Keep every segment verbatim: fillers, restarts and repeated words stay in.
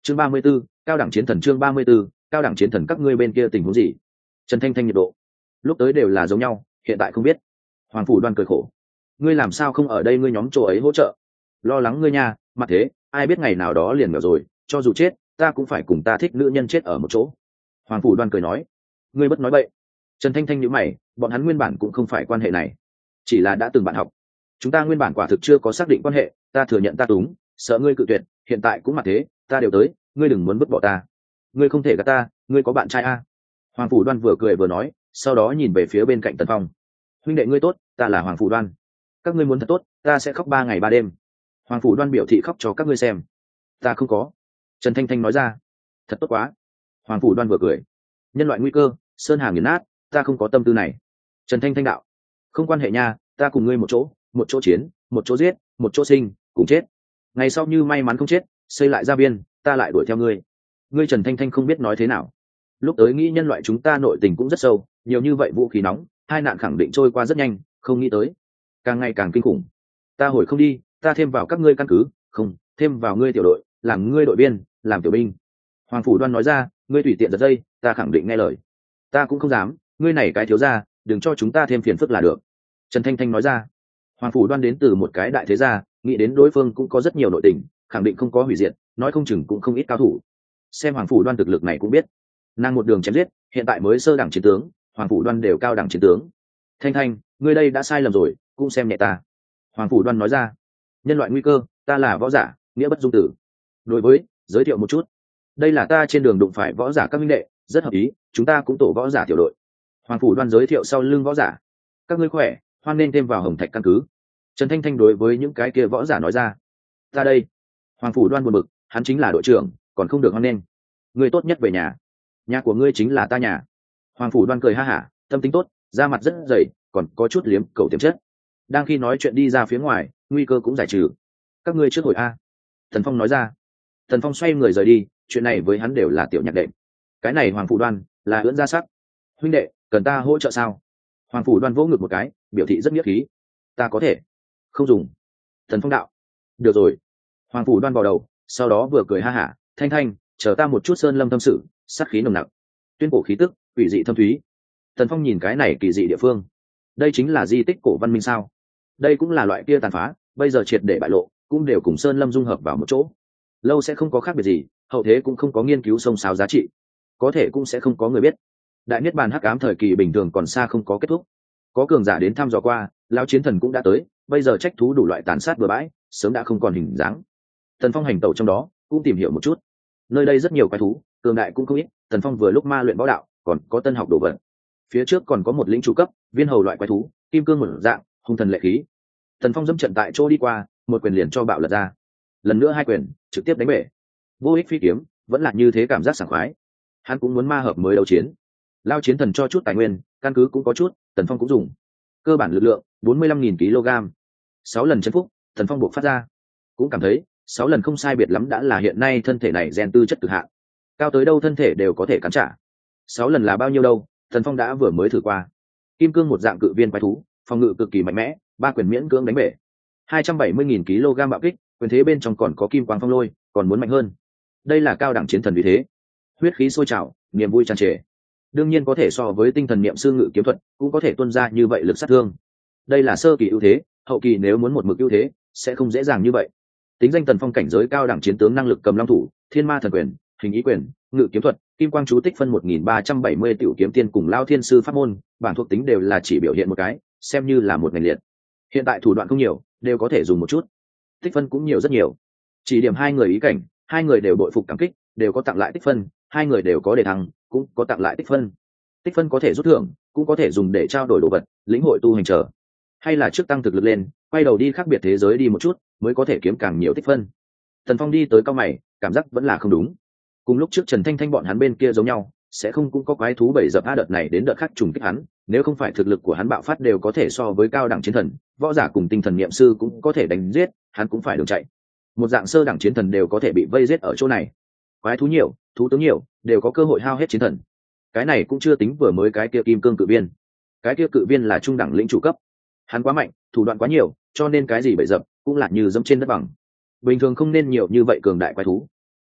chương ba mươi 34, cao đẳng chiến thần chương ba mươi 34, cao đẳng chiến thần các ngươi bên kia tình huống gì? Trần Thanh Thanh nhiệt độ lúc tới đều là giống nhau, hiện tại không biết. Hoàng Phủ Đoan cười khổ, ngươi làm sao không ở đây, ngươi nhóm chỗ ấy hỗ trợ? Lo lắng ngươi nha, mặt thế ai biết ngày nào đó liền nghèo rồi, cho dù chết ta cũng phải cùng ta thích nữ nhân chết ở một chỗ. Hoàng Phủ Đoan cười nói, ngươi bất nói bậy. Trần Thanh Thanh nhíu mày, bọn hắn nguyên bản cũng không phải quan hệ này, chỉ là đã từng bạn học. Chúng ta nguyên bản quả thực chưa có xác định quan hệ, ta thừa nhận ta túng, sợ ngươi cự tuyệt, hiện tại cũng mặt thế, ta đều tới, ngươi đừng muốn vứt bỏ ta. Ngươi không thể gạt ta, ngươi có bạn trai a? Hoàng Phủ Đoan vừa cười vừa nói, sau đó nhìn về phía bên cạnh Tần Phong. Huynh đệ ngươi tốt, ta là Hoàng Phủ Đoan. Các ngươi muốn thật tốt, ta sẽ khóc ba ngày ba đêm. Hoàng Phủ Đoan biểu thị khóc cho các ngươi xem. Ta không có. Trần Thanh Thanh nói ra. Thật tốt quá. Hoàng Phủ Đoan vừa cười. Nhân loại nguy cơ, sơn hà nghiền nát, ta không có tâm tư này. Trần Thanh Thanh đạo. Không quan hệ nha, ta cùng ngươi một chỗ, một chỗ chiến, một chỗ giết, một chỗ sinh, cùng chết. Ngày sau như may mắn không chết, xây lại gia viên, ta lại đuổi theo ngươi. Ngươi Trần Thanh Thanh không biết nói thế nào. Lúc tới nghĩ nhân loại chúng ta nội tình cũng rất sâu, nhiều như vậy vũ khí nóng, hai nạn khẳng định trôi qua rất nhanh, không nghĩ tới càng ngày càng kinh khủng. Ta hồi không đi, ta thêm vào các ngươi căn cứ, không, thêm vào ngươi tiểu đội, làm ngươi đội viên, làm tiểu binh. Hoàng Phủ Đoan nói ra, ngươi tùy tiện giật dây, ta khẳng định nghe lời. Ta cũng không dám, ngươi này cái thiếu gia, đừng cho chúng ta thêm phiền phức là được. Trần Thanh Thanh nói ra. Hoàng Phủ Đoan đến từ một cái đại thế gia, nghĩ đến đối phương cũng có rất nhiều nội tình, khẳng định không có hủy diệt, nói không chừng cũng không ít cao thủ. Xem Hoàng Phủ Đoan thực lực này cũng biết, nàng một đường chém giết, hiện tại mới sơ đẳng chiến tướng, Hoàng Phủ Đoan đều cao đẳng chiến tướng. Thanh Thanh, ngươi đây đã sai lầm rồi, cũng xem nhẹ ta. Hoàng Phủ Đoan nói ra. Nhân loại nguy cơ, ta là võ giả, nghĩa bất dung tử. Đối với, giới thiệu một chút, đây là ta trên đường đụng phải võ giả các minh đệ, rất hợp ý, chúng ta cũng tổ võ giả tiểu đội. Hoàng Phủ Đoan giới thiệu sau lưng võ giả. Các ngươi khỏe, hoan nên thêm vào Hồng Thạch căn cứ. Trần Thanh Thanh đối với những cái kia võ giả nói ra. Ta đây. Hoàng Phủ Đoan buồn bực, hắn chính là đội trưởng, còn không được hoan nên. Ngươi tốt nhất về nhà. Nhà của ngươi chính là ta nhà. Hoàng Phủ Đoan cười ha hả, tâm tính tốt, da mặt rất dày, còn có chút liếm cầu tiềm chất. Đang khi nói chuyện đi ra phía ngoài, nguy cơ cũng giải trừ. Các ngươi trước hồi a. Thần Phong nói ra. Thần Phong xoay người rời đi, chuyện này với hắn đều là tiểu nhạc đệm. Cái này Hoàng Phủ Đoan là ưỡn ra sắc. Huynh đệ, cần ta hỗ trợ sao? Hoàng Phủ Đoan vỗ ngực một cái, biểu thị rất nghĩa khí. Ta có thể. Không dùng. Thần Phong đạo. Được rồi. Hoàng Phủ Đoan vào đầu, sau đó vừa cười ha hả, Thanh Thanh, chờ ta một chút sơn lâm tâm sự, sát khí nồng nặc, tuyên cổ khí tức, quỷ dị thâm thúy. Thần Phong nhìn cái này kỳ dị địa phương, đây chính là di tích cổ văn minh sao? Đây cũng là loại kia tàn phá, bây giờ triệt để bại lộ, cũng đều cùng sơn lâm dung hợp vào một chỗ. Lâu sẽ không có khác biệt gì, hậu thế cũng không có nghiên cứu sông sáo giá trị, có thể cũng sẽ không có người biết. Đại niết bàn hắc ám thời kỳ bình thường còn xa không có kết thúc, có cường giả đến thăm dò qua, lão chiến thần cũng đã tới, bây giờ trách thú đủ loại tàn sát bừa bãi, sớm đã không còn hình dáng. Thần Phong hành tẩu trong đó, cũng tìm hiểu một chút, nơi đây rất nhiều quái thú, cường đại cũng không ít. Thần Phong vừa lúc ma luyện võ đạo, còn có tân học đồ vật. Phía trước còn có một lĩnh chủ cấp viên hầu loại quái thú, kim cương một dạng, hung thần lệ khí. Thần Phong dẫm trận tại chỗ đi qua, một quyền liền cho bạo lật ra, lần nữa hai quyền trực tiếp đánh bể. Vô ích phi kiếm vẫn là như thế, cảm giác sảng khoái. Hắn cũng muốn ma hợp mới đấu chiến. Lao chiến thần cho chút tài nguyên, căn cứ cũng có chút, Thần Phong cũng dùng. Cơ bản lực lượng bốn mươi lăm nghìn kg, sáu lần chấn phúc, Thần Phong buộc phát ra, cũng cảm thấy sáu lần không sai biệt lắm, đã là hiện nay thân thể này gen tư chất cực hạn, cao tới đâu thân thể đều có thể cắn trả. Sáu lần là bao nhiêu đâu? Thần Phong đã vừa mới thử qua. Kim cương một dạng cự viên quái thú, phòng ngự cực kỳ mạnh mẽ, ba quyền miễn cưỡng đánh bể. hai trăm bảy mươi nghìn kg bạo kích, quyền thế bên trong còn có kim quang phong lôi, còn muốn mạnh hơn. Đây là cao đẳng chiến thần vì thế. Huyết khí sôi trào, niềm vui tràn trề. Đương nhiên có thể so với tinh thần niệm sư ngự kiếm thuật, cũng có thể tuôn ra như vậy lực sát thương. Đây là sơ kỳ ưu thế, hậu kỳ nếu muốn một mực ưu thế, sẽ không dễ dàng như vậy. Tính danh Tần Phong cảnh giới cao đẳng chiến tướng, năng lực cầm long thủ, thiên ma thần quyền, hình ý quyền, ngự kiếm thuật, kim quang chú tích phân một nghìn ba trăm bảy mươi tiểu kiếm tiên cùng lao thiên sư pháp môn, bảng thuộc tính đều là chỉ biểu hiện một cái, xem như là một ngành liệt. Hiện tại thủ đoạn không nhiều, đều có thể dùng một chút. Tích phân cũng nhiều rất nhiều. Chỉ điểm hai người ý cảnh, hai người đều bội phục cảm kích, đều có tặng lại tích phân, hai người đều có đề thăng, cũng có tặng lại tích phân. Tích phân có thể rút thưởng, cũng có thể dùng để trao đổi đồ vật, lĩnh hội tu hành trở. Hay là trước tăng thực lực lên, quay đầu đi khác biệt thế giới đi một chút, mới có thể kiếm càng nhiều tích phân. Thần Phong đi tới cao mày, cảm giác vẫn là không đúng. Cùng lúc trước Trần Thanh Thanh bọn hắn bên kia giống nhau, sẽ không cũng có quái thú bảy dập a đợt này đến đợt khác trùng kích hắn, nếu không phải thực lực của hắn bạo phát đều có thể so với cao đẳng chiến thần, võ giả cùng tinh thần niệm sư cũng có thể đánh giết, hắn cũng phải đường chạy. Một dạng sơ đẳng chiến thần đều có thể bị vây giết ở chỗ này. Quái thú nhiều, thú tướng nhiều, đều có cơ hội hao hết chiến thần. Cái này cũng chưa tính vừa mới cái kia kim cương cự viên. Cái kia cự viên là trung đẳng lĩnh chủ cấp. Hắn quá mạnh, thủ đoạn quá nhiều, cho nên cái gì bảy dập cũng là như dẫm trên đất bằng. Bình thường không nên nhiều như vậy cường đại quái thú.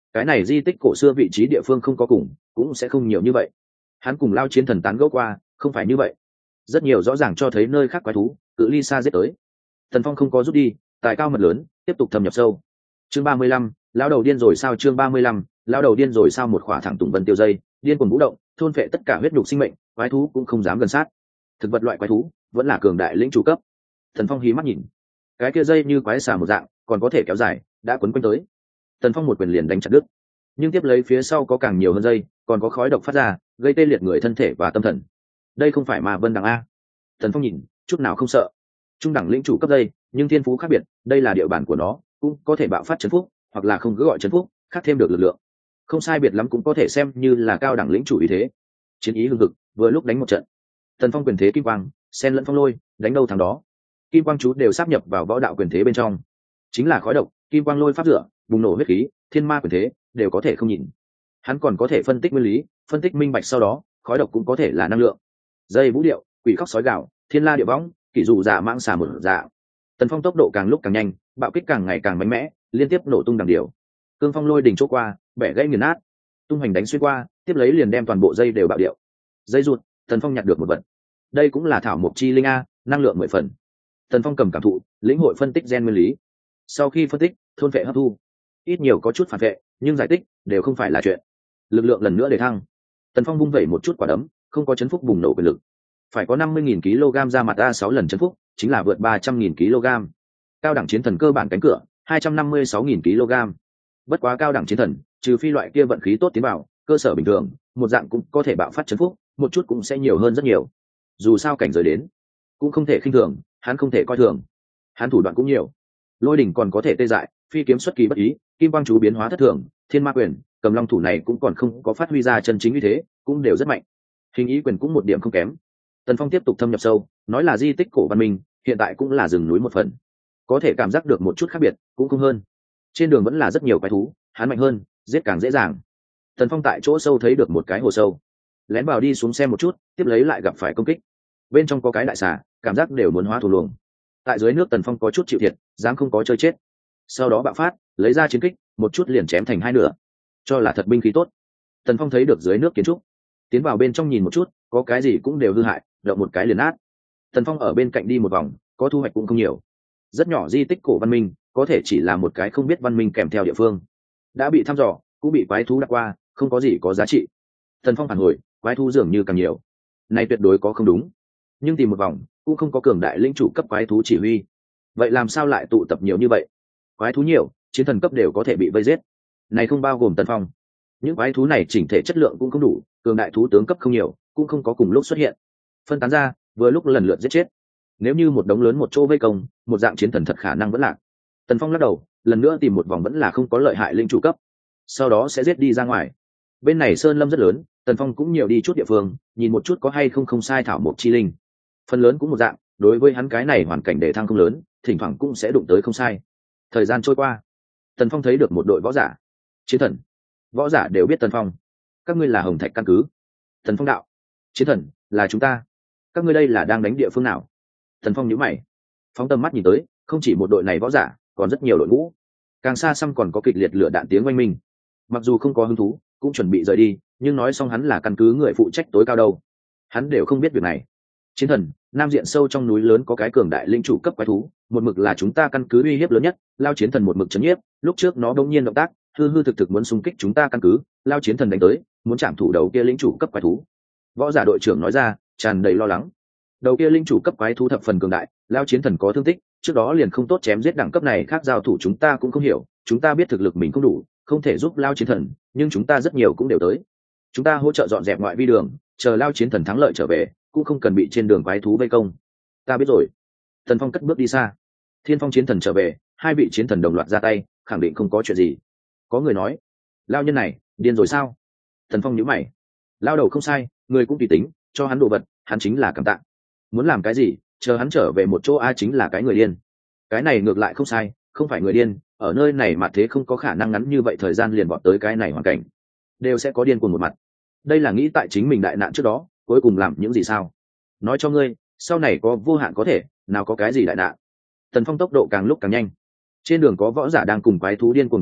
cái này di tích cổ xưa vị trí địa phương không có cùng cũng sẽ không nhiều như vậy. Hắn cùng Lao Chiến Thần tán gẫu qua, không phải như vậy. Rất nhiều rõ ràng cho thấy nơi khác quái thú cự ly xa giết tới. Tần Phong không có rút đi, tài cao mật lớn tiếp tục thâm nhập sâu. Chương ba mươi lăm, lão đầu điên rồi sao? Chương ba mươi lăm, lão đầu điên rồi sao? Một khỏa thẳng tùng vân tiêu dây điên cuồng vũ động, thôn phệ tất cả huyết nhục sinh mệnh, quái thú cũng không dám gần sát. Thực vật loại quái thú vẫn là cường đại lĩnh chủ cấp. Tần Phong hí mắt nhìn, cái kia dây như quái xà một dạng, còn có thể kéo dài, đã quấn quanh tới. Tần Phong một quyền liền đánh chặt đứt, nhưng tiếp lấy phía sau có càng nhiều hơn dây, còn có khói độc phát ra, gây tê liệt người thân thể và tâm thần. Đây không phải mà Vân Đằng a? Tần Phong nhìn, chút nào không sợ. Trung đẳng lĩnh chủ cấp dây, nhưng thiên phú khác biệt, đây là địa bàn của nó, cũng có thể bạo phát chấn phúc, hoặc là không cứ gọi chấn phúc, khác thêm được lực lượng. Không sai biệt lắm cũng có thể xem như là cao đẳng lĩnh chủ ý thế. Chiến ý hưng hực, vừa lúc đánh một trận. Tần Phong quyền thế kim quang, xen lẫn phong lôi, đánh đâu thắng đó. Kim quang chú đều sáp nhập vào võ đạo quyền thế bên trong, chính là khói độc, kim quang lôi pháp rửa, bùng nổ huyết khí, thiên ma quyền thế đều có thể không nhìn. Hắn còn có thể phân tích nguyên lý, phân tích minh bạch, sau đó khói độc cũng có thể là năng lượng. Dây vũ điệu, quỷ khóc sói gạo, thiên la địa võng, kỷ dụ giả mãng xà một dạ. Tần Phong tốc độ càng lúc càng nhanh, bạo kích càng ngày càng mạnh mẽ, liên tiếp nổ tung đằng điều. Cương phong lôi đỉnh chỗ qua, bẻ gãy nghiền nát, tung hành đánh xuyên qua, tiếp lấy liền đem toàn bộ dây đều bạo điệu. Dây ruột, Tần Phong nhặt được một vật. Đây cũng là thảo mộc chi linh a, năng lượng mười phần. Tần Phong cầm cảm thụ, lĩnh hội phân tích gen nguyên lý. Sau khi phân tích, thôn vệ hấp thu, ít nhiều có chút phản vệ, nhưng giải tích đều không phải là chuyện. Lực lượng lần nữa để thăng. Tần Phong vung vẩy một chút quả đấm, không có chấn phúc bùng nổ quyền lực. Phải có năm mươi nghìn kg ra mặt a sáu lần chấn phúc, chính là vượt ba trăm nghìn kg. Cao đẳng chiến thần cơ bản cánh cửa, hai trăm năm mươi sáu nghìn kg. Bất quá cao đẳng chiến thần, trừ phi loại kia vận khí tốt tiến vào, cơ sở bình thường, một dạng cũng có thể bạo phát chấn phúc, một chút cũng sẽ nhiều hơn rất nhiều. Dù sao cảnh giới đến, cũng không thể khinh thường, hắn không thể coi thường. Hắn thủ đoạn cũng nhiều. Lôi đỉnh còn có thể tê dại, phi kiếm xuất kỳ bất ý, kim quang chú biến hóa thất thường, thiên ma quyền, cầm long thủ này cũng còn không có phát huy ra chân chính như thế, cũng đều rất mạnh. Hình ý quyền cũng một điểm không kém. Tần Phong tiếp tục thâm nhập sâu, nói là di tích cổ văn minh, hiện tại cũng là rừng núi một phần, có thể cảm giác được một chút khác biệt, cũng không hơn. Trên đường vẫn là rất nhiều quái thú, hắn mạnh hơn, giết càng dễ dàng. Tần Phong tại chỗ sâu thấy được một cái hồ sâu, lén vào đi xuống xem một chút, tiếp lấy lại gặp phải công kích. Bên trong có cái đại xà, cảm giác đều muốn hóa thù luồng. Tại dưới nước Tần Phong có chút chịu thiệt, dám không có chơi chết. Sau đó bạo phát, lấy ra chiến kích, một chút liền chém thành hai nửa, cho là thật binh khí tốt. Tần Phong thấy được dưới nước kiến trúc, tiến vào bên trong nhìn một chút, có cái gì cũng đều hư hại, động một cái liền nát. Tần Phong ở bên cạnh đi một vòng, có thu hoạch cũng không nhiều. Rất nhỏ di tích cổ văn minh, có thể chỉ là một cái không biết văn minh kèm theo địa phương, đã bị thăm dò, cũng bị quái thú đắc qua, không có gì có giá trị. Tần Phong phản hồi, quái thú dường như càng nhiều, này tuyệt đối có không đúng. Nhưng tìm một vòng, cũng không có cường đại linh chủ cấp quái thú chỉ huy. Vậy làm sao lại tụ tập nhiều như vậy? Quái thú nhiều, chiến thần cấp đều có thể bị vây giết. Này không bao gồm Tần Phong. Những quái thú này chỉnh thể chất lượng cũng không đủ, cường đại thú tướng cấp không nhiều, cũng không có cùng lúc xuất hiện. Phân tán ra, vừa lúc lần lượt giết chết. Nếu như một đống lớn một chỗ vây công, một dạng chiến thần thật khả năng vẫn lạc. Tần Phong lắc đầu, lần nữa tìm một vòng vẫn là không có lợi hại linh chủ cấp. Sau đó sẽ giết đi ra ngoài. Bên này sơn lâm rất lớn, Tần Phong cũng nhiều đi chút địa phương, nhìn một chút có hay không không sai thảo mộc chi linh. Phần lớn cũng một dạng, đối với hắn cái này hoàn cảnh để thăng không lớn, thỉnh thoảng cũng sẽ đụng tới không sai. Thời gian trôi qua, Tần Phong thấy được một đội võ giả. Chiến thần. Võ giả đều biết Tần Phong. Các ngươi là Hồng Thạch căn cứ. Tần Phong đạo. Chiến thần, là chúng ta. Các ngươi đây là đang đánh địa phương nào? Tần Phong nhíu mày, phóng tầm mắt nhìn tới, không chỉ một đội này võ giả, còn rất nhiều đội ngũ. Càng xa xăm còn có kịch liệt lửa đạn tiếng oanh minh. Mặc dù không có hứng thú, cũng chuẩn bị rời đi, nhưng nói xong hắn là căn cứ người phụ trách tối cao đâu, hắn đều không biết việc này. Chiến thần, nam diện sâu trong núi lớn có cái cường đại linh chủ cấp quái thú, một mực là chúng ta căn cứ uy hiếp lớn nhất. Lao chiến thần một mực chấn nhiếp, lúc trước nó đống nhiên động tác, hư hư thực thực muốn xung kích chúng ta căn cứ. Lao chiến thần đánh tới, muốn chạm thủ đầu kia linh chủ cấp quái thú. Võ giả đội trưởng nói ra, tràn đầy lo lắng. Đầu kia linh chủ cấp quái thú thập phần cường đại, Lao chiến thần có thương tích, trước đó liền không tốt chém giết đẳng cấp này khác giao thủ, chúng ta cũng không hiểu, chúng ta biết thực lực mình không đủ, không thể giúp Lao chiến thần, nhưng chúng ta rất nhiều cũng đều tới. Chúng ta hỗ trợ dọn dẹp ngoại vi đường, chờ Lao chiến thần thắng lợi trở về, cũng không cần bị trên đường quái thú vây công. Ta biết rồi. Tần Phong cất bước đi xa. Thiên Phong chiến thần trở về, hai vị chiến thần đồng loạt ra tay, khẳng định không có chuyện gì. Có người nói, Lao nhân này điên rồi sao? Tần Phong nhíu mày. Lao đầu không sai, người cũng tùy tính, cho hắn đồ vật, hắn chính là cảm tạ. Muốn làm cái gì, chờ hắn trở về một chỗ a chính là cái người điên. Cái này ngược lại không sai, không phải người điên, ở nơi này mà thế không có khả năng ngắn như vậy thời gian liền bọn tới cái này hoàn cảnh, đều sẽ có điên cuồng một mặt. Đây là nghĩ tại chính mình đại nạn trước đó, cuối cùng làm những gì sao? Nói cho ngươi, sau này có vô hạn có thể, nào có cái gì đại nạn. Tần Phong tốc độ càng lúc càng nhanh. Trên đường có võ giả đang cùng quái thú điên cuồng chém giết,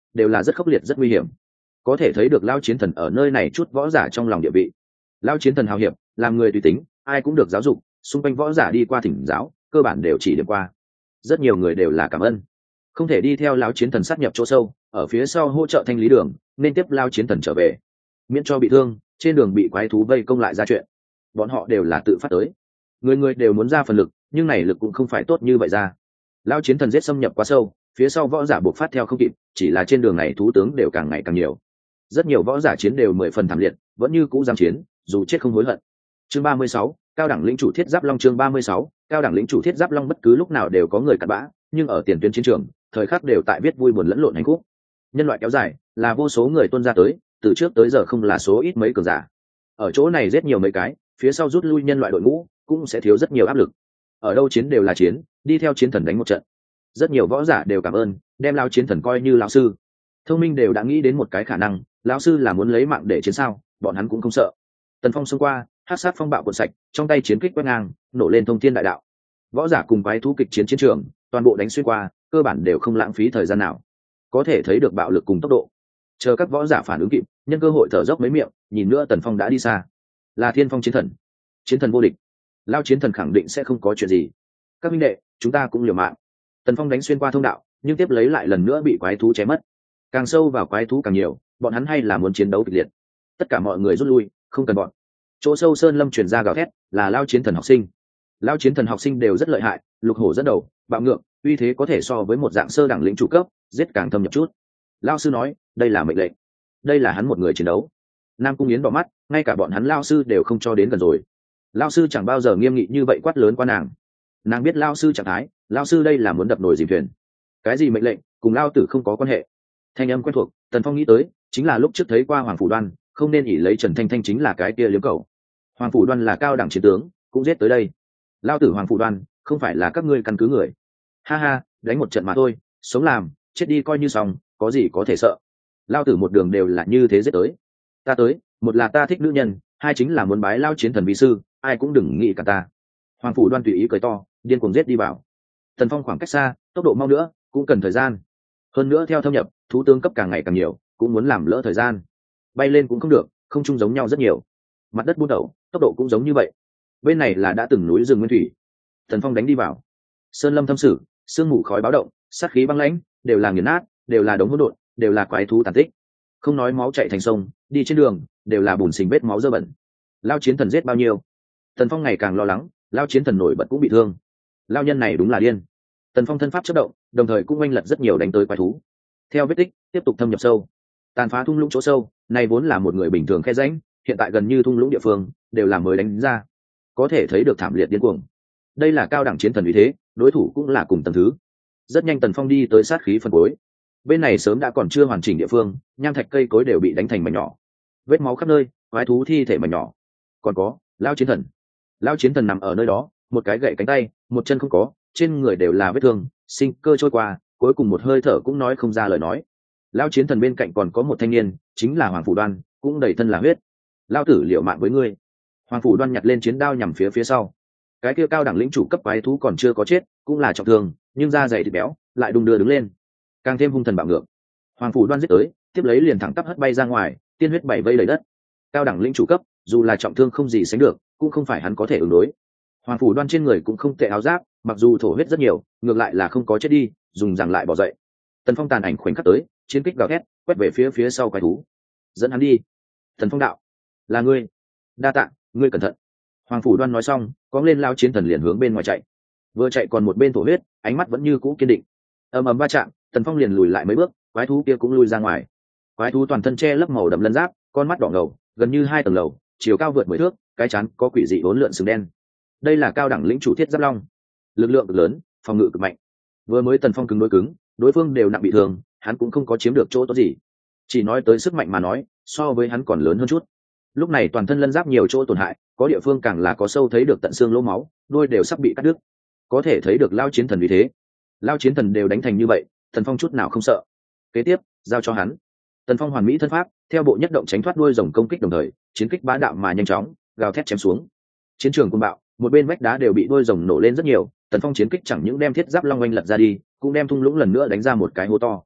đều là rất khốc liệt rất nguy hiểm. Có thể thấy được Lao Chiến Thần ở nơi này chút võ giả trong lòng địa vị. Lao Chiến Thần hào hiệp, làm người tùy tính, ai cũng được giáo dục, xung quanh võ giả đi qua thỉnh giáo, cơ bản đều chỉ điểm qua. Rất nhiều người đều là cảm ơn. Không thể đi theo Lao Chiến Thần sát nhập chỗ sâu, ở phía sau hỗ trợ thanh lý đường, nên tiếp Lao Chiến Thần trở về, miễn cho bị thương, trên đường bị quái thú vây công lại ra chuyện. Bọn họ đều là tự phát tới, người người đều muốn ra phần lực, nhưng này lực cũng không phải tốt như vậy ra. Lao Chiến Thần giết xâm nhập quá sâu, phía sau võ giả buộc phát theo không kịp, chỉ là trên đường này thú tướng đều càng ngày càng nhiều, rất nhiều võ giả chiến đều mười phần thảm liệt, vẫn như cũ dám chiến, dù chết không hối hận. Chương ba mươi sáu, cao đẳng lĩnh chủ Thiết Giáp Long. Chương ba mươi sáu, cao đẳng lĩnh chủ Thiết Giáp Long. Bất cứ lúc nào đều có người cặn bã, nhưng ở tiền tuyến chiến trường, thời khắc đều tại biết vui buồn lẫn lộn hành khúc. Nhân loại kéo dài, là vô số người tuôn ra tới, từ trước tới giờ không là số ít mấy cường giả. Ở chỗ này giết nhiều mấy cái, phía sau rút lui nhân loại đội ngũ, cũng sẽ thiếu rất nhiều áp lực. Ở đâu chiến đều là chiến, đi theo chiến thần đánh một trận. Rất nhiều võ giả đều cảm ơn, đem Lao Chiến Thần coi như lão sư. Thông minh đều đã nghĩ đến một cái khả năng, lão sư là muốn lấy mạng để chiến sao, bọn hắn cũng không sợ. Tần Phong xông qua, hát sát phong bạo cuộn sạch, trong tay chiến kích quét ngang, nổ lên thông thiên đại đạo. Võ giả cùng quái thú kịch chiến chiến trường, toàn bộ đánh xuyên qua, cơ bản đều không lãng phí thời gian nào. Có thể thấy được bạo lực cùng tốc độ. Chờ các võ giả phản ứng kịp, nhân cơ hội thở dốc mấy miệng, nhìn nữa Tần Phong đã đi xa. Là Thiên Phong chiến thần, chiến thần vô địch. Lao Chiến Thần khẳng định sẽ không có chuyện gì. Các huynh đệ, chúng ta cũng liều mạng. Tần Phong đánh xuyên qua thông đạo, nhưng tiếp lấy lại lần nữa bị quái thú chém mất. Càng sâu vào quái thú càng nhiều, bọn hắn hay là muốn chiến đấu kịch liệt. Tất cả mọi người rút lui, không cần bọn. Chỗ sâu sơn lâm truyền ra gào thét, là Lao Chiến Thần học sinh. Lao Chiến Thần học sinh đều rất lợi hại, lục hổ dẫn đầu, bạo ngược, uy thế có thể so với một dạng sơ đẳng lĩnh chủ cấp, giết càng thâm nhập chút. Lao sư nói, đây là mệnh lệnh, đây là hắn một người chiến đấu. Nam Cung Yến bỏ mắt, ngay cả bọn hắn Lao sư đều không cho đến gần rồi. Lao sư chẳng bao giờ nghiêm nghị như vậy quát lớn qua nàng. Nàng biết Lao sư trạng thái, Lao sư đây là muốn đập nồi dìm thuyền. Cái gì mệnh lệnh, cùng Lao tử không có quan hệ. Thanh âm quen thuộc, Tần Phong nghĩ tới, chính là lúc trước thấy qua Hoàng Phủ Đoan, không nên ỷ lấy Trần Thanh Thanh chính là cái kia liếm cầu. Hoàng Phủ Đoan là cao đẳng chiến tướng, cũng giết tới đây. Lao tử Hoàng Phủ Đoan, không phải là các ngươi căn cứ người. Ha ha, đánh một trận mà thôi, sống làm, chết đi coi như xong, có gì có thể sợ. Lao tử một đường đều là như thế giết tới. Ta tới, một là ta thích nữ nhân, hai chính là muốn bái Lao Chiến Thần vi sư, ai cũng đừng nghĩ cả ta. Hoàng Phủ Đoan tùy ý cười to, điên cuồng giết đi vào. Tần Phong khoảng cách xa, tốc độ mau nữa, cũng cần thời gian. Hơn nữa theo thâm nhập, thú tướng cấp càng ngày càng nhiều, cũng muốn làm lỡ thời gian. Bay lên cũng không được, không chung giống nhau rất nhiều. Mặt đất buôn đầu, tốc độ cũng giống như vậy. Bên này là đã từng núi rừng nguyên thủy. Tần Phong đánh đi vào. Sơn lâm thâm sử, sương mù khói báo động, sát khí băng lãnh, đều là nghiền nát, đều là đống hỗn độn, đều là quái thú tàn tích. Không nói máu chảy thành sông, đi trên đường, đều là bùn xình vết máu dơ bẩn. Lao Chiến Thần giết bao nhiêu? Tần Phong ngày càng lo lắng, Lao Chiến Thần nổi bật cũng bị thương. Lao nhân này đúng là điên. Tần Phong thân pháp chớp động, đồng thời cũng oanh lật rất nhiều đánh tới quái thú. Theo vết tích, tiếp tục thâm nhập sâu, tàn phá thung lũng chỗ sâu. Này vốn là một người bình thường khe rãnh, hiện tại gần như thung lũng địa phương đều là mới đánh ra, có thể thấy được thảm liệt điên cuồng. Đây là cao đẳng chiến thần uy thế, đối thủ cũng là cùng tầng thứ. Rất nhanh Tần Phong đi tới sát khí phân cuối. Bên này sớm đã còn chưa hoàn chỉnh địa phương, nham thạch cây cối đều bị đánh thành mảnh nhỏ, vết máu khắp nơi, quái thú thi thể mảnh nhỏ. Còn có Lao Chiến Thần. Lao Chiến Thần nằm ở nơi đó, một cái gậy cánh tay, một chân không có, trên người đều là vết thương, sinh cơ trôi qua, cuối cùng một hơi thở cũng nói không ra lời nói. Lao Chiến Thần bên cạnh còn có một thanh niên, chính là Hoàng Phủ Đoan, cũng đầy thân là huyết. Lao tử liều mạng với ngươi. Hoàng Phủ Đoan nhặt lên chiến đao nhằm phía phía sau. Cái kia cao đẳng lĩnh chủ cấp quái thú còn chưa có chết, cũng là trọng thương, nhưng da dày thịt béo, lại đung đưa đứng lên, càng thêm hung thần bạo ngược. Hoàng Phủ Đoan giết tới, tiếp lấy liền thẳng tắp hất bay ra ngoài, tiên huyết bảy vây đầy đất. Cao đẳng lĩnh chủ cấp, dù là trọng thương không gì sánh được, cũng không phải hắn có thể ứng đối. Hoàng Phủ Đoan trên người cũng không tệ áo giáp, mặc dù thổ huyết rất nhiều, ngược lại là không có chết đi, dùng rằng lại bỏ dậy. Tần Phong tàn ảnh khoảnh khắc tới, chiến kích gào thét, quét về phía phía sau quái thú. Dẫn hắn đi. Tần Phong đạo, là ngươi. Đa tạ, ngươi cẩn thận. Hoàng Phủ Đoan nói xong, cóng lên Lao Chiến Thần liền hướng bên ngoài chạy. Vừa chạy còn một bên thổ huyết, ánh mắt vẫn như cũ kiên định. Ầm ầm va chạm, Tần Phong liền lùi lại mấy bước, quái thú kia cũng lui ra ngoài. Quái thú toàn thân che lấp màu đậm lân giáp, con mắt đỏ ngầu, gần như hai tầng lầu, chiều cao vượt mười thước, cái chán có quỷ dị uốn lượn sừng đen. Đây là cao đẳng lĩnh chủ Thiết Giáp Long, lực lượng cực lớn, phòng ngự cực mạnh. Vừa mới Tần Phong cứng đối cứng, đối phương đều nặng bị thương, hắn cũng không có chiếm được chỗ tốt gì. Chỉ nói tới sức mạnh mà nói, so với hắn còn lớn hơn chút. Lúc này toàn thân lân giáp nhiều chỗ tổn hại, có địa phương càng là có sâu thấy được tận xương lỗ máu, đuôi đều sắp bị cắt đứt. Có thể thấy được Lao Chiến Thần vì thế. Lao Chiến Thần đều đánh thành như vậy, Tần Phong chút nào không sợ. Kế tiếp, giao cho hắn. Tần Phong hoàn mỹ thân pháp, theo bộ nhất động tránh thoát đuôi rồng công kích đồng thời, chiến kích bá đạo mà nhanh chóng, gào thét chém xuống. Chiến trường cuồng bạo, một bên vách đá đều bị đuôi rồng nổ lên rất nhiều, Tần Phong chiến kích chẳng những đem Thiết Giáp Long oanh lật ra đi, cũng đem thung lũng lần nữa đánh ra một cái hố to.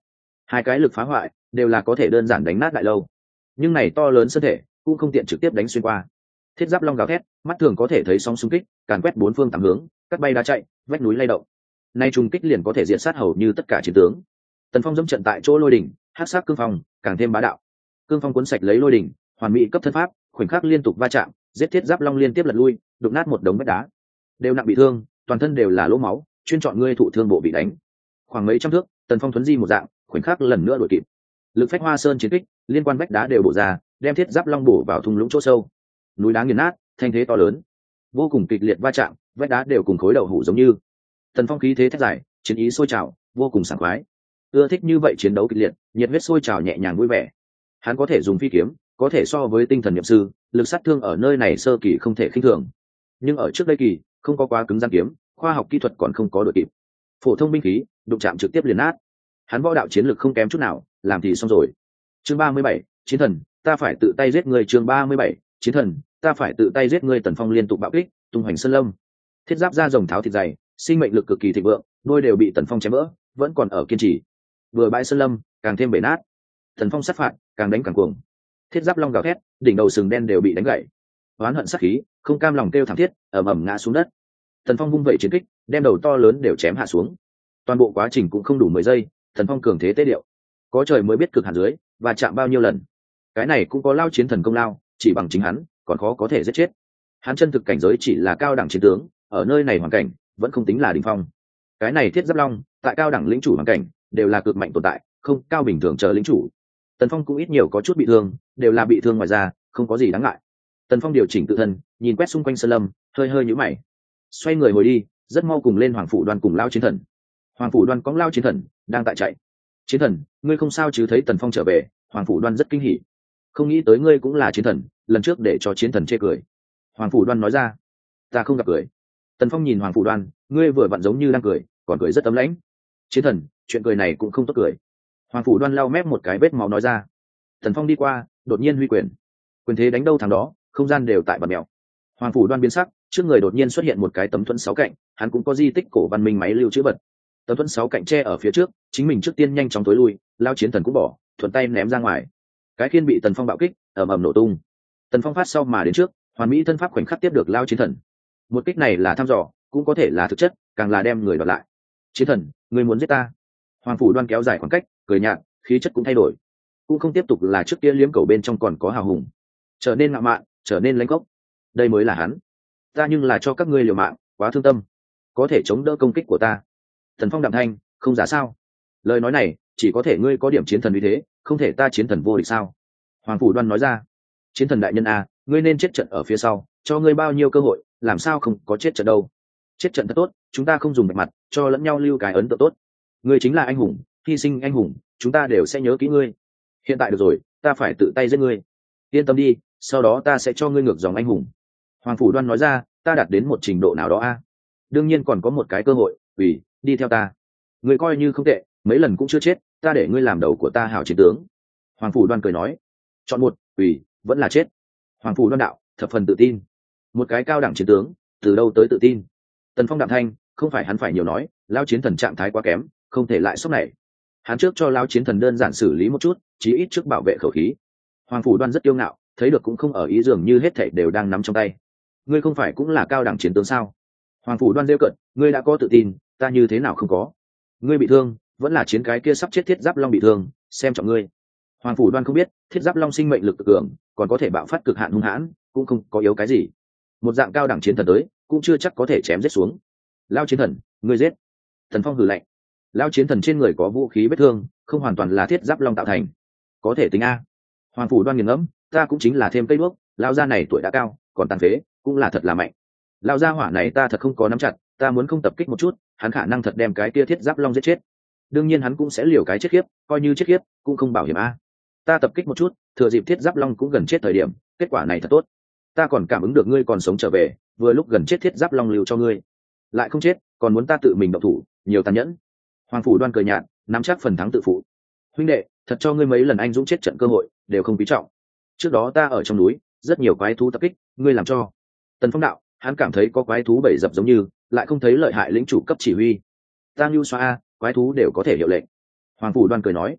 hai cái lực phá hoại đều là có thể đơn giản đánh nát đại lâu, nhưng này to lớn thân thể cũng không tiện trực tiếp đánh xuyên qua. Thiết giáp long gào thét, mắt thường có thể thấy sóng xung kích càn quét bốn phương tám hướng, cắt bay đá chạy, vách núi lay động. Nay trùng kích liền có thể diệt sát hầu như tất cả chiến tướng. Tần Phong dẫm trận tại chỗ lôi đỉnh, hắc sát cương phong càng thêm bá đạo. Cương phong cuốn sạch lấy lôi đỉnh, hoàn mỹ cấp thân pháp, khoảnh khắc liên tục va chạm, giết thiết giáp long liên tiếp lật lui, đụng nát một đống vách đá. Đều nặng bị thương, toàn thân đều là lỗ máu, chuyên chọn ngươi thụ thương bộ bị đánh. Khoảng mấy trăm thước, Tần Phong thuấn di một dạng, khoảnh khắc lần nữa đuổi kịp. Lực phách hoa sơn chiến kích, liên quan vách đá đều bổ ra, đem thiết giáp long bổ vào thung lũng chỗ sâu. Núi đá nghiền nát, thanh thế to lớn, vô cùng kịch liệt va chạm, vách đá đều cùng khối đậu hũ giống như. Tần Phong khí thế thét dài, chiến ý sôi trào, vô cùng sảng khoái. Ưa thích như vậy chiến đấu kịch liệt, nhiệt huyết sôi trào nhẹ nhàng vui vẻ. Hắn có thể dùng phi kiếm, có thể so với tinh thần niệm sư, lực sát thương ở nơi này sơ kỳ không thể khinh thường. Nhưng ở trước đây kỳ, không có quá cứng rắn kiếm, khoa học kỹ thuật còn không có đội kịp. Phổ thông binh khí, đụng chạm trực tiếp liền nát. Hắn võ đạo chiến lực không kém chút nào, làm thì xong rồi. Chương ba mươi bảy, chiến thần, ta phải tự tay giết người. Chương ba mươi bảy, chiến thần, ta phải tự tay giết ngươi. Tần Phong liên tục bạo kích, tung hoành sơn lâm. Thiết giáp da rồng tháo thịt dày, sinh mệnh lực cực kỳ thịnh vượng, đôi đều bị Tần Phong chém vỡ, vẫn còn ở kiên trì. Vừa bãi sơn lâm, càng thêm bể nát. Tần Phong sát phạt, càng đánh càng cuồng. Thiết giáp long gào thét, đỉnh đầu sừng đen đều bị đánh gãy. Oán hận sát khí, không cam lòng kêu thảm thiết, ầm ầm ngã xuống đất. Tần Phong vung vậy chiến kích, đem đầu to lớn đều chém hạ xuống. Toàn bộ quá trình cũng không đủ mười giây, Tần Phong cường thế tế điệu. Có trời mới biết cực hàn dưới, và chạm bao nhiêu lần. Cái này cũng có lao chiến thần công lao, chỉ bằng chính hắn, còn khó có thể giết chết. Hắn chân thực cảnh giới chỉ là cao đẳng chiến tướng, ở nơi này hoàn cảnh, vẫn không tính là đỉnh phong. Cái này thiết giáp long, tại cao đẳng lĩnh chủ hoàn cảnh, đều là cực mạnh tồn tại, không cao bình thường chờ lĩnh chủ. Tần Phong cũng ít nhiều có chút bị thương, đều là bị thương ngoài ra, không có gì đáng ngại. Tần Phong điều chỉnh tự thân, nhìn quét xung quanh sơn lâm, hơi hơi nhíu mày. Xoay người hồi đi, rất mau cùng lên Hoàng phủ Đoan cùng lao chiến thần. Hoàng phủ Đoan cõng lao chiến thần, đang tại chạy. Chiến thần, ngươi không sao chứ? Thấy Tần Phong trở về, Hoàng phủ Đoan rất kinh hỉ. Không nghĩ tới ngươi cũng là chiến thần, lần trước để cho chiến thần chê cười. Hoàng phủ Đoan nói ra. Ta không gặp cười. Tần Phong nhìn Hoàng phủ Đoan, ngươi vừa vặn giống như đang cười, còn cười rất ấm lãnh. Chiến thần, chuyện cười này cũng không tốt cười. Hoàng phủ Đoan lau mép một cái vết máu nói ra. Tần Phong đi qua, đột nhiên huy quyền, quyền thế đánh đâu thằng đó, không gian đều tại bật mèo. Hoàng phủ Đoan biến sắc, trước người đột nhiên xuất hiện một cái tấm thuẫn sáu cạnh, hắn cũng có di tích cổ văn minh máy lưu trữ vật. Tấm thuẫn sáu cạnh che ở phía trước, chính mình trước tiên nhanh chóng tối lui, lao chiến thần cũng bỏ, thuận tay ném ra ngoài. Cái khiên bị Tần Phong bạo kích, ầm ầm nổ tung. Tần Phong phát sau mà đến trước, hoàn mỹ thân pháp khoảnh khắc tiếp được lao chiến thần. Một kích này là thăm dò, cũng có thể là thực chất, càng là đem người đoạt lại. Chiến thần, ngươi muốn giết ta? Hoàng phủ Đoan kéo dài khoảng cách, cười nhạt, khí chất cũng thay đổi, cũng không tiếp tục là trước kia liếm cầu bên trong còn có hào hùng, trở nên ngạo mạn, trở nên lãnh gốc. Đây mới là hắn. Ta nhưng là cho các ngươi liều mạng, quá thương tâm, có thể chống đỡ công kích của ta. Tần Phong đạm thanh, không giả sao? Lời nói này chỉ có thể ngươi có điểm chiến thần uy thế, không thể ta chiến thần vô địch sao? Hoàng phủ Đoan nói ra. Chiến thần đại nhân a, ngươi nên chết trận ở phía sau, cho ngươi bao nhiêu cơ hội, làm sao không có chết trận đâu? Chết trận thật tốt, chúng ta không dùng bạch mặt, cho lẫn nhau lưu cái ấn tượng tốt. Ngươi chính là anh hùng, hy sinh anh hùng, chúng ta đều sẽ nhớ kỹ ngươi. Hiện tại được rồi, ta phải tự tay giết ngươi. Yên tâm đi, sau đó ta sẽ cho ngươi ngược dòng anh hùng. Hoàng phủ Đoan nói ra. Ta đạt đến một trình độ nào đó a, đương nhiên còn có một cái cơ hội, vì đi theo ta. Ngươi coi như không tệ, mấy lần cũng chưa chết, ta để ngươi làm đầu của ta hảo chiến tướng. Hoàng phủ Đoan cười nói. Chọn một, vì vẫn là chết. Hoàng phủ Đoan đạo, thập phần tự tin. Một cái cao đẳng chiến tướng, từ đâu tới tự tin? Tần Phong đạm thanh, không phải hắn phải nhiều nói, lao chiến thần trạng thái quá kém, không thể lại sốc này. Hắn trước cho lao chiến thần đơn giản xử lý một chút, chí ít trước bảo vệ khẩu khí. Hoàng phủ Đoan rất kiêu ngạo, thấy được cũng không ở ý, dường như hết thảy đều đang nắm trong tay. Ngươi không phải cũng là cao đẳng chiến tướng sao? Hoàng phủ Đoan rêu cợt, ngươi đã có tự tin, ta như thế nào không có? Ngươi bị thương, vẫn là chiến cái kia sắp chết thiết giáp long bị thương, xem trọng ngươi. Hoàng phủ Đoan không biết, thiết giáp long sinh mệnh lực cực cường, còn có thể bạo phát cực hạn hung hãn, cũng không có yếu cái gì. Một dạng cao đẳng chiến thần tới, cũng chưa chắc có thể chém giết xuống. Lao chiến thần, ngươi giết. Thần Phong hừ lạnh. Lao chiến thần trên người có vũ khí vết thương, không hoàn toàn là thiết giáp long tạo thành. Có thể tính a. Hoàng phủ Đoan nghiền ngẫm, ta cũng chính là thêm cây đuốc, lao gia này tuổi đã cao, còn tàn phế, cũng là thật là mạnh. Lao gia hỏa này ta thật không có nắm chặt, ta muốn không tập kích một chút, hắn khả năng thật đem cái kia thiết giáp long giết chết. Đương nhiên hắn cũng sẽ liều cái chết khiếp, coi như chết khiếp, cũng không bảo hiểm a. Ta tập kích một chút, thừa dịp thiết giáp long cũng gần chết thời điểm, kết quả này thật tốt. Ta còn cảm ứng được ngươi còn sống trở về, vừa lúc gần chết thiết giáp long lưu cho ngươi, lại không chết, còn muốn ta tự mình động thủ, nhiều tàn nhẫn. Hoàng phủ Đoan cười nhạt, nắm chắc phần thắng tự phụ. Huynh đệ, thật cho ngươi mấy lần anh dũng chết trận cơ hội, đều không quý trọng. Trước đó ta ở trong núi, rất nhiều quái thú tập kích, ngươi làm cho. Tần Phong đạo, hắn cảm thấy có quái thú bầy dập giống như, lại không thấy lợi hại lĩnh chủ cấp chỉ huy. Ta ngưu xoa a, quái thú đều có thể hiệu lệnh. Hoàng phủ Đoan cười nói,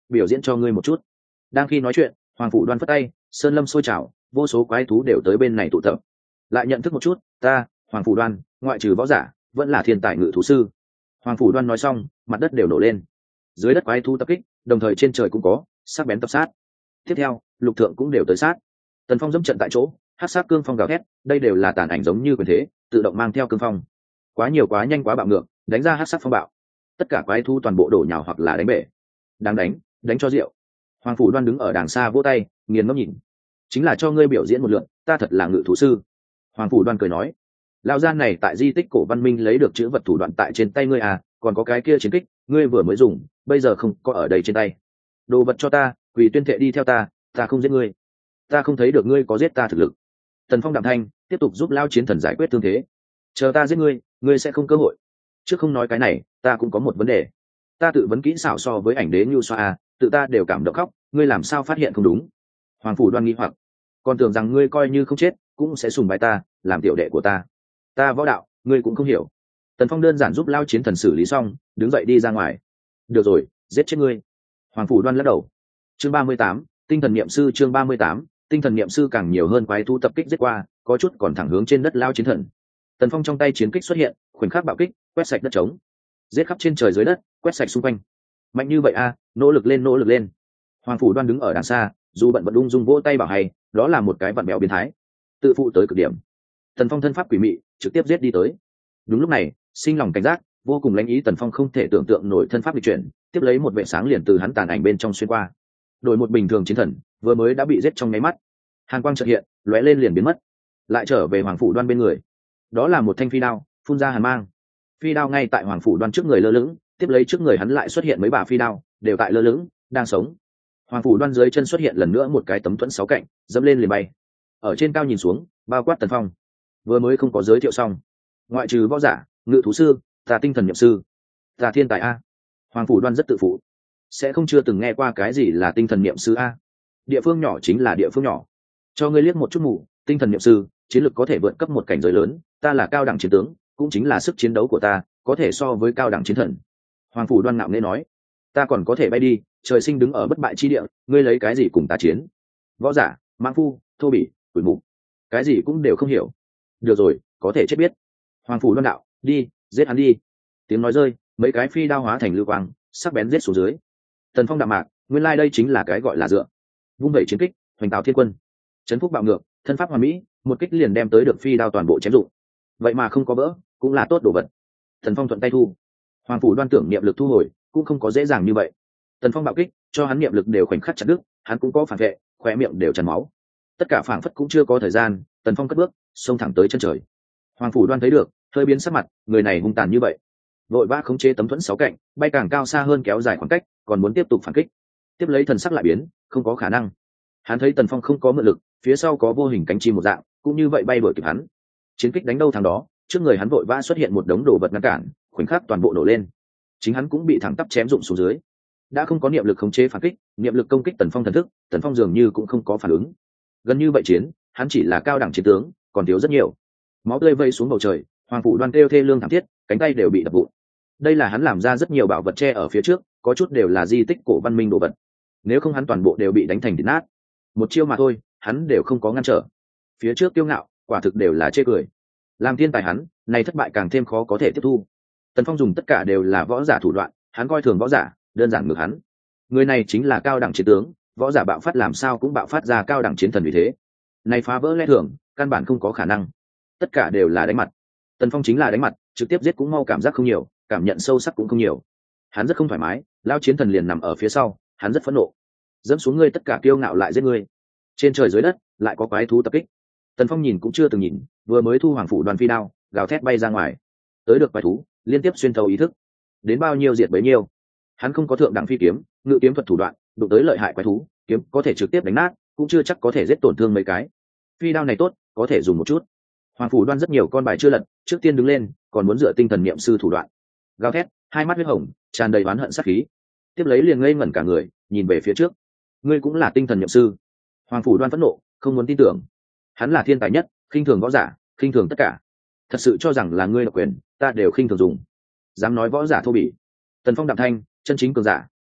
biểu diễn cho ngươi một chút. Đang khi nói chuyện, Hoàng Phủ Đoan phất tay, sơn lâm sôi trào, vô số quái thú đều tới bên này tụ tập. Lại nhận thức một chút, ta Hoàng Phủ Đoan ngoại trừ võ giả vẫn là thiên tài ngự thú sư. Hoàng Phủ Đoan nói xong, mặt đất đều nổ lên, dưới đất quái thú tập kích, đồng thời trên trời cũng có sắc bén tập sát. Tiếp theo lục thượng cũng đều tới sát. Tần Phong dẫm trận tại chỗ, hát sát cương phong gào thét, đây đều là tàn ảnh giống như quyền thế, tự động mang theo cương phong. Quá nhiều quá nhanh quá bạo ngược, đánh ra hát sát phong bạo, tất cả quái thú toàn bộ đổ nhào hoặc là đánh bể. Đáng đánh, đánh cho rượu. Hoàng Phủ Đoan đứng ở đàng xa vỗ tay, nghiền ngẫm nhìn. Chính là cho ngươi biểu diễn một lượt, ta thật là ngự thú sư. Hoàng Phủ Đoan cười nói, lão gian này tại di tích cổ văn minh lấy được chữ vật thủ đoạn tại trên tay ngươi à, còn có cái kia chiến kích, ngươi vừa mới dùng, bây giờ không có ở đây trên tay. Đồ vật cho ta, quỷ tuyên thệ đi theo ta, ta không giết ngươi. Ta không thấy được ngươi có giết ta thực lực. Tần Phong đạm thanh, tiếp tục giúp Lão chiến thần giải quyết thương thế. Chờ ta giết ngươi, ngươi sẽ không cơ hội. Trước không nói cái này, ta cũng có một vấn đề. Ta tự vấn kỹ xảo so với ảnh đế Nhu Xoa à, tự ta đều cảm động khóc, ngươi làm sao phát hiện không đúng? Hoàng Phủ Đoan nghi hoặc, còn tưởng rằng ngươi coi như không chết cũng sẽ sùng bái ta, làm tiểu đệ của ta. Ta võ đạo, ngươi cũng không hiểu. Tần Phong đơn giản giúp Lão chiến thần xử lý xong, đứng dậy đi ra ngoài. Được rồi, giết chết ngươi. Hoàng Phủ Đoan lắc đầu. Chương ba mươi tám, tinh thần niệm sư. Chương ba mươi tám, tinh thần niệm sư. Càng nhiều hơn quái thú tập kích giết qua, có chút còn thẳng hướng trên đất Lão chiến thần. Tần Phong trong tay chiến kích xuất hiện, khoảnh khắc bạo kích, quét sạch đất trống, giết khắp trên trời dưới đất, quét sạch xung quanh. Mạnh như vậy a, nỗ lực lên, nỗ lực lên. Hoàng Phủ Đoan đứng ở đằng xa, dù bận vận ung dung vỗ tay bảo hay, đó là một cái vặn bẹo biến thái, tự phụ tới cực điểm. Tần Phong thân pháp quỷ mị, trực tiếp giết đi tới. Đúng lúc này, sinh lòng cảnh giác, vô cùng lãnh ý. Tần Phong không thể tưởng tượng nổi thân pháp di chuyển, tiếp lấy một vệ sáng liền từ hắn tàn ảnh bên trong xuyên qua. Đổi một bình thường chiến thần, vừa mới đã bị giết trong nháy mắt. Hàn quang chợt hiện, lóe lên liền biến mất, lại trở về Hoàng Phủ Đoan bên người. Đó là một thanh phi đao, phun ra hàn mang. Phi đao ngay tại Hoàng Phủ Đoan trước người lơ lửng, tiếp lấy trước người hắn lại xuất hiện mấy bả phi đao, đều tại lơ lửng, đang sống. Hoàng Phủ Đoan dưới chân xuất hiện lần nữa một cái tấm thuẫn sáu cạnh, dẫm lên liền bay. Ở trên cao nhìn xuống, bao quát Tần Phong. Vừa mới không có giới thiệu xong, ngoại trừ võ giả, ngự thú sư, ta tinh thần niệm sư, ta thiên tài a. Hoàng Phủ Đoan rất tự phụ, sẽ không chưa từng nghe qua cái gì là tinh thần niệm sư a. Địa phương nhỏ chính là địa phương nhỏ, cho ngươi liếc một chút mù. Tinh thần niệm sư chiến lược có thể vượt cấp một cảnh giới lớn, ta là cao đẳng chiến tướng, cũng chính là sức chiến đấu của ta có thể so với cao đẳng chiến thần. Hoàng Phủ Đoan ngạo nghễ nói, ta còn có thể bay đi, trời sinh đứng ở bất bại chi địa, ngươi lấy cái gì cùng ta chiến? Võ giả, mãng phu, thô bỉ, tuổi mục, cái gì cũng đều không hiểu. Được rồi, có thể chết biết. Hoàng Phủ Đoan đạo, đi, giết hắn đi. Tiếng nói rơi, mấy cái phi đao hóa thành lưu quang, sắc bén giết xuống dưới. Tần Phong đạm mạc, nguyên lai đây chính là cái gọi là dựa. Vung vẩy chiến kích, hoành tạo thiên quân, chấn phúc bạo ngược, thân pháp hoàn mỹ, một kích liền đem tới được phi đao toàn bộ chém dụng. Vậy mà không có vỡ, cũng là tốt đồ vật. Tần Phong thuận tay thu. Hoàng Phủ Đoan tưởng niệm lực thu hồi, cũng không có dễ dàng như vậy. Tần Phong bạo kích, cho hắn niệm lực đều khoảnh khắc chặt đứt, hắn cũng có phản vệ, khóe miệng đều tràn máu. Tất cả phảng phất cũng chưa có thời gian, Tần Phong cất bước, xông thẳng tới chân trời. Hoàng Phủ Đoan thấy được, hơi biến sắc mặt, người này hung tàn như vậy, vội vã khống chế tấm thuẫn sáu cạnh, bay càng cao xa hơn kéo dài khoảng cách, còn muốn tiếp tục phản kích. Tiếp lấy thần sắc lại biến, không có khả năng. Hắn thấy Tần Phong không có mượn lực, phía sau có vô hình cánh chim một dạng, cũng như vậy bay đuổi kịp hắn. Chiến kích đánh đâu thằng đó, trước người hắn vội vã xuất hiện một đống đồ vật ngăn cản, khoảnh khắc toàn bộ nổ lên. Chính hắn cũng bị thẳng tắp chém rụng xuống dưới. Đã không có niệm lực khống chế phản kích, niệm lực công kích Tần Phong thần thức, Tần Phong dường như cũng không có phản ứng. Gần như vậy chiến, hắn chỉ là cao đẳng chiến tướng, còn thiếu rất nhiều. Máu tươi vây xuống bầu trời, Hoàng Phủ Đoan kêu thê lương thảm thiết, cánh tay đều bị đập vụn. Đây là hắn làm ra rất nhiều bảo vật che ở phía trước, có chút đều là di tích cổ văn minh đồ vật. Nếu không hắn toàn bộ đều bị đánh thành thịt nát. Một chiêu mà thôi, hắn đều không có ngăn trở. Phía trước kiêu ngạo, quả thực đều là chê cười. Làm thiên tài hắn, này thất bại càng thêm khó có thể tiếp thu. Tần Phong dùng tất cả đều là võ giả thủ đoạn, hắn coi thường võ giả, đơn giản ngược hắn. Người này chính là cao đẳng chiến tướng, võ giả bạo phát làm sao cũng bạo phát ra cao đẳng chiến thần vì thế. Này phá vỡ lẽ thường, căn bản không có khả năng. Tất cả đều là đánh mặt. Tần Phong chính là đánh mặt, trực tiếp giết cũng mau cảm giác không nhiều, cảm nhận sâu sắc cũng không nhiều. Hắn rất không thoải mái, lao chiến thần liền nằm ở phía sau, hắn rất phẫn nộ. Dẫm xuống ngươi tất cả kiêu ngạo lại giết ngươi. Trên trời dưới đất lại có quái thú tập kích. Tần Phong nhìn cũng chưa từng nhìn, vừa mới thu Hoàng Phủ Đoan phi đao, gào thét bay ra ngoài. Tới được quái thú, liên tiếp xuyên thấu ý thức. Đến bao nhiêu diệt bấy nhiêu. Hắn không có thượng đẳng phi kiếm, ngự kiếm thuật thủ đoạn, đụng tới lợi hại quái thú, kiếm có thể trực tiếp đánh nát, cũng chưa chắc có thể giết tổn thương mấy cái. Phi đao này tốt, có thể dùng một chút. Hoàng Phủ Đoan rất nhiều con bài chưa lật, trước tiên đứng lên, còn muốn dựa tinh thần niệm sư thủ đoạn. Gào thét, hai mắt huyết hồng, tràn đầy oán hận sát khí. Tiếp lấy liền ngây ngẩn cả người, nhìn về phía trước. Ngươi cũng là tinh thần niệm sư? Hoàng Phủ Đoan phẫn nộ, không muốn tin tưởng. Hắn là thiên tài nhất, khinh thường võ giả, khinh thường tất cả. Thật sự cho rằng là ngươi độc quyền, ta đều khinh thường dùng. Dám nói võ giả thô bỉ. Tần Phong đạm thanh, chân chính cường giả,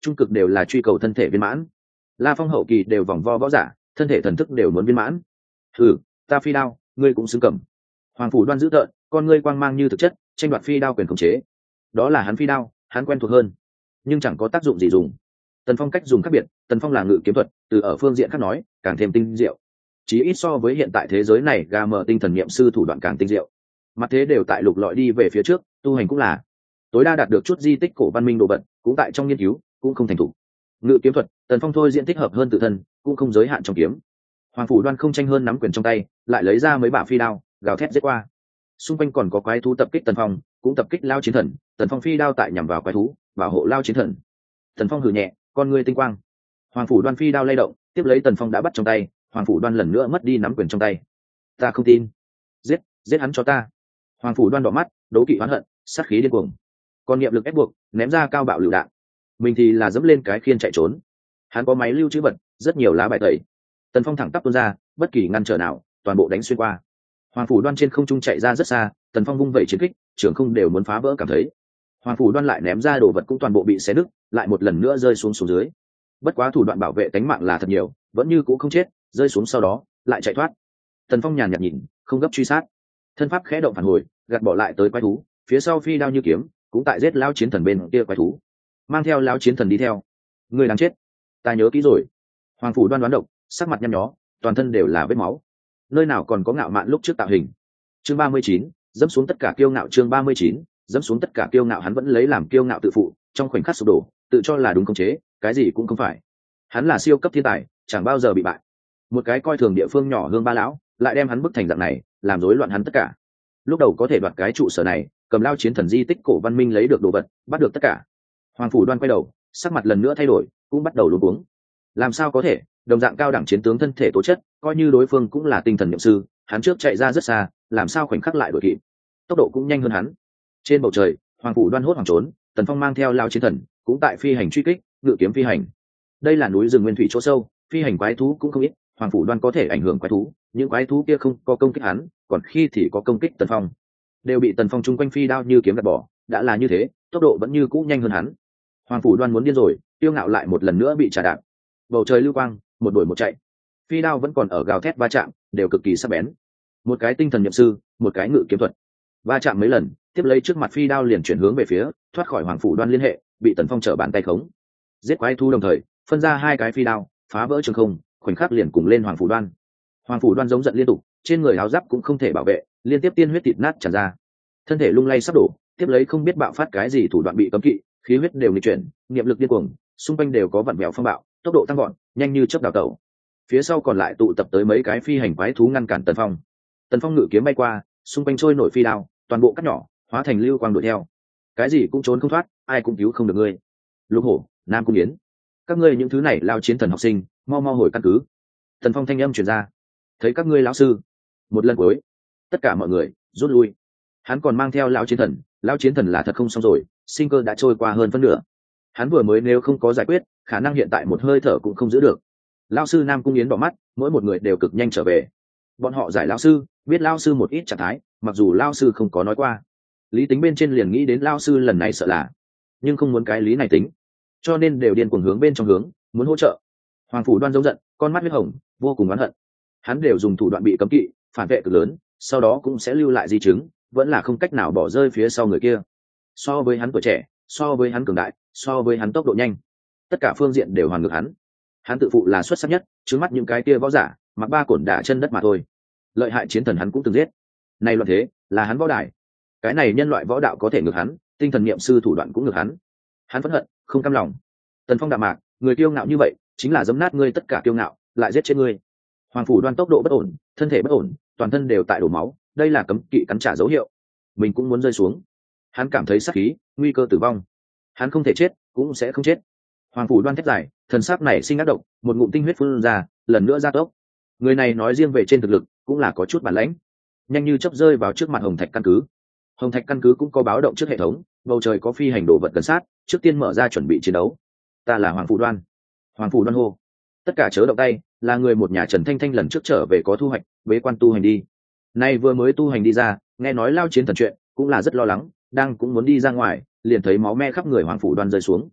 trung cực đều là truy cầu thân thể viên mãn. La Phong hậu kỳ đều vòng vo võ giả, thân thể thần thức đều muốn viên mãn. Ừ, ta phi đao, ngươi cũng xứng cầm. Hoàng Phủ Đoan giữ tợn, con ngươi quang mang như thực chất, tranh đoạt phi đao quyền khống chế. Đó là hắn phi đao, hắn quen thuộc hơn, nhưng chẳng có tác dụng gì dùng. Tần Phong cách dùng khác biệt, Tần Phong là ngự kiếm thuật, từ ở phương diện khác nói, càng thêm tinh diệu. Chí ít so với hiện tại thế giới này, gà mở tinh thần niệm sư thủ đoạn càng tinh diệu. Mặt thế đều tại lục lọi đi về phía trước, tu hành cũng là tối đa đạt được chút di tích cổ văn minh đồ vật, cũng tại trong nghiên cứu, cũng không thành thủ. Ngự kiếm thuật, Tần Phong thôi diện thích hợp hơn tự thân, cũng không giới hạn trong kiếm. Hoàng Phủ Đoan không tranh hơn nắm quyền trong tay, lại lấy ra mấy bả phi đao, gào thét giết qua. Xung quanh còn có quái thú tập kích Tần Phong, cũng tập kích Lao Chiến Thần. Tần Phong phi đao tại nhằm vào quái thú, bảo hộ Lao Chiến Thần. Tần Phong hừ nhẹ, con ngươi tinh quang. Hoàng Phủ Đoan phi đao lay động, tiếp lấy Tần Phong đã bắt trong tay. Hoàng Phủ Đoan lần nữa mất đi nắm quyền trong tay. Ta không tin, giết, giết hắn cho ta. Hoàng Phủ Đoan đỏ mắt, đố kỵ oán hận, sát khí điên cuồng. Con niệm lực ép buộc, ném ra cao bạo lựu đạn. Mình thì là dẫm lên cái khiên chạy trốn. Hắn có máy lưu trữ vật, rất nhiều lá bài tẩy. Tần Phong thẳng tắp tuôn ra, bất kỳ ngăn trở nào, toàn bộ đánh xuyên qua. Hoàng Phủ Đoan trên không trung chạy ra rất xa, Tần Phong vung vẩy chiến kích, trường không đều muốn phá vỡ cảm thấy. Hoàng Phủ Đoan lại ném ra đồ vật cũng toàn bộ bị xé nứt, lại một lần nữa rơi xuống xuống dưới. Bất quá thủ đoạn bảo vệ tính mạng là thật nhiều, vẫn như cũ không chết, rơi xuống sau đó lại chạy thoát. Tần Phong nhàn nhạt nhìn, không gấp truy sát, thân pháp khẽ động phản hồi, gạt bỏ lại tới quái thú, phía sau phi đao như kiếm, cũng tại giết Lão Chiến Thần bên kia quái thú, mang theo Lão Chiến Thần đi theo. Người đáng chết, ta nhớ kỹ rồi. Hoàng Phủ Đoan đoán độc, sắc mặt nhăn nhó, toàn thân đều là vết máu, nơi nào còn có ngạo mạn lúc trước tạo hình. Chương ba mươi chín, dẫm xuống tất cả kiêu ngạo. Chương ba mươi chín, dẫm xuống tất cả kiêu ngạo. Hắn vẫn lấy làm kiêu ngạo tự phụ, trong khoảnh khắc sụp đổ, tự cho là đúng khống chế, cái gì cũng không phải. Hắn là siêu cấp thiên tài, chẳng bao giờ bị bại. Một cái coi thường địa phương nhỏ hương ba lão, lại đem hắn bức thành dạng này, làm rối loạn hắn tất cả. Lúc đầu có thể đoạt cái trụ sở này, cầm Lao Chiến Thần di tích cổ văn minh lấy được đồ vật, bắt được tất cả. Hoàng Phủ Đoan quay đầu, sắc mặt lần nữa thay đổi, cũng bắt đầu luống cuống. Làm sao có thể, đồng dạng cao đẳng chiến tướng thân thể tố chất, coi như đối phương cũng là tinh thần niệm sư, hắn trước chạy ra rất xa, làm sao khoảnh khắc lại đuổi kịp, tốc độ cũng nhanh hơn hắn. Trên bầu trời, Hoàng Phủ Đoan hốt hoảng trốn, Tần Phong mang theo Lao Chiến Thần, cũng tại phi hành truy kích, ngự kiếm phi hành. Đây là núi rừng nguyên thủy chỗ sâu, phi hành quái thú cũng không ít, Hoàng Phủ Đoan có thể ảnh hưởng quái thú, những quái thú kia không có công kích hắn, còn khi thì có công kích Tần Phong, đều bị Tần Phong chung quanh phi đao như kiếm gạt bỏ. Đã là như thế, tốc độ vẫn như cũ nhanh hơn hắn. Hoàng Phủ Đoan muốn điên rồi, tiêu ngạo lại một lần nữa bị trà đạp. Bầu trời lưu quang, một đuổi một chạy, phi đao vẫn còn ở gào thét va chạm, đều cực kỳ sắc bén. Một cái tinh thần nhập sư, một cái ngự kiếm thuật, va chạm mấy lần, tiếp lấy trước mặt phi đao liền chuyển hướng về phía, thoát khỏi Hoàng Phủ Đoan liên hệ, bị Tần Phong trở bàn tay khống. Giết quái thú đồng thời, phân ra hai cái phi đao, phá vỡ trường không, khoảnh khắc liền cùng lên Hoàng Phủ Đoan. Hoàng Phủ Đoan giống giận liên tục, trên người áo giáp cũng không thể bảo vệ, liên tiếp tiên huyết thịt nát tràn ra, thân thể lung lay sắp đổ, tiếp lấy không biết bạo phát cái gì thủ đoạn bị cấm kỵ, khí huyết đều nghịch chuyển, niệm lực điên cuồng, xung quanh đều có vặn vẹo phong bạo, tốc độ tăng gọn, nhanh như chớp đào tẩu. Phía sau còn lại tụ tập tới mấy cái phi hành quái thú ngăn cản Tần Phong. Tần Phong ngự kiếm bay qua, xung quanh trôi nổi phi đao, toàn bộ cắt nhỏ, hóa thành lưu quang đuổi theo. Cái gì cũng trốn không thoát, ai cũng cứu không được ngươi. Lục Hổ, Nam Cung Yến, các ngươi những thứ này Lao Chiến Thần học sinh, mau mau hồi căn cứ. Tần Phong thanh âm truyền ra. Thấy các ngươi lão sư, một lần cuối, tất cả mọi người rút lui. Hắn còn mang theo Lão Chiến Thần, Lão Chiến Thần là thật không xong rồi, sinh cơ đã trôi qua hơn phân nửa. Hắn vừa mới nếu không có giải quyết, khả năng hiện tại một hơi thở cũng không giữ được. Lão sư Nam Cung Yến đỏ mắt, mỗi một người đều cực nhanh trở về. Bọn họ giải lão sư, biết lão sư một ít trạng thái, mặc dù lão sư không có nói qua, lý tính bên trên liền nghĩ đến lão sư lần này sợ là, nhưng không muốn cái lý này tính, cho nên đều điên cuồng hướng bên trong hướng, muốn hỗ trợ. Hoàng Phủ Đoan giống giận, con mắt huyết hồng, vô cùng oán hận. Hắn đều dùng thủ đoạn bị cấm kỵ, phản vệ cực lớn, sau đó cũng sẽ lưu lại di chứng, vẫn là không cách nào bỏ rơi phía sau người kia. So với hắn tuổi trẻ, so với hắn cường đại, so với hắn tốc độ nhanh, tất cả phương diện đều hoàn ngược hắn. Hắn tự phụ là xuất sắc nhất, trước mắt những cái kia võ giả, mặc ba cổn đả chân đất mà thôi. Lợi hại chiến thần hắn cũng từng giết. Này loạn thế, là hắn võ đài. Cái này nhân loại võ đạo có thể ngược hắn, tinh thần niệm sư thủ đoạn cũng ngược hắn. Hắn phẫn hận, không cam lòng. Tần Phong đạm mạc, người kiêu ngạo như vậy, chính là giẫm nát ngươi tất cả kiêu ngạo, lại giết chết ngươi. Hoàng Phủ Đoan tốc độ bất ổn, thân thể bất ổn, toàn thân đều tại đổ máu, đây là cấm kỵ cắn trả dấu hiệu. Mình cũng muốn rơi xuống. Hắn cảm thấy sát khí, nguy cơ tử vong. Hắn không thể chết, cũng sẽ không chết. Hoàng Phủ Đoan thét dài, thần sắc này sinh ác độc, một ngụm tinh huyết phun ra, lần nữa ra tốc. Người này nói riêng về trên thực lực, cũng là có chút bản lãnh. Nhanh như chớp rơi vào trước mặt Hồng Thạch căn cứ. Hồng Thạch căn cứ cũng có báo động trước hệ thống, bầu trời có phi hành đồ vật gần sát, trước tiên mở ra chuẩn bị chiến đấu. Ta là Hoàng Phủ Đoan. Hoàng Phủ Đoan hô. Tất cả chớ động tay, là người một nhà Trần Thanh Thanh lần trước trở về có thu hoạch, bế quan tu hành đi. Nay vừa mới tu hành đi ra, nghe nói Lao Chiến Thần chuyện, cũng là rất lo lắng, đang cũng muốn đi ra ngoài, liền thấy máu me khắp người Hoàng Phủ Đoan rơi xuống.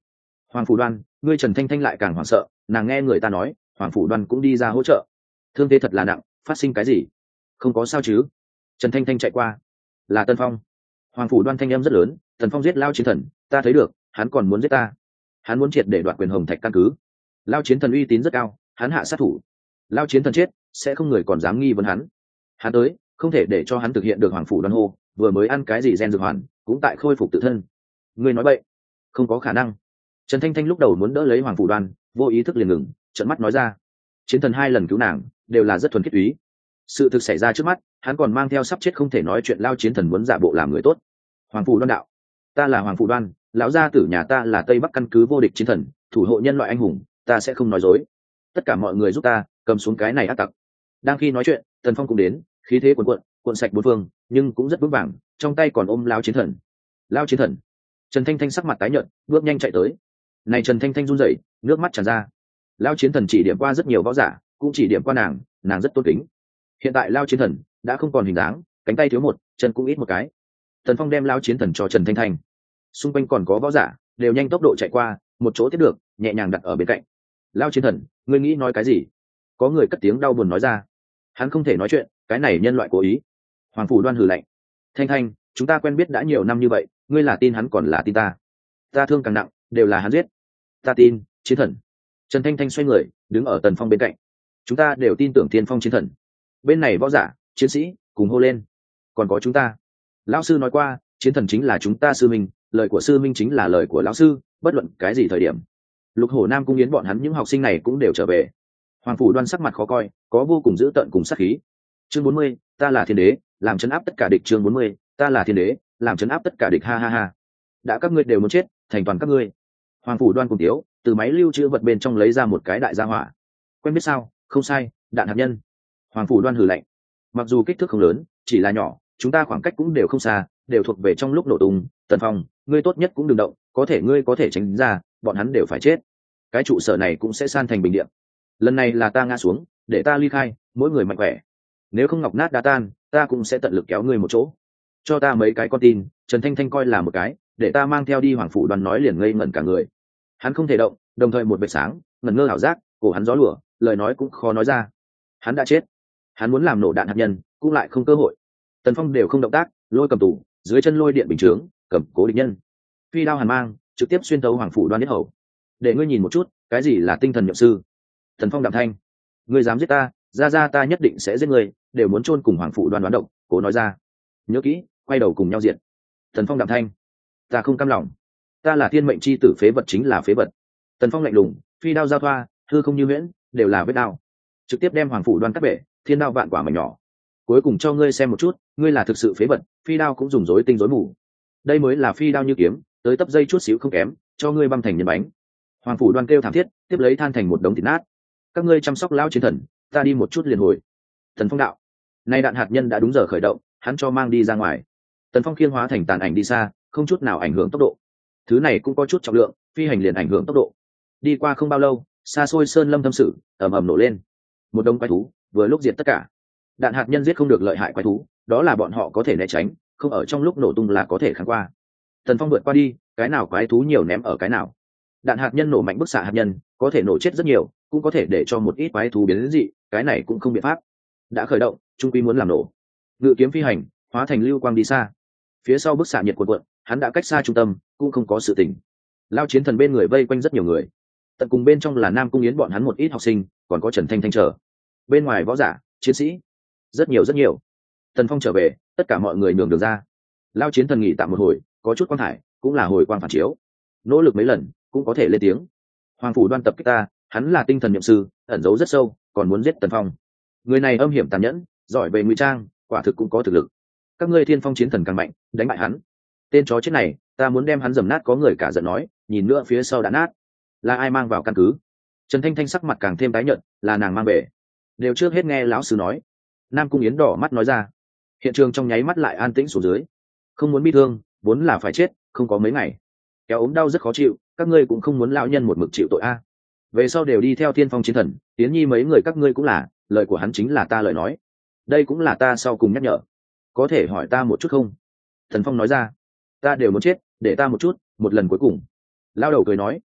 Hoàng Phủ Đoan, ngươi Trần Thanh Thanh lại càng hoảng sợ, nàng nghe người ta nói Hoàng Phủ Đoan cũng đi ra hỗ trợ. Thương thế thật là nặng, phát sinh cái gì? Không có sao chứ? Trần Thanh Thanh chạy qua. Là Tần Phong. Hoàng Phủ Đoan thanh âm rất lớn, Tần Phong giết Lao Chiến Thần, ta thấy được, hắn còn muốn giết ta. Hắn muốn triệt để đoạt quyền Hồng Thạch căn cứ. Lao Chiến Thần uy tín rất cao, hắn hạ sát thủ. Lao Chiến Thần chết, sẽ không người còn dám nghi vấn hắn. Hắn tới, không thể để cho hắn thực hiện được Hoàng Phủ Đoan hô, vừa mới ăn cái gì gen dược hoàn, cũng tại khôi phục tự thân. Ngươi nói bậy, không có khả năng. Trần Thanh Thanh lúc đầu muốn đỡ lấy Hoàng Phủ Đoan, vô ý thức liền ngừng, trợn mắt nói ra. Chiến Thần hai lần cứu nàng, đều là rất thuần khiết úy. Sự thực xảy ra trước mắt, hắn còn mang theo sắp chết không thể nói chuyện Lao Chiến Thần muốn giả bộ làm người tốt. Hoàng Phủ Đoan đạo, ta là Hoàng Phủ Đoan, lão gia tử nhà ta là Tây Bắc căn cứ vô địch chiến thần, thủ hộ nhân loại anh hùng, ta sẽ không nói dối. Tất cả mọi người giúp ta cầm xuống cái này ác tặc. Đang khi nói chuyện, Tần Phong cũng đến, khí thế cuồn cuộn, cuộn sạch bốn phương, nhưng cũng rất vững vàng, trong tay còn ôm Lao Chiến Thần. Lao Chiến Thần. Trần Thanh Thanh sắc mặt tái nhợt, bước nhanh chạy tới. Này Trần Thanh Thanh run rẩy, nước mắt tràn ra. Lao Chiến Thần chỉ điểm qua rất nhiều võ giả, cũng chỉ điểm qua nàng, nàng rất tôn kính. Hiện tại Lao Chiến Thần đã không còn hình dáng, cánh tay thiếu một, chân cũng ít một cái. Tần Phong đem Lao Chiến Thần cho Trần Thanh Thanh. Xung quanh còn có võ giả, đều nhanh tốc độ chạy qua, một chỗ tiếp được, nhẹ nhàng đặt ở bên cạnh. Lao Chiến Thần, ngươi nghĩ nói cái gì? Có người cất tiếng đau buồn nói ra. Hắn không thể nói chuyện, cái này nhân loại cố ý. Hoàng Phủ Đoan hừ lạnh. Thanh Thanh, chúng ta quen biết đã nhiều năm như vậy, ngươi là tin hắn còn là tin ta? Ta thương càng nặng, đều là hắn giết. Ta tin, Chiến Thần. Trần Thanh Thanh xoay người, đứng ở Tần Phong bên cạnh. Chúng ta đều tin tưởng Tiên Phong Chiến Thần. Bên này võ giả, chiến sĩ, cùng hô lên. Còn có chúng ta. Lão sư nói qua, Chiến Thần chính là chúng ta sư minh, lời của sư minh chính là lời của lão sư, bất luận cái gì thời điểm. Lục Hổ Nam Cung Yến bọn hắn những học sinh này cũng đều trở về. Hoàng Phủ Đoan sắc mặt khó coi, có vô cùng dữ tợn cùng sát khí. Chương bốn mươi, ta là thiên đế, làm chấn áp tất cả địch. Chương bốn mươi, ta là thiên đế, làm chấn áp tất cả địch. Ha ha ha. Đã các ngươi đều muốn chết, thành toàn các ngươi. Hoàng Phủ Đoan cùng tiếu, từ máy lưu trữ vật bên trong lấy ra một cái đại gia hỏa. Quen biết sao? Không sai, đạn hạt nhân. Hoàng Phủ Đoan hừ lạnh. Mặc dù kích thước không lớn, chỉ là nhỏ, chúng ta khoảng cách cũng đều không xa, đều thuộc về trong lúc nổ tung. Tần Phong, ngươi tốt nhất cũng đừng động, có thể ngươi có thể tránh ra, bọn hắn đều phải chết. Cái trụ sở này cũng sẽ san thành bình địa. Lần này là ta ngã xuống, để ta ly khai, mỗi người mạnh khỏe. Nếu không ngọc nát đá tan, ta cũng sẽ tận lực kéo ngươi một chỗ. Cho ta mấy cái con tin, Trần Thanh Thanh coi là một cái, để ta mang theo đi. Hoàng Phủ Đoan nói liền ngây ngẩn cả người. Hắn không thể động, đồng thời một vệt sáng, ngẩn ngơ ảo giác, cổ hắn gió lùa, lời nói cũng khó nói ra. Hắn đã chết. Hắn muốn làm nổ đạn hạt nhân, cũng lại không cơ hội. Tần Phong đều không động tác, lôi cầm tủ, dưới chân lôi điện bình chướng, cầm cố địch nhân. Phi đao hàn mang, trực tiếp xuyên tấu Hoàng Phủ Đoan yết hầu. Để ngươi nhìn một chút, cái gì là tinh thần nhậm sư. Tần Phong đạm thanh, ngươi dám giết ta, ra ra ta nhất định sẽ giết ngươi, đều muốn chôn cùng Hoàng Phủ Đoan đoán động, cố nói ra. Nhớ kỹ, quay đầu cùng nhau diệt. Tần Phong đạm thanh, ta không cam lòng, ta là thiên mệnh chi tử, phế vật chính là phế vật. Tần Phong lạnh lùng, phi đao giao thoa, hư không như huyễn, đều là vết đao, trực tiếp đem Hoàng Phủ Đoan cắt bể, thiên đao vạn quả mảnh nhỏ. Cuối cùng cho ngươi xem một chút, ngươi là thực sự phế vật, phi đao cũng dùng rối tinh rối mù. Đây mới là phi đao như kiếm, tới tấp dây chút xíu không kém, cho ngươi băm thành nhân bánh. Hoàng Phủ Đoan kêu thảm thiết, tiếp lấy than thành một đống thịt nát. Các ngươi chăm sóc Lão Chiến Thần, ta đi một chút liền hồi. Tần Phong đạo, nay đạn hạt nhân đã đúng giờ khởi động, hắn cho mang đi ra ngoài. Tần Phong khiên hóa thành tàn ảnh đi xa, không chút nào ảnh hưởng tốc độ. Thứ này cũng có chút trọng lượng, phi hành liền ảnh hưởng tốc độ. Đi qua không bao lâu, xa xôi sơn lâm thâm sự, ầm ầm nổ lên. Một đống quái thú, vừa lúc diệt tất cả. Đạn hạt nhân giết không được lợi hại quái thú, đó là bọn họ có thể né tránh, không ở trong lúc nổ tung là có thể kháng qua. Tần Phong vượt qua đi, cái nào quái thú nhiều ném ở cái nào. Đạn hạt nhân nổ mạnh bức xạ hạt nhân, có thể nổ chết rất nhiều, cũng có thể để cho một ít quái thú biến đến dị, cái này cũng không biện pháp. Đã khởi động, trung quy muốn làm nổ. Ngự kiếm phi hành, hóa thành lưu quang đi xa. Phía sau bức xạ nhiệt cuộn cuộn, hắn đã cách xa trung tâm, cũng không có sự tình. Lao Chiến Thần bên người vây quanh rất nhiều người. Tận cùng bên trong là Nam Cung Yến bọn hắn một ít học sinh, còn có Trần Thanh Thanh chờ. Bên ngoài võ giả, chiến sĩ, rất nhiều rất nhiều. Tần Phong trở về, tất cả mọi người nhường đường ra. Lao Chiến Thần nghỉ tạm một hồi, có chút quang thải, cũng là hồi quang phản chiếu. Nỗ lực mấy lần, cũng có thể lên tiếng. Hoàng Phủ Đoan tập kích ta, hắn là tinh thần nhậm sư, ẩn giấu rất sâu, còn muốn giết Tần Phong. Người này âm hiểm tàn nhẫn, giỏi về ngụy trang, quả thực cũng có thực lực. Các ngươi Thiên Phong Chiến Thần càng mạnh, đánh bại hắn. Tên chó chết này, ta muốn đem hắn dầm nát. Có người cả giận nói, nhìn nữa phía sau đã nát. Là ai mang vào căn cứ? Trần Thanh Thanh sắc mặt càng thêm tái nhợt, là nàng mang về. Đều trước hết nghe lão sư nói. Nam Cung Yến đỏ mắt nói ra. Hiện trường trong nháy mắt lại an tĩnh xuống dưới. Không muốn bi thương, vốn là phải chết, không có mấy ngày. Kéo ốm đau rất khó chịu, các ngươi cũng không muốn lão nhân một mực chịu tội a. Về sau đều đi theo Thiên Phong Chiến Thần, Tiến Nhi mấy người các ngươi cũng là, lời của hắn chính là ta lời nói. Đây cũng là ta sau cùng nhắc nhở. Có thể hỏi ta một chút không? Thần Phong nói ra. Ta đều muốn chết, để ta một chút, một lần cuối cùng. Lao đầu cười nói,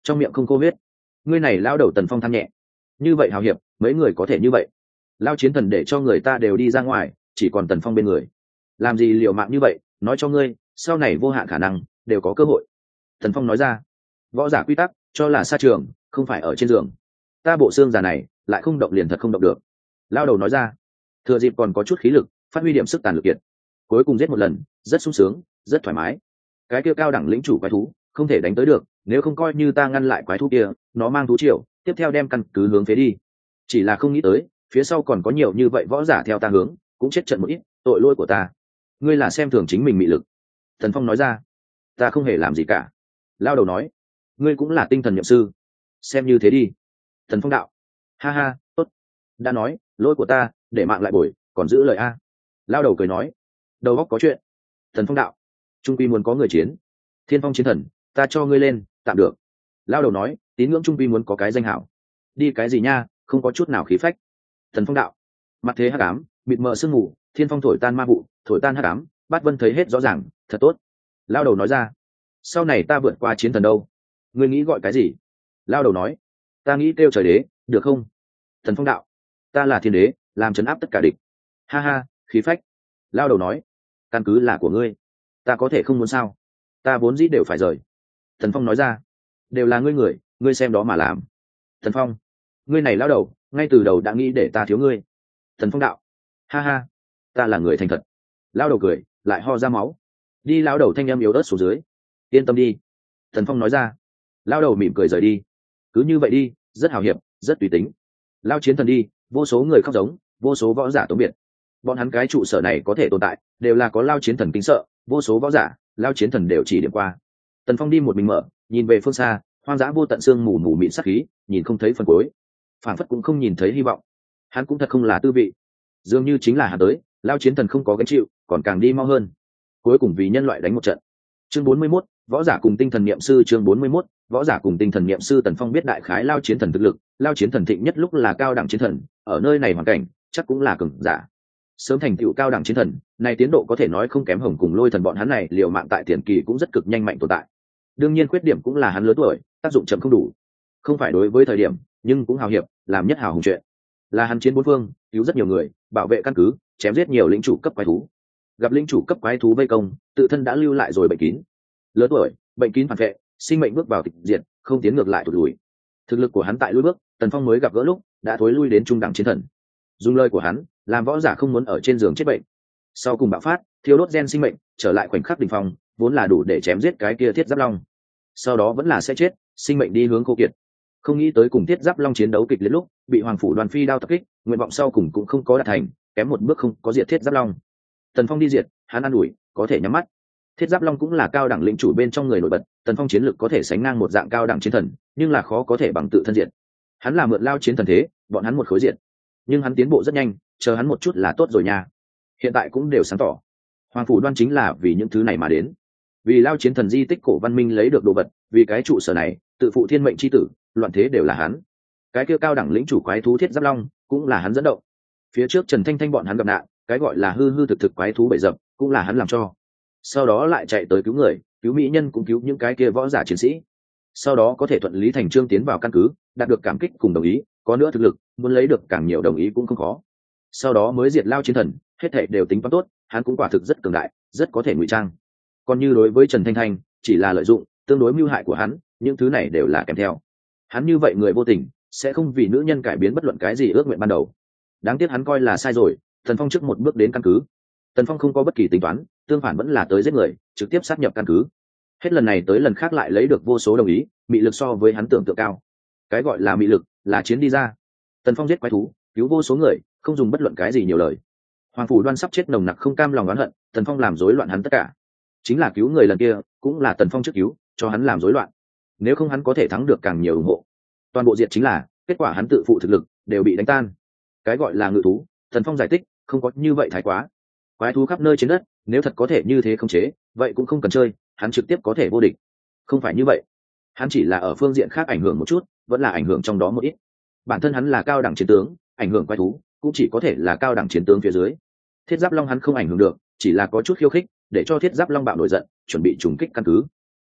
trong miệng không cô huyết. Ngươi này lao đầu Tần Phong than nhẹ. Như vậy hào hiệp, mấy người có thể như vậy. Lao chiến thần để cho người ta đều đi ra ngoài, chỉ còn Tần Phong bên người. Làm gì liều mạng như vậy, nói cho ngươi, sau này vô hạn khả năng đều có cơ hội. Tần Phong nói ra. Võ giả quy tắc, cho là xa trường, không phải ở trên giường. Ta bộ xương già này, lại không động liền thật không động được. Lao đầu nói ra. Thừa dịp còn có chút khí lực, phát huy điểm sức tàn lực kiệt. Cuối cùng giết một lần, rất sung sướng, rất thoải mái. Cái kia cao đẳng lĩnh chủ quái thú, không thể đánh tới được, nếu không coi như ta ngăn lại quái thú kia, nó mang thú triều, tiếp theo đem căn cứ hướng phía đi. Chỉ là không nghĩ tới, phía sau còn có nhiều như vậy võ giả theo ta hướng, cũng chết trận một ít, tội lỗi của ta. Ngươi là xem thường chính mình mị lực. Thần Phong nói ra. Ta không hề làm gì cả. Lao đầu nói. Ngươi cũng là tinh thần nhậm sư, xem như thế đi. Thần Phong đạo. Ha ha, tốt. Đã nói, lỗi của ta, để mạng lại bồi, còn giữ lời a. Lao đầu cười nói. Đầu óc có chuyện. Thần Phong đạo. Trung quy muốn có người chiến. Thiên Phong chiến thần, ta cho ngươi lên, tạm được. Lao đầu nói, tín ngưỡng trung quy muốn có cái danh hảo. Đi cái gì nha, không có chút nào khí phách. Thần Phong đạo. Mặt thế hắc ám, mịt mờ sương mù, thiên phong thổi tan ma vụ, thổi tan hắc ám, bát vân thấy hết rõ ràng, thật tốt. Lao đầu nói ra. Sau này ta vượt qua chiến thần đâu? Ngươi nghĩ gọi cái gì? Lao đầu nói. Ta nghĩ kêu trời đế, được không? Thần Phong đạo. Ta là thiên đế, làm trấn áp tất cả địch. Ha ha, khí phách. Lao đầu nói. Căn cứ là của ngươi, ta có thể không muốn sao? Ta vốn dĩ đều phải rời. Thần Phong nói ra. Đều là ngươi người, ngươi xem đó mà làm. Thần Phong. Ngươi này lao đầu, ngay từ đầu đã nghĩ để ta thiếu ngươi. Thần Phong đạo. Ha ha, ta là người thành thật. Lao đầu cười, lại ho ra máu. Đi lao đầu thanh em yếu ớt xuống dưới. Yên tâm đi. Thần Phong nói ra. Lao đầu mỉm cười rời đi. Cứ như vậy đi, rất hào hiệp, rất tùy tính. Lao chiến thần đi, vô số người khóc giống, vô số võ giả tống biệt. Bọn hắn cái trụ sở này có thể tồn tại, đều là có Lao chiến thần kính sợ, vô số võ giả, Lao chiến thần đều chỉ điểm qua. Tần Phong đi một mình mở, nhìn về phương xa, hoang dã vô tận xương mù mù mịn sắc khí, nhìn không thấy phần cuối, phản phất cũng không nhìn thấy hy vọng. Hắn cũng thật không là tư vị, dường như chính là hắn tới, Lao chiến thần không có gánh chịu, còn càng đi mau hơn. Cuối cùng vì nhân loại đánh một trận. Chương bốn mươi mốt, võ giả cùng tinh thần niệm sư. Chương bốn mươi mốt, võ giả cùng tinh thần niệm sư. Tần Phong biết đại khái Lao chiến thần thực lực, Lao chiến thần thịnh nhất lúc là cao đẳng chiến thần, ở nơi này hoàn cảnh chắc cũng là cường giả. Sớm thành tựu cao đẳng chiến thần, này tiến độ có thể nói không kém Hồng cùng Lôi thần bọn hắn này, liều mạng tại tiền kỳ cũng rất cực nhanh mạnh tồn tại. Đương nhiên khuyết điểm cũng là hắn lớn tuổi, tác dụng chậm không đủ. Không phải đối với thời điểm, nhưng cũng hào hiệp, làm nhất hào hùng chuyện. Là hắn chiến bốn phương, cứu rất nhiều người, bảo vệ căn cứ, chém giết nhiều lĩnh chủ cấp quái thú. Gặp lĩnh chủ cấp quái thú vây công, tự thân đã lưu lại rồi bệnh kín. Lớn tuổi, bệnh kín phản vệ, sinh mệnh bước vào tịch diệt, không tiến ngược lại tụt lùi. Thực lực của hắn tại lùi bước, Tần Phong mới gặp gỡ lúc, đã thối lui đến trung đẳng chiến thần. Dùng lời của hắn, làm võ giả không muốn ở trên giường chết bệnh. Sau cùng bạo phát, thiêu đốt gen sinh mệnh, trở lại khoảnh khắc đỉnh phong, vốn là đủ để chém giết cái kia Thiết Giáp Long. Sau đó vẫn là sẽ chết, sinh mệnh đi hướng khô kiệt. Không nghĩ tới cùng Thiết Giáp Long chiến đấu kịch liệt lúc, bị Hoàng phủ Đoàn phi đao tập kích, nguyện vọng sau cùng cũng không có đạt thành, kém một bước không có diệt Thiết Giáp Long. Tần Phong đi diệt, hắn an ủi, có thể nhắm mắt. Thiết Giáp Long cũng là cao đẳng lĩnh chủ bên trong người nổi bật, Tần Phong chiến lực có thể sánh ngang một dạng cao đẳng chiến thần, nhưng là khó có thể bằng tự thân diện. Hắn là mượn Lao chiến thần thế, bọn hắn một khối diện. Nhưng hắn tiến bộ rất nhanh, chờ hắn một chút là tốt rồi nha. Hiện tại cũng đều sáng tỏ. Hoàng phủ Đoan chính là vì những thứ này mà đến. Vì Lao chiến thần di tích cổ văn minh lấy được đồ vật, vì cái trụ sở này, tự phụ thiên mệnh chi tử, loạn thế đều là hắn. Cái kia cao đẳng lĩnh chủ quái thú Thiết Giáp Long, cũng là hắn dẫn động. Phía trước Trần Thanh Thanh bọn hắn gặp nạn, cái gọi là hư hư thực thực quái thú bậy dập, cũng là hắn làm cho. Sau đó lại chạy tới cứu người, cứu mỹ nhân cũng cứu những cái kia võ giả chiến sĩ. Sau đó có thể thuận lý thành chương tiến vào căn cứ, đạt được cảm kích cùng đồng ý, có nữa thực lực, muốn lấy được càng nhiều đồng ý cũng không khó. Sau đó mới diệt Lao chiến thần, hết thảy đều tính toán tốt, hắn cũng quả thực rất cường đại, rất có thể ngụy trang. Còn như đối với Trần Thanh Thanh, chỉ là lợi dụng, tương đối mưu hại của hắn, những thứ này đều là kèm theo. Hắn như vậy người vô tình, sẽ không vì nữ nhân cải biến bất luận cái gì ước nguyện ban đầu. Đáng tiếc hắn coi là sai rồi, Tần Phong trước một bước đến căn cứ. Tần Phong không có bất kỳ tính toán, tương phản vẫn là tới giết người, trực tiếp sát nhập căn cứ. Hết lần này tới lần khác lại lấy được vô số đồng ý, mị lực so với hắn tưởng tượng cao. Cái gọi là mị lực, là chiến đi ra. Tần Phong giết quái thú, cứu vô số người, không dùng bất luận cái gì nhiều lời. Hoàng phủ Đoan sắp chết nồng nặc không cam lòng oán hận, Tần Phong làm rối loạn hắn tất cả. Chính là cứu người lần kia, cũng là Tần Phong trước cứu, cho hắn làm rối loạn. Nếu không hắn có thể thắng được càng nhiều ủng hộ. Toàn bộ diệt chính là, kết quả hắn tự phụ thực lực, đều bị đánh tan. Cái gọi là ngự thú, Tần Phong giải thích, không có như vậy thái quá. Quái thú khắp nơi trên đất, nếu thật có thể như thế không chế, vậy cũng không cần chơi, hắn trực tiếp có thể vô địch. Không phải như vậy, hắn chỉ là ở phương diện khác ảnh hưởng một chút, vẫn là ảnh hưởng trong đó một ít. Bản thân hắn là cao đẳng chiến tướng, ảnh hưởng quái thú cũng chỉ có thể là cao đẳng chiến tướng phía dưới. Thiết Giáp Long hắn không ảnh hưởng được, chỉ là có chút khiêu khích, để cho Thiết Giáp Long bạo nổi giận, chuẩn bị trùng kích căn cứ.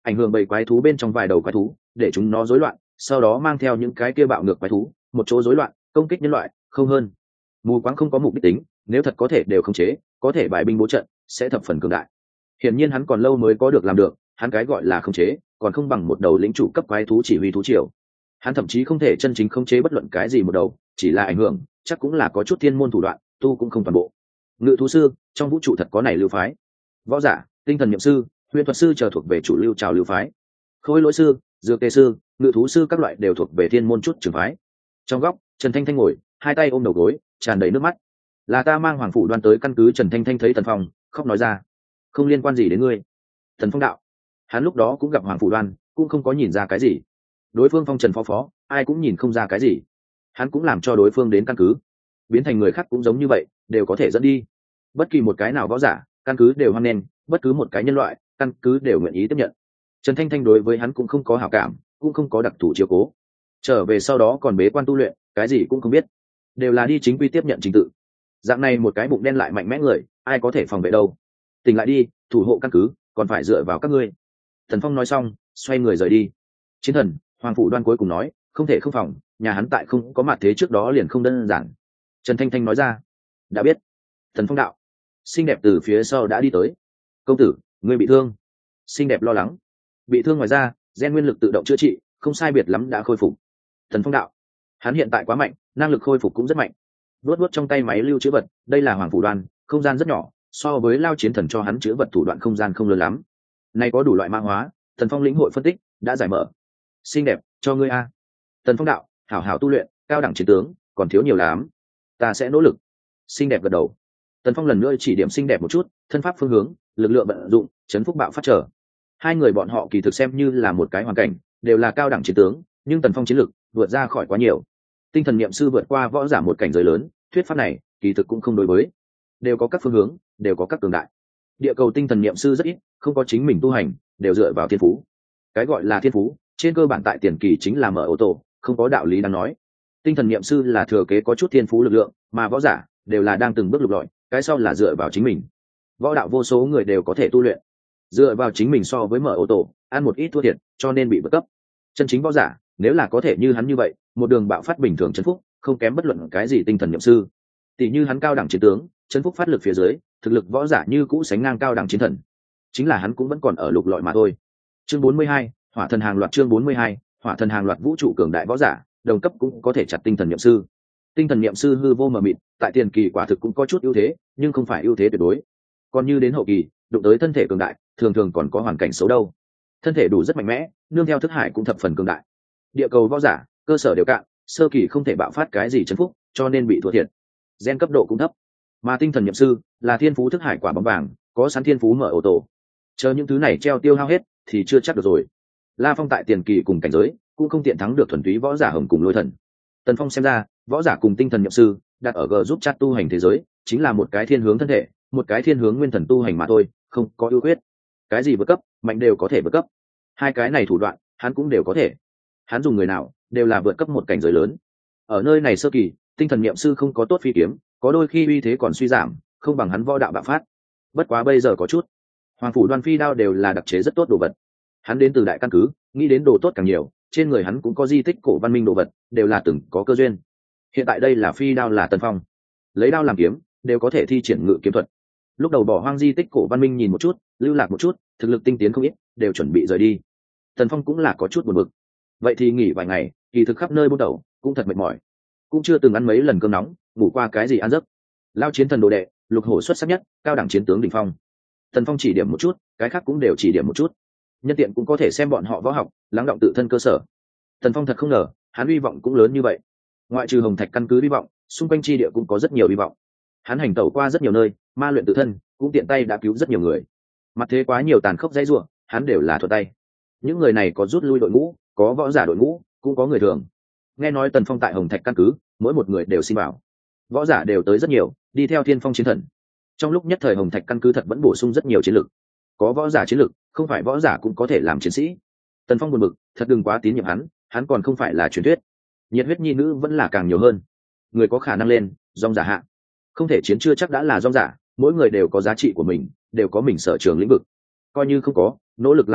ảnh hưởng bầy quái thú bên trong vài đầu quái thú để chúng nó rối loạn, sau đó mang theo những cái kia bạo ngược quái thú một chỗ rối loạn công kích nhân loại, không hơn. Mù quáng không có mục đích tính, nếu thật có thể đều khống chế, có thể bài binh bố trận, sẽ thập phần cường đại. Hiển nhiên hắn còn lâu mới có được làm được, hắn cái gọi là khống chế còn không bằng một đầu lĩnh chủ cấp quái thú chỉ huy thú triều. Hắn thậm chí không thể chân chính khống chế bất luận cái gì một đầu, chỉ là ảnh hưởng, chắc cũng là có chút thiên môn thủ đoạn, tu cũng không toàn bộ. Ngự thú sư, trong vũ trụ thật có này lưu phái. Võ giả, tinh thần niệm sư, huyền thuật sư chờ thuộc về chủ lưu trào lưu phái. Khôi lỗi sư, dược tề sư, ngự thú sư các loại đều thuộc về thiên môn chút trường phái. Trong góc, Trần Thanh Thanh ngồi, hai tay ôm đầu gối, tràn đầy nước mắt. Là ta mang Hoàng phủ Đoan tới căn cứ. Trần Thanh Thanh thấy Tần Phong, khóc nói ra, không liên quan gì đến ngươi. Tần Phong đạo, hắn lúc đó cũng gặp Hoàng phủ Đoan, cũng không có nhìn ra cái gì. Đối phương phong trần phó phó, ai cũng nhìn không ra cái gì. Hắn cũng làm cho đối phương đến căn cứ, biến thành người khác cũng giống như vậy, đều có thể dẫn đi. Bất kỳ một cái nào võ giả, căn cứ đều hoan nghênh, bất cứ một cái nhân loại, căn cứ đều nguyện ý tiếp nhận. Trần Thanh Thanh đối với hắn cũng không có hảo cảm, cũng không có đặc thù chiếu cố. Trở về sau đó còn bế quan tu luyện, cái gì cũng không biết, đều là đi chính quy tiếp nhận trình tự. Dạng này một cái bụng đen lại mạnh mẽ người, ai có thể phòng vệ đâu? Tỉnh lại đi, thủ hộ căn cứ, còn phải dựa vào các ngươi. Thần Phong nói xong, xoay người rời đi. Chiến thần, Hoàng phủ Đoan cuối cùng nói, không thể không phòng, nhà hắn tại không có mặt thế trước đó liền không đơn giản. Trần Thanh Thanh nói ra, đã biết. Thần Phong đạo, xinh đẹp từ phía sau đã đi tới. Công tử, ngươi bị thương. Xinh đẹp lo lắng. Bị thương ngoài ra, gen nguyên lực tự động chữa trị, không sai biệt lắm đã khôi phục. Thần Phong đạo, hắn hiện tại quá mạnh, năng lực khôi phục cũng rất mạnh. Luốt luốt trong tay máy lưu chữ vật, đây là Hoàng phủ Đoan, không gian rất nhỏ, so với Lao Chiến Thần cho hắn chữ vật thủ đoạn không gian không lớn lắm. Nay có đủ loại mã hóa, Thần Phong lĩnh hội phân tích, đã giải mở. Xinh đẹp, cho ngươi a. Tần Phong đạo, hảo hảo tu luyện, cao đẳng chiến tướng, còn thiếu nhiều lắm. Ta sẽ nỗ lực. Xinh đẹp gật đầu. Tần Phong lần nữa chỉ điểm xinh đẹp một chút, thân pháp phương hướng, lực lượng vận dụng, chấn phúc bạo phát trở. Hai người bọn họ kỳ thực xem như là một cái hoàn cảnh, đều là cao đẳng chiến tướng, nhưng Tần Phong chiến lực vượt ra khỏi quá nhiều. Tinh thần niệm sư vượt qua võ giả một cảnh giới lớn, thuyết pháp này kỳ thực cũng không đối với, đều có các phương hướng, đều có các cường đại. Địa cầu tinh thần niệm sư rất ít, không có chính mình tu hành, đều dựa vào thiên phú. Cái gọi là thiên phú, trên cơ bản tại tiền kỳ chính là mở ô tô, không có đạo lý đang nói. Tinh thần niệm sư là thừa kế có chút thiên phú lực lượng, mà võ giả đều là đang từng bước lục lọi, cái sau là dựa vào chính mình. Võ đạo vô số người đều có thể tu luyện, dựa vào chính mình so với mở ô tô, ăn một ít thua thiệt, cho nên bị vượt cấp. Chân chính võ giả, nếu là có thể như hắn như vậy, một đường bạo phát bình thường chân phúc, không kém bất luận cái gì tinh thần niệm sư. Tỷ như hắn cao đẳng chiến tướng, chân phúc phát lực phía dưới, thực lực võ giả như cũ sánh ngang cao đẳng chiến thần. Chính là hắn cũng vẫn còn ở lục lọi mà thôi. Chương bốn mươi hai, Hỏa thần hàng loạt. Chương bốn mươi hai, Hỏa thần hàng loạt. Vũ trụ cường đại võ giả, đồng cấp cũng có thể chặt tinh thần niệm sư. Tinh thần niệm sư hư vô mờ mịt, tại tiền kỳ quả thực cũng có chút ưu thế, nhưng không phải ưu thế tuyệt đối. Còn như đến hậu kỳ, đụng tới thân thể cường đại, thường thường còn có hoàn cảnh xấu đâu. Thân thể đủ rất mạnh mẽ, nương theo thức hải cũng thập phần cường đại. Địa cầu võ giả, cơ sở đều cạn, sơ kỳ không thể bạo phát cái gì chấn phúc, cho nên bị thua thiệt. Gen cấp độ cũng thấp. Mà tinh thần niệm sư là thiên phú thức hải quả bóng vàng, có sẵn thiên phú mở ô tô. Chờ những thứ này treo tiêu hao hết thì chưa chắc được rồi. La Phong tại tiền kỳ cùng cảnh giới cũng không tiện thắng được thuần túy võ giả hồng cùng lôi thần. Tần Phong xem ra, võ giả cùng tinh thần niệm sư đặt ở G giúp chat tu hành thế giới, chính là một cái thiên hướng thân thể, một cái thiên hướng nguyên thần tu hành mà thôi, không có ưu khuyết. Cái gì vượt cấp, mạnh đều có thể vượt cấp. Hai cái này thủ đoạn, hắn cũng đều có thể. Hắn dùng người nào, đều là vượt cấp một cảnh giới lớn. Ở nơi này sơ kỳ, tinh thần niệm sư không có tốt phi kiếm, có đôi khi uy thế còn suy giảm, không bằng hắn võ đạo bạo phát. Bất quá bây giờ có chút. Hoàng phủ Đoan phi đao đều là đặc chế rất tốt đồ vật. Hắn đến từ đại căn cứ, nghĩ đến đồ tốt càng nhiều, trên người hắn cũng có di tích cổ văn minh đồ vật, đều là từng có cơ duyên. Hiện tại đây là phi đao là Tần Phong, lấy đao làm kiếm, đều có thể thi triển ngự kiếm thuật. Lúc đầu bỏ hoang di tích cổ văn minh nhìn một chút, lưu lạc một chút, thực lực tinh tiến không ít, đều chuẩn bị rời đi. Tần Phong cũng là có chút buồn bực. Vậy thì nghỉ vài ngày, kỳ thực khắp nơi buôn đầu, cũng thật mệt mỏi, cũng chưa từng ăn mấy lần cơm nóng, ngủ qua cái gì ăn giấc. Lao chiến thần đồ đệ, lục hổ xuất sắc nhất, cao đẳng chiến tướng đỉnh phong. Tần Phong chỉ điểm một chút, cái khác cũng đều chỉ điểm một chút. Nhân tiện cũng có thể xem bọn họ võ học, lắng động tự thân cơ sở. Tần Phong thật không ngờ, hắn hy vọng cũng lớn như vậy. Ngoại trừ Hồng Thạch căn cứ hy vọng, xung quanh chi địa cũng có rất nhiều hy vọng. Hắn hành tẩu qua rất nhiều nơi, ma luyện tự thân, cũng tiện tay đã cứu rất nhiều người. Mặt thế quá nhiều tàn khốc dãy rủa, hắn đều là thuận tay. Những người này có rút lui đội ngũ, có võ giả đội ngũ, cũng có người thường. Nghe nói Tần Phong tại Hồng Thạch căn cứ, mỗi một người đều xin vào. Võ giả đều tới rất nhiều, đi theo Thiên Phong chiến thần. Trong lúc nhất thời Hồng Thạch căn cứ thật vẫn bổ sung rất nhiều chiến lực. Có võ giả chiến lực, không phải võ giả cũng có thể làm chiến sĩ. Tần Phong buồn bực, thật đừng quá tín nhiệm hắn, hắn còn không phải là truyền thuyết. Nhiệt huyết nhi nữ vẫn là càng nhiều hơn. Người có khả năng lên, dòng giả hạ. Không thể chiến chưa chắc đã là dòng giả, mỗi người đều có giá trị của mình, đều có mình sở trường lĩnh vực. Coi như không có, nỗ lực làm việc,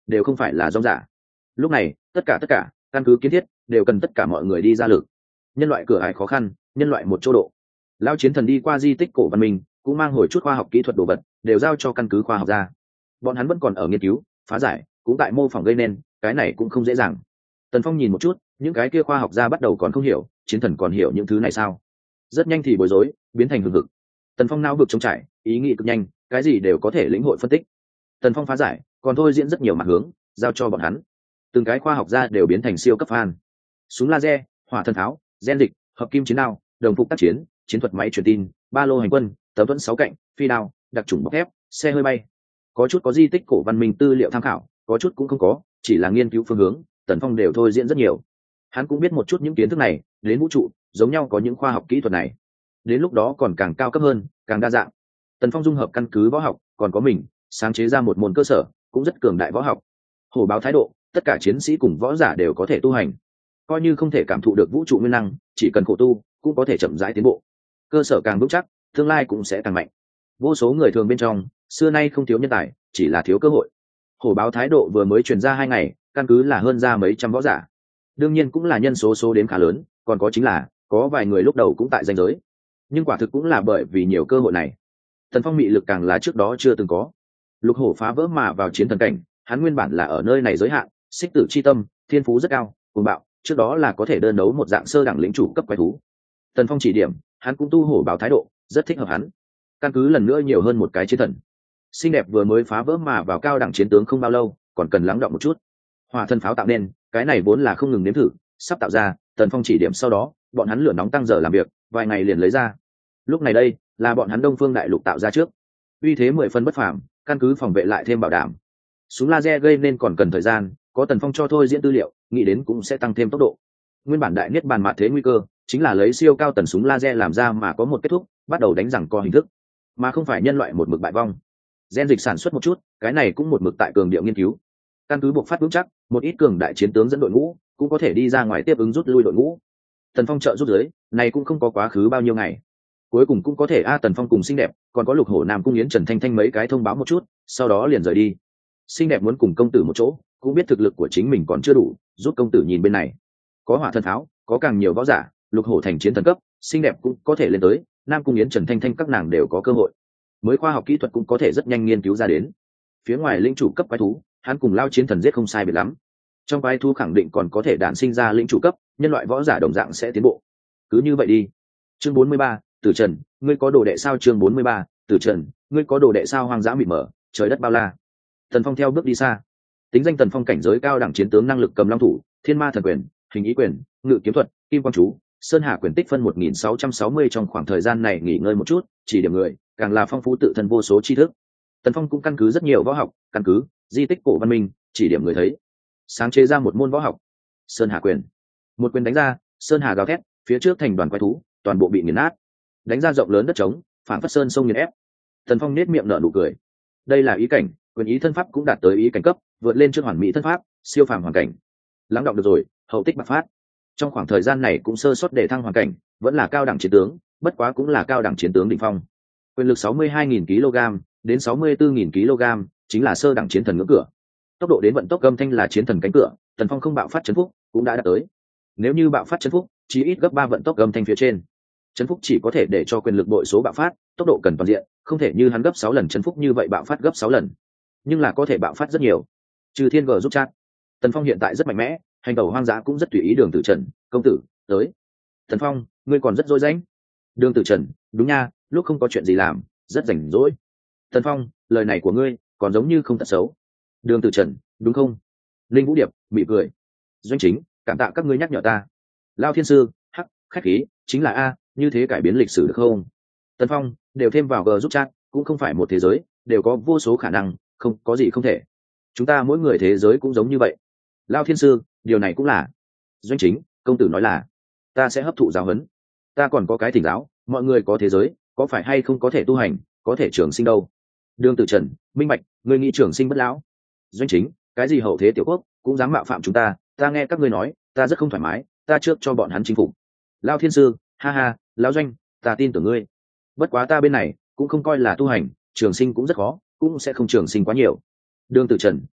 đều không phải là rong giả. Lúc này tất cả tất cả căn cứ kiến thiết đều cần tất cả mọi người đi ra lực. Nhân loại cửa ải khó khăn, nhân loại một chỗ độ. Lao chiến thần đi qua di tích cổ văn minh, cũng mang hồi chút khoa học kỹ thuật đồ vật, đều giao cho căn cứ khoa học ra. Bọn hắn vẫn còn ở nghiên cứu, phá giải, cũng tại mô phỏng gây nên, cái này cũng không dễ dàng. Tần Phong nhìn một chút, những cái kia khoa học gia bắt đầu còn không hiểu, chiến thần còn hiểu những thứ này sao? Rất nhanh thì bối rối, biến thành hừng hực. Tần Phong não vực trống trải, ý nghĩ cực nhanh, cái gì đều có thể lĩnh hội phân tích. Tần Phong phá giải, còn thôi diễn rất nhiều mặt hướng, giao cho bọn hắn. Từng cái khoa học gia đều biến thành siêu cấp fan. Súng laser, hỏa thần tháo, gen dịch, hợp kim chiến đao, đồng phục tác chiến, chiến thuật máy truyền tin, ba lô hành quân, tấm thuẫn sáu cạnh, phi đao, đặc trùng bọc thép, xe hơi bay. Có chút có di tích cổ văn minh tư liệu tham khảo, có chút cũng không có, chỉ là nghiên cứu phương hướng. Tần Phong đều thôi diễn rất nhiều. Hắn cũng biết một chút những kiến thức này, đến vũ trụ giống nhau có những khoa học kỹ thuật này, đến lúc đó còn càng cao cấp hơn, càng đa dạng. Tần Phong dung hợp căn cứ võ học, còn có mình sáng chế ra một môn cơ sở cũng rất cường đại võ học. Hổ báo thái độ, tất cả chiến sĩ cùng võ giả đều có thể tu hành. Coi như không thể cảm thụ được vũ trụ nguyên năng, chỉ cần khổ tu cũng có thể chậm rãi tiến bộ. Cơ sở càng vững chắc, tương lai cũng sẽ càng mạnh. Vô số người thường bên trong, xưa nay không thiếu nhân tài, chỉ là thiếu cơ hội. Hổ báo thái độ vừa mới truyền ra hai ngày, căn cứ là hơn ra mấy trăm võ giả. Đương nhiên cũng là nhân số số đến khá lớn, còn có chính là có vài người lúc đầu cũng tại danh giới. Nhưng quả thực cũng là bởi vì nhiều cơ hội này. Tần Phong mị lực càng là trước đó chưa từng có. Lục hổ phá vỡ mà vào chiến thần cảnh, hắn nguyên bản là ở nơi này giới hạn, xích tử chi tâm, thiên phú rất cao, cuồng bạo, trước đó là có thể đơn đấu một dạng sơ đẳng lĩnh chủ cấp quái thú. Tần Phong chỉ điểm, hắn cũng tu hổ báo thái độ, rất thích hợp hắn. Căn cứ lần nữa nhiều hơn một cái chiến thần. Xinh đẹp vừa mới phá vỡ mà vào cao đẳng chiến tướng không bao lâu, còn cần lắng đọng một chút. Hỏa thần pháo tạo nên, cái này vốn là không ngừng nếm thử, sắp tạo ra, Tần Phong chỉ điểm sau đó, bọn hắn lửa nóng tăng giờ làm việc, vài ngày liền lấy ra. Lúc này đây, là bọn hắn Đông Phương Đại Lục tạo ra trước. Uy thế mười phân bất phàm, căn cứ phòng vệ lại thêm bảo đảm. Súng laser gây nên còn cần thời gian, có Tần Phong cho thôi diễn tư liệu, nghĩ đến cũng sẽ tăng thêm tốc độ. Nguyên bản đại niết bàn mạt thế nguy cơ, chính là lấy siêu cao tần súng laser làm ra mà có một kết thúc, bắt đầu đánh rằng co hình thức, mà không phải nhân loại một mực bại vong. Gen dịch sản xuất một chút, cái này cũng một mực tại cường điệu nghiên cứu. Căn cứ buộc phát vững chắc, một ít cường đại chiến tướng dẫn đội ngũ, cũng có thể đi ra ngoài tiếp ứng rút lui đội ngũ. Tần Phong trợ rút dưới, này cũng không có quá khứ bao nhiêu ngày. Cuối cùng cũng có thể a Tần Phong cùng xinh đẹp, còn có Lục Hổ Nam Cung Yến Trần Thanh Thanh mấy cái thông báo một chút, sau đó liền rời đi. Xinh đẹp muốn cùng công tử một chỗ, cũng biết thực lực của chính mình còn chưa đủ, giúp công tử nhìn bên này. Có hỏa thần tháo, có càng nhiều võ giả, Lục Hổ thành chiến thần cấp, xinh đẹp cũng có thể lên tới, Nam Cung Yến Trần Thanh Thanh các nàng đều có cơ hội. Mới khoa học kỹ thuật cũng có thể rất nhanh nghiên cứu ra đến. Phía ngoài linh chủ cấp quái thú, hắn cùng lao chiến thần giết không sai biệt lắm. Trong quái thú khẳng định còn có thể đản sinh ra lĩnh chủ cấp, nhân loại võ giả đồng dạng sẽ tiến bộ. Cứ như vậy đi. Chương bốn mươi ba, Tử Trần, ngươi có đồ đệ sao? Chương bốn mươi ba, Tử Trần, ngươi có đồ đệ sao? Hoang dã mịt mờ, trời đất bao la. Tần Phong theo bước đi xa. Tính danh Tần Phong cảnh giới cao đẳng chiến tướng, năng lực cầm long thủ, thiên ma thần quyền, hình ý quyền, ngự kiếm thuật, kim quang chú, sơn hà quyền tích phân một nghìn sáu trăm sáu mươi. Trong khoảng thời gian này nghỉ ngơi một chút, chỉ điểm người, càng là phong phú tự thân vô số tri thức. Tần Phong cũng căn cứ rất nhiều võ học, căn cứ di tích cổ văn minh, chỉ điểm người thấy, sáng chế ra một môn võ học, sơn hà quyền. Một quyền đánh ra, sơn hà gào thét, phía trước thành đoàn quái thú, toàn bộ bị nghiền nát. Đánh ra rộng lớn đất trống, phản phất sơn sông nghiền ép. Tần Phong nét miệng nở nụ cười. Đây là ý cảnh, quyền ý thân pháp cũng đạt tới ý cảnh cấp, vượt lên trước hoàn mỹ thân pháp, siêu phàm hoàn cảnh. Lắng động được rồi, hậu tích bạc phát. Trong khoảng thời gian này cũng sơ suất để thăng hoàn cảnh, vẫn là cao đẳng chiến tướng, bất quá cũng là cao đẳng chiến tướng đỉnh phong. Quyền lực sáu mươi hai nghìn ki lô gam đến sáu mươi tư nghìn ki lô gam, chính là sơ đẳng chiến thần ngưỡng cửa. Tốc độ đến vận tốc âm thanh là chiến thần cánh cửa, Tần Phong không bạo phát chấn phúc, cũng đã đạt tới. Nếu như bạo phát chấn phúc, chỉ ít gấp ba vận tốc âm thanh phía trên. Chấn phúc chỉ có thể để cho quyền lực bội số bạo phát, tốc độ cần toàn diện, không thể như hắn gấp sáu lần chấn phúc như vậy bạo phát gấp sáu lần, nhưng là có thể bạo phát rất nhiều. Trừ Thiên G giúp chat. Tần Phong hiện tại rất mạnh mẽ, hành tẩu hoang dã cũng rất tùy ý. Đường Tử Trần, công tử, tới. Tần Phong, ngươi còn rất dối rãnh. Đường Tử Trần, đúng nha, lúc không có chuyện gì làm, rất rảnh rỗi. Tần Phong, lời này của ngươi còn giống như không tật xấu. Đường Tử Trần, đúng không? Linh Vũ Điệp mỉm cười. Doanh Chính, cảm tạ các ngươi nhắc nhở ta. Lao Thiên Sư, hắc, khách khí, chính là a, như thế cải biến lịch sử được không? Tần Phong, đều thêm vào G giúp chat, cũng không phải một thế giới, đều có vô số khả năng, không có gì không thể. Chúng ta mỗi người thế giới cũng giống như vậy. Lao Thiên Sư, điều này cũng là. Doanh Chính, công tử nói là, ta sẽ hấp thụ giáo huấn. Ta còn có cái thỉnh giáo, mọi người có thế giới, có phải hay không có thể tu hành, có thể trường sinh đâu? Đường Tử Trần, minh bạch, ngươi nghĩ trường sinh bất lão. Doanh Chính, cái gì hậu thế tiểu quốc cũng dám mạo phạm chúng ta, ta nghe các ngươi nói, ta rất không thoải mái, ta trước cho bọn hắn chinh phục. Lao Thiên Sư, ha ha, lão Doanh, ta tin tưởng ngươi. Bất quá ta bên này cũng không coi là tu hành, trường sinh cũng rất khó, cũng sẽ không trường sinh quá nhiều. Đường Tử Trần,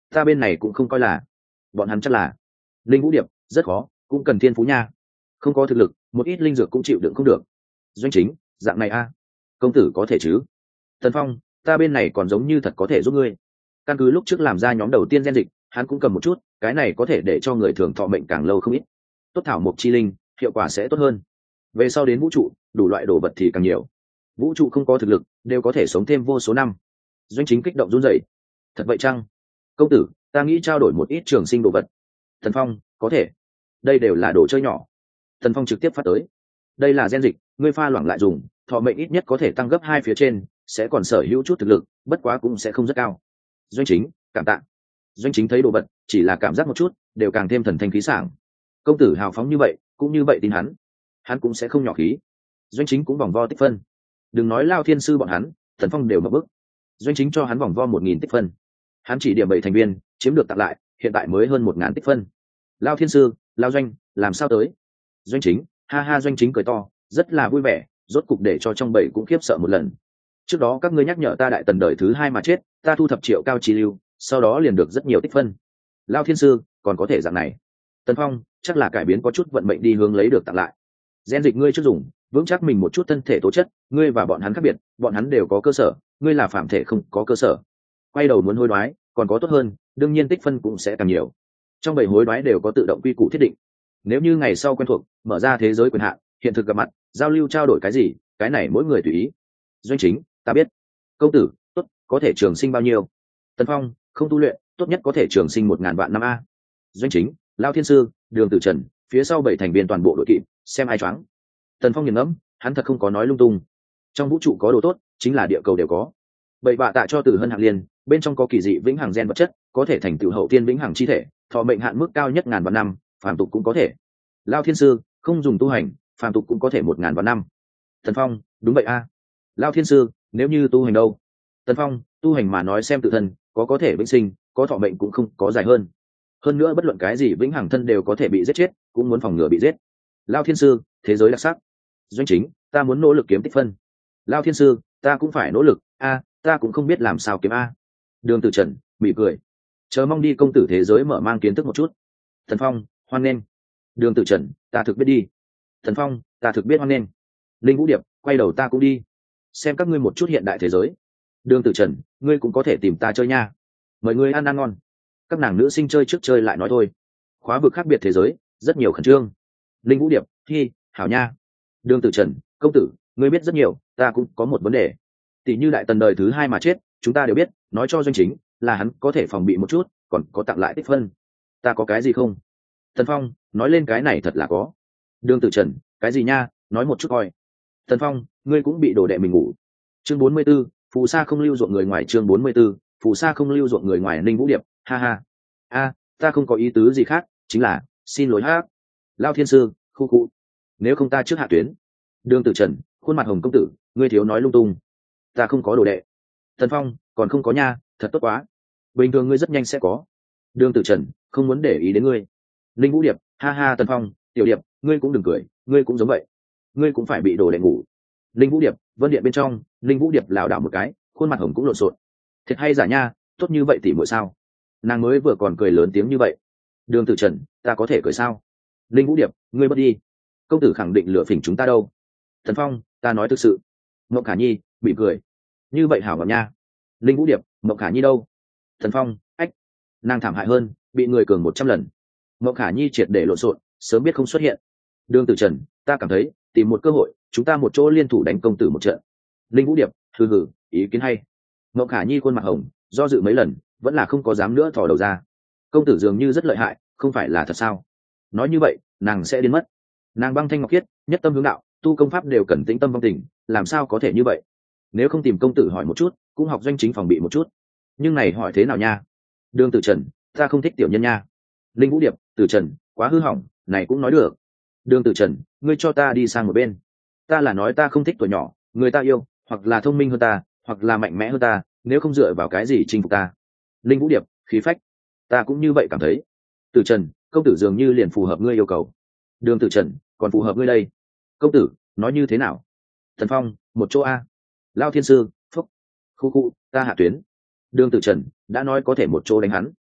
ta bên này cũng không coi là. Bọn hắn chắc là. Linh Vũ Điệp, rất khó, cũng cần thiên phú nha. Không có thực lực, một ít linh dược cũng chịu đựng không được. Doanh chính, dạng này a, công tử có thể chứ? Tần Phong, ta bên này còn giống như thật có thể giúp ngươi. Căn cứ lúc trước làm ra nhóm đầu tiên gen dịch, hắn cũng cầm một chút, cái này có thể để cho người thường thọ mệnh càng lâu không ít. Tốt thảo mộc chi linh, hiệu quả sẽ tốt hơn. Về sau đến vũ trụ, đủ loại đồ vật thì càng nhiều. Vũ trụ không có thực lực, đều có thể sống thêm vô số năm. Doanh chính kích động run rẩy. Thật vậy chăng? Công tử, ta nghĩ trao đổi một ít trường sinh đồ vật. Thần Phong, có thể. Đây đều là đồ chơi nhỏ. Thần Phong trực tiếp phát tới. Đây là gen dịch, ngươi pha loãng lại dùng, thọ mệnh ít nhất có thể tăng gấp hai phía trên, sẽ còn sở hữu chút thực lực, bất quá cũng sẽ không rất cao. Doanh chính, cảm tạ. Doanh chính thấy đồ vật, chỉ là cảm giác một chút, đều càng thêm thần thanh khí sảng. Công tử hào phóng như vậy, cũng như vậy tin hắn, hắn cũng sẽ không nhỏ khí. Doanh chính cũng vòng vo tích phân. Đừng nói Lao Thiên sư bọn hắn, Thần Phong đều mở bức. Doanh chính cho hắn vòng vo một nghìn tích phân. Hắn chỉ điểm bảy thành viên, chiếm được tặng lại, hiện tại mới hơn một ngàn tích phân. Lao Thiên sư, Lao Doanh, làm sao tới? Doanh chính, ha ha. Doanh chính cười to, rất là vui vẻ, rốt cục để cho trong bảy cũng khiếp sợ một lần. Trước đó các ngươi nhắc nhở ta đại tần đời thứ hai mà chết, ta thu thập triệu cao chi lưu, sau đó liền được rất nhiều tích phân. Lao Thiên sư, còn có thể dạng này. Tần Phong, chắc là cải biến có chút vận mệnh đi hướng lấy được tặng lại. Gen dịch ngươi chưa dùng, vững chắc mình một chút thân thể tố chất, ngươi và bọn hắn khác biệt, bọn hắn đều có cơ sở, ngươi là phạm thể không có cơ sở. Quay đầu muốn hối đoái, còn có tốt hơn, đương nhiên tích phân cũng sẽ càng nhiều. Trong bảy hối đoái đều có tự động quy củ thiết định. Nếu như ngày sau quen thuộc, mở ra thế giới quyền hạn, hiện thực gặp mặt, giao lưu trao đổi cái gì, cái này mỗi người tùy ý. Doanh chính, ta biết. Công tử, tốt, có thể trường sinh bao nhiêu? Tần Phong, không tu luyện, tốt nhất có thể trường sinh một ngàn vạn năm a. Doanh chính, Lao Thiên sư, Đường Tử Trần, phía sau bảy thành viên toàn bộ đội kỵ, xem ai choáng. Tần Phong nghiền ngẫm, hắn thật không có nói lung tung. Trong vũ trụ có đồ tốt, chính là địa cầu đều có. Bảy bạ tạ cho Tử Hân hạng liên, bên trong có kỳ dị vĩnh hằng gen vật chất, có thể thành tựu hậu tiên vĩnh hằng chi thể, thọ mệnh hạn mức cao nhất ngàn vạn năm, phàm tục cũng có thể. Lao Thiên sư, không dùng tu hành, phàm tục cũng có thể một ngàn vạn năm. Tần Phong, đúng vậy a. À. Lao Thiên sư, nếu như tu hành đâu? Tần Phong, tu hành mà nói xem tự thân, có có thể vĩnh sinh, có thọ mệnh cũng không có dài hơn. Hơn nữa bất luận cái gì vĩnh hằng thân đều có thể bị giết chết, cũng muốn phòng ngừa bị giết. Lao Thiên sư, thế giới đặc sắc. Doanh chính, ta muốn nỗ lực kiếm tích phân. Lao Thiên sư, ta cũng phải nỗ lực. A, ta cũng không biết làm sao kiếm a. Đường Tử Trần mỉm cười, chờ mong đi công tử thế giới mở mang kiến thức một chút. Thần Phong, hoan nghênh. Đường Tử Trần, ta thực biết đi. Thần Phong, ta thực biết hoan nghênh. Linh Vũ Điệp, quay đầu ta cũng đi, xem các ngươi một chút hiện đại thế giới. Đường Tử Trần, ngươi cũng có thể tìm ta chơi nha, mời ngươi ăn ăn ngon. Các nàng nữ sinh chơi trước chơi lại nói thôi, khóa vực khác biệt thế giới rất nhiều khẩn trương. Linh Vũ Điệp, hi, hảo nha. Đường Tử Trần, công tử, ngươi biết rất nhiều, ta cũng có một vấn đề. Tỷ như đại tần đời thứ hai mà chết, chúng ta đều biết, nói cho Doanh chính là hắn có thể phòng bị một chút, còn có tặng lại tích phân. Ta có cái gì không? Thần Phong, nói lên cái này thật là có. Đường Tử Trần, cái gì nha, nói một chút coi. Thần Phong, ngươi cũng bị đồ đệ mình ngủ. Chương bốn mươi 44, phù sa không lưu ruộng người ngoài. Chương bốn mươi 44, phù sa không lưu ruộng người ngoài. Ninh Vũ Điệp, ha ha. A, ta không có ý tứ gì khác, chính là xin lỗi ha. Lao Thiên sư, khu cụ, nếu không ta trước hạ tuyến. Đường Tử Trần, khuôn mặt hồng công tử, ngươi thiếu nói lung tung, ta không có đồ đệ. Thần Phong, còn không có nha, thật tốt quá, bình thường ngươi rất nhanh sẽ có. Đường Tử Trần, không muốn để ý đến ngươi. Linh Vũ Điệp, ha ha. Tần Phong, Tiểu Điệp, ngươi cũng đừng cười, ngươi cũng giống vậy, ngươi cũng phải bị đồ đệ ngủ. Linh Vũ Điệp, Vân Điện bên trong, Linh Vũ Điệp lảo đảo một cái, khuôn mặt hồng cũng lộn xộn. Thiệt hay giả nha, tốt như vậy tỉ muội sao? Nàng mới vừa còn cười lớn tiếng như vậy. Đường Tử Trần, ta có thể cười sao? Linh Vũ Điệp, ngươi bất đi, công tử khẳng định lựa phỉnh chúng ta đâu. Thần Phong, ta nói thực sự. Ngọc Khả Nhi bị cười, như vậy hảo ngọc nha. Linh Vũ Điệp, Ngọc Khả Nhi đâu? Thần Phong, ách, nàng thảm hại hơn, bị người cường một trăm lần. Ngọc Khả Nhi triệt để lộn xộn, sớm biết không xuất hiện. Đường Tử Trần, ta cảm thấy tìm một cơ hội, chúng ta một chỗ liên thủ đánh công tử một trận. Linh Vũ Điệp, hừ hừ, ý kiến hay. Ngọc Khả Nhi khuôn mặt hồng, do dự mấy lần, vẫn là không có dám nữa thò đầu ra. Công tử dường như rất lợi hại, không phải là thật sao? Nói như vậy, nàng sẽ đến mất. Nàng băng thanh ngọc khiết, nhất tâm hướng đạo, tu công pháp đều cần tĩnh tâm vong tình, làm sao có thể như vậy? Nếu không tìm công tử hỏi một chút, cũng học Doanh chính phòng bị một chút. Nhưng này hỏi thế nào nha? Đường Tử Trần, ta không thích tiểu nhân nha. Linh Vũ Điệp, Tử Trần, quá hư hỏng, này cũng nói được. Đường Tử Trần, ngươi cho ta đi sang một bên. Ta là nói ta không thích tuổi nhỏ, người ta yêu, hoặc là thông minh hơn ta, hoặc là mạnh mẽ hơn ta, nếu không dựa vào cái gì chinh phục ta. Linh Vũ Điệp, khí phách, ta cũng như vậy cảm thấy. Tử Trần, công tử dường như liền phù hợp ngươi yêu cầu. Đường Tử Trần, còn phù hợp ngươi đây. Công tử, nói như thế nào? Thần Phong, một chỗ a. Lao Thiên sư, phúc, khu khu, ta hạ tuyến. Đường Tử Trần đã nói có thể một chỗ đánh hắn.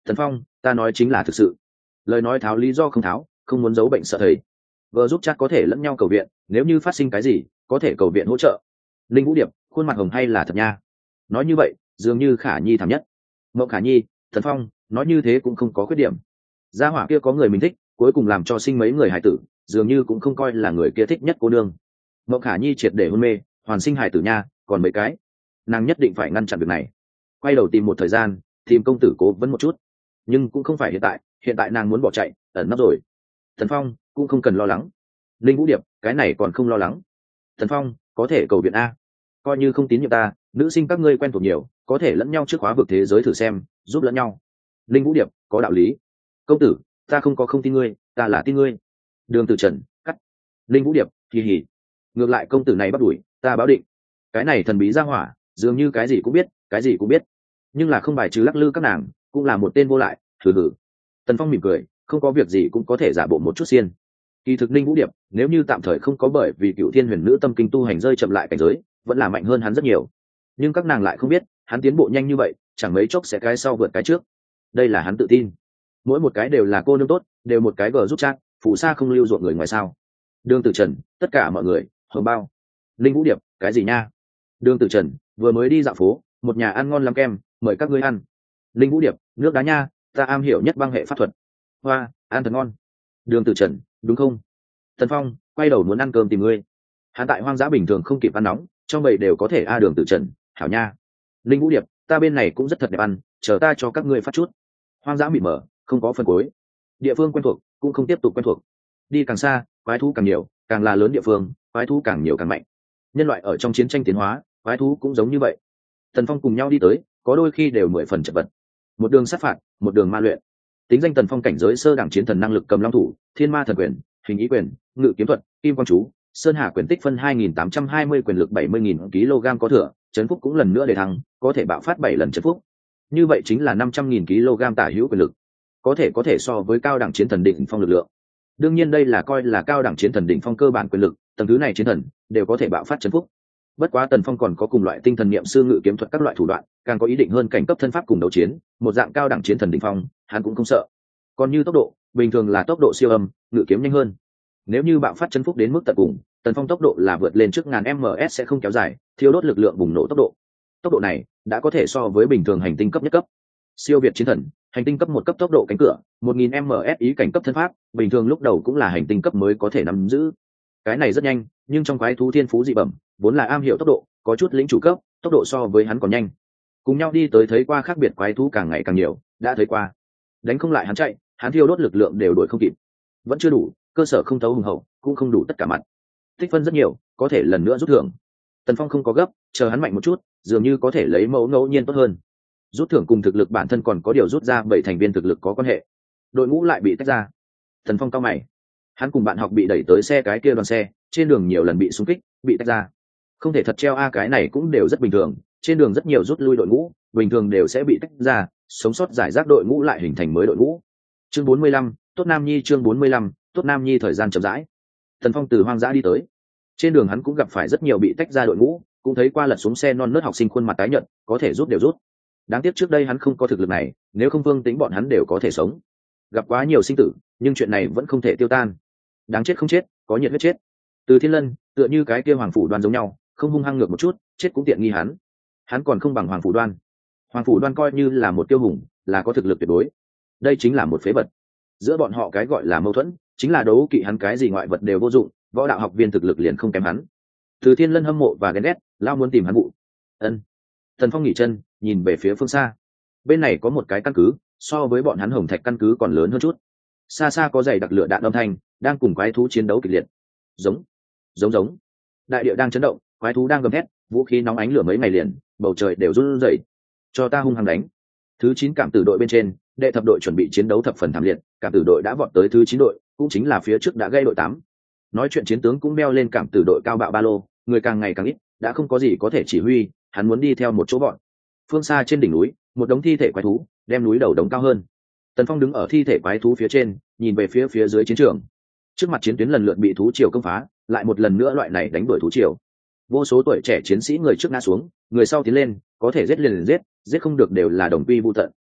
Thần Phong, ta nói chính là thực sự. Lời nói tháo lý do không tháo, không muốn giấu bệnh sợ thầy. Vợ giúp chắc có thể lẫn nhau cầu viện, nếu như phát sinh cái gì có thể cầu viện hỗ trợ. Linh Vũ Điệp, khuôn mặt hồng hay là thật nha? Nói như vậy dường như Khả Nhi thảm nhất. Mộng Khả Nhi, Thần Phong nói như thế cũng không có khuyết điểm. Gia hỏa kia có người mình thích, cuối cùng làm cho sinh mấy người hải tử, dường như cũng không coi là người kia thích nhất cô nương. Mộng Khả Nhi triệt để hôn mê, hoàn sinh hải tử nha, còn mấy cái nàng nhất định phải ngăn chặn việc này. Quay đầu tìm một thời gian, tìm công tử cố vấn một chút, nhưng cũng không phải hiện tại, hiện tại nàng muốn bỏ chạy ẩn nấp rồi. Thần Phong cũng không cần lo lắng. Linh Vũ Điệp, cái này còn không lo lắng. Thần Phong có thể cầu viện a, coi như không tín nhiệm ta, nữ sinh các ngươi quen thuộc nhiều, có thể lẫn nhau trước khóa vực thế giới thử xem, giúp lẫn nhau. Linh Vũ Điệp, có đạo lý. Công tử, ta không có không tin ngươi, ta là tin ngươi. Đường Tử Trần cắt. Linh Vũ Điệp, kỳ hỉ. Ngược lại công tử này bắt đuổi, ta báo định. Cái này thần bí ra hỏa, dường như cái gì cũng biết, cái gì cũng biết, nhưng là không bài trừ lắc lư các nàng, cũng là một tên vô lại, thử hử. Tần Phong mỉm cười, không có việc gì cũng có thể giả bộ một chút xiên. Kỳ thực Linh Vũ Điệp, nếu như tạm thời không có bởi vì Cựu Thiên Huyền Nữ tâm kinh tu hành rơi chậm lại cảnh giới, vẫn là mạnh hơn hắn rất nhiều. Nhưng các nàng lại không biết, hắn tiến bộ nhanh như vậy, chẳng mấy chốc sẽ cái sau vượt cái trước. Đây là hắn tự tin. Mỗi một cái đều là cô nương tốt, đều một cái gờ giúp chat, phù sa không lưu ruộng người ngoài sao? Đường Tử Trần, tất cả mọi người, hồng bao. Linh Vũ Điệp, cái gì nha? Đường Tử Trần, vừa mới đi dạo phố, một nhà ăn ngon lắm kem, mời các ngươi ăn. Linh Vũ Điệp, nước đá nha, ta am hiểu nhất băng hệ pháp thuật. Hoa, ăn thật ngon. Đường Tử Trần, đúng không? Tần Phong quay đầu muốn ăn cơm tìm ngươi. Hắn tại hoang dã bình thường không kịp ăn nóng, trong bầy đều có thể a. Đường Tử Trần, hảo nha. Linh Vũ Điệp, ta bên này cũng rất thật đẹp ăn, chờ ta cho các ngươi phát chút. Hoang dã mịt mờ, không có phần cuối. Địa phương quen thuộc, cũng không tiếp tục quen thuộc. Đi càng xa, quái thú càng nhiều, càng là lớn địa phương, quái thú càng nhiều càng mạnh. Nhân loại ở trong chiến tranh tiến hóa, quái thú cũng giống như vậy. Tần Phong cùng nhau đi tới, có đôi khi đều mười phần chật vật. Một đường sát phạt, một đường ma luyện. Tính danh Tần Phong cảnh giới sơ đẳng chiến thần năng lực cầm long thủ, thiên ma thần quyền, hình ý quyền, ngự kiếm thuật, kim quang chú, sơn hà quyền tích phân hai nghìn tám trăm hai mươi quyền lực bảy mươi nghìn kg có thừa, chấn phúc cũng lần nữa để thăng, có thể bạo phát bảy lần chấn phúc. Như vậy chính là năm trăm nghìn kg tả hữu quyền lực, có thể có thể so với cao đẳng chiến thần đỉnh phong lực lượng. Đương nhiên đây là coi là cao đẳng chiến thần đỉnh phong cơ bản quyền lực, tầng thứ này chiến thần đều có thể bạo phát chấn phúc. Bất quá Tần Phong còn có cùng loại tinh thần niệm sư ngự kiếm thuật các loại thủ đoạn, càng có ý định hơn cảnh cấp thân pháp cùng đấu chiến, một dạng cao đẳng chiến thần đỉnh phong, hắn cũng không sợ. Còn như tốc độ, bình thường là tốc độ siêu âm, ngự kiếm nhanh hơn. Nếu như bạo phát chấn phúc đến mức tận cùng, Tần Phong tốc độ là vượt lên trước ngàn ms sẽ không kéo dài, thiêu đốt lực lượng bùng nổ tốc độ. Tốc độ này đã có thể so với bình thường hành tinh cấp nhất cấp. Siêu việt chiến thần, hành tinh cấp một cấp tốc độ cánh cửa, một nghìn ms ý cảnh cấp thân pháp, bình thường lúc đầu cũng là hành tinh cấp mới có thể nắm giữ. Cái này rất nhanh, nhưng trong quái thú thiên phú dị bẩm, vốn là am hiểu tốc độ, có chút lĩnh chủ cấp, tốc độ so với hắn còn nhanh. Cùng nhau đi tới thấy qua khác biệt quái thú càng ngày càng nhiều, đã thấy qua. Đánh không lại hắn chạy, hắn thiêu đốt lực lượng đều đuổi không kịp. Vẫn chưa đủ, cơ sở không thấu hùng hậu, cũng không đủ tất cả mặt. Tích phân rất nhiều, có thể lần nữa rút thưởng. Tần Phong không có gấp, chờ hắn mạnh một chút, dường như có thể lấy mẫu ngẫu nhiên tốt hơn. Rút thưởng cùng thực lực bản thân còn có điều rút ra bảy thành viên thực lực có quan hệ. Đội ngũ lại bị tách ra. Tần Phong cao mày. Hắn cùng bạn học bị đẩy tới xe cái kia đoàn xe, trên đường nhiều lần bị xung kích, bị tách ra. Không thể thật treo a, cái này cũng đều rất bình thường, trên đường rất nhiều rút lui đội ngũ, bình thường đều sẽ bị tách ra, sống sót giải rác đội ngũ lại hình thành mới đội ngũ. Chương bốn mươi lăm, Tốt Nam Nhi chương bốn mươi lăm, Tốt Nam Nhi thời gian chậm rãi. Tần Phong từ hoang dã đi tới. Trên đường hắn cũng gặp phải rất nhiều bị tách ra đội ngũ, cũng thấy qua lật xuống xe non nớt học sinh khuôn mặt tái nhợt, có thể rút đều rút. Đáng tiếc trước đây hắn không có thực lực này, nếu không Vương Tính bọn hắn đều có thể sống. Gặp quá nhiều sinh tử, nhưng chuyện này vẫn không thể tiêu tan. Đáng chết không chết, có nhiệt huyết chết. Từ Thiên Lân, tựa như cái kia Hoàng Phủ Đoan giống nhau, không hung hăng ngược một chút, chết cũng tiện nghi hắn. Hắn còn không bằng Hoàng Phủ Đoan. Hoàng Phủ Đoan coi như là một tiêu hùng, là có thực lực tuyệt đối. Đây chính là một phế vật. Giữa bọn họ cái gọi là mâu thuẫn, chính là đấu kỵ hắn cái gì ngoại vật đều vô dụng, võ đạo học viên thực lực liền không kém hắn. Từ Thiên Lân hâm mộ và ghen ghét, lao muốn tìm hắn vụ. Ân. Tần Phong nghỉ chân, nhìn về phía phương xa. Bên này có một cái căn cứ, so với bọn hắn Hồng Thạch căn cứ còn lớn hơn chút. Xa xa có dày đặc lửa đạn âm thanh, đang cùng quái thú chiến đấu kịch liệt. Giống, giống giống. Đại địa đang chấn động, quái thú đang gầm thét, vũ khí nóng ánh lửa mấy ngày liền, bầu trời đều run rẩy. Cho ta hung hăng đánh. Thứ chín cảm tử đội bên trên, đệ thập đội chuẩn bị chiến đấu thập phần thảm liệt, cảm tử đội đã vọt tới thứ chín đội, cũng chính là phía trước đã gây đội tám. Nói chuyện chiến tướng cũng đeo lên cảm tử đội cao bạo ba lô, người càng ngày càng ít, đã không có gì có thể chỉ huy, hắn muốn đi theo một chỗ bọn. Phương xa trên đỉnh núi, một đống thi thể quái thú, đem núi đầu đống cao hơn. Tần Phong đứng ở thi thể quái thú phía trên, nhìn về phía phía dưới chiến trường. Trước mặt chiến tuyến lần lượt bị thú triều công phá, lại một lần nữa loại này đánh đuổi thú triều. Vô số tuổi trẻ chiến sĩ người trước ngã xuống, người sau tiến lên, có thể giết liền liền giết, giết không được đều là đồng quy vu tận.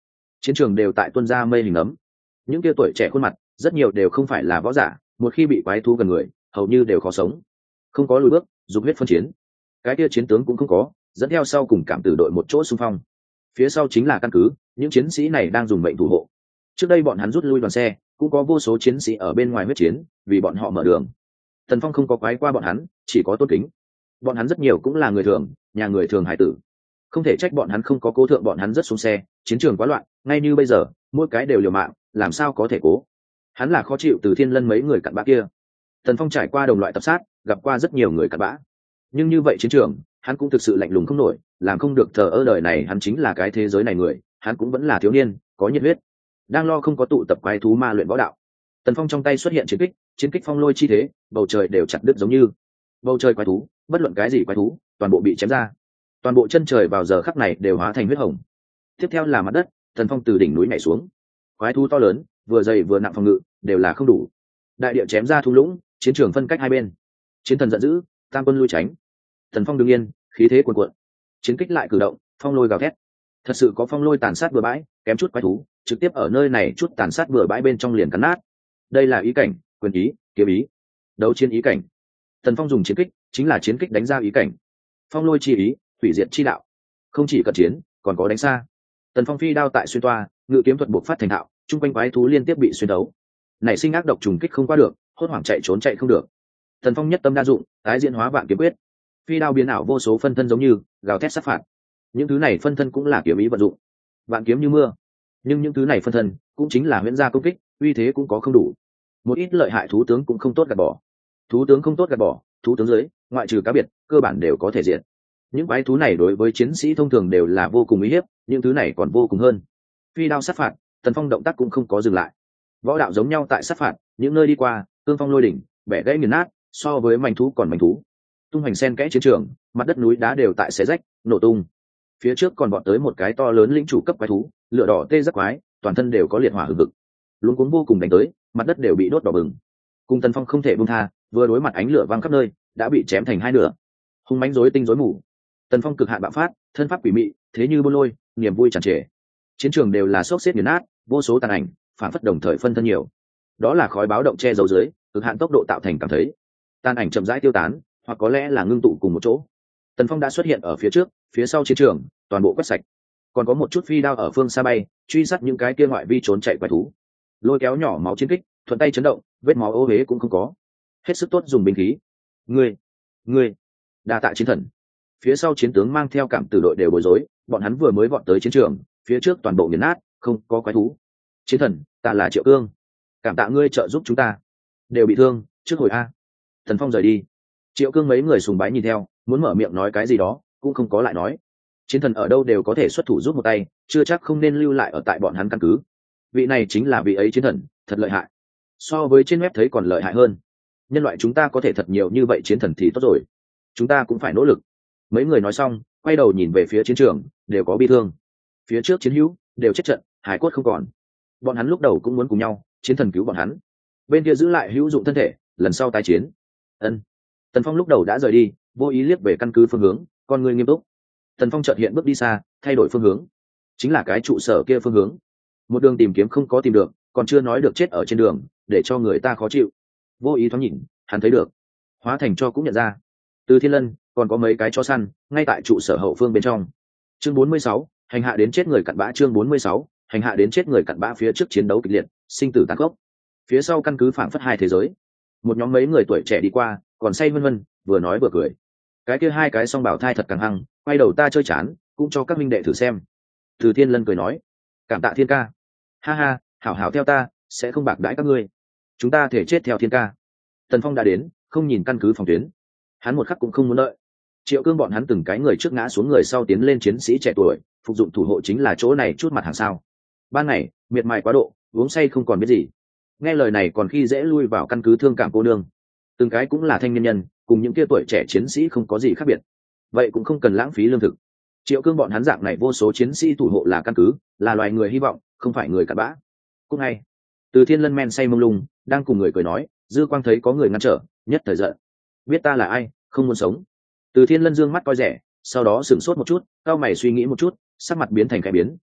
chiến trường đều tại tuân ra mây hình ấm. Những kia tuổi trẻ khuôn mặt rất nhiều đều không phải là võ giả, một khi bị quái thú gần người hầu như đều khó sống. Không có lùi bước, dục huyết phân chiến. Cái kia chiến tướng cũng không có, dẫn theo sau cùng cảm tử đội một chỗ xung phong. Phía sau chính là căn cứ, những chiến sĩ này đang dùng mệnh thủ hộ. Trước đây bọn hắn rút lui đoàn xe, cũng có vô số chiến sĩ ở bên ngoài huyết chiến, vì bọn họ mở đường. Tần Phong không có quái qua bọn hắn, chỉ có tôn kính. Bọn hắn rất nhiều cũng là người thường, nhà người thường hải tử. Không thể trách bọn hắn không có cố thượng bọn hắn rất xuống xe, chiến trường quá loạn, ngay như bây giờ, mỗi cái đều liều mạng, làm sao có thể cố. Hắn là khó chịu từ Thiên Lân mấy người cặn bã kia. Tần Phong trải qua đồng loại tập sát, gặp qua rất nhiều người cặn bã. Nhưng như vậy chiến trường, hắn cũng thực sự lạnh lùng không nổi, làm không được thờ ơ đời này hắn chính là cái thế giới này người, hắn cũng vẫn là thiếu niên, có nhiệt huyết. Đang lo không có tụ tập quái thú ma luyện võ đạo. Tần Phong trong tay xuất hiện chiến kích, chiến kích phong lôi chi thế, bầu trời đều chặt đứt giống như bầu trời quái thú, bất luận cái gì quái thú, toàn bộ bị chém ra. Toàn bộ chân trời vào giờ khắc này đều hóa thành huyết hồng. Tiếp theo là mặt đất, Tần Phong từ đỉnh núi nhảy xuống. Quái thú to lớn, vừa dày vừa nặng phòng ngự, đều là không đủ. Đại địa chém ra thung lũng, chiến trường phân cách hai bên. Chiến thần giận dữ, tam quân lui tránh. Tần Phong đứng yên, khí thế cuồn cuộn. Chiến kích lại cử động, phong lôi gào thét. Thật sự có phong lôi tàn sát bừa bãi, kém chút quái thú, trực tiếp ở nơi này chút tàn sát bừa bãi bên trong liền cắn nát. Đây là ý cảnh, quyền ý, kiếm ý, đấu chiến ý cảnh. Tần Phong dùng chiến kích, chính là chiến kích đánh ra ý cảnh. Phong lôi chi ý, hủy diệt chi đạo. Không chỉ cận chiến, còn có đánh xa. Tần Phong phi đao tại xuyên toa, ngự kiếm thuật buộc phát thành thạo, trung quanh quái thú liên tiếp bị xuyên đấu. Nảy sinh ác độc trùng kích không qua được, hốt hoảng chạy trốn chạy không được. Tần Phong nhất tâm đa dụng, tái diễn hóa vạn kiếm quyết. Phi đao biến ảo vô số phân thân giống như gào thét sát phạt. Những thứ này phân thân cũng là kiếm ý vận dụng. Vạn kiếm như mưa. Nhưng những thứ này phân thân cũng chính là huyễn gia công kích, uy thế cũng có không đủ. Một ít lợi hại thú tướng cũng không tốt gạt bỏ. Thú tướng không tốt gạt bỏ, thú tướng dưới, ngoại trừ cá biệt, cơ bản đều có thể diệt. Những quái thú này đối với chiến sĩ thông thường đều là vô cùng uy hiếp, những thứ này còn vô cùng hơn. Phi đao sát phạt, Tần Phong động tác cũng không có dừng lại. Võ đạo giống nhau tại sát phạt, những nơi đi qua, cương phong lôi đỉnh, bẻ gãy nghiền nát, so với manh thú còn manh thú. Tung hoành sen kẽ chiến trường, mặt đất núi đá đều tại xé rách, nổ tung. Phía trước còn vọt tới một cái to lớn lĩnh chủ cấp quái thú, lửa đỏ tê giác quái, toàn thân đều có liệt hỏa hừng hực. Luống cuống vô cùng đánh tới, mặt đất đều bị đốt đỏ bừng. Cùng Tần Phong không thể buông tha, vừa đối mặt ánh lửa văng khắp nơi, đã bị chém thành hai nửa. Hung mãnh rối tinh rối mù. Tần Phong cực hạn bạo phát, thân pháp quỷ mị, thế như buôn lôi, niềm vui tràn trề. Chiến trường đều là xốc xếp nghiền nát, vô số tàn ảnh, phản phất đồng thời phân thân nhiều. Đó là khói báo động che giấu dưới, cực hạn tốc độ tạo thành cảm thấy. Tàn ảnh chậm rãi tiêu tán, hoặc có lẽ là ngưng tụ cùng một chỗ. Tần Phong đã xuất hiện ở phía trước, phía sau chiến trường, toàn bộ quét sạch. Còn có một chút phi đao ở phương xa bay, truy sát những cái kia ngoại vi trốn chạy quái thú. Lôi kéo nhỏ máu chiến kích, thuận tay chấn động, vết máu ô huế cũng không có. Hết sức tốt dùng binh khí. Ngươi, ngươi, đa tạ chiến thần. Phía sau chiến tướng mang theo cảm tử đội đều bối rối, bọn hắn vừa mới vọt tới chiến trường, phía trước toàn bộ nghiền nát, không có quái thú. Chiến thần, ta là Triệu Cương, cảm tạ ngươi trợ giúp chúng ta. Đều bị thương, trước hồi a. Thần Phong rời đi. Triệu Cương mấy người sùng bái nhìn theo, muốn mở miệng nói cái gì đó, cũng không có lại nói. Chiến thần ở đâu đều có thể xuất thủ giúp một tay, chưa chắc không nên lưu lại ở tại bọn hắn căn cứ. Vị này chính là vị ấy chiến thần, thật lợi hại. So với trên web thấy còn lợi hại hơn. Nhân loại chúng ta có thể thật nhiều như vậy chiến thần thì tốt rồi. Chúng ta cũng phải nỗ lực. Mấy người nói xong, quay đầu nhìn về phía chiến trường, đều có bi thương. Phía trước chiến hữu đều chết trận, hải cốt không còn. Bọn hắn lúc đầu cũng muốn cùng nhau, chiến thần cứu bọn hắn. Bên kia giữ lại hữu dụng thân thể, lần sau tái chiến. Ân. Tần Phong lúc đầu đã rời đi, vô ý liếc về căn cứ phương hướng, con người nghiêm túc. Tần Phong chợt hiện bước đi xa, thay đổi phương hướng, chính là cái trụ sở kia phương hướng. Một đường tìm kiếm không có tìm được, còn chưa nói được chết ở trên đường, để cho người ta khó chịu. Vô ý thoáng nhìn, hắn thấy được, hóa thành cho cũng nhận ra. Từ Thiên Lân, còn có mấy cái chó săn, ngay tại trụ sở hậu phương bên trong. Chương bốn mươi sáu, hành hạ đến chết người cặn bã. Chương bốn mươi sáu, hành hạ đến chết người cặn bã. Phía trước chiến đấu kịch liệt, sinh tử tàn khốc. Phía sau căn cứ phảng phất hai thế giới. Một nhóm mấy người tuổi trẻ đi qua, còn say vân vân, vừa nói vừa cười. Cái kia hai cái song bảo thai thật càng hăng, quay đầu ta chơi chán, cũng cho các minh đệ thử xem. Từ Thiên Lân cười nói, cảm tạ Thiên ca. Ha ha, hảo hảo theo ta, sẽ không bạc đãi các ngươi. Chúng ta thể chết theo Thiên ca. Tần Phong đã đến, không nhìn căn cứ phòng tuyến, hắn một khắc cũng không muốn đợi. Triệu Cương bọn hắn từng cái người trước ngã xuống người sau tiến lên, chiến sĩ trẻ tuổi phục dụng thủ hộ chính là chỗ này chút mặt hàng sao. Ban ngày miệt mài quá độ, uống say không còn biết gì, nghe lời này còn khi dễ lui vào căn cứ thương cảm cô nương. Từng cái cũng là thanh niên nhân, cùng những kia tuổi trẻ chiến sĩ không có gì khác biệt, vậy cũng không cần lãng phí lương thực. Triệu Cương bọn hắn dạng này vô số chiến sĩ thủ hộ là căn cứ, là loài người hy vọng, không phải người cặn bã. Cũng ngay Từ Thiên Lân men say mông lung, đang cùng người cười nói, dư quang thấy có người ngăn trở, nhất thời giận. Biết ta là ai, không muốn sống. Từ Thiên Lân dương mắt coi rẻ, sau đó sửng sốt một chút, cao mày suy nghĩ một chút, sắc mặt biến thành cái biến,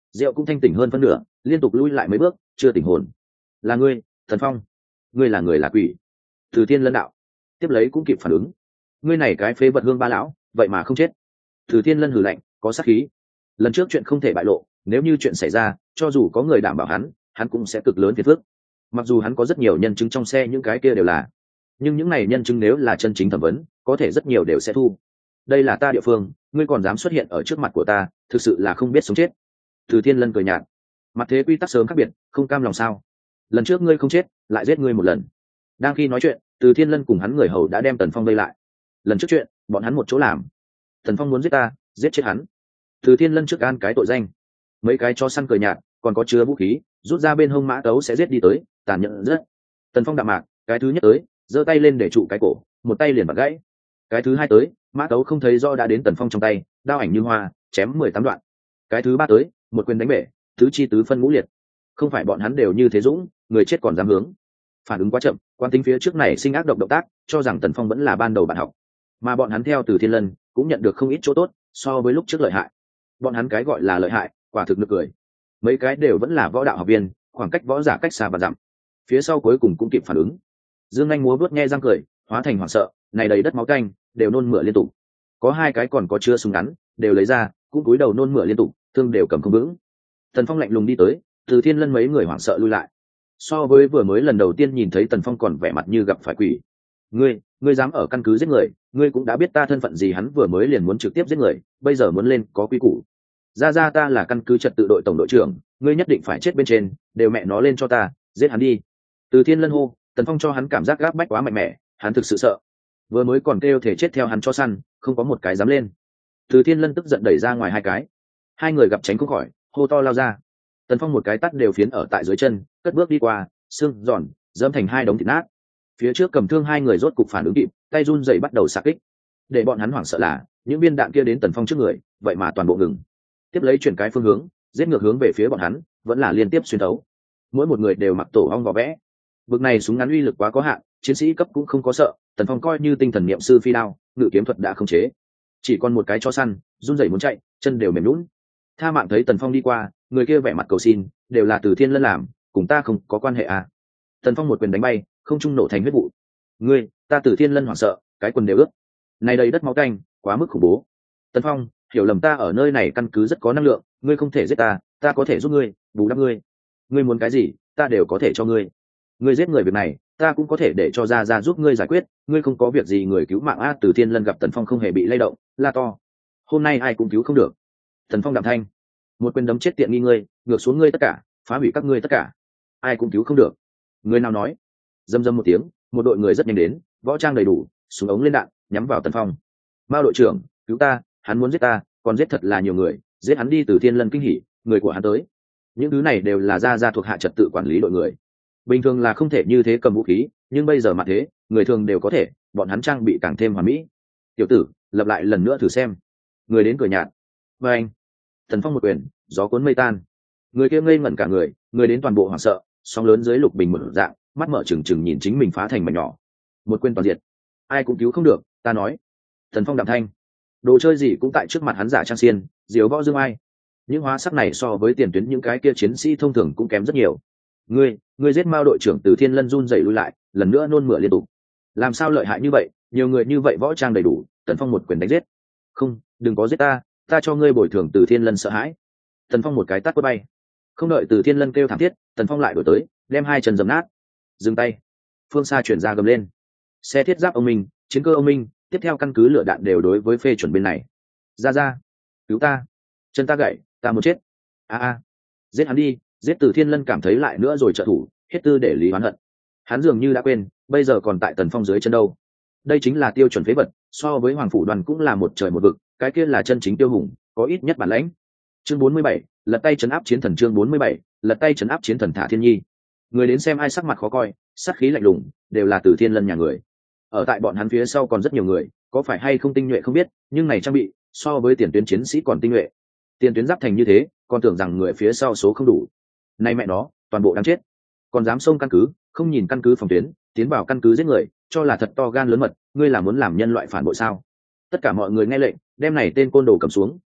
rượu cũng thanh tỉnh hơn phân nửa, liên tục lui lại mấy bước chưa tỉnh hồn. Là ngươi, Thần Phong? Ngươi là người là quỷ? Từ Thiên Lân đạo. Tiếp lấy cũng kịp phản ứng. Ngươi này cái phế vật hương ba lão, vậy mà không chết. Từ Thiên Lân hừ lạnh, có sát khí. Lần trước chuyện không thể bại lộ, nếu như chuyện xảy ra, cho dù có người đảm bảo hắn, hắn cũng sẽ cực lớn phiền phức. Mặc dù hắn có rất nhiều nhân chứng trong xe, những cái kia đều là, nhưng những này nhân chứng nếu là chân chính thẩm vấn, có thể rất nhiều đều sẽ thu. Đây là ta địa phương, ngươi còn dám xuất hiện ở trước mặt của ta, thực sự là không biết sống chết. Từ Thiên Lân cười nhạt. Mặt thế quy tắc sớm khác biệt, không cam lòng sao? Lần trước ngươi không chết, lại giết ngươi một lần. Đang khi nói chuyện, Từ Thiên Lân cùng hắn người hầu đã đem Tần Phong vây lại. Lần trước chuyện, bọn hắn một chỗ làm. Tần Phong muốn giết ta, giết chết hắn. Từ Thiên Lân trước an cái tội danh. Mấy cái cho săn cười nhạt, còn có chứa vũ khí, rút ra bên hông mã tấu sẽ giết đi tới, tàn nhẫn rất. Tần Phong đạm mạc, cái thứ nhất tới, giơ tay lên để trụ cái cổ, một tay liền bật gãy. Cái thứ hai tới, mã tấu không thấy do đã đến Tần Phong trong tay, đao ảnh như hoa, chém mười tám đoạn. Cái thứ ba tới, một quyền đánh bể, tứ chi tứ phân ngũ liệt. Không phải bọn hắn đều như thế dũng, người chết còn dám hướng. Phản ứng quá chậm, quan tính phía trước này sinh ác độc động tác, cho rằng Tần Phong vẫn là ban đầu bạn học. Mà bọn hắn theo Từ Thiên Lân, cũng nhận được không ít chỗ tốt, so với lúc trước lợi hại. Bọn hắn cái gọi là lợi hại, quả thực nực cười. Mấy cái đều vẫn là võ đạo học viên, khoảng cách võ giả cách xa và dặm. Phía sau cuối cùng cũng kịp phản ứng. Dương Anh múa vuốt nghe răng cười, hóa thành hoảng sợ, này đầy đất máu tanh, đều nôn mửa liên tục. Có hai cái còn có chưa súng ngắn, đều lấy ra, cũng cúi đầu nôn mửa liên tục, thương đều cầm không vững. Tần Phong lạnh lùng đi tới, Từ Thiên Lân mấy người hoảng sợ lui lại. So với vừa mới lần đầu tiên nhìn thấy Tần Phong còn vẻ mặt như gặp phải quỷ. Ngươi, ngươi dám ở căn cứ giết người, ngươi cũng đã biết ta thân phận gì, hắn vừa mới liền muốn trực tiếp giết người, bây giờ muốn lên có quy củ. Ra ra ta là căn cứ trật tự đội tổng đội trưởng, ngươi nhất định phải chết bên trên, đều mẹ nó lên cho ta, giết hắn đi. Từ Thiên Lân hô, Tần Phong cho hắn cảm giác gáp bách quá mạnh mẽ, hắn thực sự sợ. Vừa mới còn kêu thể chết theo hắn cho săn, không có một cái dám lên. Từ Thiên Lân tức giận đẩy ra ngoài hai cái. Hai người gặp tránh không khỏi, hô to lao ra. Tần Phong một cái tắt đều phiến ở tại dưới chân, cất bước đi qua, xương giòn, dẫm thành hai đống thịt nát. Phía trước cầm thương hai người rốt cục phản ứng kịp, tay run rẩy bắt đầu xạ kích. Để bọn hắn hoảng sợ là, những viên đạn kia đến Tần Phong trước người, vậy mà toàn bộ ngừng. Tiếp lấy chuyển cái phương hướng, giết ngược hướng về phía bọn hắn, vẫn là liên tiếp xuyên thấu. Mỗi một người đều mặc tổ ong vỏ vẽ. Bực này súng ngắn uy lực quá có hạn, chiến sĩ cấp cũng không có sợ, Tần Phong coi như tinh thần niệm sư phi đao, ngự kiếm thuật đã khống chế. Chỉ còn một cái cho săn, run rẩy muốn chạy, chân đều mềm nhũn. Tha Mạng thấy Tần Phong đi qua, người kia vẻ mặt cầu xin, đều là Từ Thiên Lân làm, cùng ta không có quan hệ à? Tần Phong một quyền đánh bay, không trung nổ thành huyết vụ. Ngươi, ta Từ Thiên Lân hoảng sợ, cái quần đều ướt. Này đầy đất máu tanh, quá mức khủng bố. Tần Phong, hiểu lầm ta ở nơi này căn cứ rất có năng lượng, ngươi không thể giết ta, ta có thể giúp ngươi, bù đắp ngươi. Ngươi muốn cái gì, ta đều có thể cho ngươi. Ngươi giết người việc này, ta cũng có thể để cho ra ra giúp ngươi giải quyết, ngươi không có việc gì người cứu mạng a. Từ Thiên Lân gặp Tần Phong không hề bị lay động, la to. Hôm nay ai cũng cứu không được. Tần Phong đạm thanh, một quyền đấm chết tiện nghi ngươi, ngược xuống ngươi tất cả, phá hủy các ngươi tất cả, ai cũng cứu không được. Người nào nói? Dâm dâm một tiếng, một đội người rất nhanh đến, võ trang đầy đủ, súng ống lên đạn, nhắm vào Tần Phong. Mao đội trưởng, cứu ta, hắn muốn giết ta, còn giết thật là nhiều người, giết hắn đi. Từ Thiên Lân kinh hỉ, người của hắn tới. Những thứ này đều là gia gia thuộc hạ trật tự quản lý đội người. Bình thường là không thể như thế cầm vũ khí, nhưng bây giờ mà thế, người thường đều có thể, bọn hắn trang bị càng thêm hoàn mỹ. Tiểu tử, lập lại lần nữa thử xem. Người đến cười nhạt. Và anh, Tần Phong một quyền, gió cuốn mây tan. Người kia ngây ngẩn cả người, người đến toàn bộ hoảng sợ, sóng lớn dưới lục bình một dạng, mắt mở trừng trừng nhìn chính mình phá thành mảnh nhỏ. Một quyền toàn diệt, ai cũng cứu không được, ta nói. Tần Phong đạm thanh, đồ chơi gì cũng tại trước mặt hắn giả trang xiên, diếu võ dương ai. Những hóa sắc này so với tiền tuyến những cái kia chiến sĩ thông thường cũng kém rất nhiều. Ngươi, ngươi giết Mao đội trưởng. Từ Thiên Lân run rẩy lui lại, lần nữa nôn mửa liên tục. Làm sao lợi hại như vậy, nhiều người như vậy võ trang đầy đủ. Tần Phong một quyền đánh giết. Không, đừng có giết ta, ta cho ngươi bồi thường. Từ Thiên Lân sợ hãi. Tần Phong một cái tát quất bay. Không đợi Từ Thiên Lân kêu thảm thiết, Tần Phong lại đổi tới, đem hai chân dầm nát. Dừng tay. Phương xa chuyển ra gầm lên. Xe thiết giáp ông minh, chiến cơ ông minh, tiếp theo căn cứ lửa đạn đều đối với phê chuẩn bên này. Ra ra, cứu ta, chân ta gãy, ta muốn chết. A a, giết hắn đi. Giết. Từ Thiên Lân cảm thấy lại nữa rồi trợ thủ, hết tư để lý oán hận. Hắn dường như đã quên, bây giờ còn tại Tần Phong dưới chân đâu. Đây chính là tiêu chuẩn phế vật, so với Hoàng Phủ Đoàn cũng là một trời một vực, cái kia là chân chính tiêu hùng, có ít nhất bản lãnh. Chương bốn mươi bảy, lật tay trấn áp chiến thần. Chương bốn mươi bảy, lật tay trấn áp chiến thần. Thả Thiên Nhi. Người đến xem ai sắc mặt khó coi, sát khí lạnh lùng, đều là Từ Thiên Lân nhà người. Ở tại bọn hắn phía sau còn rất nhiều người, có phải hay không tinh nhuệ không biết, nhưng này trang bị so với tiền tuyến chiến sĩ còn tinh nhuệ. Tiền tuyến giáp thành như thế, còn tưởng rằng người phía sau số không đủ. Này mẹ nó, toàn bộ đáng chết. Còn dám xông căn cứ, không nhìn căn cứ phòng tuyến, tiến vào căn cứ giết người, cho là thật to gan lớn mật, ngươi là muốn làm nhân loại phản bội sao? Tất cả mọi người nghe lệnh, đem này tên côn đồ cầm xuống,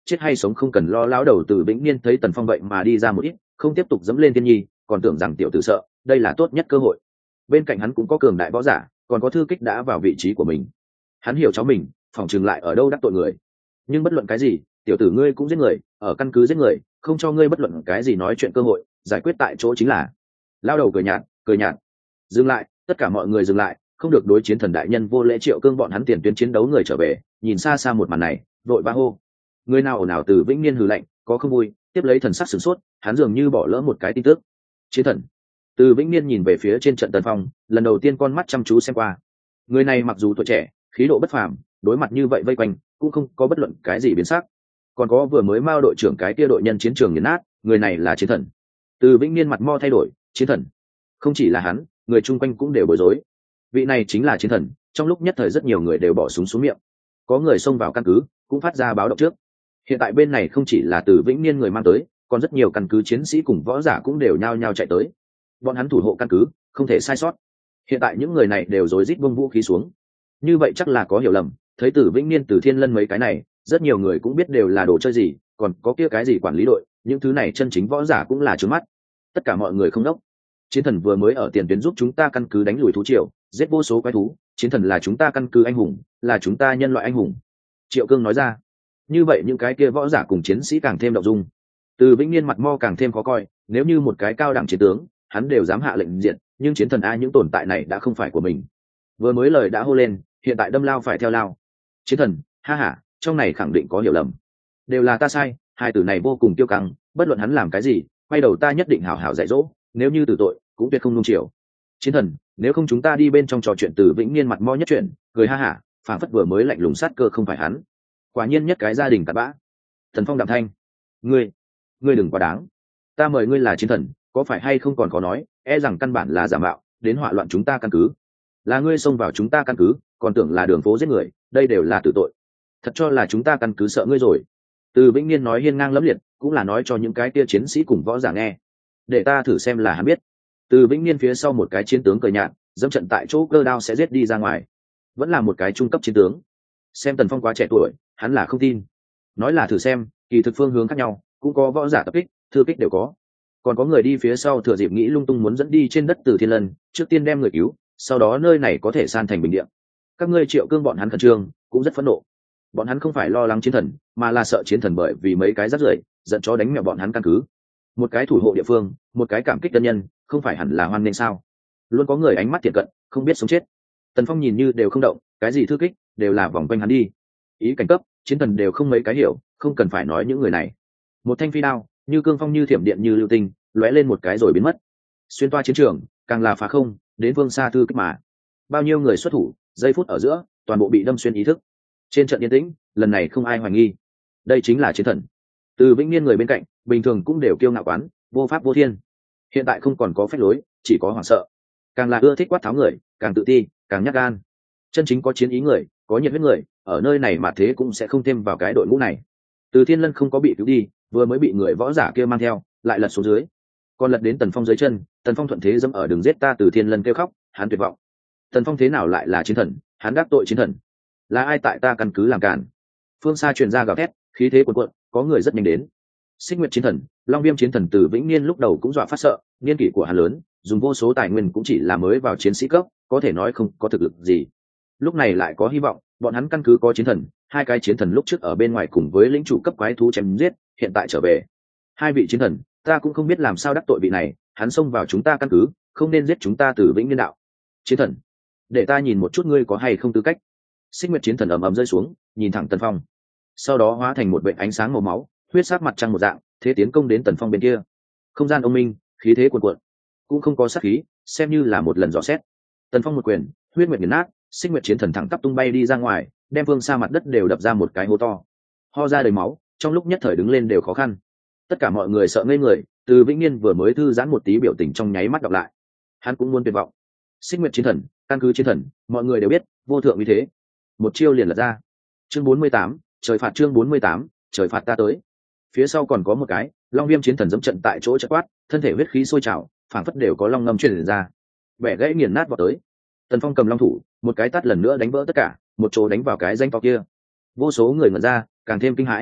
chết hay sống không cần lo. Lão đầu Từ Vĩnh Niên thấy Tần Phong vậy mà đi ra một ít, không tiếp tục dẫm lên Tiên Nhi, còn tưởng rằng tiểu tử sợ, đây là tốt nhất cơ hội. Bên cạnh hắn cũng có cường đại võ giả, còn có Thư Kích đã vào vị trí của mình. Hắn hiểu cháu mình phỏng chừng lại ở đâu đắc tội người, nhưng bất luận cái gì, tiểu tử ngươi cũng giết người, ở căn cứ giết người, không cho ngươi bất luận cái gì nói chuyện cơ hội, giải quyết tại chỗ chính là. Lao đầu cười nhạt cười nhạt. Dừng lại, tất cả mọi người dừng lại, không được đối chiến thần đại nhân vô lễ. Triệu Cương bọn hắn tiền tuyến chiến đấu người trở về, nhìn xa xa một màn này, vội ba hô. Người nào ồn ào? Từ Vĩnh Niên hừ lạnh, có không vui, tiếp lấy thần sắc sửng sốt, hắn dường như bỏ lỡ một cái tin tức. Chiến thần. Từ Vĩnh Niên nhìn về phía trên trận Tần Phong, lần đầu tiên con mắt chăm chú xem qua. Người này mặc dù tuổi trẻ, khí độ bất phàm, đối mặt như vậy vây quanh, cũng không có bất luận cái gì biến sắc. Còn có vừa mới mao đội trưởng cái kia đội nhân chiến trường nghiền nát, người này là chiến thần. Từ Vĩnh Niên mặt mo thay đổi, chiến thần. Không chỉ là hắn, người chung quanh cũng đều bối rối. Vị này chính là chiến thần. Trong lúc nhất thời rất nhiều người đều bỏ súng xuống miệng. Có người xông vào căn cứ, cũng phát ra báo động trước. Hiện tại bên này không chỉ là Từ Vĩnh Niên người mang tới, còn rất nhiều căn cứ chiến sĩ cùng võ giả cũng đều nhao nhao chạy tới. Bọn hắn thủ hộ căn cứ, không thể sai sót. Hiện tại những người này đều rối rít buông vũ khí xuống. Như vậy chắc là có hiểu lầm, thấy Từ Vĩnh Niên, Từ Thiên Lân mấy cái này, rất nhiều người cũng biết đều là đồ chơi gì, còn có kia cái gì quản lý đội, những thứ này chân chính võ giả cũng là trướng mắt. Tất cả mọi người không đốc. Chiến thần vừa mới ở tiền tuyến giúp chúng ta căn cứ đánh lùi thú triều, giết vô số quái thú, chiến thần là chúng ta căn cứ anh hùng, là chúng ta nhân loại anh hùng. Triệu Cương nói ra. Như vậy những cái kia võ giả cùng chiến sĩ càng thêm động dung. Từ Vĩnh Niên mặt mo càng thêm khó coi, nếu như một cái cao đẳng chiến tướng, hắn đều dám hạ lệnh diện, nhưng chiến thần a những tồn tại này đã không phải của mình. Vừa mới lời đã hô lên, hiện tại đâm lao phải theo lao. Chiến thần, ha ha, trong này khẳng định có hiểu lầm. Đều là ta sai, hai từ này vô cùng tiêu căng, bất luận hắn làm cái gì, quay đầu ta nhất định hảo hảo dạy dỗ, nếu như tử tội, cũng tuyệt không nung chiều. Chiến thần, nếu không chúng ta đi bên trong trò chuyện. Từ Vĩnh Niên mặt mo nhất chuyện, cười ha hả, phảng phất vừa mới lạnh lùng sát cơ không phải hắn. Quả nhiên nhất cái gia đình tạt bã. Thần Phong đạm thanh, ngươi, ngươi đừng quá đáng. Ta mời ngươi là chiến thần, có phải hay không còn có nói, e rằng căn bản là giả mạo, đến họa loạn chúng ta căn cứ. Là ngươi xông vào chúng ta căn cứ, còn tưởng là đường phố giết người, đây đều là tử tội. Thật cho là chúng ta căn cứ sợ ngươi rồi. Từ Vĩnh Niên nói hiên ngang lẫm liệt, cũng là nói cho những cái kia chiến sĩ cùng võ giả nghe. Để ta thử xem là hắn biết. Từ Vĩnh Niên phía sau một cái chiến tướng cười nhạt, dẫm trận tại chỗ cơ đao sẽ giết đi ra ngoài. Vẫn là một cái trung cấp chiến tướng. Xem Tần Phong quá trẻ tuổi, hắn là không tin. Nói là thử xem, kỳ thực phương hướng khác nhau, cũng có võ giả tập kích, thư kích đều có. Còn có người đi phía sau thừa dịp nghĩ lung tung muốn dẫn đi trên đất Từ Thiên Lân, trước tiên đem người cứu, sau đó nơi này có thể san thành bình địa. Các ngươi Triệu Cương bọn hắn khẩn trương, cũng rất phẫn nộ. Bọn hắn không phải lo lắng chiến thần, mà là sợ chiến thần bởi vì mấy cái rắc rưởi, giận chó đánh mèo bọn hắn căn cứ. Một cái thủ hộ địa phương, một cái cảm kích tân nhân, không phải hẳn là hoan nên sao? Luôn có người ánh mắt thiện cận, không biết sống chết. Tần Phong nhìn như đều không động, cái gì thư kích, đều là vòng quanh hắn đi. Ý cảnh cấp, chiến thần đều không mấy cái hiểu, không cần phải nói những người này. Một thanh phi đao, như cương phong như thiểm điện như lưu tinh, lóe lên một cái rồi biến mất. Xuyên toa chiến trường, càng là phá không, đến phương xa thư kích mà. Bao nhiêu người xuất thủ, giây phút ở giữa, toàn bộ bị đâm xuyên ý thức. Trên trận yên tĩnh, lần này không ai hoài nghi. Đây chính là chiến thần. Từ Vĩnh Niên người bên cạnh, bình thường cũng đều kiêu ngạo quán, vô pháp vô thiên. Hiện tại không còn có phách lối, chỉ có hoảng sợ. Càng là ưa thích quát tháo người, càng tự ti, càng nhát gan. Chân chính có chiến ý người, có nhiệt huyết người, ở nơi này mà thế cũng sẽ không thêm vào cái đội ngũ này. Từ Thiên Lân không có bị cứu đi, vừa mới bị người võ giả kia mang theo, lại lật xuống dưới. Còn lật đến Tần Phong dưới chân, Tần Phong thuận thế dẫm ở đường giết ta. Từ Thiên Lân kêu khóc, hắn tuyệt vọng. Tần Phong thế nào lại là chiến thần, hắn đắc tội chiến thần. Là ai tại ta căn cứ làm cản? Phương xa truyền ra gào thét, khí thế cuồn cuộn, có người rất nhanh đến. Xích Nguyệt chiến thần, Long Viêm chiến thần. Từ Vĩnh Niên lúc đầu cũng dọa phát sợ, niên kỷ của hắn lớn, dùng vô số tài nguyên cũng chỉ là mới vào chiến sĩ cấp, có thể nói không có thực lực gì. Lúc này lại có hy vọng, bọn hắn căn cứ có chiến thần, hai cái chiến thần lúc trước ở bên ngoài cùng với lĩnh chủ cấp quái thú chém giết, hiện tại trở về. Hai vị chiến thần, ta cũng không biết làm sao đắc tội vị này, hắn xông vào chúng ta căn cứ, không nên giết chúng ta. Từ Vĩnh Niên đạo. Chiến thần, để ta nhìn một chút ngươi có hay không tư cách. Xích Nguyệt chiến thần ầm ầm rơi xuống, nhìn thẳng Tần Phong, sau đó hóa thành một vệt ánh sáng màu máu, huyết sát mặt trăng một dạng, thế tiến công đến Tần Phong bên kia. Không gian ông minh, khí thế cuồn cuộn, cũng không có sát khí, xem như là một lần dò xét. Tần Phong một quyền, huyết nguyệt nghiền nát, Xích Nguyệt chiến thần thẳng tắp tung bay đi ra ngoài, đem phương xa mặt đất đều đập ra một cái hố to, ho ra đầy máu, trong lúc nhất thời đứng lên đều khó khăn. Tất cả mọi người sợ ngây người. Từ Vĩnh Niên vừa mới thư giãn một tí, biểu tình trong nháy mắt đọc lại. Hắn cũng muốn tuyệt vọng. Xích Nguyệt chiến thần, căn cứ chiến thần, mọi người đều biết, vô thượng như thế. Một chiêu liền lật ra. Chương bốn mươi tám, trời phạt. Chương bốn mươi tám, trời phạt ta tới. Phía sau còn có một cái, Long Viêm chiến thần giẫm trận tại chỗ chợt quát, thân thể huyết khí sôi trào, phảng phất đều có long ngâm truyền ra. Bẻ gãy nghiền nát vọt tới. Tần Phong cầm long thủ, một cái tát lần nữa đánh vỡ tất cả, một chỗ đánh vào cái danh to kia. Vô số người ngẩn ra, càng thêm kinh hãi.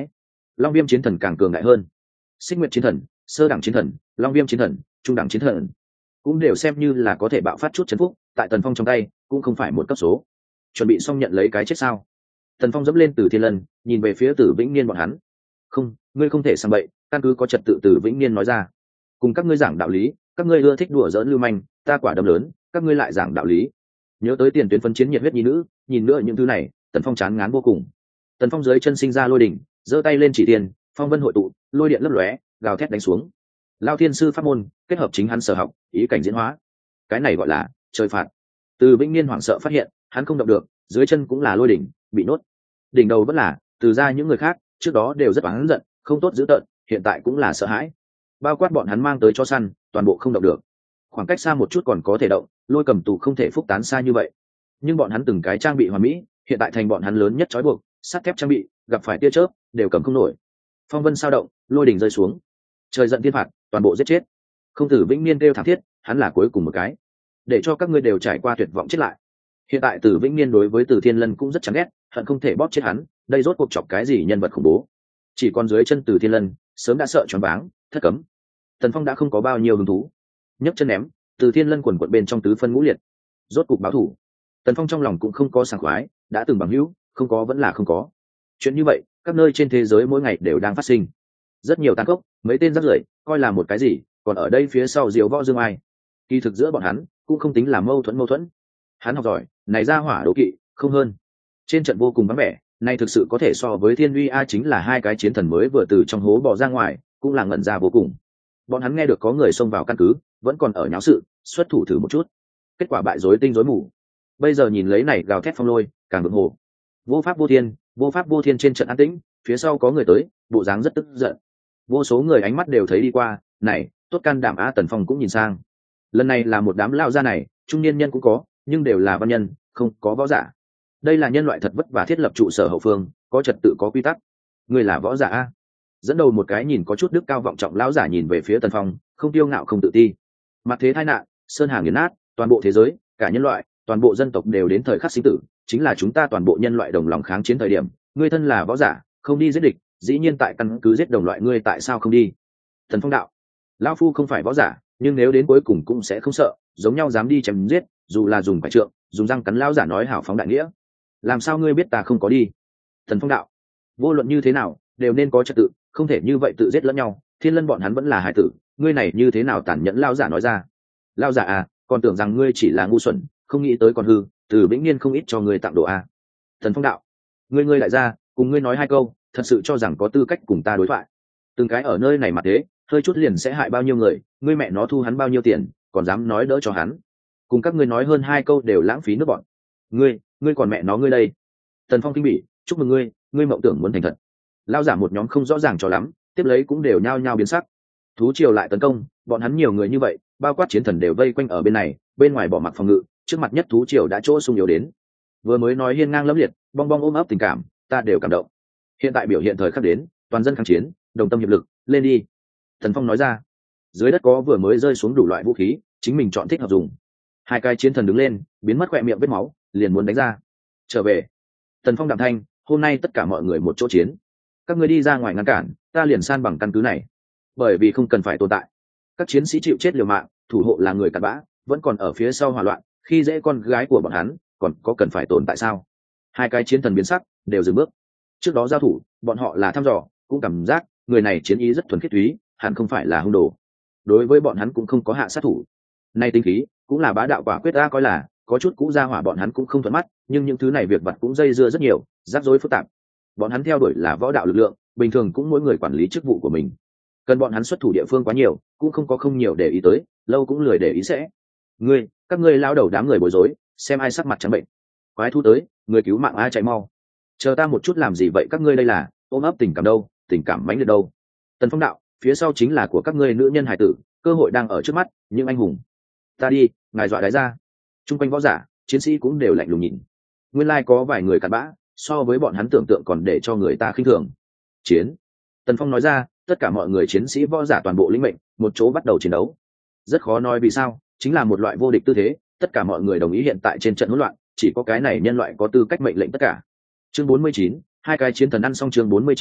Long Viêm chiến thần càng cường đại hơn. Xích Nguyệt chiến thần, sơ đẳng chiến thần, Long Viêm chiến thần, trung đẳng chiến thần cũng đều xem như là có thể bạo phát chút chấn phúc, tại Tần Phong trong tay cũng không phải một cấp số. Chuẩn bị xong nhận lấy cái chết sao? Tần Phong dẫm lên Từ Thiên Lân, nhìn về phía Tử Vĩnh Niên bọn hắn. Không, ngươi không thể sang bậy, căn cứ có trật tự. Tử Vĩnh Niên nói ra. Cùng các ngươi giảng đạo lý, các ngươi ưa thích đùa giỡn lưu manh, ta quả đấm lớn, các ngươi lại giảng đạo lý. Nhớ tới tiền tuyến phân chiến nhiệt huyết nhi nữ, nhìn nữa những thứ này, Tần Phong chán ngán vô cùng. Tần Phong dưới chân sinh ra lôi đỉnh, giơ tay lên chỉ tiền, phong vân hội tụ, lôi điện lấp lóe, gào thét đánh xuống. Lao thiên sư pháp môn, kết hợp chính hắn sở học, ý cảnh diễn hóa. Cái này gọi là trời phạt. Từ Vĩnh Niên hoảng sợ phát hiện, hắn không động được, dưới chân cũng là lôi đỉnh, bị nốt. Đỉnh đầu vẫn là, từ ra những người khác, trước đó đều rất oán giận, không tốt dữ tợn, hiện tại cũng là sợ hãi. Bao quát bọn hắn mang tới cho săn, toàn bộ không động được. Khoảng cách xa một chút còn có thể động, lôi cầm tù không thể phúc tán xa như vậy. Nhưng bọn hắn từng cái trang bị hoàn mỹ, hiện tại thành bọn hắn lớn nhất trói buộc, sắt thép trang bị, gặp phải tia chớp, đều cầm không nổi. Phong vân sao động, lôi đỉnh rơi xuống. Trời giận thiên phạt, toàn bộ giết chết. Không Tử Vĩnh Niên kêu thảm thiết, hắn là cuối cùng một cái. Để cho các ngươi đều trải qua tuyệt vọng chết lại. Hiện tại Tử Vĩnh Niên đối với Từ Thiên Lân cũng rất chán ghét, hận không thể bóp chết hắn, đây rốt cuộc chọc cái gì nhân vật khủng bố. Chỉ còn dưới chân Từ Thiên Lân, sớm đã sợ choáng váng, thất cấm. Tần Phong đã không có bao nhiêu hứng thú, nhấc chân ném, Từ Thiên Lân quần quật bên trong tứ phân ngũ liệt. Rốt cục báo thủ. Tần Phong trong lòng cũng không có sảng khoái, đã từng bằng hữu, không có vẫn là không có. Chuyện như vậy, các nơi trên thế giới mỗi ngày đều đang phát sinh. Rất nhiều tàn khốc, mấy tên rắc rưởi, coi là một cái gì, còn ở đây phía sau diều võ dương ai. Kỳ thực giữa bọn hắn cũng không tính là mâu thuẫn mâu thuẫn. Hắn học giỏi, này ra hỏa đấu kỵ, không hơn. Trên trận vô cùng vắng vẻ, này thực sự có thể so với Thiên Uy A, chính là hai cái chiến thần mới vừa từ trong hố bò ra ngoài, cũng là ngẩn ra vô cùng. Bọn hắn nghe được có người xông vào căn cứ, vẫn còn ở nháo sự, xuất thủ thử một chút. Kết quả bại rối tinh rối mù. Bây giờ nhìn lấy này gào thét phong lôi, càng vượng hồ. Vô pháp vô thiên, vô pháp vô thiên trên trận an tĩnh, phía sau có người tới, bộ dáng rất tức giận. Vô số người ánh mắt đều thấy đi qua, này, tốt can đảm A. Tần Phong cũng nhìn sang. Lần này là một đám lao gia này, trung niên nhân cũng có, nhưng đều là văn nhân, không có võ giả. Đây là nhân loại thật vất vả thiết lập trụ sở hậu phương, có trật tự có quy tắc. Người là võ giả A. Dẫn đầu một cái nhìn có chút đức cao vọng trọng lão giả nhìn về phía Tần Phong, không tiêu ngạo không tự ti. Mặt thế tai nạn, sơn hà nghiền nát, toàn bộ thế giới, cả nhân loại, toàn bộ dân tộc đều đến thời khắc sinh tử, chính là chúng ta toàn bộ nhân loại đồng lòng kháng chiến thời điểm. Ngươi thân là võ giả, không đi giết địch, dĩ nhiên tại căn cứ giết đồng loại ngươi tại sao không đi? Thần Phong đạo, lão phu không phải võ giả, nhưng nếu đến cuối cùng cũng sẽ không sợ, giống nhau dám đi chém giết, dù là dùng phải trượng, dùng răng cắn lão giả nói hảo phóng đại nghĩa. Làm sao ngươi biết ta không có đi? Thần Phong đạo, vô luận như thế nào, đều nên có trật tự, không thể như vậy tự giết lẫn nhau. Thiên Lân bọn hắn vẫn là hải tử, ngươi này như thế nào tàn nhẫn? Lão giả nói ra. Lão giả à, còn tưởng rằng ngươi chỉ là ngu xuẩn, không nghĩ tới còn hư, Từ Vĩnh Niên không ít cho ngươi tặng đồ a. Thần Phong đạo, ngươi ngươi lại ra, cùng ngươi nói hai câu, thật sự cho rằng có tư cách cùng ta đối thoại? Từng cái ở nơi này mà thế, hơi chút liền sẽ hại bao nhiêu người, ngươi mẹ nó thu hắn bao nhiêu tiền, còn dám nói đỡ cho hắn? Cùng các ngươi nói hơn hai câu đều lãng phí nước bọn. Ngươi, ngươi còn mẹ nó ngươi đây. Tần Phong kinh bỉ, chúc mừng ngươi, ngươi mộng tưởng muốn thành thật. Lao giả một nhóm không rõ ràng cho lắm, tiếp lấy cũng đều nhao nhao biến sắc. Thú triều lại tấn công, bọn hắn nhiều người như vậy, bao quát chiến thần đều vây quanh ở bên này, bên ngoài bỏ mặc phòng ngự, trước mặt nhất thú triều đã chỗ sung yếu đến. Vừa mới nói hiên ngang lẫm liệt, bong bong ôm ấp tình cảm, ta đều cảm động. Hiện tại biểu hiện thời khắc đến, toàn dân kháng chiến, đồng tâm hiệp lực, lên đi. Thần Phong nói ra. Dưới đất có vừa mới rơi xuống đủ loại vũ khí, chính mình chọn thích hợp dùng. Hai cái chiến thần đứng lên, biến mất khỏe miệng vết máu, liền muốn đánh ra. Trở về. Thần Phong đạm thanh, hôm nay tất cả mọi người một chỗ chiến. Các ngươi đi ra ngoài ngăn cản, ta liền san bằng căn cứ này. Bởi vì không cần phải tồn tại. Các chiến sĩ chịu chết liều mạng, thủ hộ là người cặn bã, vẫn còn ở phía sau hỏa loạn, khi dễ con gái của bọn hắn, còn có cần phải tồn tại sao? Hai cái chiến thần biến sắc, đều dừng bước. Trước đó giao thủ, bọn họ là thăm dò, cũng cảm giác người này chiến ý rất thuần khiết thúy, hẳn không phải là hung đồ. Đối với bọn hắn cũng không có hạ sát thủ. Nay tinh khí, cũng là bá đạo quả quyết ta coi là, có chút cũ ra hỏa bọn hắn cũng không thuận mắt, nhưng những thứ này việc vặt cũng dây dưa rất nhiều, rắc rối phức tạp. Bọn hắn theo đuổi là võ đạo lực lượng, bình thường cũng mỗi người quản lý chức vụ của mình. Cần bọn hắn xuất thủ địa phương quá nhiều, cũng không có không nhiều để ý tới, lâu cũng lười để ý sẽ. Ngươi, các ngươi lao đầu đám người bối rối, xem ai sắc mặt trắng bệnh. Quái thú tới, người cứu mạng ai chạy mau. Chờ ta một chút làm gì vậy? Các ngươi đây là ôm ấp tình cảm đâu, tình cảm mãnh liệt đâu? Tần Phong đạo, phía sau chính là của các ngươi nữ nhân hải tử, cơ hội đang ở trước mắt, những anh hùng. Ta đi, ngài dọa đái ra. Trung quanh võ giả, chiến sĩ cũng đều lạnh lùng nhìn. Nguyên lai có vài người cặn bã, so với bọn hắn tưởng tượng còn để cho người ta khinh thường. Chiến. Tần Phong nói ra, tất cả mọi người chiến sĩ võ giả toàn bộ lĩnh mệnh, một chỗ bắt đầu chiến đấu. Rất khó nói vì sao, chính là một loại vô địch tư thế, tất cả mọi người đồng ý hiện tại trên trận hỗn loạn, chỉ có cái này nhân loại có tư cách mệnh lệnh tất cả. Chương bốn mươi chín, hai cái chiến thần ăn xong chương bốn mươi chín,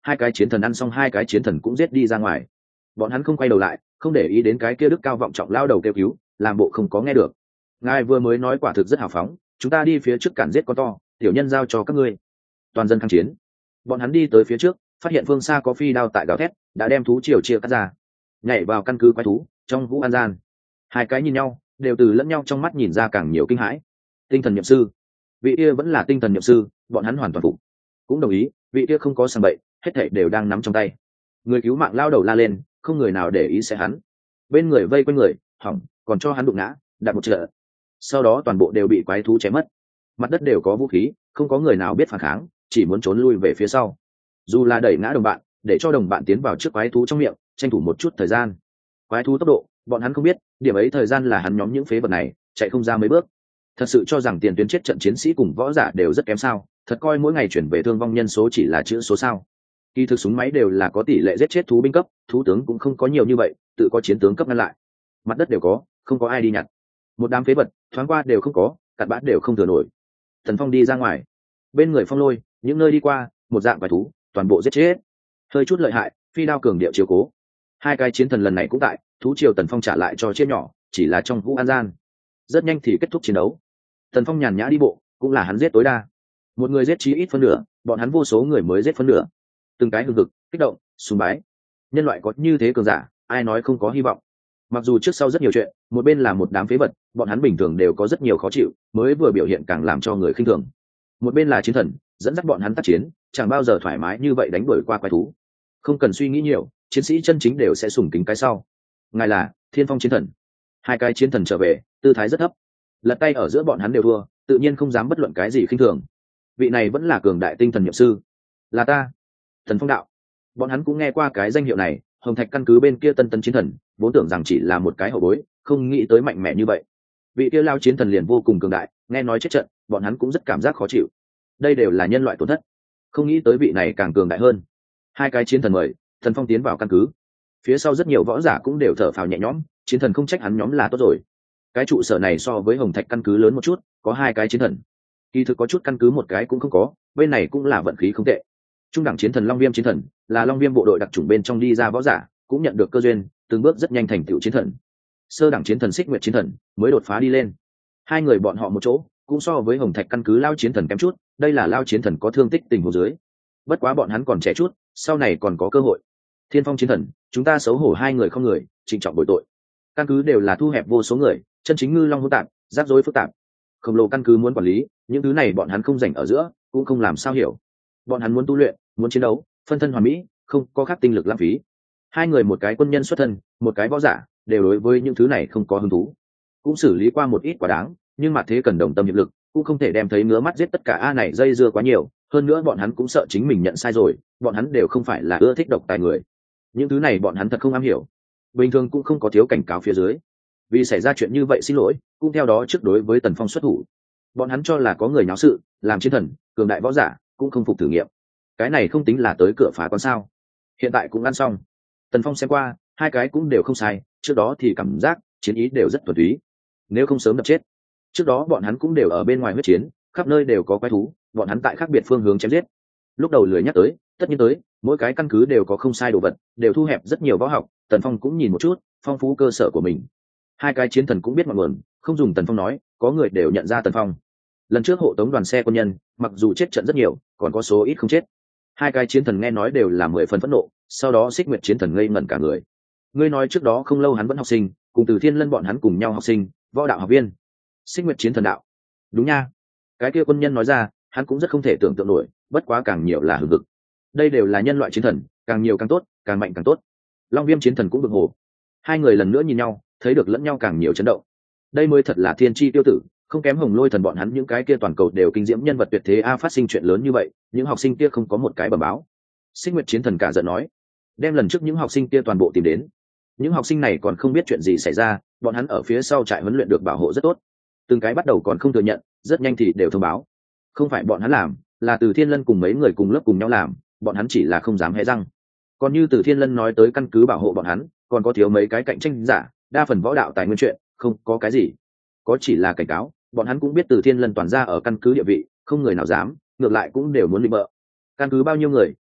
hai cái chiến thần ăn xong, hai cái chiến thần cũng giết đi ra ngoài. Bọn hắn không quay đầu lại, không để ý đến cái kia đức cao vọng trọng lao đầu kêu cứu, làm bộ không có nghe được. Ngài vừa mới nói quả thực rất hào phóng, chúng ta đi phía trước cản giết con to, tiểu nhân giao cho các ngươi. Toàn dân kháng chiến. Bọn hắn đi tới phía trước, phát hiện phương xa có phi đao tại gào thét, đã đem thú triều chia cắt ra, nhảy vào căn cứ quái thú trong Vũ An Gian. Hai cái nhìn nhau, đều từ lẫn nhau trong mắt nhìn ra càng nhiều kinh hãi. Tinh thần nhậm sư, vị kia vẫn là tinh thần nhậm sư, bọn hắn hoàn toàn phục, cũng đồng ý, vị kia không có sàng bậy, hết thảy đều đang nắm trong tay. Người cứu mạng lao đầu la lên, không người nào để ý sẽ hắn. Bên người vây quanh người, hỏng, còn cho hắn đụng ngã, đạp một trận. Sau đó toàn bộ đều bị quái thú chém mất. Mặt đất đều có vũ khí, không có người nào biết phản kháng, chỉ muốn trốn lui về phía sau. Dù là đẩy ngã đồng bạn, để cho đồng bạn tiến vào trước quái thú trong miệng, tranh thủ một chút thời gian. Quái thú tốc độ, bọn hắn không biết, điểm ấy thời gian là hắn nhóm những phế vật này chạy không ra mấy bước. Thật sự cho rằng tiền tuyến chết trận chiến sĩ cùng võ giả đều rất kém sao? Thật coi mỗi ngày chuyển về thương vong nhân số chỉ là chữ số sao? Kỳ thực súng máy đều là có tỷ lệ giết chết thú binh cấp, thú tướng cũng không có nhiều như vậy, tự có chiến tướng cấp ngăn lại. Mặt đất đều có, không có ai đi nhặt. Một đám phế vật, thoáng qua đều không có, cặn bã đều không thừa nổi. Thần Phong đi ra ngoài, bên người Phong Lôi, những nơi đi qua, một dạng vài thú, toàn bộ giết chết. Hơi chút lợi hại, phi đao cường điệu chiếu cố. Hai cái chiến thần lần này cũng tại, thú triều Tần Phong trả lại cho chia nhỏ, chỉ là trong Vũ An Gian. Rất nhanh thì kết thúc chiến đấu. Tần Phong nhàn nhã đi bộ, cũng là hắn giết tối đa. Một người giết chí ít phân nửa, bọn hắn vô số người mới giết phân nửa. Từng cái hừng hực, kích động, sùng bái. Nhân loại có như thế cường giả, ai nói không có hy vọng. Mặc dù trước sau rất nhiều chuyện, một bên là một đám phế vật, bọn hắn bình thường đều có rất nhiều khó chịu, mới vừa biểu hiện càng làm cho người khinh thường. Một bên là chiến thần, dẫn dắt bọn hắn tác chiến, chẳng bao giờ thoải mái như vậy đánh đuổi qua quái thú. Không cần suy nghĩ nhiều, chiến sĩ chân chính đều sẽ sùng kính cái sau. Ngài là Thiên Phong chiến thần. Hai cái chiến thần trở về, tư thái rất thấp, lật tay ở giữa bọn hắn đều thua, tự nhiên không dám bất luận cái gì khinh thường. Vị này vẫn là cường đại tinh thần nhiệm sư, là ta, Thần Phong đạo. Bọn hắn cũng nghe qua cái danh hiệu này, Hồng Thạch căn cứ bên kia tân tân chiến thần, vốn tưởng rằng chỉ là một cái hậu bối, không nghĩ tới mạnh mẽ như vậy. Vị kia lao chiến thần liền vô cùng cường đại, nghe nói chết trận, bọn hắn cũng rất cảm giác khó chịu. Đây đều là nhân loại tổn thất, không nghĩ tới vị này càng cường đại hơn. Hai cái chiến thần mời Thần Phong tiến vào căn cứ, phía sau rất nhiều võ giả cũng đều thở phào nhẹ nhõm, chiến thần không trách hắn nhóm là tốt rồi. Cái trụ sở này so với Hồng Thạch căn cứ lớn một chút, có hai cái chiến thần, kỳ thực có chút căn cứ một cái cũng không có, bên này cũng là vận khí không tệ. Trung đẳng chiến thần Long Viêm chiến thần là Long Viêm bộ đội đặc chủng bên trong đi ra võ giả, cũng nhận được cơ duyên, từng bước rất nhanh thành tựu chiến thần. Sơ đẳng chiến thần Xích Nguyệt chiến thần mới đột phá đi lên. Hai người bọn họ một chỗ, cũng so với Hồng Thạch căn cứ lao chiến thần kém chút, đây là lao chiến thần có thương tích tình huống dưới. Bất quá bọn hắn còn trẻ chút, sau này còn có cơ hội. Thiên Phong chiến thần, chúng ta xấu hổ hai người không người, trịnh trọng bồi tội. Căn cứ đều là thu hẹp vô số người, chân chính ngư long hỗn tạp, rắc rối phức tạp. Khổng lồ căn cứ muốn quản lý, những thứ này bọn hắn không rảnh ở giữa, cũng không làm sao hiểu. Bọn hắn muốn tu luyện, muốn chiến đấu, phân thân hoàn mỹ, không có khác tinh lực lãng phí. Hai người một cái quân nhân xuất thân, một cái võ giả, đều đối với những thứ này không có hứng thú. Cũng xử lý qua một ít quá đáng, nhưng mà thế cần đồng tâm hiệp lực, cũng không thể đem thấy ngứa mắt giết tất cả a này dây dưa quá nhiều, hơn nữa bọn hắn cũng sợ chính mình nhận sai rồi, bọn hắn đều không phải là ưa thích độc tài người. Những thứ này bọn hắn thật không am hiểu, bình thường cũng không có thiếu cảnh cáo phía dưới. Vì xảy ra chuyện như vậy xin lỗi, cũng theo đó trước đối với Tần Phong xuất thủ. Bọn hắn cho là có người nháo sự, làm chiến thần, cường đại võ giả, cũng không phục thử nghiệm. Cái này không tính là tới cửa phá con sao? Hiện tại cũng ăn xong. Tần Phong xem qua, hai cái cũng đều không sai, trước đó thì cảm giác chiến ý đều rất thuần túy. Nếu không sớm đập chết. Trước đó bọn hắn cũng đều ở bên ngoài huyết chiến, khắp nơi đều có quái thú, bọn hắn tại khác biệt phương hướng chém giết. Lúc đầu lười nhắc tới, tất nhiên tới, mỗi cái căn cứ đều có không sai đồ vật, đều thu hẹp rất nhiều võ học. Tần Phong cũng nhìn một chút, phong phú cơ sở của mình. Hai cái chiến thần cũng biết mọi nguồn, không dùng Tần Phong nói, có người đều nhận ra Tần Phong. Lần trước hộ tống đoàn xe quân nhân, mặc dù chết trận rất nhiều, còn có số ít không chết. Hai cái chiến thần nghe nói đều là mười phần phẫn nộ, sau đó Xích Nguyệt chiến thần ngây ngẩn cả người. Ngươi nói trước đó không lâu hắn vẫn học sinh, cùng Từ Thiên Lân bọn hắn cùng nhau học sinh, võ đạo học viên. Xích Nguyệt chiến thần đạo. Đúng nha. Cái kia quân nhân nói ra, hắn cũng rất không thể tưởng tượng nổi, bất quá càng nhiều là hừng hực. Đây đều là nhân loại chiến thần, càng nhiều càng tốt, càng mạnh càng tốt. Long Viêm chiến thần cũng bực hồ. Hai người lần nữa nhìn nhau, thấy được lẫn nhau càng nhiều chấn động. Đây mới thật là thiên chi tiêu tử, không kém Hồng Lôi thần bọn hắn những cái kia toàn cầu đều kinh diễm nhân vật tuyệt thế a phát sinh chuyện lớn như vậy, những học sinh kia không có một cái bẩm báo. Xích Nguyệt chiến thần cả giận nói, đem lần trước những học sinh kia toàn bộ tìm đến. Những học sinh này còn không biết chuyện gì xảy ra, bọn hắn ở phía sau trại huấn luyện được bảo hộ rất tốt. Từng cái bắt đầu còn không thừa nhận, rất nhanh thì đều thông báo. Không phải bọn hắn làm, là Từ Thiên Lân cùng mấy người cùng lớp cùng nhau làm, bọn hắn chỉ là không dám hé răng. Còn như Từ Thiên Lân nói tới căn cứ bảo hộ bọn hắn, còn có thiếu mấy cái cạnh tranh giả, đa phần võ đạo tài nguyên chuyện, không có cái gì. Có chỉ là cảnh cáo, bọn hắn cũng biết Từ Thiên Lân toàn ra ở căn cứ địa vị, không người nào dám, ngược lại cũng đều muốn định bợ. Căn cứ bao nhiêu người,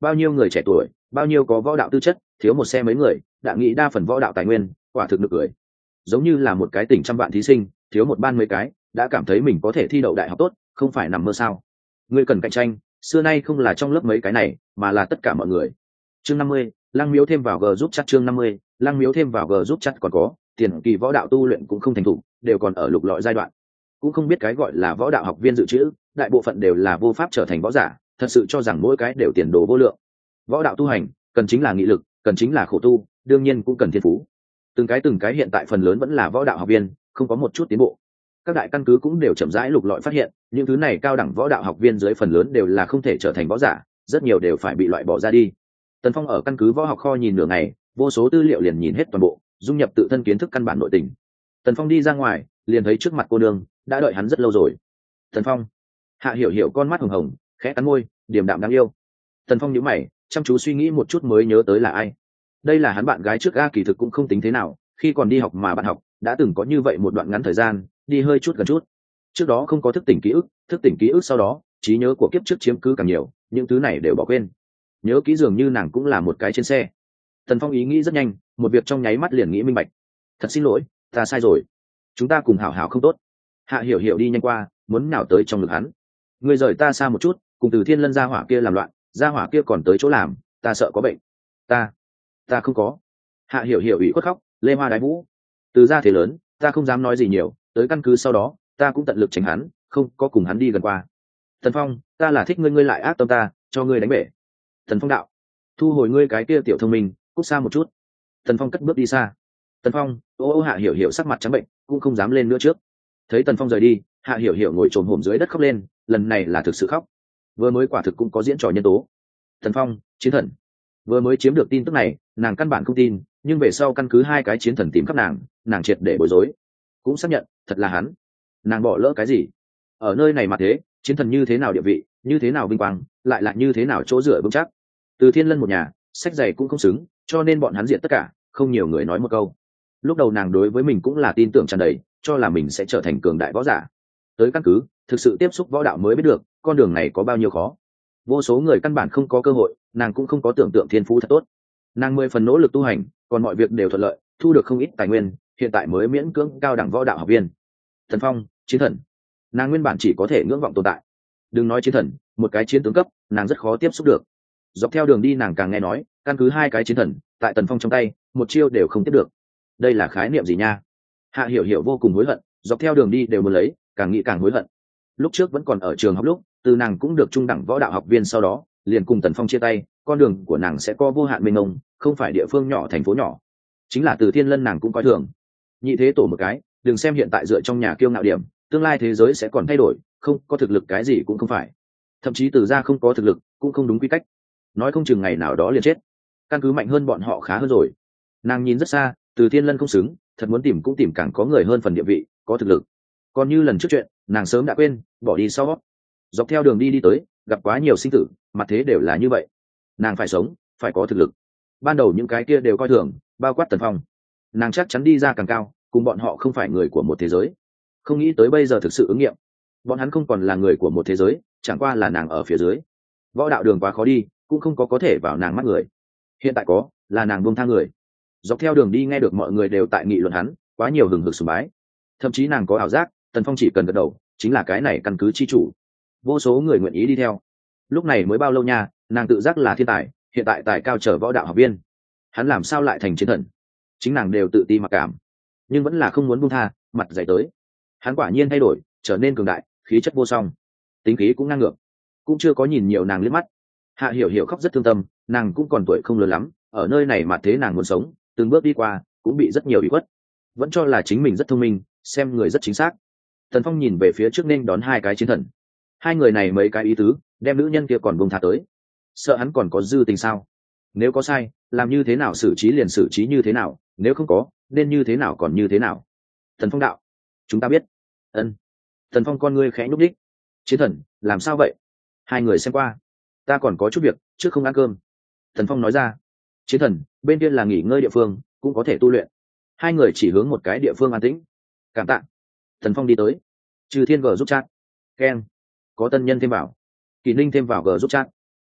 bao nhiêu người trẻ tuổi, bao nhiêu có võ đạo tư chất, thiếu một xe mấy người, đã nghĩ đa phần võ đạo tài nguyên, quả thực nực cười. Giống như là một cái tỉnh trăm vạn thí sinh, thiếu một ban mấy cái, đã cảm thấy mình có thể thi đậu đại học tốt, không phải nằm mơ sao? Ngươi cần cạnh tranh, xưa nay không là trong lớp mấy cái này, mà là tất cả mọi người. Chương năm mươi, Lăng Miếu thêm vào G giúp chat chương năm mươi, Lăng Miếu thêm vào G giúp chat còn có, tiền kỳ võ đạo tu luyện cũng không thành thủ, đều còn ở lục lọi giai đoạn. Cũng không biết cái gọi là võ đạo học viên dự trữ, đại bộ phận đều là vô pháp trở thành võ giả, thật sự cho rằng mỗi cái đều tiền đồ vô lượng. Võ đạo tu hành, cần chính là nghị lực, cần chính là khổ tu, đương nhiên cũng cần thiên phú. Từng cái từng cái hiện tại phần lớn vẫn là võ đạo học viên, không có một chút tiến bộ. Các đại căn cứ cũng đều chậm rãi lục lọi phát hiện, những thứ này cao đẳng võ đạo học viên dưới phần lớn đều là không thể trở thành võ giả, rất nhiều đều phải bị loại bỏ ra đi. Tần Phong ở căn cứ võ học kho nhìn nửa ngày, vô số tư liệu liền nhìn hết toàn bộ, dung nhập tự thân kiến thức căn bản nội tình. Tần Phong đi ra ngoài, liền thấy trước mặt cô nương, đã đợi hắn rất lâu rồi. Tần Phong. Hạ Hiểu Hiểu con mắt hồng hồng, khẽ cắn môi, điềm đạm đáng yêu. Tần Phong nhíu mày, chăm chú suy nghĩ một chút mới nhớ tới là ai. Đây là hắn bạn gái trước a, kỳ thực cũng không tính thế nào, khi còn đi học mà bạn học, đã từng có như vậy một đoạn ngắn thời gian, đi hơi chút gần chút. Trước đó không có thức tỉnh ký ức, thức tỉnh ký ức sau đó, trí nhớ của kiếp trước chiếm cứ càng nhiều, những thứ này đều bỏ quên. Nhớ kỹ dường như nàng cũng là một cái trên xe. Tần Phong ý nghĩ rất nhanh, một việc trong nháy mắt liền nghĩ minh bạch. Thật xin lỗi, ta sai rồi. Chúng ta cùng hảo hảo không tốt. Hạ Hiểu Hiểu đi nhanh qua, muốn nào tới trong ngực hắn. Ngươi rời ta xa một chút, cùng Từ Thiên Lân gia hỏa kia làm loạn, gia hỏa kia còn tới chỗ làm, ta sợ có bệnh. Ta, ta không có. Hạ Hiểu Hiểu ủy khuất khóc, lê hoa đái vũ. Từ gia thế lớn, ta không dám nói gì nhiều, tới căn cứ sau đó, ta cũng tận lực tránh hắn, không có cùng hắn đi gần qua. Tần Phong, ta là thích ngươi, ngươi lại ác tâm ta, cho ngươi đánh bể. Tần Phong đạo, thu hồi ngươi cái kia tiểu thông minh, cút xa một chút. Tần Phong cất bước đi xa. Tần Phong, ô ô Hạ Hiểu Hiểu sắc mặt trắng bệnh, cũng không dám lên nữa trước. Thấy Tần Phong rời đi, Hạ Hiểu Hiểu ngồi trồm hổm dưới đất khóc lên, lần này là thực sự khóc. Vừa mới quả thực cũng có diễn trò nhân tố. Tần Phong, chiến thần. Vừa mới chiếm được tin tức này, nàng căn bản không tin, nhưng về sau căn cứ hai cái chiến thần tìm khắp nàng, nàng triệt để bối rối, cũng xác nhận thật là hắn. Nàng bỏ lỡ cái gì? Ở nơi này mà thế, chiến thần như thế nào địa vị, như thế nào vinh quang, lại là như thế nào chỗ dựa vững chắc. Từ Thiên Lân một nhà, sách giày cũng không xứng, cho nên bọn hắn diện tất cả, không nhiều người nói một câu. Lúc đầu nàng đối với mình cũng là tin tưởng tràn đầy, cho là mình sẽ trở thành cường đại võ giả. Tới căn cứ, thực sự tiếp xúc võ đạo mới biết được, con đường này có bao nhiêu khó. Vô số người căn bản không có cơ hội, nàng cũng không có tưởng tượng thiên phú thật tốt. Nàng mười phần nỗ lực tu hành, còn mọi việc đều thuận lợi, thu được không ít tài nguyên, hiện tại mới miễn cưỡng cao đẳng võ đạo học viên. Thần Phong, chiến thần. Nàng nguyên bản chỉ có thể ngưỡng vọng tồn tại. Đừng nói chiến thần, một cái chiến tướng cấp, nàng rất khó tiếp xúc được. Dọc theo đường đi nàng càng nghe nói, căn cứ hai cái chiến thần, tại Tần Phong trong tay, một chiêu đều không tiếp được. Đây là khái niệm gì nha? Hạ Hiểu Hiểu vô cùng hối hận, dọc theo đường đi đều muốn lấy, càng nghĩ càng hối hận. Lúc trước vẫn còn ở trường học lúc, từ nàng cũng được trung đẳng võ đạo học viên, sau đó liền cùng Tần Phong chia tay, con đường của nàng sẽ có vô hạn mênh mông, không phải địa phương nhỏ thành phố nhỏ. Chính là Từ Thiên Lân nàng cũng coi thường. Nhị thế tổ một cái, đừng xem hiện tại dựa trong nhà kiêu ngạo điểm, tương lai thế giới sẽ còn thay đổi, không có thực lực cái gì cũng không phải. Thậm chí Từ gia không có thực lực, cũng không đúng quy cách. Nói không chừng ngày nào đó liền chết. Căn cứ mạnh hơn bọn họ khá hơn rồi. Nàng nhìn rất xa, Từ Thiên Lân không xứng, thật muốn tìm cũng tìm càng có người hơn phần địa vị, có thực lực. Còn như lần trước chuyện, nàng sớm đã quên, bỏ đi sau. Dọc theo đường đi đi tới, gặp quá nhiều sinh tử, mặt thế đều là như vậy. Nàng phải sống, phải có thực lực. Ban đầu những cái kia đều coi thường, bao quát Tần Phong. Nàng chắc chắn đi ra càng cao, cùng bọn họ không phải người của một thế giới. Không nghĩ tới bây giờ thực sự ứng nghiệm. Bọn hắn không còn là người của một thế giới, chẳng qua là nàng ở phía dưới. Võ đạo đường quá khó đi, cũng không có có thể vào nàng mắt người. Hiện tại có, là nàng buông tha người. Dọc theo đường đi nghe được mọi người đều tại nghị luận hắn, quá nhiều hừng hực sùng bái. Thậm chí nàng có ảo giác, Tần Phong chỉ cần gật đầu, chính là cái này căn cứ chi chủ. Vô số người nguyện ý đi theo. Lúc này mới bao lâu nha, nàng tự giác là thiên tài, hiện tại tài cao trở võ đạo học viên. Hắn làm sao lại thành chiến thần? Chính nàng đều tự ti mặc cảm, nhưng vẫn là không muốn buông tha, mặt dày tới. Hắn quả nhiên thay đổi, trở nên cường đại, khí chất vô song, tính khí cũng ngang ngược, cũng chưa có nhìn nhiều nàng liếc mắt. Hạ Hiểu Hiểu khóc rất thương tâm, nàng cũng còn tuổi không lớn lắm, ở nơi này mà thế nàng muốn sống, từng bước đi qua, cũng bị rất nhiều ủy khuất, vẫn cho là chính mình rất thông minh, xem người rất chính xác. Tần Phong nhìn về phía trước nên đón hai cái chiến thần, hai người này mấy cái ý tứ, đem nữ nhân kia còn buông tha tới, sợ hắn còn có dư tình sao? Nếu có sai, làm như thế nào xử trí liền xử trí như thế nào, nếu không có, nên như thế nào còn như thế nào. Tần Phong đạo, chúng ta biết. Ân. Tần Phong con ngươi khẽ nhúc đích. Chiến thần, làm sao vậy? Hai người xem qua. Ta còn có chút việc, trước không ăn cơm. Tần Phong nói ra. Chiến thần, bên kia là nghỉ ngơi địa phương, cũng có thể tu luyện. Hai người chỉ hướng một cái địa phương an tĩnh. Cảm tạ. Tần Phong đi tới. Trừ Thiên G giúp chat. Ken. Có tân nhân thêm vào. Kỳ Ninh thêm vào G giúp chat.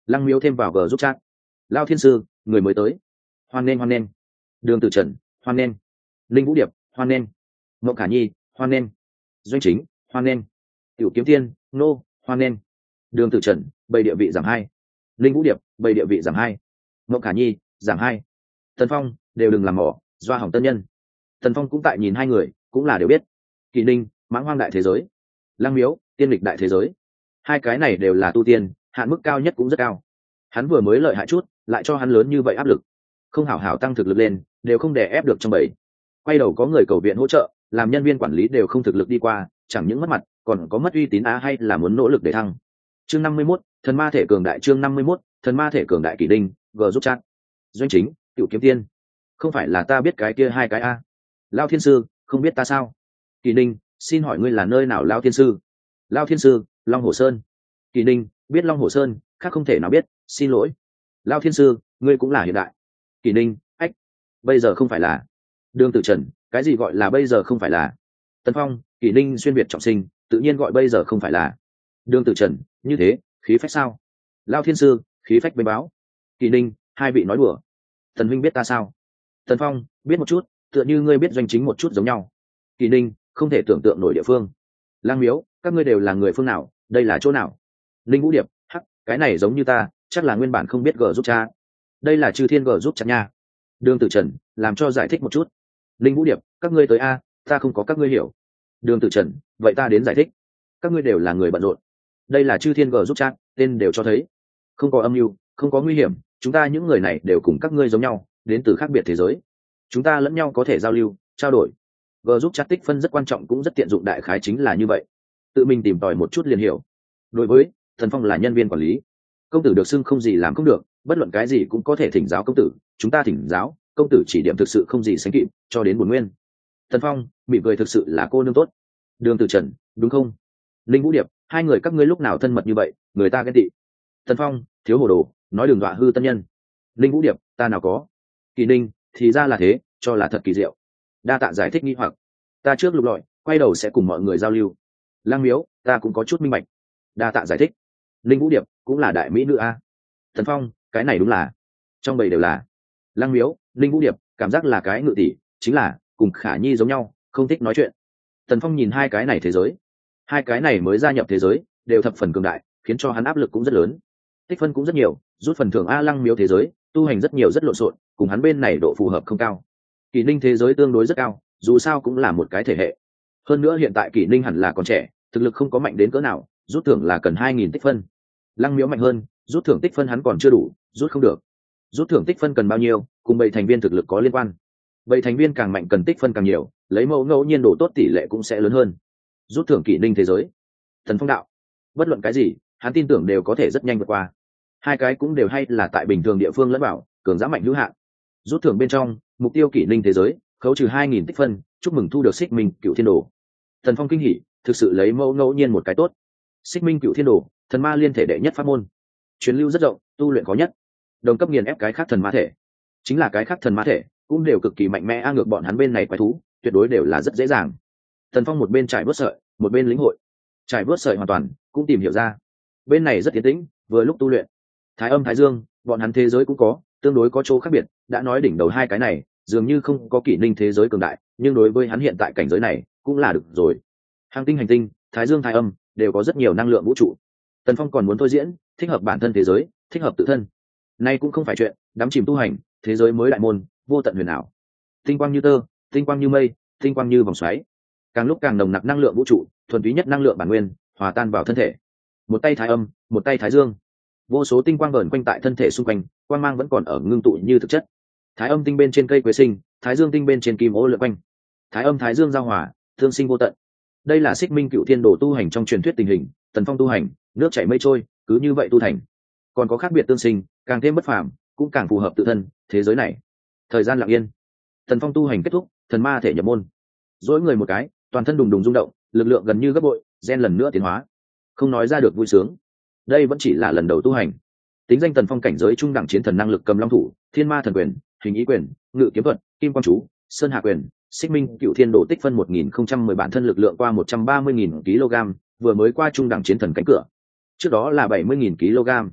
Lăng Miếu thêm vào g giúp chat. Lao thiên sư, người mới tới, hoan nghênh hoan nghênh. Đường Tử Trần, hoan nghênh. Linh Vũ Điệp, hoan nghênh. Ngộng Khả Nhi, hoan nghênh. Doanh Chính, hoan nghênh. Tiểu Kiếm Tiên, nô, hoan nghênh. Đường Tử Trần, bầy địa vị giảm hai. Linh Vũ Điệp, bầy địa vị giảm hai. Ngộng Khả Nhi, giảm hai. Tần Phong, đều đừng làm mỏ, doa hỏng tân nhân. Tần Phong cũng tại nhìn hai người, cũng là đều biết. Kỷ Ninh, mãng hoang đại thế giới. Lăng Miếu, tiên lịch đại thế giới. Hai cái này đều là tu tiên, hạn mức cao nhất cũng rất cao. Hắn vừa mới lợi hại chút, lại cho hắn lớn như vậy áp lực, không hảo hảo tăng thực lực lên, đều không đè ép được trong bầy. Quay đầu có người cầu viện hỗ trợ, làm nhân viên quản lý đều không thực lực đi qua, chẳng những mất mặt, còn có mất uy tín á, hay là muốn nỗ lực để thăng. Chương năm mươi mốt, thần ma thể cường đại. Chương năm mươi mốt, thần ma thể cường đại. Kỷ Ninh, g giúp chat. Doanh Chính, Tiểu Kiếm Tiên, không phải là ta biết cái kia hai cái a. Lao thiên sư, không biết ta sao? Kỷ Ninh, xin hỏi ngươi là nơi nào? Lao thiên sư. Lao thiên sư, Long Hồ Sơn. Kỷ Ninh, biết Long Hồ Sơn, khác không thể nào biết, xin lỗi. Lao thiên sư, ngươi cũng là hiện đại. Kỷ Ninh, ách, bây giờ không phải là. Đường Tử Trần, cái gì gọi là bây giờ không phải là? Tần Phong, Kỷ Ninh xuyên việt trọng sinh, tự nhiên gọi bây giờ không phải là. Đường Tử Trần, như thế, khí phách sao? Lao thiên sư, khí phách bê báo. Kỷ Ninh, hai vị nói đùa. Thần huynh biết ta sao? Tần Phong, biết một chút, tựa như ngươi biết Doanh Chính một chút giống nhau. Kỷ Ninh, không thể tưởng tượng nổi địa phương. Lang Miếu, các ngươi đều là người phương nào, đây là chỗ nào? Linh Vũ Điệp, hắc, cái này giống như ta, chắc là nguyên bản không biết g giúp cha. Đây là Chư Thiên g giúp cha nha. Đường Tử Trần, làm cho giải thích một chút. Linh Vũ Điệp, các ngươi tới a, ta không có các ngươi hiểu. Đường Tử Trần, vậy ta đến giải thích. Các ngươi đều là người bận rộn. Đây là Chư Thiên g giúp cha, tên đều cho thấy. Không có âm mưu, không có nguy hiểm, chúng ta những người này đều cùng các ngươi giống nhau, đến từ khác biệt thế giới. Chúng ta lẫn nhau có thể giao lưu, trao đổi. G giúp chat tích phân rất quan trọng, cũng rất tiện dụng, đại khái chính là như vậy. Tự mình tìm tòi một chút liền hiểu. Đối với Thần Phong là nhân viên quản lý, công tử được xưng không gì làm không được, bất luận cái gì cũng có thể thỉnh giáo công tử, chúng ta thỉnh giáo, công tử chỉ điểm thực sự không gì sánh kịp, cho đến bổn nguyên. Thần Phong, mỉm cười, thực sự là cô nương tốt. Đường Tử Trần, đúng không? Linh Vũ Điệp, hai người các ngươi lúc nào thân mật như vậy, người ta ghen tị. Thần Phong, thiếu hồ đồ, nói đừng dọa hư tân nhân. Linh Vũ Điệp, ta nào có. Kỷ Ninh, thì ra là thế, cho là thật kỳ diệu. Đa tạ giải thích nghi hoặc, ta trước lục lọi, quay đầu sẽ cùng mọi người giao lưu. Lang Miếu, ta cũng có chút minh bạch. Đa tạ giải thích. Linh Vũ Điệp, cũng là đại mỹ nữ a. Thần Phong, cái này đúng là, trong bầy đều là. Lang Miếu, Linh Vũ Điệp, cảm giác là cái ngự tỷ, chính là cùng Khả Nhi giống nhau, không thích nói chuyện. Thần Phong nhìn hai cái này thế giới, hai cái này mới gia nhập thế giới, đều thập phần cường đại, khiến cho hắn áp lực cũng rất lớn. Tích phân cũng rất nhiều, rút phần thưởng a. Lăng Miếu thế giới tu hành rất nhiều, rất lộn xộn, cùng hắn bên này độ phù hợp không cao. Kỷ Ninh thế giới tương đối rất cao, dù sao cũng là một cái thể hệ. Hơn nữa hiện tại Kỷ Ninh hẳn là còn trẻ, thực lực không có mạnh đến cỡ nào, rút thưởng là cần hai nghìn tích phân. Lăng Miếu mạnh hơn, rút thưởng tích phân hắn còn chưa đủ, rút không được. Rút thưởng tích phân cần bao nhiêu, cùng bảy thành viên thực lực có liên quan. Bảy thành viên càng mạnh cần tích phân càng nhiều, lấy mẫu ngẫu nhiên độ tốt tỷ lệ cũng sẽ lớn hơn. Rút thưởng Kỷ Ninh thế giới, Thần Phong đạo, bất luận cái gì, hắn tin tưởng đều có thể rất nhanh vượt qua. Hai cái cũng đều hay là tại bình thường địa phương lẫn vào, cường giá mạnh hữu hạn. Rút thưởng bên trong, mục tiêu Kỷ Ninh thế giới, khấu trừ hai nghìn tích phân, chúc mừng thu được Xích Minh Cựu Thiên Đồ. Thần Phong kinh hỉ, thực sự lấy mẫu ngẫu nhiên một cái tốt. Xích Minh Cựu Thiên Đồ, thần ma liên thể đệ nhất pháp môn, truyền lưu rất rộng, tu luyện khó nhất, đồng cấp nghiền ép cái khác thần ma thể. Chính là cái khác thần ma thể cũng đều cực kỳ mạnh mẽ, a ngược bọn hắn bên này quái thú, tuyệt đối đều là rất dễ dàng. Thần Phong một bên trải bớt sợi, một bên lĩnh hội. Trải bớt sợi hoàn toàn, cũng tìm hiểu ra. Bên này rất tiến tĩnh, vừa lúc tu luyện. Thái Âm Thái Dương, bọn hắn thế giới cũng có, tương đối có chỗ khác biệt, đã nói đỉnh đầu hai cái này, dường như không có Kỷ Ninh thế giới cường đại, nhưng đối với hắn hiện tại cảnh giới này, cũng là được rồi. Hành tinh hành tinh, Thái Dương Thái Âm, đều có rất nhiều năng lượng vũ trụ. Tần Phong còn muốn thôi diễn, thích hợp bản thân thế giới, thích hợp tự thân. Nay cũng không phải chuyện, đắm chìm tu hành, thế giới mới đại môn, vô tận huyền ảo. Tinh quang như tơ, tinh quang như mây, tinh quang như vòng xoáy. Càng lúc càng nồng nặc năng lượng vũ trụ, thuần túy nhất năng lượng bản nguyên, hòa tan vào thân thể. Một tay Thái Âm, một tay Thái Dương. Vô số tinh quang vờn quanh tại thân thể xung quanh, quang mang vẫn còn ở ngưng tụ như thực chất. Thái Âm tinh bên trên cây quế sinh, Thái Dương tinh bên trên kim ô lượn quanh. Thái Âm Thái Dương giao hòa, thương sinh vô tận. Đây là Xích Minh Cựu Thiên Đồ tu hành trong truyền thuyết tình hình, Tần Phong tu hành, nước chảy mây trôi, cứ như vậy tu thành. Còn có khác biệt tương sinh, càng thêm bất phàm, cũng càng phù hợp tự thân, thế giới này. Thời gian lặng yên. Tần Phong tu hành kết thúc, thần ma thể nhập môn. Dỗi người một cái, toàn thân đùng đùng rung động, lực lượng gần như gấp bội, gen lần nữa tiến hóa. Không nói ra được vui sướng. Đây vẫn chỉ là lần đầu tu hành. Tính danh Tần Phong cảnh giới trung đẳng chiến thần, năng lực cầm long thủ, thiên ma thần quyền, hình ý quyền, ngự kiếm thuật, kim quang chú, sơn hạ quyền, Xích Minh Cựu Thiên Đồ tích phân một nghìn không trăm mười, bản thân lực lượng qua một trăm ba mươi nghìn ki lô gam, vừa mới qua trung đẳng chiến thần cánh cửa. Trước đó là bảy mươi nghìn ki lô gam.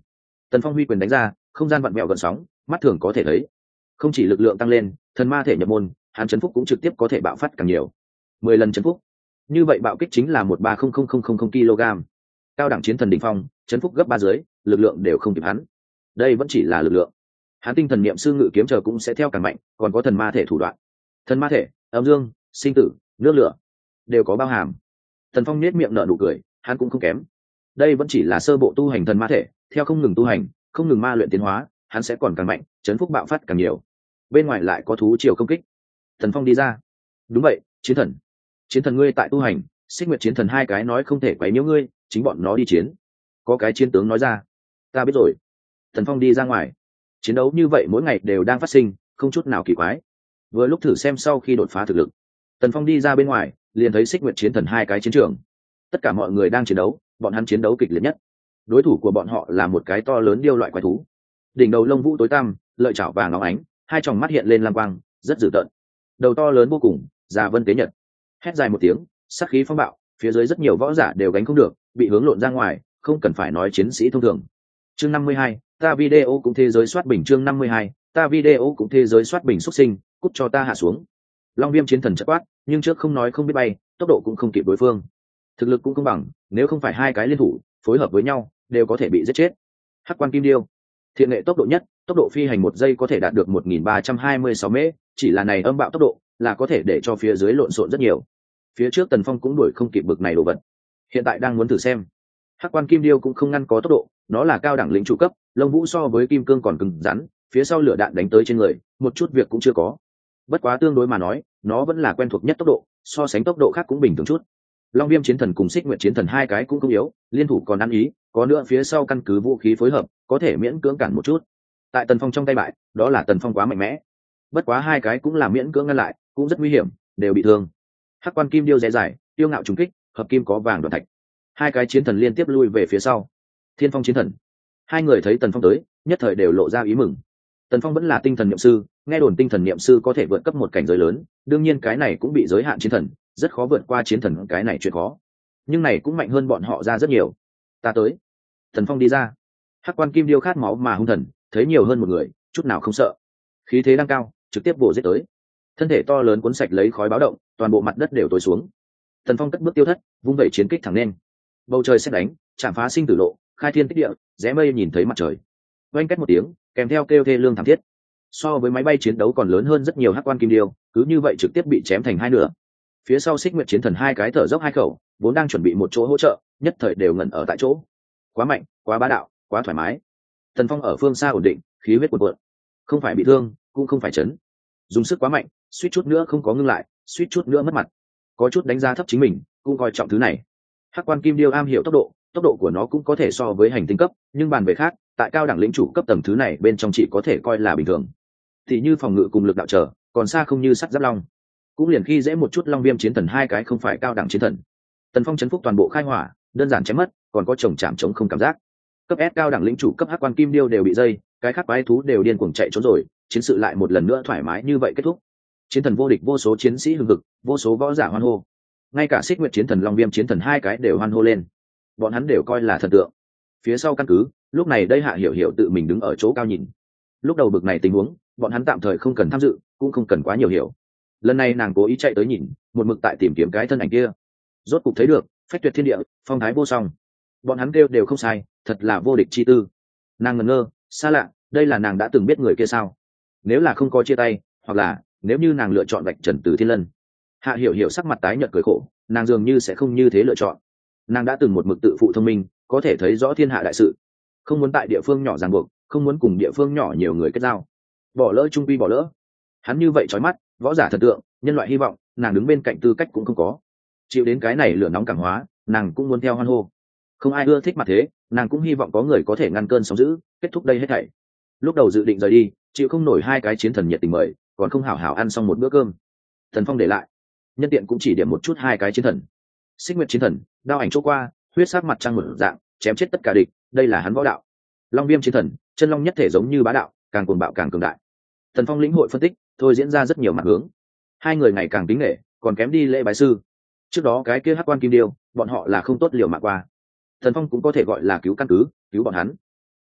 Tần Phong huy quyền đánh ra, không gian vặn vẹo gần sóng, mắt thường có thể thấy. Không chỉ lực lượng tăng lên, thần ma thể nhập môn, hắn chấn phúc cũng trực tiếp có thể bạo phát càng nhiều. Mười lần chấn phúc. Như vậy bạo kích chính là một ba không không không không kg. Cao đẳng chiến thần đỉnh phong, chấn phúc gấp ba dưới, lực lượng đều không kịp hắn. Đây vẫn chỉ là lực lượng. Hắn tinh thần niệm sư ngự kiếm chờ cũng sẽ theo càng mạnh, còn có thần ma thể thủ đoạn. Thần ma thể, âm dương, sinh tử, nước lửa đều có bao hàm. Tần Phong nhếch miệng nở nụ cười, hắn cũng không kém. Đây vẫn chỉ là sơ bộ tu hành thần ma thể, theo không ngừng tu hành, không ngừng ma luyện tiến hóa, hắn sẽ còn càng mạnh, chấn phúc bạo phát càng nhiều. Bên ngoài lại có thú triều công kích. Tần Phong đi ra. Đúng vậy, chiến thần. Chiến thần ngươi tại tu hành, Xích Nguyệt chiến thần hai cái nói không thể quấy nhiễu ngươi, chính bọn nó đi chiến. Có cái chiến tướng nói ra. Ta biết rồi. Tần Phong đi ra ngoài. Chiến đấu như vậy mỗi ngày đều đang phát sinh, không chút nào kỳ quái. Vừa lúc thử xem sau khi đột phá thực lực, Tần Phong đi ra bên ngoài, liền thấy Xích Nguyệt chiến thần hai cái chiến trường. Tất cả mọi người đang chiến đấu, bọn hắn chiến đấu kịch liệt nhất. Đối thủ của bọn họ là một cái to lớn điêu loại quái thú. Đỉnh đầu lông vũ tối tăm, lợi chảo vàng óng ánh, hai tròng mắt hiện lên lam quang, rất dữ tợn. Đầu to lớn vô cùng, già vân tế nhật. Hét dài một tiếng, sát khí phong bạo, phía dưới rất nhiều võ giả đều gánh không được, bị hướng lộn ra ngoài, không cần phải nói chiến sĩ thông thường. Chương năm mươi hai, ta video cũng thế giới soát bình chương năm mươi hai, ta video cũng thế giới soát bình xuất sinh, cút cho ta hạ xuống. Long Viêm chiến thần chợt quát, nhưng trước không nói không biết bay, tốc độ cũng không kịp đối phương. Thực lực cũng không bằng, nếu không phải hai cái liên thủ, phối hợp với nhau, đều có thể bị giết chết. Hắc quan kim điêu, thiện nghệ tốc độ nhất, tốc độ phi hành một giây có thể đạt được một nghìn ba trăm hai mươi sáu mễ, chỉ là này âm bạo tốc độ, là có thể để cho phía dưới lộn xộn rất nhiều. Phía trước Tần Phong cũng đuổi không kịp bực này đồ vật. Hiện tại đang muốn thử xem. Hắc quan kim điêu cũng không ngăn có tốc độ, nó là cao đẳng lĩnh chủ cấp, lông vũ so với kim cương còn cứng rắn, phía sau lửa đạn đánh tới trên người, một chút việc cũng chưa có. Bất quá tương đối mà nói, nó vẫn là quen thuộc nhất tốc độ, so sánh tốc độ khác cũng bình thường chút. Long Viêm chiến thần cùng Xích Nguyệt chiến thần hai cái cũng không yếu, liên thủ còn ăn ý, có nữa phía sau căn cứ vũ khí phối hợp, có thể miễn cưỡng cản một chút. Tại Tần Phong trong tay bại, đó là Tần Phong quá mạnh mẽ. Bất quá hai cái cũng là miễn cưỡng ngăn lại, cũng rất nguy hiểm, đều bị thương. Hắc quan kim điêu rẽ dài, tiêu ngạo trùng kích, hợp kim có vàng đoạt thạch. Hai cái chiến thần liên tiếp lui về phía sau. Thiên Phong chiến thần, hai người thấy Tần Phong tới, nhất thời đều lộ ra ý mừng. Tần Phong vẫn là tinh thần niệm sư, nghe đồn tinh thần niệm sư có thể vượt cấp một cảnh giới lớn, đương nhiên cái này cũng bị giới hạn chiến thần, rất khó vượt qua chiến thần cái này chuyện khó. Nhưng này cũng mạnh hơn bọn họ ra rất nhiều. Ta tới. Tần Phong đi ra. Hắc quan kim điêu khát máu mà hung thần, thấy nhiều hơn một người, chút nào không sợ. Khí thế đang cao, trực tiếp vồ giết tới. Thân thể to lớn cuốn sạch lấy khói báo động, toàn bộ mặt đất đều tối xuống. Tần Phong cất bước tiêu thất, vung vẩy chiến kích thẳng lên. Bầu trời sét đánh, chạm phá sinh tử lộ, khai thiên tích địa, rẽ mây nhìn thấy mặt trời. Oanh cách một tiếng, kèm theo kêu thê lương thảm thiết. So với máy bay chiến đấu còn lớn hơn rất nhiều hắc quan kim điêu, cứ như vậy trực tiếp bị chém thành hai nửa. Phía sau Xích Nguyệt chiến thần hai cái thở dốc hai khẩu, vốn đang chuẩn bị một chỗ hỗ trợ, nhất thời đều ngẩn ở tại chỗ. Quá mạnh, quá bá đạo, quá thoải mái. Tần Phong ở phương xa ổn định, khí huyết cuồn cuộn. Không phải bị thương, cũng không phải chấn. Dùng sức quá mạnh, suýt chút nữa không có ngưng lại, suýt chút nữa mất mặt. Có chút đánh giá thấp chính mình, cũng coi trọng thứ này. Hắc quan kim điêu am hiểu tốc độ, tốc độ của nó cũng có thể so với hành tinh cấp, nhưng bàn về khác, tại cao đẳng lĩnh chủ cấp tầng thứ này bên trong chỉ có thể coi là bình thường. Thì như phòng ngự cùng lực đạo trở, còn xa không như sắt giáp long. Cũng liền khi dễ một chút Long Viêm chiến thần hai cái không phải cao đẳng chiến thần. Tần Phong chấn phúc toàn bộ khai hỏa, đơn giản chém mất, còn có chồng chạm chống không cảm giác. Cấp S cao đẳng lĩnh chủ cấp hắc quan kim điêu đều bị dây, cái khác quái thú đều điên cuồng chạy trốn rồi, chiến sự lại một lần nữa thoải mái như vậy kết thúc. Chiến thần vô địch, vô số chiến sĩ hừng hực, vô số võ giả hoan hô. Ngay cả Xích Nguyệt chiến thần, Long Viêm chiến thần hai cái đều hoan hô lên. Bọn hắn đều coi là thần tượng. Phía sau căn cứ, lúc này đây Hạ Hiểu Hiểu tự mình đứng ở chỗ cao nhìn. Lúc đầu bực này tình huống, bọn hắn tạm thời không cần tham dự, cũng không cần quá nhiều hiểu. Lần này nàng cố ý chạy tới nhìn, một mực tại tìm kiếm cái thân ảnh kia. Rốt cục thấy được, phách tuyệt thiên địa, phong thái vô song. Bọn hắn kêu đều không sai, thật là vô địch chi tư. Nàng ngẩn ngơ, xa lạ, đây là nàng đã từng biết người kia sao? Nếu là không có chia tay, hoặc là nếu như nàng lựa chọn vạch trần Từ Thiên Lân. Hạ Hiểu Hiểu sắc mặt tái nhợt cười khổ, nàng dường như sẽ không như thế lựa chọn. Nàng đã từng một mực tự phụ thông minh, có thể thấy rõ thiên hạ đại sự, không muốn tại địa phương nhỏ ràng buộc, không muốn cùng địa phương nhỏ nhiều người kết giao. Bỏ lỡ trung quy bỏ lỡ. Hắn như vậy chói mắt, võ giả thần tượng, nhân loại hy vọng, nàng đứng bên cạnh tư cách cũng không có. Chịu đến cái này lửa nóng cảm hóa, nàng cũng muốn theo hoan hô. Không ai ưa thích mặt thế, nàng cũng hy vọng có người có thể ngăn cơn sóng dữ, kết thúc đây hết thảy. Lúc đầu dự định rời đi, chịu không nổi hai cái chiến thần nhiệt tình mời, còn không hảo hảo ăn xong một bữa cơm. Thần Phong để lại, nhân tiện cũng chỉ điểm một chút hai cái chiến thần. Xích Nguyệt chiến thần, đao ảnh chỗ qua, huyết sắc mặt trăng một dạng, chém chết tất cả địch, đây là hắn võ đạo. Long Viêm chiến thần, chân long nhất thể giống như bá đạo, càng cuồng bạo càng cường đại. Thần Phong lĩnh hội phân tích, thôi diễn ra rất nhiều mặt hướng. Hai người ngày càng kính nể, còn kém đi lễ bái sư. Trước đó cái kia hắc quan kim điêu, bọn họ là không tốt liều mạng qua. Thần Phong cũng có thể gọi là cứu căn cứ, cứu bọn hắn.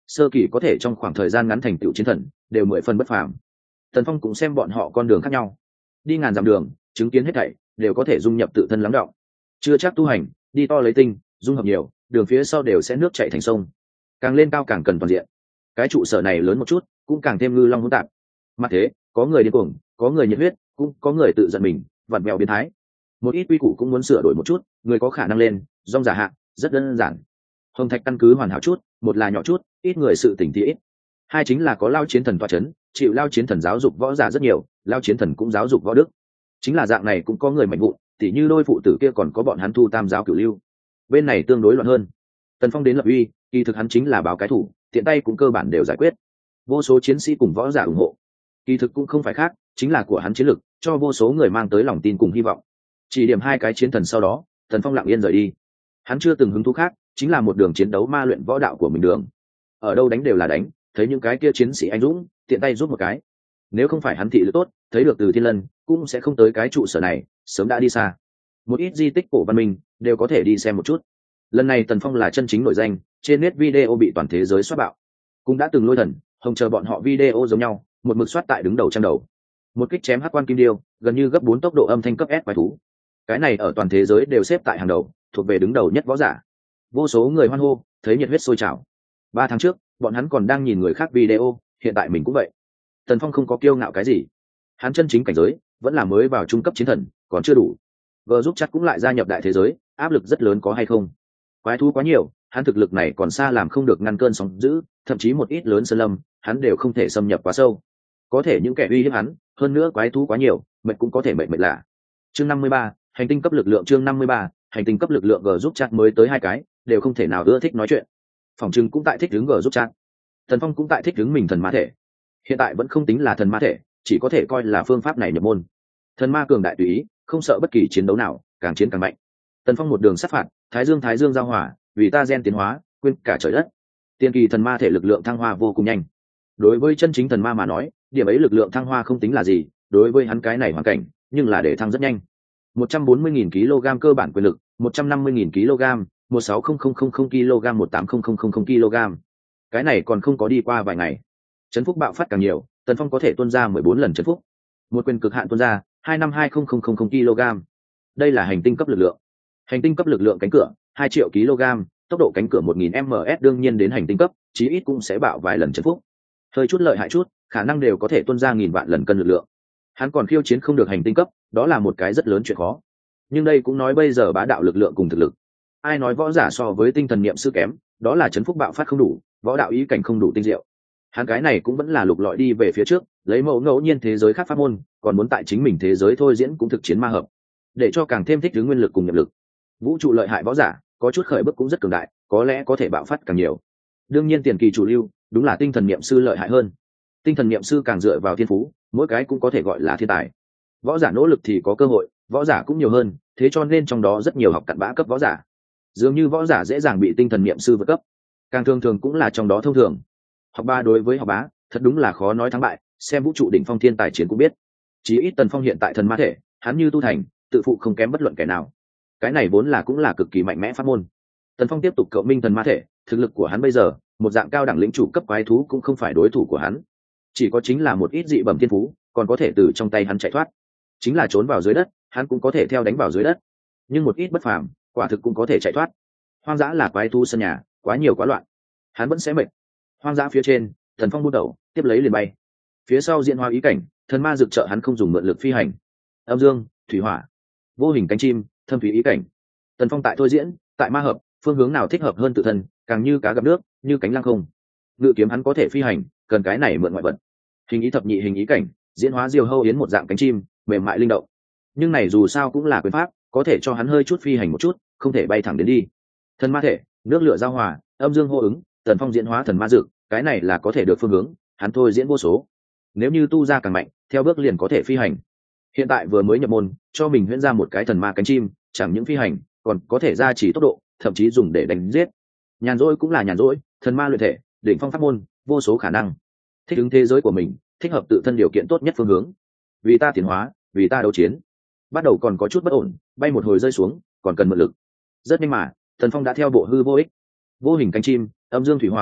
sơ kỳ có thể trong khoảng thời gian ngắn thành tựu chiến thần đều mười phần bất phàm. Tần Phong cũng xem bọn họ con đường khác nhau, đi ngàn dặm đường, chứng kiến hết thảy đều có thể dung nhập tự thân lắng đọng. Chưa chắc tu hành, đi to lấy tinh, dung hợp nhiều, đường phía sau đều sẽ nước chảy thành sông. Càng lên cao càng cần toàn diện. Cái trụ sở này lớn một chút, cũng càng thêm ngư long hỗn tạp. Mặt thế, có người điên cuồng, có người nhiệt huyết, cũng có người tự giận mình, vặn vẹo biến thái. Một ít quy củ cũng muốn sửa đổi một chút, người có khả năng lên, rong giả hạ, rất đơn giản. Hồng Thạch căn cứ hoàn hảo chút, một là nhỏ chút, ít người sự tỉnh thì ít. Hai chính là có lao chiến thần tọa chấn, chịu lao chiến thần giáo dục võ giả rất nhiều, lao chiến thần cũng giáo dục võ đức. Chính là dạng này cũng có người mạnh vụn, tỉ như đôi phụ tử kia còn có bọn hắn thu tam giáo cửu lưu. Bên này tương đối loạn hơn. Tần Phong đến lập uy, kỳ thực hắn chính là báo cái thủ, tiện tay cũng cơ bản đều giải quyết. Vô số chiến sĩ cùng võ giả ủng hộ. Kỳ thực cũng không phải khác, chính là của hắn chiến lực, cho vô số người mang tới lòng tin cùng hy vọng. Chỉ điểm hai cái chiến thần sau đó, Tần Phong lặng yên rời đi. Hắn chưa từng hứng thú khác, chính là một đường chiến đấu ma luyện võ đạo của mình đường. Ở đâu đánh đều là đánh, thấy những cái kia chiến sĩ anh dũng, tiện tay giúp một cái. Nếu không phải hắn thị lực tốt, thấy được Từ Thiên Lân, cũng sẽ không tới cái trụ sở này, sớm đã đi xa. Một ít di tích cổ văn minh đều có thể đi xem một chút. Lần này Tần Phong là chân chính nổi danh, trên net video bị toàn thế giới soát bạo. Cũng đã từng lôi thần, hồng chờ bọn họ video giống nhau, một mực soát tại đứng đầu trang đầu. Một kích chém hắc quan kim điêu, gần như gấp bốn tốc độ âm thanh cấp S quái thú. Cái này ở toàn thế giới đều xếp tại hàng đầu, thuộc về đứng đầu nhất võ giả. Vô số người hoan hô, thấy nhiệt huyết sôi trào. Ba tháng trước, bọn hắn còn đang nhìn người khác video, hiện tại mình cũng vậy. Tần Phong không có kiêu ngạo cái gì, hắn chân chính cảnh giới vẫn là mới vào trung cấp chiến thần, còn chưa đủ. Vờ giúp chắc cũng lại gia nhập đại thế giới, áp lực rất lớn có hay không? Quái thú quá nhiều, hắn thực lực này còn xa làm không được ngăn cơn sóng dữ, thậm chí một ít lớn sơn lâm, hắn đều không thể xâm nhập quá sâu. Có thể những kẻ uy hiếp hắn, hơn nữa quái thú quá nhiều, mệt cũng có thể mệt mệt lạ. Chương năm mươi ba, hành tinh cấp lực lượng chương năm mươi ba, hành tinh cấp lực lượng G giúp chắc mới tới hai cái, đều không thể nào ưa thích nói chuyện. Phòng trưng cũng tại thích đứng G giúp chắc. Thần Phong cũng tại thích đứng mình thần ma thể. Hiện tại vẫn không tính là thần ma thể, chỉ có thể coi là phương pháp này nhập môn. Thần ma cường đại tùy ý, không sợ bất kỳ chiến đấu nào, càng chiến càng mạnh. Tần Phong một đường sát phạt, thái dương thái dương giao hòa, vì ta gen tiến hóa, quên cả trời đất. Tiên kỳ thần ma thể lực lượng thăng hoa vô cùng nhanh. Đối với chân chính thần ma mà nói, điểm ấy lực lượng thăng hoa không tính là gì, đối với hắn cái này hoàn cảnh, nhưng là để thăng rất nhanh. một trăm bốn mươi nghìn ki lô gam cơ bản quyền lực, một trăm năm mươi nghìn ki lô gam, một sáu không không không không ki lô gam, một tám không không không không ki lô gam. Cái này còn không có đi qua vài ngày. Chấn phúc bạo phát càng nhiều, Tần Phong có thể tuôn ra mười bốn lần chấn phúc. Một quyền cực hạn tuôn ra, hai năm hai không không không không ki lô gam. Đây là hành tinh cấp lực lượng. Hành tinh cấp lực lượng cánh cửa, hai triệu ki lô gam, tốc độ cánh cửa một nghìn mét, đương nhiên đến hành tinh cấp, chí ít cũng sẽ bạo vài lần chấn phúc. Hơi chút lợi hại chút, khả năng đều có thể tuôn ra nghìn vạn lần cân lực lượng. Hắn còn khiêu chiến không được hành tinh cấp, đó là một cái rất lớn chuyện khó. Nhưng đây cũng nói bây giờ bá đạo lực lượng cùng thực lực. Ai nói võ giả so với tinh thần niệm sư kém, đó là chấn phúc bạo phát không đủ, võ đạo ý cảnh không đủ tinh diệu. Hắn cái này cũng vẫn là lục lọi đi về phía trước, lấy mẫu ngẫu nhiên thế giới khác pháp môn, còn muốn tại chính mình thế giới thôi diễn cũng thực chiến ma hợp, để cho càng thêm thích ứng nguyên lực cùng nhập lực. Vũ trụ lợi hại võ giả, có chút khởi bước cũng rất cường đại, có lẽ có thể bạo phát càng nhiều. Đương nhiên tiền kỳ chủ lưu, đúng là tinh thần niệm sư lợi hại hơn. Tinh thần niệm sư càng dựa vào thiên phú, mỗi cái cũng có thể gọi là thiên tài. Võ giả nỗ lực thì có cơ hội, võ giả cũng nhiều hơn, thế cho nên trong đó rất nhiều học cặn bã cấp võ giả. Dường như võ giả dễ dàng bị tinh thần niệm sư vượt cấp, càng thường thường cũng là trong đó thông thường. Học ba đối với học bá, thật đúng là khó nói thắng bại, xem vũ trụ đỉnh phong thiên tài chiến cũng biết. Chí ít Tần Phong hiện tại thần ma thể, hắn như tu thành, tự phụ không kém bất luận kẻ nào. Cái này vốn là cũng là cực kỳ mạnh mẽ pháp môn. Tần Phong tiếp tục cậu minh thần ma thể, thực lực của hắn bây giờ, một dạng cao đẳng lĩnh chủ cấp quái thú cũng không phải đối thủ của hắn. Chỉ có chính là một ít dị bẩm thiên phú, còn có thể từ trong tay hắn chạy thoát. Chính là trốn vào dưới đất, hắn cũng có thể theo đánh vào dưới đất. Nhưng một ít bất phàm, quả thực cũng có thể chạy thoát. Hoang dã là quái thú sân nhà, quá nhiều quá loạn, hắn vẫn sẽ mệt. Hoang dã phía trên, Thần Phong buôn đầu, tiếp lấy liền bay. Phía sau diễn hóa ý cảnh, thần ma dược trợ hắn không dùng mượn lực phi hành. Âm dương, thủy hỏa, vô hình cánh chim, thâm thủy ý cảnh. Tần Phong tại thôi diễn, tại ma hợp, phương hướng nào thích hợp hơn tự thân, càng như cá gặp nước, như cánh lăng không. Ngự kiếm hắn có thể phi hành, cần cái này mượn ngoại vật. Hình ý thập nhị hình ý cảnh, diễn hóa diều hâu yến một dạng cánh chim, mềm mại linh động. Nhưng này dù sao cũng là quyền pháp, có thể cho hắn hơi chút phi hành một chút, không thể bay thẳng đến đi. Thần ma thể, nước lửa giao hòa, âm dương hô ứng, Tần Phong diễn hóa thần ma dược, cái này là có thể được phương hướng, hắn thôi diễn vô số. Nếu như tu ra càng mạnh, theo bước liền có thể phi hành. Hiện tại vừa mới nhập môn, cho mình huyễn ra một cái thần ma cánh chim, chẳng những phi hành, còn có thể gia trì tốc độ, thậm chí dùng để đánh giết. Nhàn rỗi cũng là nhàn rỗi, thần ma luyện thể, đỉnh phong pháp môn, vô số khả năng. Thích ứng thế giới của mình, thích hợp tự thân điều kiện tốt nhất phương hướng. Vì ta tiến hóa, vì ta đấu chiến. Bắt đầu còn có chút bất ổn, bay một hồi rơi xuống, còn cần mượn lực. Rất nhanh mà, Thần Phong đã theo bộ hư vô ích, vô hình cánh chim, âm dương thủy hỏa,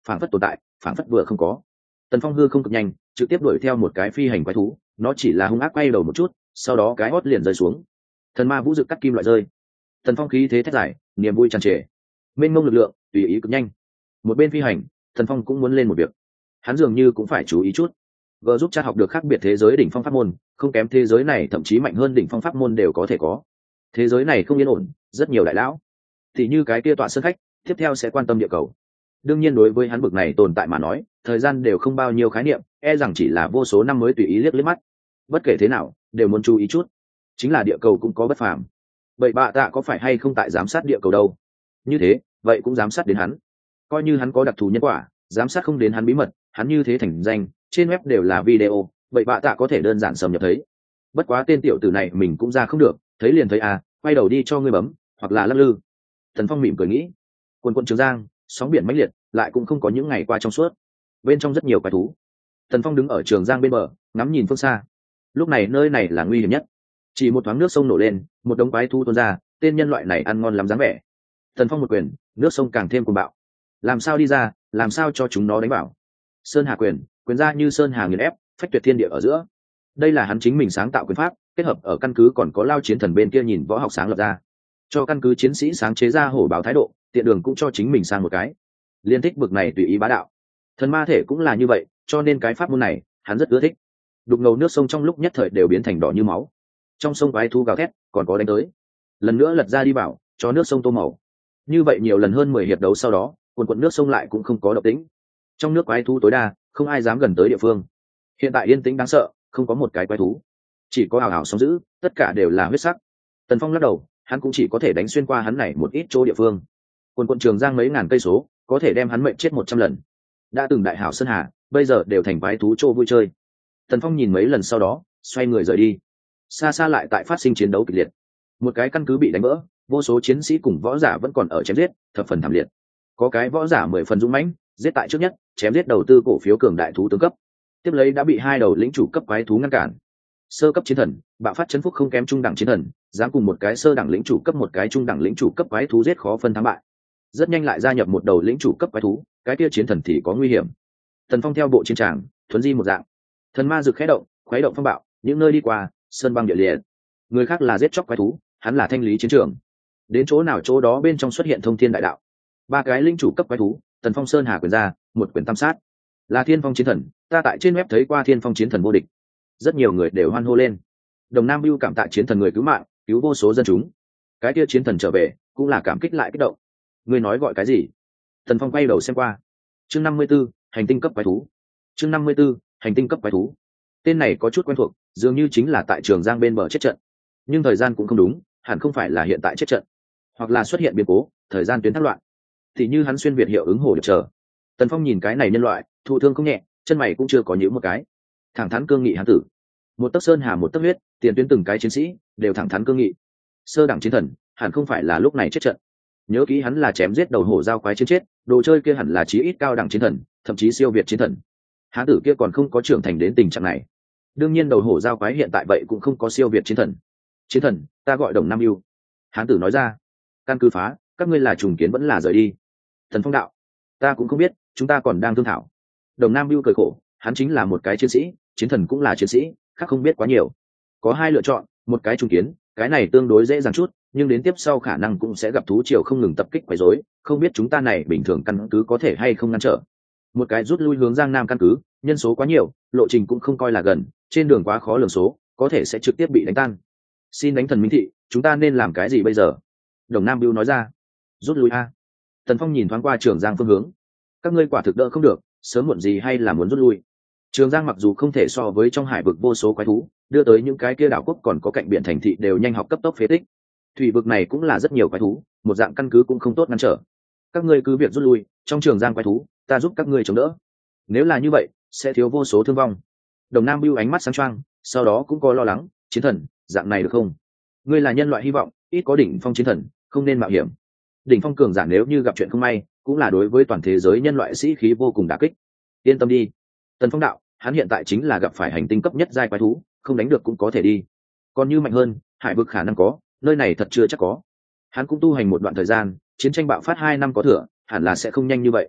phảng phất tồn tại phảng phất vừa không có. Tần Phong hư không cực nhanh, trực tiếp đuổi theo một cái phi hành quái thú, nó chỉ là hung ác quay đầu một chút, sau đó cái hót liền rơi xuống. Thần ma vũ dực cắt kim loại rơi. Tần Phong khí thế thét giải, niềm vui tràn trề, mênh mông lực lượng tùy ý cực nhanh. Một bên phi hành, Tần Phong cũng muốn lên một việc, hắn dường như cũng phải chú ý chút. Vừa giúp cha học được khác biệt thế giới đỉnh phong pháp môn, không kém thế giới này, thậm chí mạnh hơn đỉnh phong pháp môn đều có thể có. Thế giới này không yên ổn, rất nhiều đại lão, thì như cái kia tọa sơn khách, tiếp theo sẽ quan tâm địa cầu. Đương nhiên đối với hắn bực này tồn tại mà nói, thời gian đều không bao nhiêu khái niệm, e rằng chỉ là vô số năm mới tùy ý liếc liếc mắt. Bất kể thế nào, đều muốn chú ý chút. Chính là địa cầu cũng có bất phàm. Vậy bạ tạ có phải hay không tại giám sát địa cầu đâu? Như thế, vậy cũng giám sát đến hắn. Coi như hắn có đặc thù nhân quả, giám sát không đến hắn bí mật, hắn như thế thành danh, trên web đều là video, vậy bạ tạ có thể đơn giản xâm nhập thấy. Bất quá tên tiểu tử này mình cũng ra không được, thấy liền thấy à, quay đầu đi cho ngươi bấm, hoặc là lắc lư. Thần Phong mỉm cười nghĩ, quần quận Trường Giang, sóng biển mãnh liệt, lại cũng không có những ngày qua trong suốt. Bên trong rất nhiều quái thú. Thần Phong đứng ở Trường Giang bên bờ, ngắm nhìn phương xa. Lúc này nơi này là nguy hiểm nhất. Chỉ một thoáng nước sông nổ lên, một đống quái thú tuôn ra, tên nhân loại này ăn ngon lắm dáng vẻ. Thần Phong một quyền, nước sông càng thêm cuồng bạo. Làm sao đi ra, làm sao cho chúng nó đánh bảo. Sơn Hà quyền, quyền ra như sơn hà nghiền ép, phách tuyệt thiên địa ở giữa. Đây là hắn chính mình sáng tạo quyền pháp, kết hợp ở căn cứ còn có Lao Chiến Thần bên kia nhìn võ học sáng lập ra, cho căn cứ chiến sĩ sáng chế ra hổ báo thái độ, tiện đường cũng cho chính mình sang một cái. Liên thích bực này tùy ý bá đạo. Thần ma thể cũng là như vậy, cho nên cái pháp môn này hắn rất ưa thích. Đục ngầu nước sông trong lúc nhất thời đều biến thành đỏ như máu. Trong sông quái thú gào thét, còn có đánh tới. Lần nữa lật ra đi bảo, cho nước sông tô màu. Như vậy nhiều lần hơn mười hiệp đấu sau đó, quần quần nước sông lại cũng không có động tĩnh. Trong nước quái thú tối đa, không ai dám gần tới địa phương. Hiện tại yên tĩnh đáng sợ, không có một cái quái thú, chỉ có ảo ảo sóng dữ, tất cả đều là huyết sắc. Tần Phong lắc đầu, hắn cũng chỉ có thể đánh xuyên qua hắn này một ít chỗ địa phương. Quần quận Trường Giang mấy ngàn cây số, có thể đem hắn mệnh chết một trăm lần. Đã từng đại hảo sơn hà, bây giờ đều thành quái thú chỗ vui chơi. Tần Phong nhìn mấy lần sau đó, xoay người rời đi. Xa xa lại tại phát sinh chiến đấu kịch liệt. Một cái căn cứ bị đánh vỡ, vô số chiến sĩ cùng võ giả vẫn còn ở chém giết, thập phần thảm liệt. Có cái võ giả mười phần dũng mãnh, giết tại trước nhất, chém giết đầu tư cổ phiếu cường đại thú tướng cấp. Tiếp lấy đã bị hai đầu lĩnh chủ cấp quái thú ngăn cản. Sơ cấp chiến thần, bạo phát chấn phúc không kém trung đẳng chiến thần, dám cùng một cái sơ đẳng lĩnh chủ cấp một cái trung đẳng lĩnh chủ cấp quái thú giết khó phân thắng bại. Rất nhanh lại gia nhập một đầu lĩnh chủ cấp quái thú, cái kia chiến thần thì có nguy hiểm. Tần Phong theo bộ chiến tràng, thuấn di một dạng. Thần ma rực khẽ động, khuấy động phong bạo, những nơi đi qua, sơn băng địa liệt. Người khác là giết chóc quái thú, hắn là thanh lý chiến trường. Đến chỗ nào chỗ đó bên trong xuất hiện thông thiên đại đạo. Ba cái lĩnh chủ cấp quái thú, Tần Phong sơn hà quyền ra, một quyền tam sát. Là Thiên Phong chiến thần, ta tại trên web thấy qua Thiên Phong chiến thần vô địch. Rất nhiều người đều hoan hô lên. Đồng Nam Bưu cảm tạ chiến thần người cứu mạng, cứu vô số dân chúng. Cái kia chiến thần trở về, cũng là cảm kích lại kích động. Ngươi nói gọi cái gì? Tần Phong quay đầu xem qua. Chương năm mươi 54, hành tinh cấp quái thú. Chương năm mươi 54, hành tinh cấp quái thú. Tên này có chút quen thuộc, dường như chính là tại Trường Giang bên bờ chết trận. Nhưng thời gian cũng không đúng, hẳn không phải là hiện tại chết trận, hoặc là xuất hiện biến cố, thời gian tuyến thác loạn. Thì như hắn xuyên việt hiệu ứng hồ điệp chờ. Tần Phong nhìn cái này nhân loại, thụ thương không nhẹ, chân mày cũng chưa có nhíu một cái. Thẳng thắn cương nghị hắn tử. Một tấc sơn hà một tấc huyết, tiền tuyến từng cái chiến sĩ đều thẳng thắn cương nghị. Sơ đẳng chiến thần, hẳn không phải là lúc này chết trận. Nhớ kỹ hắn là chém giết đầu hổ giao quái chiến chết, đồ chơi kia hẳn là chí ít cao đẳng chiến thần, thậm chí siêu việt chiến thần. Hán tử kia còn không có trưởng thành đến tình trạng này. Đương nhiên đầu hổ giao quái hiện tại vậy cũng không có siêu việt chiến thần. Chiến thần, ta gọi Đồng Nam Ưu. Hán tử nói ra. Căn cứ phá, các ngươi là trùng kiến vẫn là rời đi? Thần Phong đạo. Ta cũng không biết, chúng ta còn đang thương thảo. Đồng Nam Ưu cười khổ, hắn chính là một cái chiến sĩ, chiến thần cũng là chiến sĩ, khác không biết quá nhiều. Có hai lựa chọn, một cái trùng kiến, cái này tương đối dễ dàng chút, nhưng đến tiếp sau khả năng cũng sẽ gặp thú triều không ngừng tập kích quấy rối, không biết chúng ta này bình thường căn cứ có thể hay không ngăn trở. Một cái rút lui hướng Giang Nam căn cứ, nhân số quá nhiều, lộ trình cũng không coi là gần, trên đường quá khó lường số, có thể sẽ trực tiếp bị đánh tan. Xin đánh thần minh thị, chúng ta nên làm cái gì bây giờ? Đồng Nam Bưu nói ra. Rút lui a. Tần Phong nhìn thoáng qua Trường Giang phương hướng. Các ngươi quả thực đỡ không được, sớm muộn gì hay là muốn rút lui. Trường Giang mặc dù không thể so với trong hải vực vô số quái thú, đưa tới những cái kia đảo quốc còn có cạnh biển thành thị đều nhanh học cấp tốc phế tích. Thủy vực này cũng là rất nhiều quái thú, một dạng căn cứ cũng không tốt ngăn trở. Các ngươi cứ việc rút lui, trong Trường Giang quái thú, ta giúp các ngươi chống đỡ. Nếu là như vậy, sẽ thiếu vô số thương vong. Đồng Nam Bưu ánh mắt sáng choang, sau đó cũng có lo lắng, chiến thần, dạng này được không? Ngươi là nhân loại hy vọng, ít có đỉnh phong chiến thần, không nên mạo hiểm. Đỉnh phong cường giả nếu như gặp chuyện không may, cũng là đối với toàn thế giới nhân loại sĩ khí vô cùng đả kích. Yên tâm đi. Tần Phong đạo, hắn hiện tại chính là gặp phải hành tinh cấp nhất giai quái thú, không đánh được cũng có thể đi. Còn như mạnh hơn, hải vực khả năng có, nơi này thật chưa chắc có. Hắn cũng tu hành một đoạn thời gian, chiến tranh bạo phát hai năm có thừa, hẳn là sẽ không nhanh như vậy.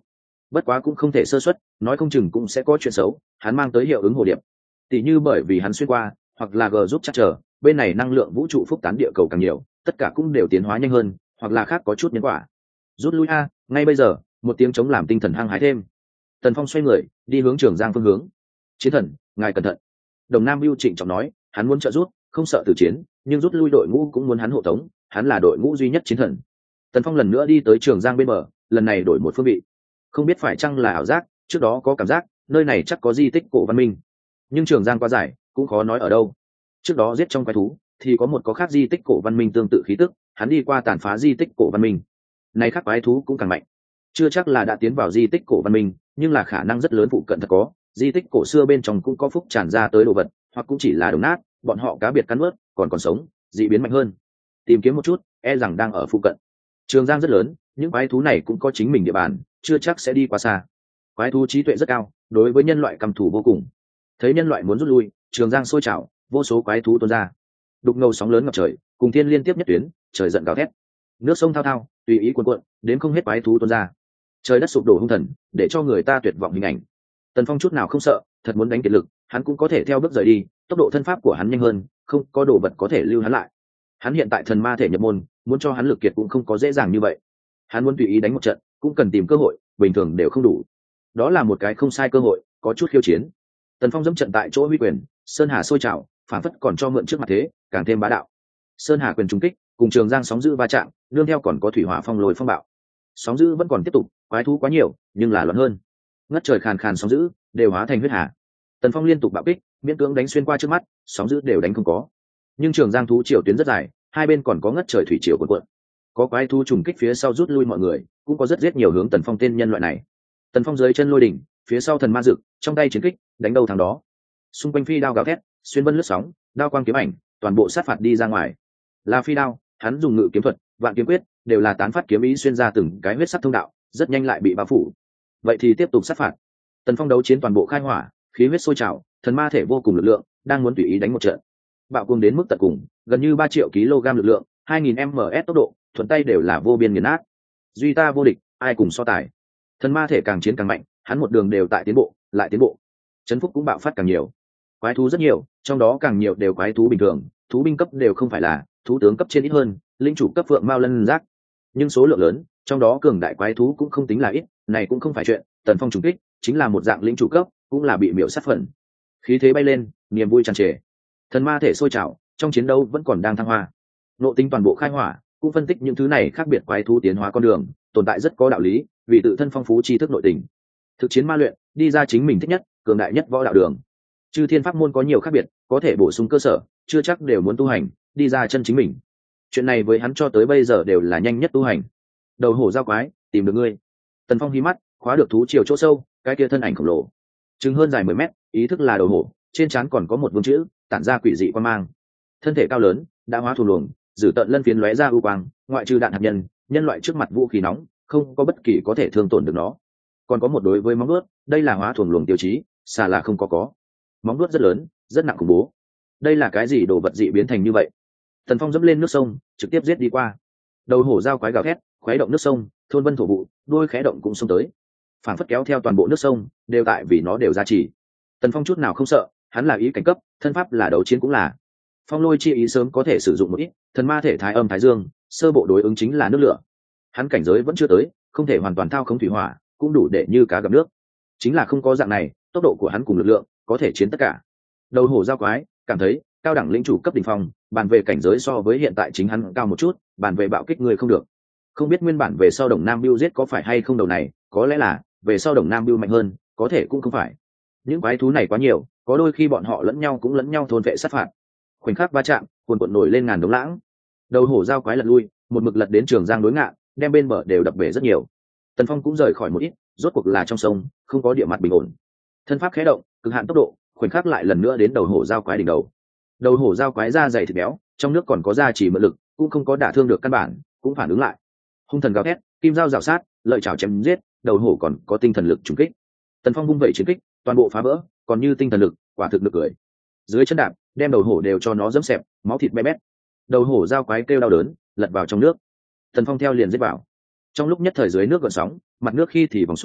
bất quá cũng không thể sơ suất, nói không chừng cũng sẽ có chuyện xấu hắn mang tới hiệu ứng hồ điệp. Tỷ như bởi vì hắn xuyên qua, hoặc là g giúp chắc trở bên này năng lượng vũ trụ phúc tán địa cầu càng nhiều, tất cả cũng đều tiến hóa nhanh hơn, hoặc là khác có chút nhân quả. Rút lui a, ngay bây giờ một tiếng chống làm tinh thần hăng hái thêm. Tần Phong xoay người đi hướng Trường Giang phương hướng. Chiến thần, ngài cẩn thận. Đồng Nam Bưu trịnh trọng nói, hắn muốn trợ rút, không sợ tử chiến, nhưng rút lui đội ngũ cũng muốn hắn hộ tống, hắn là đội ngũ duy nhất chiến thần. Tần Phong lần nữa đi tới Trường Giang bên bờ, lần này đổi một phương vị. Không biết phải chăng là ảo giác, trước đó có cảm giác nơi này chắc có di tích cổ văn minh, nhưng Trường Giang quá dài, cũng khó nói ở đâu. Trước đó giết trong quái thú thì có một có khác di tích cổ văn minh tương tự khí tức, hắn đi qua tàn phá di tích cổ văn minh. Này khác quái thú cũng càng mạnh, chưa chắc là đã tiến vào di tích cổ văn minh, nhưng là khả năng rất lớn phụ cận thật có di tích cổ xưa bên trong cũng có phúc tràn ra tới đồ vật, hoặc cũng chỉ là đống nát, bọn họ cá biệt cắn ướt còn còn sống, dị biến mạnh hơn. Tìm kiếm một chút, e rằng đang ở phụ cận. Trường Giang rất lớn, những quái thú này cũng có chính mình địa bàn, chưa chắc sẽ đi quá xa. Quái thú trí tuệ rất cao, đối với nhân loại căm thù vô cùng. Thấy nhân loại muốn rút lui, Trường Giang sôi trào, vô số quái thú tuôn ra. Đục ngầu sóng lớn ngập trời, cùng thiên liên tiếp nhất tuyến, trời giận gào thét. Nước sông thao thao, tùy ý cuồn cuộn, đến không hết quái thú tuôn ra. Trời đất sụp đổ hung thần, để cho người ta tuyệt vọng hình ảnh. Tần Phong chút nào không sợ, thật muốn đánh kiệt lực, hắn cũng có thể theo bước rời đi, tốc độ thân pháp của hắn nhanh hơn, không có đồ vật có thể lưu hắn lại. Hắn hiện tại thần ma thể nhập môn, muốn cho hắn lực kiệt cũng không có dễ dàng như vậy. Hắn muốn tùy ý đánh một trận, cũng cần tìm cơ hội, bình thường đều không đủ. Đó là một cái không sai cơ hội, có chút khiêu chiến. Tần Phong dẫm trận tại chỗ huy quyền, sơn hà sôi trào, phản phất còn cho mượn trước mặt thế, càng thêm bá đạo. Sơn hà quyền trúng kích, cùng Trường Giang sóng dữ va chạm, đương theo còn có thủy hỏa phong lồi phong bạo. Sóng dữ vẫn còn tiếp tục, quái thú quá nhiều, nhưng là loạn hơn. Ngất trời khàn khàn sóng dữ, đều hóa thành huyết hà. Tần Phong liên tục bạo kích, miễn cưỡng đánh xuyên qua trước mắt, sóng dữ đều đánh không có. Nhưng Trường Giang thú triều tuyến rất dài, hai bên còn có ngất trời thủy triều cuộn cuộn. Có quái thú trùng kích phía sau rút lui mọi người, cũng có rất giết nhiều hướng Tần Phong tên nhân loại này. Tần Phong dưới chân lôi đỉnh, phía sau thần ma dực, trong tay chiến kích, đánh đâu thắng đó. Xung quanh phi đao gào thét, xuyên vân lướt sóng, đao quang kiếm ảnh, toàn bộ sát phạt đi ra ngoài. Là phi đao, hắn dùng ngự kiếm thuật, vạn kiếm quyết, đều là tán phát kiếm ý xuyên ra từng cái huyết sắc thông đạo, rất nhanh lại bị bao phủ. Vậy thì tiếp tục sát phạt. Tần Phong đấu chiến toàn bộ khai hỏa, khí huyết sôi trào, thần ma thể vô cùng lực lượng, đang muốn tùy ý đánh một trận. Bạo cuồng đến mức tận cùng, gần như ba triệu kg lực lượng, hai nghìn ms tốc độ, thuận tay đều là vô biên nghiền nát. Duy ta vô địch, ai cùng so tài. Thần ma thể càng chiến càng mạnh, hắn một đường đều tại tiến bộ, lại tiến bộ. Chấn phúc cũng bạo phát càng nhiều. Quái thú rất nhiều, trong đó càng nhiều đều quái thú bình thường, thú binh cấp đều không phải là, thú tướng cấp trên ít hơn, linh chủ cấp phượng mao lân giác. Nhưng số lượng lớn, trong đó cường đại quái thú cũng không tính là ít, này cũng không phải chuyện. Tần Phong trùng kích, chính là một dạng linh chủ cấp, cũng là bị miểu sát phần. Khí thế bay lên, niềm vui tràn trề. Thần ma thể sôi trào, trong chiến đấu vẫn còn đang thăng hoa. Nộ tính toàn bộ khai hỏa, cũng phân tích những thứ này khác biệt quái thú tiến hóa con đường, tồn tại rất có đạo lý, vì tự thân phong phú tri thức nội tình. Thực chiến ma luyện, đi ra chính mình thích nhất, cường đại nhất võ đạo đường. Chư thiên pháp môn có nhiều khác biệt, có thể bổ sung cơ sở, chưa chắc đều muốn tu hành, đi ra chân chính mình. Chuyện này với hắn cho tới bây giờ đều là nhanh nhất tu hành. Đầu hổ giao quái, tìm được ngươi. Tần Phong hí mắt, khóa được thú chiều chỗ sâu, cái kia thân ảnh khổng lồ, chừng hơn dài mười mét, ý thức là đầu hổ, trên trán còn có một vương chữ, tản ra quỷ dị quan mang. Thân thể cao lớn, đã hóa thù luồng, dử tận lân phiến lóe ra ưu quang, ngoại trừ đạn hạt nhân, nhân loại trước mặt vũ khí nóng, không có bất kỳ có thể thương tổn được nó. Còn có một đối với móng vuốt, đây là hóa thuần luồng tiêu chí, xà là không có có. Móng vuốt rất lớn, rất nặng khủng bố. Đây là cái gì đồ vật dị biến thành như vậy? Tần Phong dẫm lên nước sông, trực tiếp giết đi qua. Đầu hổ giao quái gào thét, khuấy động nước sông, thôn vân thổ vụ, đuôi khẽ động cũng xông tới. Phản phất kéo theo toàn bộ nước sông, đều tại vì nó đều ra chỉ. Tần Phong chút nào không sợ, hắn là ý cảnh cấp, thân pháp là đấu chiến cũng là. Phong lôi chi ý sớm có thể sử dụng một ít, thần ma thể thái âm thái dương, sơ bộ đối ứng chính là nước lửa. Hắn cảnh giới vẫn chưa tới, không thể hoàn toàn thao khống thủy hỏa, cũng đủ để như cá gặp nước. Chính là không có dạng này, tốc độ của hắn cùng lực lượng có thể chiến tất cả. Đầu hổ giao quái cảm thấy cao đẳng lĩnh chủ cấp đỉnh phong, bàn về cảnh giới so với hiện tại chính hắn cao một chút, bàn về bạo kích người không được. Không biết nguyên bản về sau Đồng Nam Bưu giết có phải hay không đầu này, có lẽ là về sau Đồng Nam Bưu mạnh hơn, có thể cũng không phải. Những quái thú này quá nhiều, có đôi khi bọn họ lẫn nhau cũng lẫn nhau thôn vệ sát phạt. Khoảnh khắc va chạm, cuồn cuộn nổi lên ngàn đống lãng. Đầu hổ giao quái lật lui, một mực lật đến Trường Giang đối ngạn, đem bên bờ đều đập bể rất nhiều. Tần Phong cũng rời khỏi một ít, rốt cuộc là trong sông, không có địa mặt bình ổn. Thân pháp khẽ động, cực hạn tốc độ, khoảnh khắc lại lần nữa đến đầu hổ giao quái đỉnh đầu. Đầu hổ giao quái da dày thịt béo, trong nước còn có da chỉ mượn lực, cũng không có đả thương được căn bản, cũng phản ứng lại. Hung thần gào thét, kim dao rào sát, lợi chảo chém giết, đầu hổ còn có tinh thần lực trùng kích. Tần Phong vung vẩy chiến kích, toàn bộ phá vỡ, còn như tinh thần lực, quả thực được cười. Dưới chân đạp, đem đầu hổ đều cho nó dẫm xẹp, máu thịt bé bét. Đầu hổ giao quái kêu đau đớn, lật vào trong nước. Tần Phong theo liền giết vào. Trong lúc nhất thời dưới nước gợn sóng, mặt nước khi thì vòng xoáy,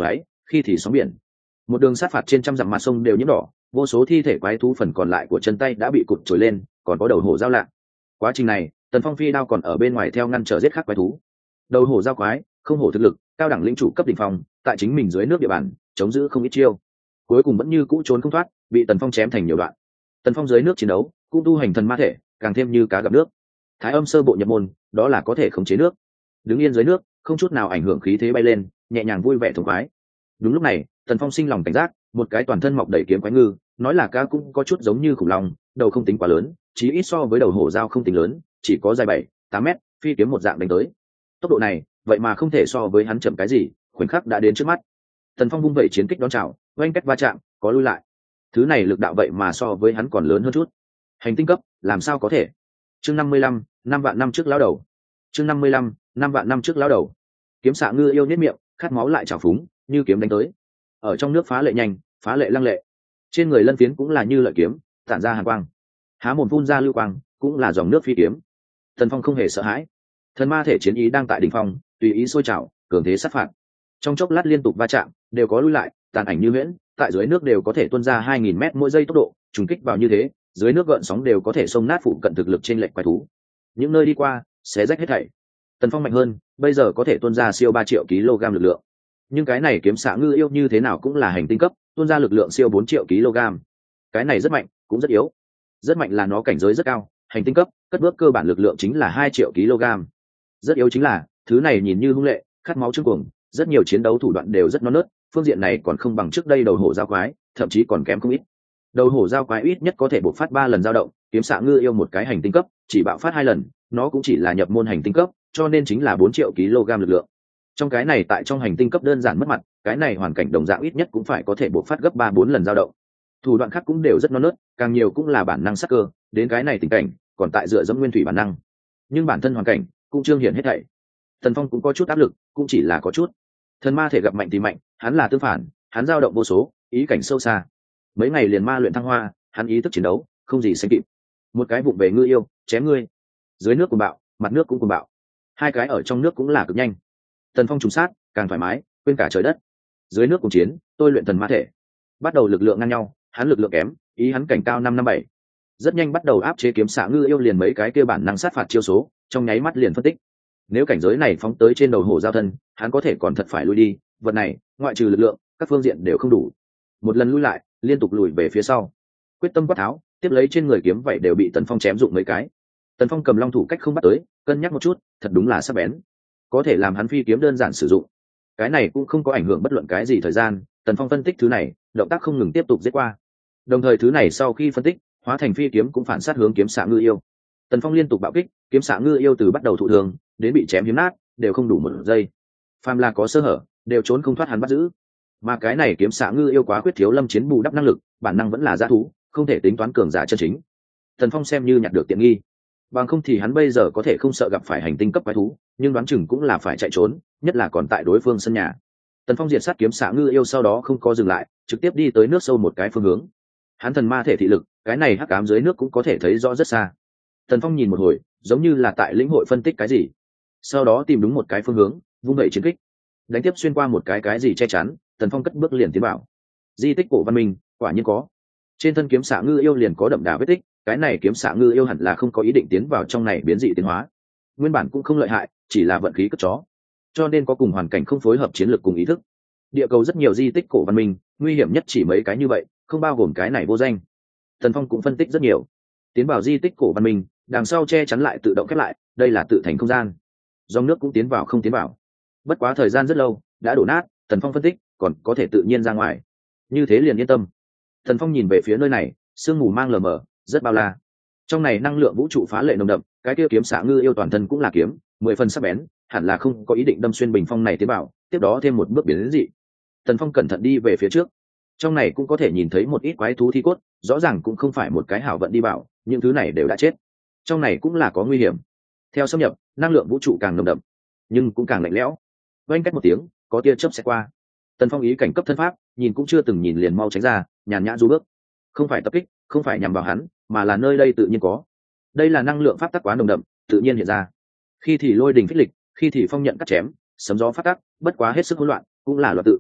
khi thì sóng biển. Một đường sát phạt trên trăm dặm mặt sông đều nhiễm đỏ, vô số thi thể quái thú phần còn lại của chân tay đã bị cụt trồi lên, còn có đầu hổ giao lạ. Quá trình này, Tần Phong phi đao còn ở bên ngoài theo ngăn trở giết khác quái thú. Đầu hổ giao quái, không hổ thực lực, cao đẳng lĩnh chủ cấp đỉnh phong, tại chính mình dưới nước địa bàn, chống giữ không ít chiêu. Cuối cùng vẫn như cũ trốn không thoát, bị Tần Phong chém thành nhiều đoạn. Tần Phong dưới nước chiến đấu, cũng tu hành thần ma thể, càng thêm như cá gặp nước. Thái âm sơ bộ nhập môn, đó là có thể khống chế nước. Đứng yên dưới nước, không chút nào ảnh hưởng khí thế bay lên, nhẹ nhàng vui vẻ thoải mái. Đúng lúc này, Tần Phong sinh lòng cảnh giác, một cái toàn thân mọc đầy kiếm quái ngư, nói là cá cũng có chút giống như khủng long, đầu không tính quá lớn, chí ít so với đầu hổ dao không tính lớn, chỉ có dài bảy, tám mét, phi kiếm một dạng đánh tới. Tốc độ này, vậy mà không thể so với hắn chậm cái gì, khoảnh khắc đã đến trước mắt. Tần Phong vung vẩy chiến kích đón chào, oanh cách va chạm, có lui lại. Thứ này lực đạo vậy mà so với hắn còn lớn hơn chút. Hành tinh cấp, làm sao có thể? Chương năm mươi lăm, năm vạn năm trước lão đầu. Chương năm mươi lăm, năm vạn năm trước lão đầu. Kiếm xạ ngư yêu nhếch miệng, khát máu lại trào phúng, như kiếm đánh tới. Ở trong nước phá lệ nhanh, phá lệ lăng lệ. Trên người lân phiến cũng là như lợi kiếm, tản ra hàn quang. Há mồm phun ra lưu quang, cũng là dòng nước phi kiếm. Tần Phong không hề sợ hãi. Thần ma thể chiến ý đang tại đỉnh phong, tùy ý sôi trào, cường thế sát phạt. Trong chốc lát liên tục va chạm, đều có lui lại, tàn ảnh như huyễn, tại dưới nước đều có thể tuôn ra hai nghìn mét mỗi giây tốc độ, trùng kích vào như thế, dưới nước gợn sóng đều có thể xông nát phụ cận thực lực trên lệch quái thú. Những nơi đi qua, xé rách hết thảy. Tần Phong mạnh hơn, bây giờ có thể tuôn ra siêu ba triệu kg lực lượng. Nhưng cái này kiếm xạ ngư yêu như thế nào cũng là hành tinh cấp, tuôn ra lực lượng siêu bốn triệu kg. Cái này rất mạnh, cũng rất yếu. Rất mạnh là nó cảnh giới rất cao, hành tinh cấp, cất bước cơ bản lực lượng chính là hai triệu kg. Rất yếu chính là, thứ này nhìn như hung lệ, khát máu trương cuồng, rất nhiều chiến đấu thủ đoạn đều rất non nớt, phương diện này còn không bằng trước đây đầu hổ giao quái, thậm chí còn kém không ít. Đầu hổ giao quái ít nhất có thể bộc phát ba lần dao động, kiếm xạ ngư yêu một cái hành tinh cấp, chỉ bạo phát hai lần, nó cũng chỉ là nhập môn hành tinh cấp, cho nên chính là bốn triệu kg lực lượng. Trong cái này tại trong hành tinh cấp đơn giản mất mặt, cái này hoàn cảnh đồng dạng ít nhất cũng phải có thể bộc phát gấp ba bốn lần dao động. Thủ đoạn khác cũng đều rất non nớt, càng nhiều cũng là bản năng sắc cơ, đến cái này tình cảnh, còn tại dựa dẫm nguyên thủy bản năng. Nhưng bản thân hoàn cảnh cũng trương hiển hết thảy. Tần Phong cũng có chút áp lực, cũng chỉ là có chút. Thần ma thể gặp mạnh thì mạnh, hắn là tương phản, hắn dao động vô số, ý cảnh sâu xa. Mấy ngày liền ma luyện thăng hoa, hắn ý thức chiến đấu, không gì sánh kịp. Một cái vụng về ngư yêu, chém ngươi. Dưới nước cuồng bạo, mặt nước cũng cuồng bạo. Hai cái ở trong nước cũng là cực nhanh. Tần Phong trùng sát, càng thoải mái, quên cả trời đất. Dưới nước cùng chiến, tôi luyện thần ma thể. Bắt đầu lực lượng ngang nhau, hắn lực lượng kém, ý hắn cảnh cao năm năm bảy. Rất nhanh bắt đầu áp chế kiếm xạ ngư yêu liền mấy cái kia bản năng sát phạt chiêu số, trong nháy mắt liền phân tích. Nếu cảnh giới này phóng tới trên đầu hổ giao thân, hắn có thể còn thật phải lui đi, vật này, ngoại trừ lực lượng, các phương diện đều không đủ. Một lần lui lại, liên tục lùi về phía sau. Quyết tâm quát tháo, tiếp lấy trên người kiếm vậy đều bị Tần Phong chém dụng mấy cái. Tần Phong cầm long thủ cách không bắt tới, cân nhắc một chút, thật đúng là sắc bén. Có thể làm hắn phi kiếm đơn giản sử dụng. Cái này cũng không có ảnh hưởng bất luận cái gì thời gian, Tần Phong phân tích thứ này, động tác không ngừng tiếp tục giết qua. Đồng thời thứ này sau khi phân tích, hóa thành phi kiếm cũng phản sát hướng kiếm xạ ngư yêu. Tần Phong liên tục bạo kích, kiếm xạ ngư yêu từ bắt đầu thụ thường đến bị chém hiếm nát, đều không đủ một giây. Phàm là có sơ hở, đều trốn không thoát hắn bắt giữ. Mà cái này kiếm xạ ngư yêu quá quyết thiếu lâm chiến bù đắp năng lực, bản năng vẫn là dã thú, không thể tính toán cường giả chân chính. Tần Phong xem như nhặt được tiện nghi. Bằng không thì hắn bây giờ có thể không sợ gặp phải hành tinh cấp quái thú, nhưng đoán chừng cũng là phải chạy trốn, nhất là còn tại đối phương sân nhà. Tần Phong diệt sát kiếm xạ ngư yêu sau đó không có dừng lại, trực tiếp đi tới nước sâu một cái phương hướng. Hắn thần ma thể thị lực, cái này hắc ám dưới nước cũng có thể thấy rõ rất xa. Tần Phong nhìn một hồi, giống như là tại lĩnh hội phân tích cái gì. Sau đó tìm đúng một cái phương hướng, vung đẩy chiến kích, đánh tiếp xuyên qua một cái cái gì che chắn. Tần Phong cất bước liền tiến vào. Di tích cổ văn minh, quả nhiên có. Trên thân kiếm xạ ngư yêu liền có đậm đà vết tích, cái này kiếm xạ ngư yêu hẳn là không có ý định tiến vào trong này biến dị tiến hóa. Nguyên bản cũng không lợi hại, chỉ là vận khí cất chó, cho nên có cùng hoàn cảnh không phối hợp chiến lược cùng ý thức. Địa cầu rất nhiều di tích cổ văn minh, nguy hiểm nhất chỉ mấy cái như vậy, không bao gồm cái này vô danh. Tần Phong cũng phân tích rất nhiều. Tiến vào di tích cổ văn minh, đằng sau che chắn lại tự động khép lại, đây là tự thành không gian. Dòng nước cũng tiến vào không tiến vào. Bất quá thời gian rất lâu, đã đổ nát. Tần Phong phân tích, còn có thể tự nhiên ra ngoài. Như thế liền yên tâm. Tần Phong nhìn về phía nơi này, sương mù mang lờ mờ, rất bao la. Trong này năng lượng vũ trụ phá lệ nồng đậm, cái kia kiếm xạ ngư yêu toàn thân cũng là kiếm, mười phần sắc bén, hẳn là không có ý định đâm xuyên bình phong này tế bào, tiếp đó thêm một bước biến đến dị. Tần Phong cẩn thận đi về phía trước. Trong này cũng có thể nhìn thấy một ít quái thú thi cốt, rõ ràng cũng không phải một cái hảo vận đi bảo, những thứ này đều đã chết. Trong này cũng là có nguy hiểm. Theo xâm nhập, năng lượng vũ trụ càng nồng đậm, nhưng cũng càng lạnh lẽo. Vang cách một tiếng, có tia chớp sẽ qua. Tần Phong ý cảnh cấp thân pháp, nhìn cũng chưa từng nhìn liền mau tránh ra, nhàn nhã du bước. Không phải tập kích, không phải nhằm vào hắn, mà là nơi đây tự nhiên có. Đây là năng lượng pháp tắc quá nồng đậm, tự nhiên hiện ra. Khi thì lôi đình phích lịch, khi thì phong nhận cắt chém, sấm gió phát tắc, bất quá hết sức hỗn loạn, cũng là loạn tự.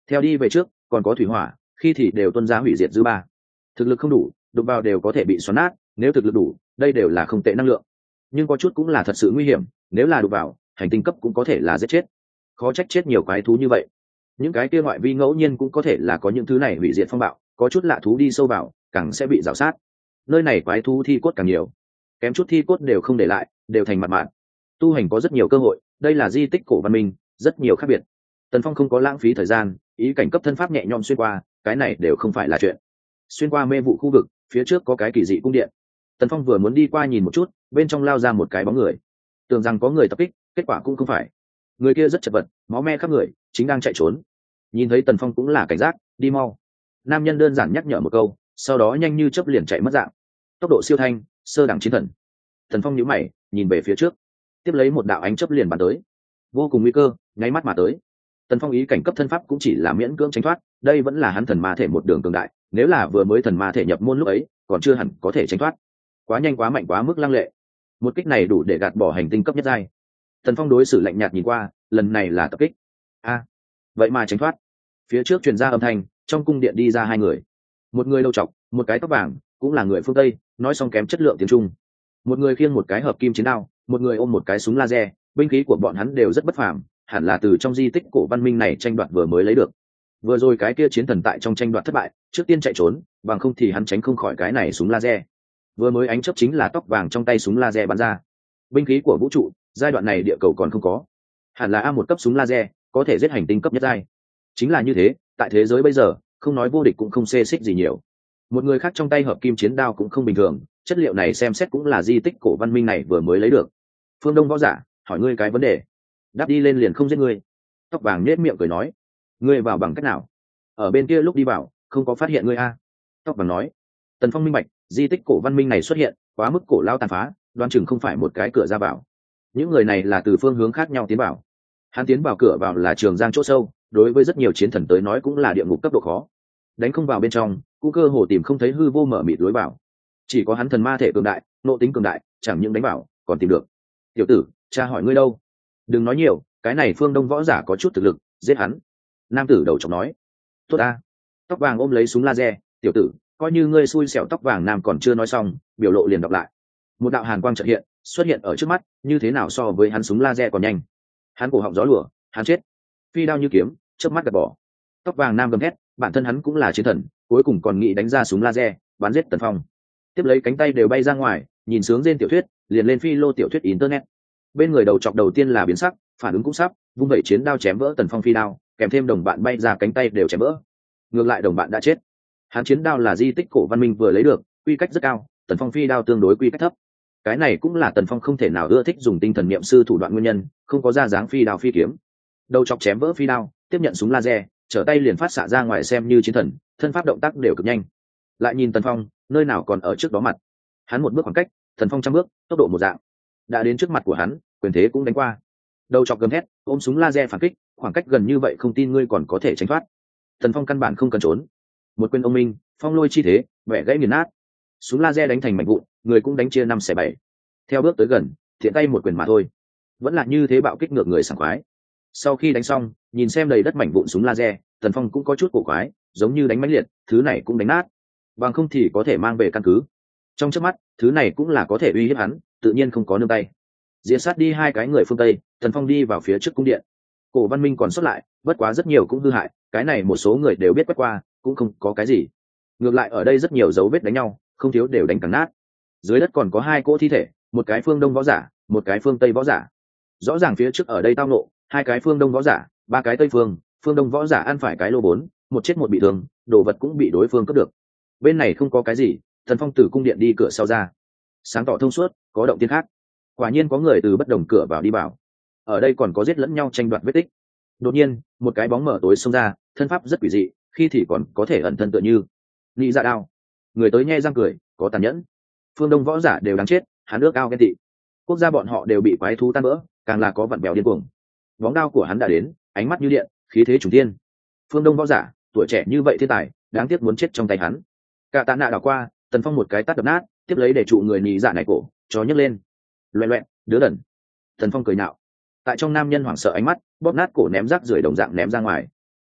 theo đi về trước còn có thủy hỏa, khi thì đều tuân ra hủy diệt dư ba. Thực lực không đủ, đụng vào đều có thể bị xoắn nát, nếu thực lực đủ, đây đều là không tệ năng lượng. Nhưng có chút cũng là thật sự nguy hiểm, nếu là đụng vào, hành tinh cấp cũng có thể là giết chết. Khó trách chết nhiều quái thú như vậy. Những cái kia ngoại vi ngẫu nhiên cũng có thể là có những thứ này hủy diệt phong bạo, có chút lạ thú đi sâu vào, càng sẽ bị rào sát. Nơi này quái thú thi cốt càng nhiều, kém chút thi cốt đều không để lại, đều thành mặt mạn. Tu hành có rất nhiều cơ hội, đây là di tích cổ văn minh, rất nhiều khác biệt. Tần Phong không có lãng phí thời gian, ý cảnh cấp thân pháp nhẹ nhõm xuyên qua, cái này đều không phải là chuyện. Xuyên qua mê vụ khu vực, phía trước có cái kỳ dị cung điện. Tần Phong vừa muốn đi qua nhìn một chút, bên trong lao ra một cái bóng người. Tưởng rằng có người tập kích, kết quả cũng không phải. Người kia rất chật vật, máu me khắp người, chính đang chạy trốn. Nhìn thấy Tần Phong cũng là cảnh giác, đi mau. Nam nhân đơn giản nhắc nhở một câu, sau đó nhanh như chớp liền chạy mất dạng. Tốc độ siêu thanh, sơ đẳng chiến thần. Tần Phong nhíu mày, nhìn về phía trước, tiếp lấy một đạo ánh chớp liền bắn tới, vô cùng nguy cơ, nháy mắt mà tới. Tần Phong ý cảnh cấp thân pháp cũng chỉ là miễn cưỡng tránh thoát, đây vẫn là hắn thần ma thể một đường cường đại, nếu là vừa mới thần ma thể nhập môn lúc ấy, còn chưa hẳn có thể tránh thoát. Quá nhanh quá mạnh quá mức lăng lệ. Một kích này đủ để gạt bỏ hành tinh cấp nhất giai. Tần Phong đối xử lạnh nhạt nhìn qua, lần này là tập kích. A, vậy mà tránh thoát. Phía trước truyền ra âm thanh, trong cung điện đi ra hai người. Một người đầu trọc, một cái tóc vàng, cũng là người phương Tây, nói xong kém chất lượng tiếng Trung. Một người khiêng một cái hợp kim chiến đao, một người ôm một cái súng laser, binh khí của bọn hắn đều rất bất phàm, hẳn là từ trong di tích cổ văn minh này tranh đoạt vừa mới lấy được. Vừa rồi cái kia chiến thần tại trong tranh đoạt thất bại, trước tiên chạy trốn, bằng không thì hắn tránh không khỏi cái này súng laser. Vừa mới ánh chớp chính là tóc vàng trong tay súng laser bắn ra. Binh khí của vũ trụ, giai đoạn này địa cầu còn không có. Hẳn là a một cấp súng laser, có thể giết hành tinh cấp nhất giai. Chính là như thế, tại thế giới bây giờ, không nói vô địch cũng không xê xích gì nhiều. Một người khác trong tay hợp kim chiến đao cũng không bình thường, chất liệu này xem xét cũng là di tích cổ văn minh này vừa mới lấy được. Phương Đông võ giả, hỏi ngươi cái vấn đề. Đáp đi lên liền không giết ngươi. Tóc vàng nhếch miệng cười nói, ngươi vào bằng cách nào? Ở bên kia lúc đi vào, không có phát hiện ngươi a? Tóc vàng nói. Tần Phong minh bạch, di tích cổ văn minh này xuất hiện, quá mức cổ lao tàn phá, đoán chừng không phải một cái cửa ra vào. Những người này là từ phương hướng khác nhau tiến vào. Hắn tiến vào cửa vào là trường giang chỗ sâu, đối với rất nhiều chiến thần tới nói cũng là địa ngục cấp độ khó. Đánh không vào bên trong, cũng cơ hồ tìm không thấy hư vô mở mịt lối vào. Chỉ có hắn thần ma thể cường đại, nội tính cường đại, chẳng những đánh vào, còn tìm được. Tiểu tử, cha hỏi ngươi đâu? Đừng nói nhiều, cái này phương Đông võ giả có chút thực lực, giết hắn. Nam tử đầu chọc nói. Tốt a. Tóc vàng ôm lấy súng laser, tiểu tử, coi như ngươi xui xẻo. Tóc vàng nam còn chưa nói xong, biểu lộ liền đọc lại. Một đạo hàn quang chợt hiện, xuất hiện ở trước mắt, như thế nào so với hắn súng laser còn nhanh. Hắn cổ họng gió lửa, hắn chết. Phi đao như kiếm, chớp mắt gạt bỏ. Tóc vàng nam gầm thét, bản thân hắn cũng là chiến thần, cuối cùng còn nghĩ đánh ra súng laser, bắn giết Tần Phong. Tiếp lấy cánh tay đều bay ra ngoài, nhìn sướng trên tiểu thuyết, liền lên phi lô tiểu thuyết internet. Bên người đầu chọc đầu tiên là biến sắc, phản ứng cũng sắp, vung vẩy chiến đao chém vỡ Tần Phong phi đao, kèm thêm đồng bạn bay ra cánh tay đều chém vỡ. Ngược lại đồng bạn đã chết. Hắn chiến đao là di tích cổ văn minh vừa lấy được, quy cách rất cao, Tần Phong phi đao tương đối quy cách thấp. Cái này cũng là Tần Phong không thể nào ưa thích dùng tinh thần niệm sư thủ đoạn nguyên nhân, không có ra dáng phi đao phi kiếm. Đầu chọc chém vỡ phi đao, tiếp nhận súng laser, trở tay liền phát xạ ra ngoài xem như chiến thần, thân pháp động tác đều cực nhanh. Lại nhìn Tần Phong, nơi nào còn ở trước đó mặt. Hắn một bước khoảng cách, Tần Phong trăm bước, tốc độ một dạng. Đã đến trước mặt của hắn, quyền thế cũng đánh qua. Đầu chọc gầm thét, ôm súng laser phản kích, khoảng cách gần như vậy không tin ngươi còn có thể tránh thoát. Tần Phong căn bản không cần trốn. Một quyền ông minh, phong lôi chi thế, bẻ gãy nghiền nát. Súng laser đánh thành mảnh vụn, người cũng đánh chia năm xẻ bảy. Theo bước tới gần, thiện tay một quyền mà thôi. Vẫn là như thế bạo kích ngược người sảng khoái. Sau khi đánh xong, nhìn xem đầy đất mảnh vụn súng laser, Tần Phong cũng có chút cổ quái, giống như đánh mãnh liệt, thứ này cũng đánh nát. Bằng không thì có thể mang về căn cứ. Trong chớp mắt, thứ này cũng là có thể uy hiếp hắn, tự nhiên không có nương tay. Diệt sát đi hai cái người phương Tây, Tần Phong đi vào phía trước cung điện. Cổ văn minh còn sót lại, bất quá rất nhiều cũng hư hại, cái này một số người đều biết quét qua, cũng không có cái gì. Ngược lại ở đây rất nhiều dấu vết đánh nhau, không thiếu đều đánh càng nát. Dưới đất còn có hai cỗ thi thể, một cái phương Đông võ giả, một cái phương Tây võ giả. Rõ ràng phía trước ở đây tao nộ, hai cái phương Đông võ giả, ba cái Tây phương, phương Đông võ giả ăn phải cái lô bốn, một chết một bị thương, đồ vật cũng bị đối phương cướp được. Bên này không có cái gì, Tần Phong từ cung điện đi cửa sau ra. Sáng tỏ thông suốt, có động tiên khác. Quả nhiên có người từ bất đồng cửa vào đi vào. Ở đây còn có giết lẫn nhau tranh đoạt vết tích. Đột nhiên, một cái bóng mở tối xông ra, thân pháp rất quỷ dị, khi thì còn có thể ẩn thân tựa như nghĩ ra đao. Người tới nhe răng cười, có tàn nhẫn. Phương Đông võ giả đều đáng chết, hắn ước ao ghen tị. Quốc gia bọn họ đều bị quái thú tan vỡ, càng là có vặn bèo điên cuồng. Bóng đao của hắn đã đến, ánh mắt như điện, khí thế trùng thiên. Phương Đông võ giả, tuổi trẻ như vậy thiên tài, đáng tiếc muốn chết trong tay hắn. Cả tạ nạ đảo qua, Tần Phong một cái tát đập nát, tiếp lấy để trụ người nhị dạ này cổ, cho nhấc lên. Loẹt loẹt, đứa đần. Tần Phong cười nhạo. Tại trong nam nhân hoảng sợ ánh mắt, bóp nát cổ ném rác rưởi đồng dạng ném ra ngoài.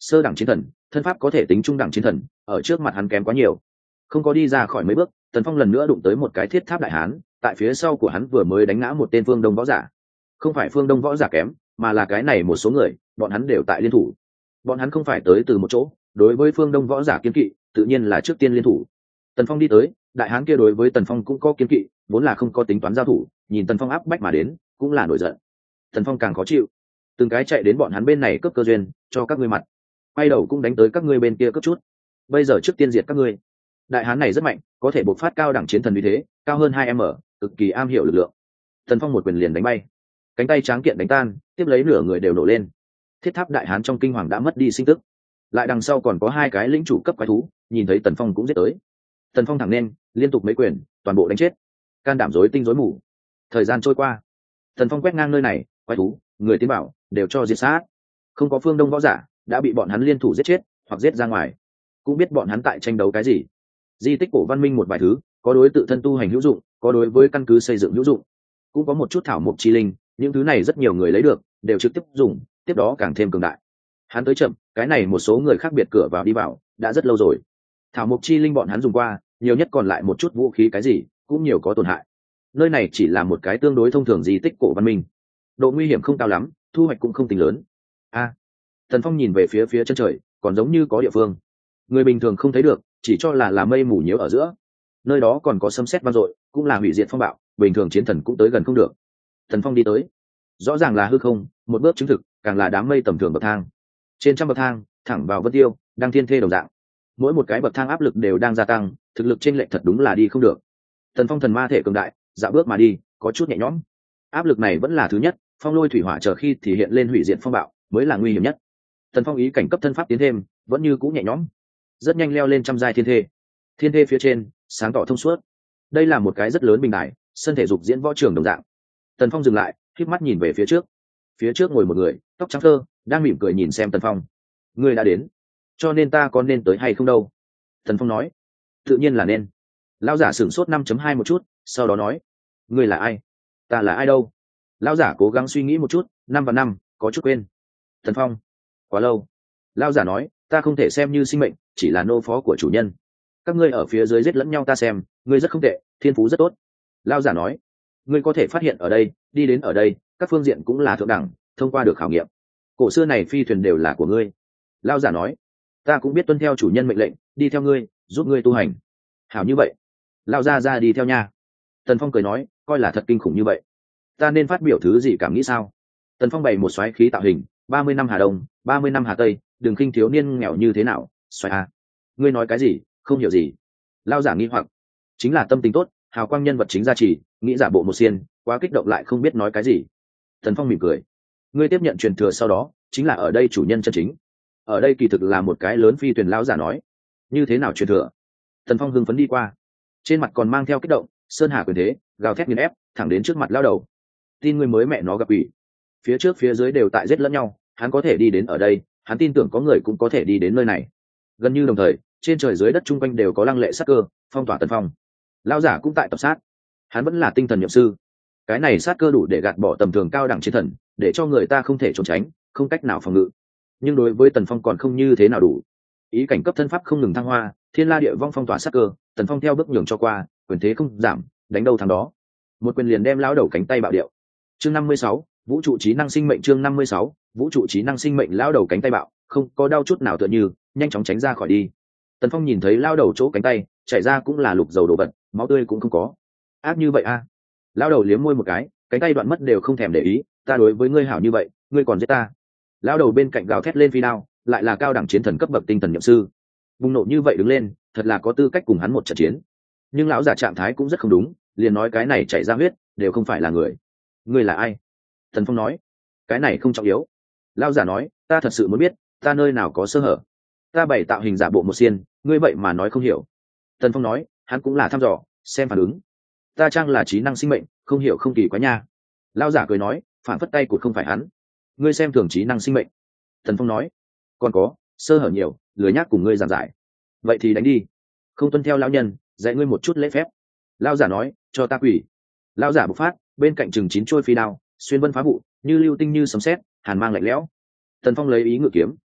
sơ đẳng chiến thần, thân pháp có thể tính trung đẳng chiến thần, ở trước mặt hắn kém quá nhiều, không có đi ra khỏi mấy bước, Tần Phong lần nữa đụng tới một cái thiết tháp đại hán, tại phía sau của hắn vừa mới đánh ngã một tên phương đông võ giả. Không phải phương đông võ giả kém, mà là cái này một số người, bọn hắn đều tại liên thủ. Bọn hắn không phải tới từ một chỗ, đối với phương đông võ giả kiên kỵ, tự nhiên là trước tiên liên thủ. Tần Phong đi tới, đại hán kia đối với Tần Phong cũng có kiên kỵ, vốn là không có tính toán giao thủ, nhìn Tần Phong áp bách mà đến, cũng là nổi giận. Tần Phong càng khó chịu, từng cái chạy đến bọn hắn bên này cướp cơ duyên, cho các ngươi mặt, quay đầu cũng đánh tới các ngươi bên kia cướp chút. Bây giờ trước tiên diệt các ngươi. Đại hán này rất mạnh, có thể bộc phát cao đẳng chiến thần uy thế, cao hơn hai m, cực kỳ am hiểu lực lượng. Tần Phong một quyền liền đánh bay, cánh tay tráng kiện đánh tan, tiếp lấy nửa người đều nổ lên. Thiết tháp đại hán trong kinh hoàng đã mất đi sinh tức, lại đằng sau còn có hai cái lĩnh chủ cấp quái thú, nhìn thấy Tần Phong cũng giết tới. Tần Phong thẳng lên, liên tục mấy quyền, toàn bộ đánh chết. Can đảm rối tinh rối mù. Thời gian trôi qua, Tần Phong quét ngang nơi này, quái thú, người tiến bảo đều cho diệt sát. Không có phương đông võ giả, đã bị bọn hắn liên thủ giết chết, hoặc giết ra ngoài. Cũng biết bọn hắn tại tranh đấu cái gì. Di tích cổ văn minh một vài thứ, có đối tự thân tu hành hữu dụng, có đối với căn cứ xây dựng hữu dụng, cũng có một chút thảo mộc chi linh, những thứ này rất nhiều người lấy được, đều trực tiếp dùng, tiếp đó càng thêm cường đại. Hắn tới chậm, cái này một số người khác biệt cửa vào đi vào, đã rất lâu rồi. Thảo mộc chi linh bọn hắn dùng qua, nhiều nhất còn lại một chút vũ khí cái gì, cũng nhiều có tổn hại. Nơi này chỉ là một cái tương đối thông thường di tích cổ văn minh, độ nguy hiểm không cao lắm, thu hoạch cũng không tính lớn. A, à, Tần Phong nhìn về phía phía chân trời, còn giống như có địa phương, người bình thường không thấy được, chỉ cho là là mây mù nhiễu ở giữa. Nơi đó còn có sấm sét vang dội, cũng là hủy diệt phong bạo, bình thường chiến thần cũng tới gần không được. Tần Phong đi tới, rõ ràng là hư không, một bước chứng thực, càng là đám mây tầm thường bậc thang. Trên trăm bậc thang, thẳng vào vân tiêu, đang thiên thê đồng dạng. Mỗi một cái bậc thang áp lực đều đang gia tăng, thực lực trên lệch thật đúng là đi không được. Tần Phong thần ma thể cường đại, dạo bước mà đi, có chút nhẹ nhõm. Áp lực này vẫn là thứ nhất, phong lôi thủy hỏa chờ khi thì hiện lên hủy diệt phong bạo, mới là nguy hiểm nhất. Tần Phong ý cảnh cấp thân pháp tiến thêm, vẫn như cũ nhẹ nhõm, rất nhanh leo lên trăm giai thiên thê. Thiên thê phía trên, sáng tỏ thông suốt. Đây là một cái rất lớn bình đài, sân thể dục diễn võ trường đồng dạng. Tần Phong dừng lại, khép mắt nhìn về phía trước. Phía trước ngồi một người, tóc trắng thơ, đang mỉm cười nhìn xem Tần Phong. Người đã đến, cho nên ta có nên tới hay không đâu? Tần Phong nói. Tự nhiên là nên. Lão giả sửng sốt năm chấm hai một chút, sau đó nói. Người là ai? Ta là ai đâu? Lão giả cố gắng suy nghĩ một chút, năm và năm, có chút quên. Tần Phong. Quá lâu. Lão giả nói, ta không thể xem như sinh mệnh, chỉ là nô phó của chủ nhân. Các ngươi ở phía dưới giết lẫn nhau ta xem, ngươi rất không tệ, thiên phú rất tốt. Lão giả nói, ngươi có thể phát hiện ở đây, đi đến ở đây, các phương diện cũng là thượng đẳng, thông qua được khảo nghiệm. Cổ xưa này phi thuyền đều là của ngươi. Lão giả nói, ta cũng biết tuân theo chủ nhân mệnh lệnh, đi theo ngươi, giúp ngươi tu hành. Hảo như vậy. Lão gia ra đi theo nha. Tần Phong cười nói, coi là thật kinh khủng như vậy. Ta nên phát biểu thứ gì cảm nghĩ sao? Tần Phong bày một xoáy khí tạo hình, ba mươi năm Hà Đông, ba mươi năm Hà Tây, đừng khinh thiếu niên nghèo như thế nào, xoáy à. Ngươi nói cái gì, không hiểu gì. Lão giả nghi hoặc, chính là tâm tính tốt, hào quang nhân vật chính gia trì, nghĩ giả bộ một xiên, quá kích động lại không biết nói cái gì. Tần Phong mỉm cười, ngươi tiếp nhận truyền thừa sau đó, chính là ở đây chủ nhân chân chính. Ở đây kỳ thực là một cái lớn phi thuyền. Lão giả nói, như thế nào truyền thừa? Tần Phong hưng phấn đi qua, trên mặt còn mang theo kích động, sơn hà quyền thế, gào thét nghiền ép, thẳng đến trước mặt lão đầu. Tin ngươi mới mẹ nó gặp ủy, phía trước phía dưới đều tại giết lẫn nhau, hắn có thể đi đến ở đây, hắn tin tưởng có người cũng có thể đi đến nơi này. Gần như đồng thời, trên trời dưới đất chung quanh đều có lăng lệ sát cơ, phong tỏa Tần Phong. Lão giả cũng tại tập sát, hắn vẫn là tinh thần nhậm sư, cái này sát cơ đủ để gạt bỏ tầm thường cao đẳng chiến thần, để cho người ta không thể trốn tránh, không cách nào phòng ngự. Nhưng đối với Tần Phong còn không như thế nào đủ. Ý cảnh cấp thân pháp không ngừng thăng hoa, thiên la địa vong phong tỏa sát cơ, Tần Phong theo bước nhường cho qua, quyền thế không giảm, đánh đâu thắng đó. Một quyền liền đem lão đầu cánh tay bạo điệu. Chương năm mươi sáu, vũ trụ trí năng sinh mệnh. Chương năm mươi sáu, vũ trụ trí năng sinh mệnh. Lão đầu cánh tay bạo, không có đau chút nào, tựa như nhanh chóng tránh ra khỏi đi. Tần Phong nhìn thấy lão đầu chỗ cánh tay chảy ra cũng là lục dầu đồ vật, máu tươi cũng không có. Ác như vậy a? À? Lão đầu liếm môi một cái, cánh tay đoạn mất đều không thèm để ý, ta đối với ngươi hảo như vậy, ngươi còn giết ta? Lão đầu bên cạnh gào thét lên phi đao, lại là cao đẳng chiến thần cấp bậc tinh thần nhậm sư, bùng nổ như vậy đứng lên, thật là có tư cách cùng hắn một trận chiến. Nhưng lão giả trạng thái cũng rất không đúng, liền nói cái này chảy ra huyết đều không phải là người. Ngươi là ai? Tần Phong nói, cái này không trọng yếu. Lão giả nói, ta thật sự muốn biết, ta nơi nào có sơ hở? Ta bày tạo hình giả bộ một xiên, ngươi vậy mà nói không hiểu. Tần Phong nói, hắn cũng là thăm dò, xem phản ứng. Ta trang là trí năng sinh mệnh, không hiểu không kỳ quá nha. Lão giả cười nói, phản phất tay cụt không phải hắn. Ngươi xem thường trí năng sinh mệnh. Tần Phong nói, còn có sơ hở nhiều, lười nhác cùng ngươi giảng giải. Vậy thì đánh đi, không tuân theo lão nhân, dạy ngươi một chút lễ phép. Lão giả nói, cho ta quỷ. Lão giả bộc phát, bên cạnh chừng chín trôi phi đao, xuyên vân phá vụ, như lưu tinh như sấm sét, hàn mang lạnh lẽo. Tần Phong lấy ý ngự kiếm,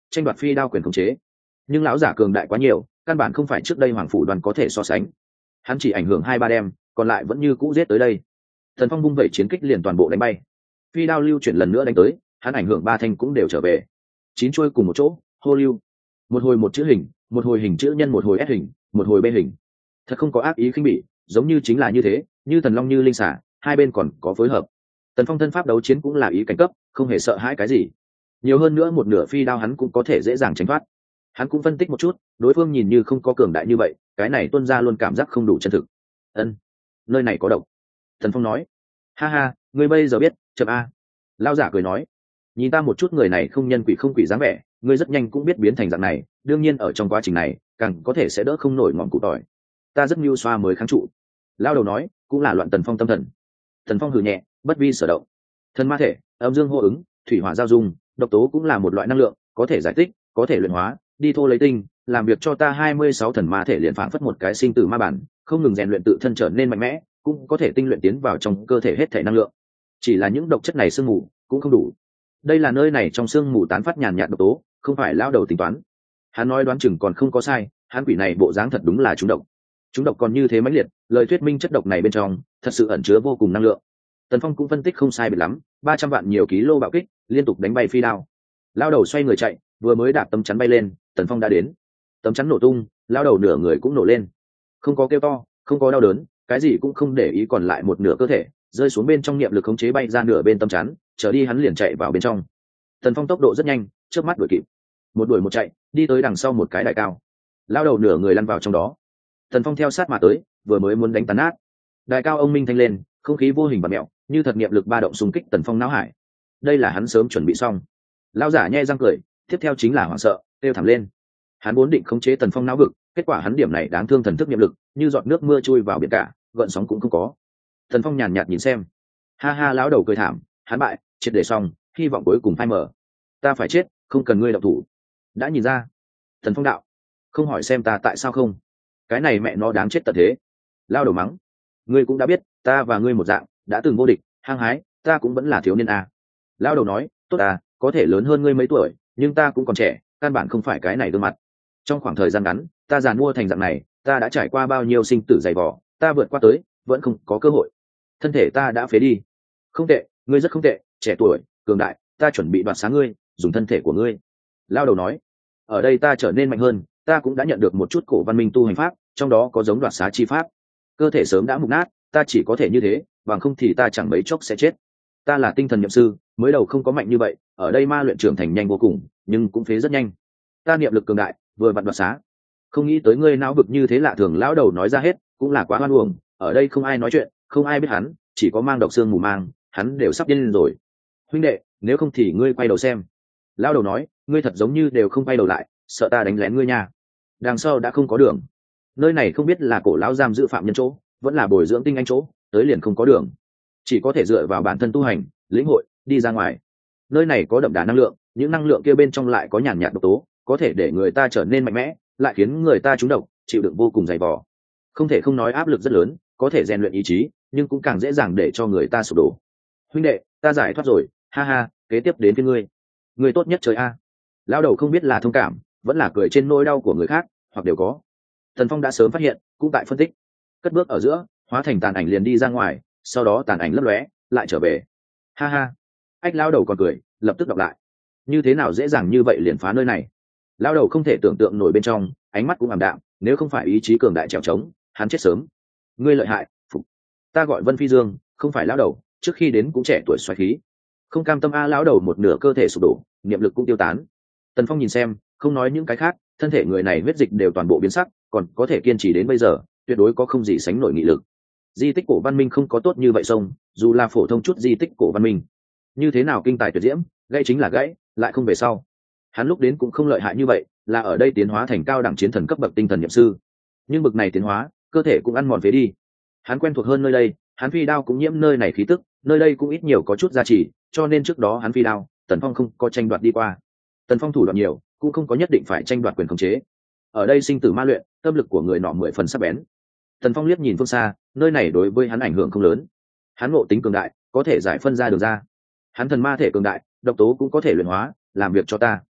tranh đoạt phi đao quyền khống chế. Nhưng lão giả cường đại quá nhiều, căn bản không phải trước đây hoàng phủ đoàn có thể so sánh. Hắn chỉ ảnh hưởng hai ba đêm, còn lại vẫn như cũ giết tới đây. Thần Phong vung vẩy chiến kích liền toàn bộ đánh bay, phi đao lưu chuyển lần nữa đánh tới, hắn ảnh hưởng ba thanh cũng đều trở về. Chín chuôi cùng một chỗ, hô lưu, một hồi một chữ hình, một hồi hình chữ nhân, một hồi s hình, một hồi b hình. Thật không có ác ý khinh bỉ, giống như chính là như thế, như thần long như linh xả, hai bên còn có phối hợp. Tần Phong thân pháp đấu chiến cũng là ý cảnh cấp, không hề sợ hãi cái gì. Nhiều hơn nữa một nửa phi đao hắn cũng có thể dễ dàng tránh thoát. Hắn cũng phân tích một chút, đối phương nhìn như không có cường đại như vậy, cái này tuân ra luôn cảm giác không đủ chân thực. Ân, nơi này có độc. Tần Phong nói. Ha ha, ngươi bây giờ biết, chậm a. Lao giả cười nói, nhìn ta một chút, người này không nhân quỷ không quỷ dáng vẻ, ngươi rất nhanh cũng biết biến thành dạng này. Đương nhiên ở trong quá trình này, càng có thể sẽ đỡ không nổi ngọn cụ tỏi. Ta rất mưu xoa mới kháng trụ. Lao đầu nói, cũng là loạn Tần Phong tâm thần. Tần Phong hừ nhẹ, bất vi sở động. Thân ma thể, âm dương hô ứng, thủy hỏa giao dung, độc tố cũng là một loại năng lượng, có thể giải tích, có thể luyện hóa, đi thô lấy tinh, làm việc cho ta hai mươi sáu thần ma thể liền phảng phất một cái sinh tử ma bản, không ngừng rèn luyện tự thân trở nên mạnh mẽ, cũng có thể tinh luyện tiến vào trong cơ thể hết thể năng lượng. Chỉ là những độc chất này sương mù cũng không đủ. Đây là nơi này trong sương mù tán phát nhàn nhạt độc tố, không phải lao đầu tính toán. Hắn nói đoán chừng còn không có sai, hắn quỷ này bộ dáng thật đúng là trúng độc. Trúng độc còn như thế mãnh liệt, lời thuyết minh chất độc này bên trong thật sự ẩn chứa vô cùng năng lượng. Tần Phong cũng phân tích không sai biệt lắm, ba trăm vạn nhiều ký lô bạo kích, liên tục đánh bay phi đao. Lao đầu xoay người chạy, vừa mới đạp tấm chắn bay lên, Tần Phong đã đến. Tấm chắn nổ tung, lao đầu nửa người cũng nổ lên. Không có kêu to, không có đau đớn, cái gì cũng không để ý, còn lại một nửa cơ thể rơi xuống bên trong, niệm lực khống chế bay ra nửa bên tấm chắn, trở đi hắn liền chạy vào bên trong. Tần Phong tốc độ rất nhanh, trước mắt đuổi kịp. Một đuổi một chạy, đi tới đằng sau một cái đại cao. Lao đầu nửa người lăn vào trong đó. Tần Phong theo sát mà tới, vừa mới muốn đánh tàn nát. Đại cao ông minh thanh lên, không khí vô hình và mẹo, như thật niệm lực ba động xung kích Tần Phong não hải. Đây là hắn sớm chuẩn bị xong. Lao giả nhe răng cười, tiếp theo chính là hoảng sợ, kêu thảm lên. Hắn vốn định khống chế Tần Phong não vực, kết quả hắn điểm này đáng thương thần thức niệm lực, như giọt nước mưa chui vào biển cả, gợn sóng cũng không có. Tần Phong nhàn nhạt nhìn xem, ha ha, lão đầu cười thảm, hắn bại, triệt để xong, hy vọng cuối cùng phai mờ. Ta phải chết, không cần ngươi động thủ. Đã nhìn ra. Tần Phong đạo, không hỏi xem ta tại sao không. Cái này mẹ nó đáng chết tận thế. Lao đầu mắng, ngươi cũng đã biết, ta và ngươi một dạng, đã từng vô địch, hăng hái, ta cũng vẫn là thiếu niên à. Lao đầu nói, tốt à, có thể lớn hơn ngươi mấy tuổi, nhưng ta cũng còn trẻ, căn bản không phải cái này gương mặt. Trong khoảng thời gian ngắn, ta già mua thành dạng này, ta đã trải qua bao nhiêu sinh tử dày vò, ta vượt qua tới, vẫn không có cơ hội. Thân thể ta đã phế đi. Không tệ, ngươi rất không tệ, trẻ tuổi, cường đại, ta chuẩn bị đoạt xá ngươi, dùng thân thể của ngươi. Lao đầu nói, ở đây ta trở nên mạnh hơn, ta cũng đã nhận được một chút cổ văn minh tu hành pháp, trong đó có giống đoạt xá chi pháp. Cơ thể sớm đã mục nát, ta chỉ có thể như thế, bằng không thì ta chẳng mấy chốc sẽ chết. Ta là tinh thần niệm sư, mới đầu không có mạnh như vậy, ở đây ma luyện trưởng thành nhanh vô cùng, nhưng cũng phế rất nhanh. Ta niệm lực cường đại, vừa vặn đoạt xá. Không nghĩ tới ngươi não vực như thế lạ thường. Lão đầu nói ra hết, cũng là quá hoan uổng, ở đây không ai nói chuyện, không ai biết hắn, chỉ có mang độc xương mù mang, hắn đều sắp điên lên rồi. Huynh đệ, nếu không thì ngươi quay đầu xem. Lão đầu nói, ngươi thật giống như đều không quay đầu lại, sợ ta đánh lén ngươi nha. Đằng sau đã không có đường. Nơi này không biết là cổ lão giam giữ phạm nhân chỗ, vẫn là bồi dưỡng tinh anh chỗ, tới liền không có đường, chỉ có thể dựa vào bản thân tu hành, lĩnh hội, đi ra ngoài. Nơi này có đậm đà năng lượng, những năng lượng kia bên trong lại có nhàn nhạt độc tố, có thể để người ta trở nên mạnh mẽ, lại khiến người ta trúng độc, chịu đựng vô cùng dày vò. Không thể không nói áp lực rất lớn, có thể rèn luyện ý chí, nhưng cũng càng dễ dàng để cho người ta sụp đổ. Huynh đệ, ta giải thoát rồi, ha ha, kế tiếp đến với ngươi. Ngươi tốt nhất trời a. Lão đầu không biết là thông cảm, vẫn là cười trên nỗi đau của người khác, hoặc đều có. Thần Phong đã sớm phát hiện, cũng tại phân tích. Cất bước ở giữa, hóa thành tàn ảnh liền đi ra ngoài, sau đó tàn ảnh lấp lóe, lại trở về. Ha ha. Ách lão đầu còn cười, lập tức đọc lại. Như thế nào dễ dàng như vậy liền phá nơi này? Lão đầu không thể tưởng tượng nổi bên trong, ánh mắt cũng ảm đạm, nếu không phải ý chí cường đại trèo trống, hắn chết sớm. Ngươi lợi hại, phục. Ta gọi Vân Phi Dương, không phải lão đầu, trước khi đến cũng trẻ tuổi xoáy khí. Không cam tâm a. Lão đầu một nửa cơ thể sụp đổ, niệm lực cũng tiêu tán. Tần Phong nhìn xem, không nói những cái khác, thân thể người này huyết dịch đều toàn bộ biến sắc, còn có thể kiên trì đến bây giờ, tuyệt đối có không gì sánh nổi nghị lực. Di tích cổ văn minh không có tốt như vậy sông, dù là phổ thông chút di tích cổ văn minh, như thế nào kinh tài tuyệt diễm, gãy chính là gãy, lại không về sau. Hắn lúc đến cũng không lợi hại như vậy, là ở đây tiến hóa thành cao đẳng chiến thần cấp bậc tinh thần niệm sư. Nhưng bậc này tiến hóa, cơ thể cũng ăn mòn phế đi. Hắn quen thuộc hơn nơi đây, hắn phi đao cũng nhiễm nơi này khí tức, nơi đây cũng ít nhiều có chút giá trị, cho nên trước đó hắn phi đao, Tần Phong không có tranh đoạt đi qua. Tần Phong thủ đoạn nhiều, cũng không có nhất định phải tranh đoạt quyền khống chế. Ở đây sinh tử ma luyện, tâm lực của người nọ mười phần sắc bén. Tần Phong liếc nhìn phương xa, nơi này đối với hắn ảnh hưởng không lớn. Hắn ngộ tính cường đại, có thể giải phân ra được ra. Hắn thần ma thể cường đại, độc tố cũng có thể luyện hóa, làm việc cho ta.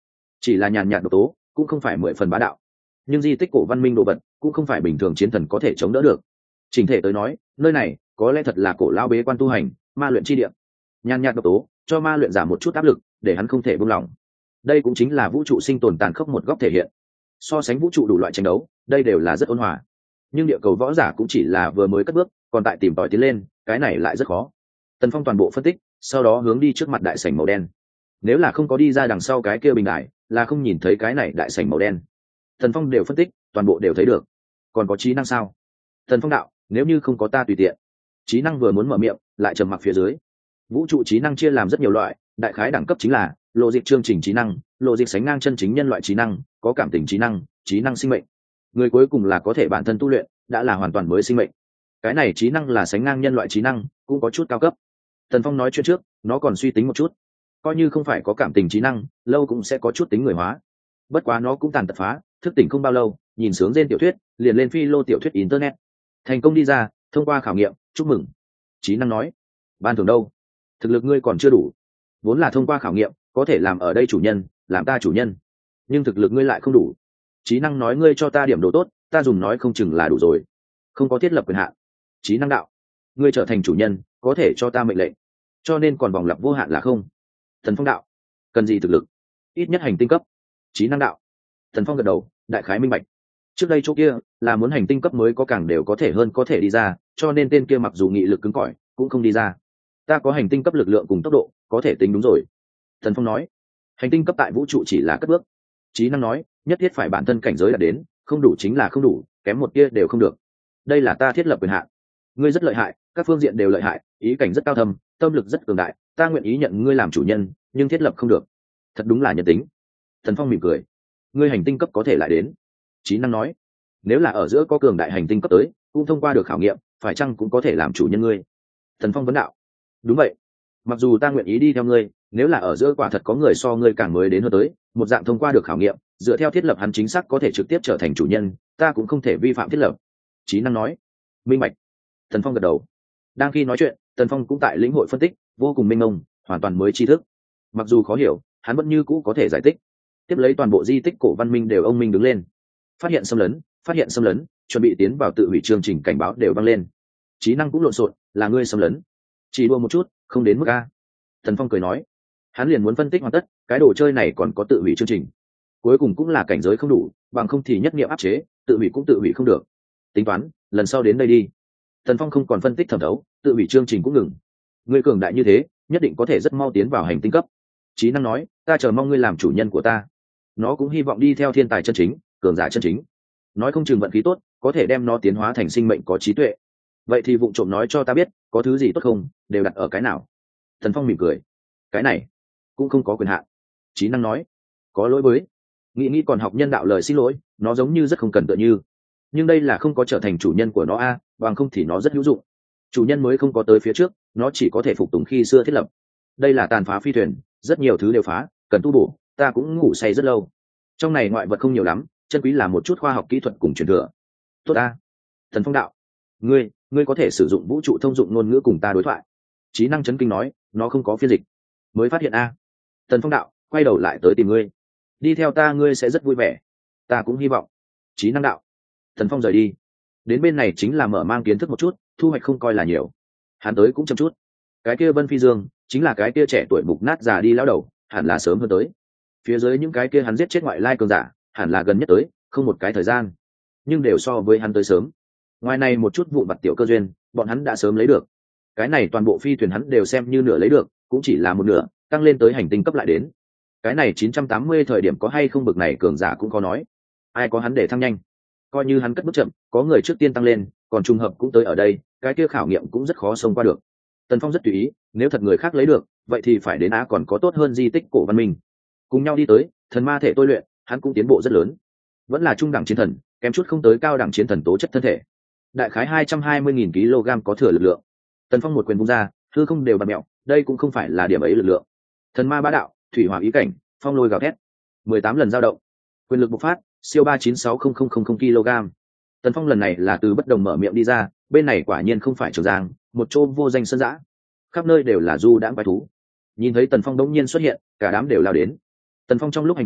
chỉ là nhàn nhạt độc tố cũng không phải mười phần bá đạo, nhưng di tích cổ văn minh đồ vật cũng không phải bình thường chiến thần có thể chống đỡ được. Trình thể tới nói, nơi này có lẽ thật là cổ lao bế quan tu hành ma luyện chi địa. Nhàn nhạt độc tố cho ma luyện giảm một chút áp lực để hắn không thể buông lỏng. Đây cũng chính là vũ trụ sinh tồn tàn khốc một góc thể hiện. So sánh vũ trụ đủ loại tranh đấu, đây đều là rất ôn hòa, nhưng địa cầu võ giả cũng chỉ là vừa mới cất bước, còn tại tìm tòi tiến lên, cái này lại rất khó. Tần Phong toàn bộ phân tích, sau đó hướng đi trước mặt đại sảnh màu đen. Nếu là không có đi ra đằng sau cái kia bình đại, là không nhìn thấy cái này đại sảnh màu đen. Tần Phong đều phân tích, toàn bộ đều thấy được. Còn có trí năng sao? Tần Phong đạo, nếu như không có ta tùy tiện. Trí năng vừa muốn mở miệng, lại trầm mặc phía dưới. Vũ trụ trí năng chia làm rất nhiều loại, đại khái đẳng cấp chính là lộ dịch chương trình trí năng, lộ dịch sánh ngang chân chính nhân loại trí năng, có cảm tình trí năng, trí năng sinh mệnh. Người cuối cùng là có thể bản thân tu luyện, đã là hoàn toàn mới sinh mệnh. Cái này trí năng là sánh ngang nhân loại trí năng, cũng có chút cao cấp. Tần Phong nói chuyện trước, nó còn suy tính một chút, coi như không phải có cảm tình trí năng, lâu cũng sẽ có chút tính người hóa. Bất quá nó cũng tàn tật phá, thức tỉnh không bao lâu, nhìn sướng trên tiểu thuyết, liền lên phi lô tiểu thuyết internet, thành công đi ra, thông qua khảo nghiệm, chúc mừng. Trí năng nói, ban thưởng đâu? Thực lực ngươi còn chưa đủ, vốn là thông qua khảo nghiệm có thể làm ở đây chủ nhân, làm ta chủ nhân, nhưng thực lực ngươi lại không đủ. Trí năng nói, ngươi cho ta điểm đồ tốt, ta dùng nói không chừng là đủ rồi, không có thiết lập quyền hạn. Trí năng đạo, ngươi trở thành chủ nhân, có thể cho ta mệnh lệnh, cho nên còn vòng lặp vô hạn là không. Thần Phong đạo, cần gì thực lực? Ít nhất hành tinh cấp. Trí năng đạo. Thần Phong gật đầu, đại khái minh bạch. Trước đây chỗ kia là muốn hành tinh cấp mới có càng đều có thể hơn có thể đi ra, cho nên tên kia mặc dù nghị lực cứng cỏi cũng không đi ra. Ta có hành tinh cấp lực lượng cùng tốc độ, có thể tính đúng rồi. Thần Phong nói, hành tinh cấp tại vũ trụ chỉ là cất bước. Trí năng nói, nhất thiết phải bản thân cảnh giới đạt đến, không đủ chính là không đủ, kém một kia đều không được. Đây là ta thiết lập quyền hạn. Ngươi rất lợi hại, các phương diện đều lợi hại, ý cảnh rất cao thâm, tâm lực rất cường đại, ta nguyện ý nhận ngươi làm chủ nhân, nhưng thiết lập không được. Thật đúng là nhân tính. Thần Phong mỉm cười, ngươi hành tinh cấp có thể lại đến. Trí năng nói, nếu là ở giữa có cường đại hành tinh cấp tới, cũng thông qua được khảo nghiệm, phải chăng cũng có thể làm chủ nhân ngươi? Thần Phong vấn đạo, đúng vậy, mặc dù ta nguyện ý đi theo ngươi, nếu là ở giữa quả thật có người so ngươi càng mới đến hơn tới, một dạng thông qua được khảo nghiệm, dựa theo thiết lập hắn chính xác có thể trực tiếp trở thành chủ nhân, ta cũng không thể vi phạm thiết lập. Trí năng nói, minh bạch. Thần Phong gật đầu. Đang khi nói chuyện, Tần Phong cũng tại lĩnh hội phân tích, vô cùng minh mông, hoàn toàn mới tri thức. Mặc dù khó hiểu, hắn vẫn như cũ có thể giải thích. Tiếp lấy toàn bộ di tích cổ văn minh đều ông minh đứng lên. Phát hiện xâm lấn, phát hiện xâm lấn, chuẩn bị tiến vào tự hủy chương trình cảnh báo đều vang lên. Trí năng cũng lộn xộn, là ngươi xâm lấn. Chỉ đua một chút, không đến mức a. Tần Phong cười nói, hắn liền muốn phân tích hoàn tất, cái đồ chơi này còn có tự hủy chương trình. Cuối cùng cũng là cảnh giới không đủ, bằng không thì nhất niệm áp chế, tự hủy cũng tự hủy không được. Tính toán, lần sau đến đây đi. Tần Phong không còn phân tích thẩm thấu, tự hủy chương trình cũng ngừng. Ngươi cường đại như thế, nhất định có thể rất mau tiến vào hành tinh cấp. Trí năng nói, ta chờ mong ngươi làm chủ nhân của ta. Nó cũng hy vọng đi theo thiên tài chân chính, cường giả chân chính. Nói không chừng vận khí tốt, có thể đem nó tiến hóa thành sinh mệnh có trí tuệ. Vậy thì vụng trộm nói cho ta biết, có thứ gì tốt không, đều đặt ở cái nào? Tần Phong mỉm cười, cái này cũng không có quyền hạn. Trí năng nói, có lỗi với. Nghĩ nghĩ còn học nhân đạo lời xin lỗi, nó giống như rất không cần tựa như. Nhưng đây là không có trở thành chủ nhân của nó a, bằng không thì nó rất hữu dụng. Chủ nhân mới không có tới phía trước, nó chỉ có thể phục tùng khi xưa thiết lập. Đây là tàn phá phi thuyền, rất nhiều thứ đều phá, cần tu bổ, ta cũng ngủ say rất lâu. Trong này ngoại vật không nhiều lắm, chân quý là một chút khoa học kỹ thuật cùng truyền thừa. Tốt a. Thần Phong đạo, ngươi ngươi có thể sử dụng vũ trụ thông dụng ngôn ngữ cùng ta đối thoại. Trí năng chấn kinh nói, nó không có phiên dịch. Mới phát hiện a. Thần Phong đạo, quay đầu lại tới tìm ngươi. Đi theo ta ngươi sẽ rất vui vẻ. Ta cũng hy vọng. Trí năng đạo. Thần Phong rời đi. Đến bên này chính là mở mang kiến thức một chút, thu hoạch không coi là nhiều. Hắn tới cũng chậm chút. Cái kia Vân Phi Dương chính là cái kia trẻ tuổi mục nát già đi lão đầu, hẳn là sớm hơn tới. Phía dưới những cái kia hắn giết chết ngoại lai cường giả, hẳn là gần nhất tới, không một cái thời gian, nhưng đều so với hắn tới sớm. Ngoài này một chút vụn vặt tiểu cơ duyên, bọn hắn đã sớm lấy được. Cái này toàn bộ phi thuyền hắn đều xem như nửa lấy được, cũng chỉ là một nửa, tăng lên tới hành tinh cấp lại đến. Cái này chín trăm tám mươi thời điểm có hay không bực này cường giả cũng có nói. Ai có hắn để thăng nhanh. Coi như hắn cất bước chậm, có người trước tiên tăng lên, còn trùng hợp cũng tới ở đây, cái kia khảo nghiệm cũng rất khó xông qua được. Tần Phong rất tùy ý, nếu thật người khác lấy được, vậy thì phải đến á còn có tốt hơn di tích cổ văn minh. Cùng nhau đi tới, thần ma thể tôi luyện, hắn cũng tiến bộ rất lớn. Vẫn là trung đẳng chiến thần, kém chút không tới cao đẳng chiến thần tố chất thân thể. Đại khái hai trăm hai mươi nghìn kg có thừa lực lượng. Tần Phong một quyền vung ra, hư không đều bạt mẹo, đây cũng không phải là điểm ấy lực lượng. Thần ma bá đạo, thủy hỏa ý cảnh, phong lôi gào thét, mười tám lần dao động, quyền lực bộc phát, siêu ba chín sáu không không không không kg. Tần Phong lần này là từ bất đồng mở miệng đi ra, bên này quả nhiên không phải Trường Giang, một chỗ vô danh sơn dã, khắp nơi đều là du đãng quái thú. Nhìn thấy Tần Phong đống nhiên xuất hiện, cả đám đều lao đến. Tần Phong trong lúc hành tẩu,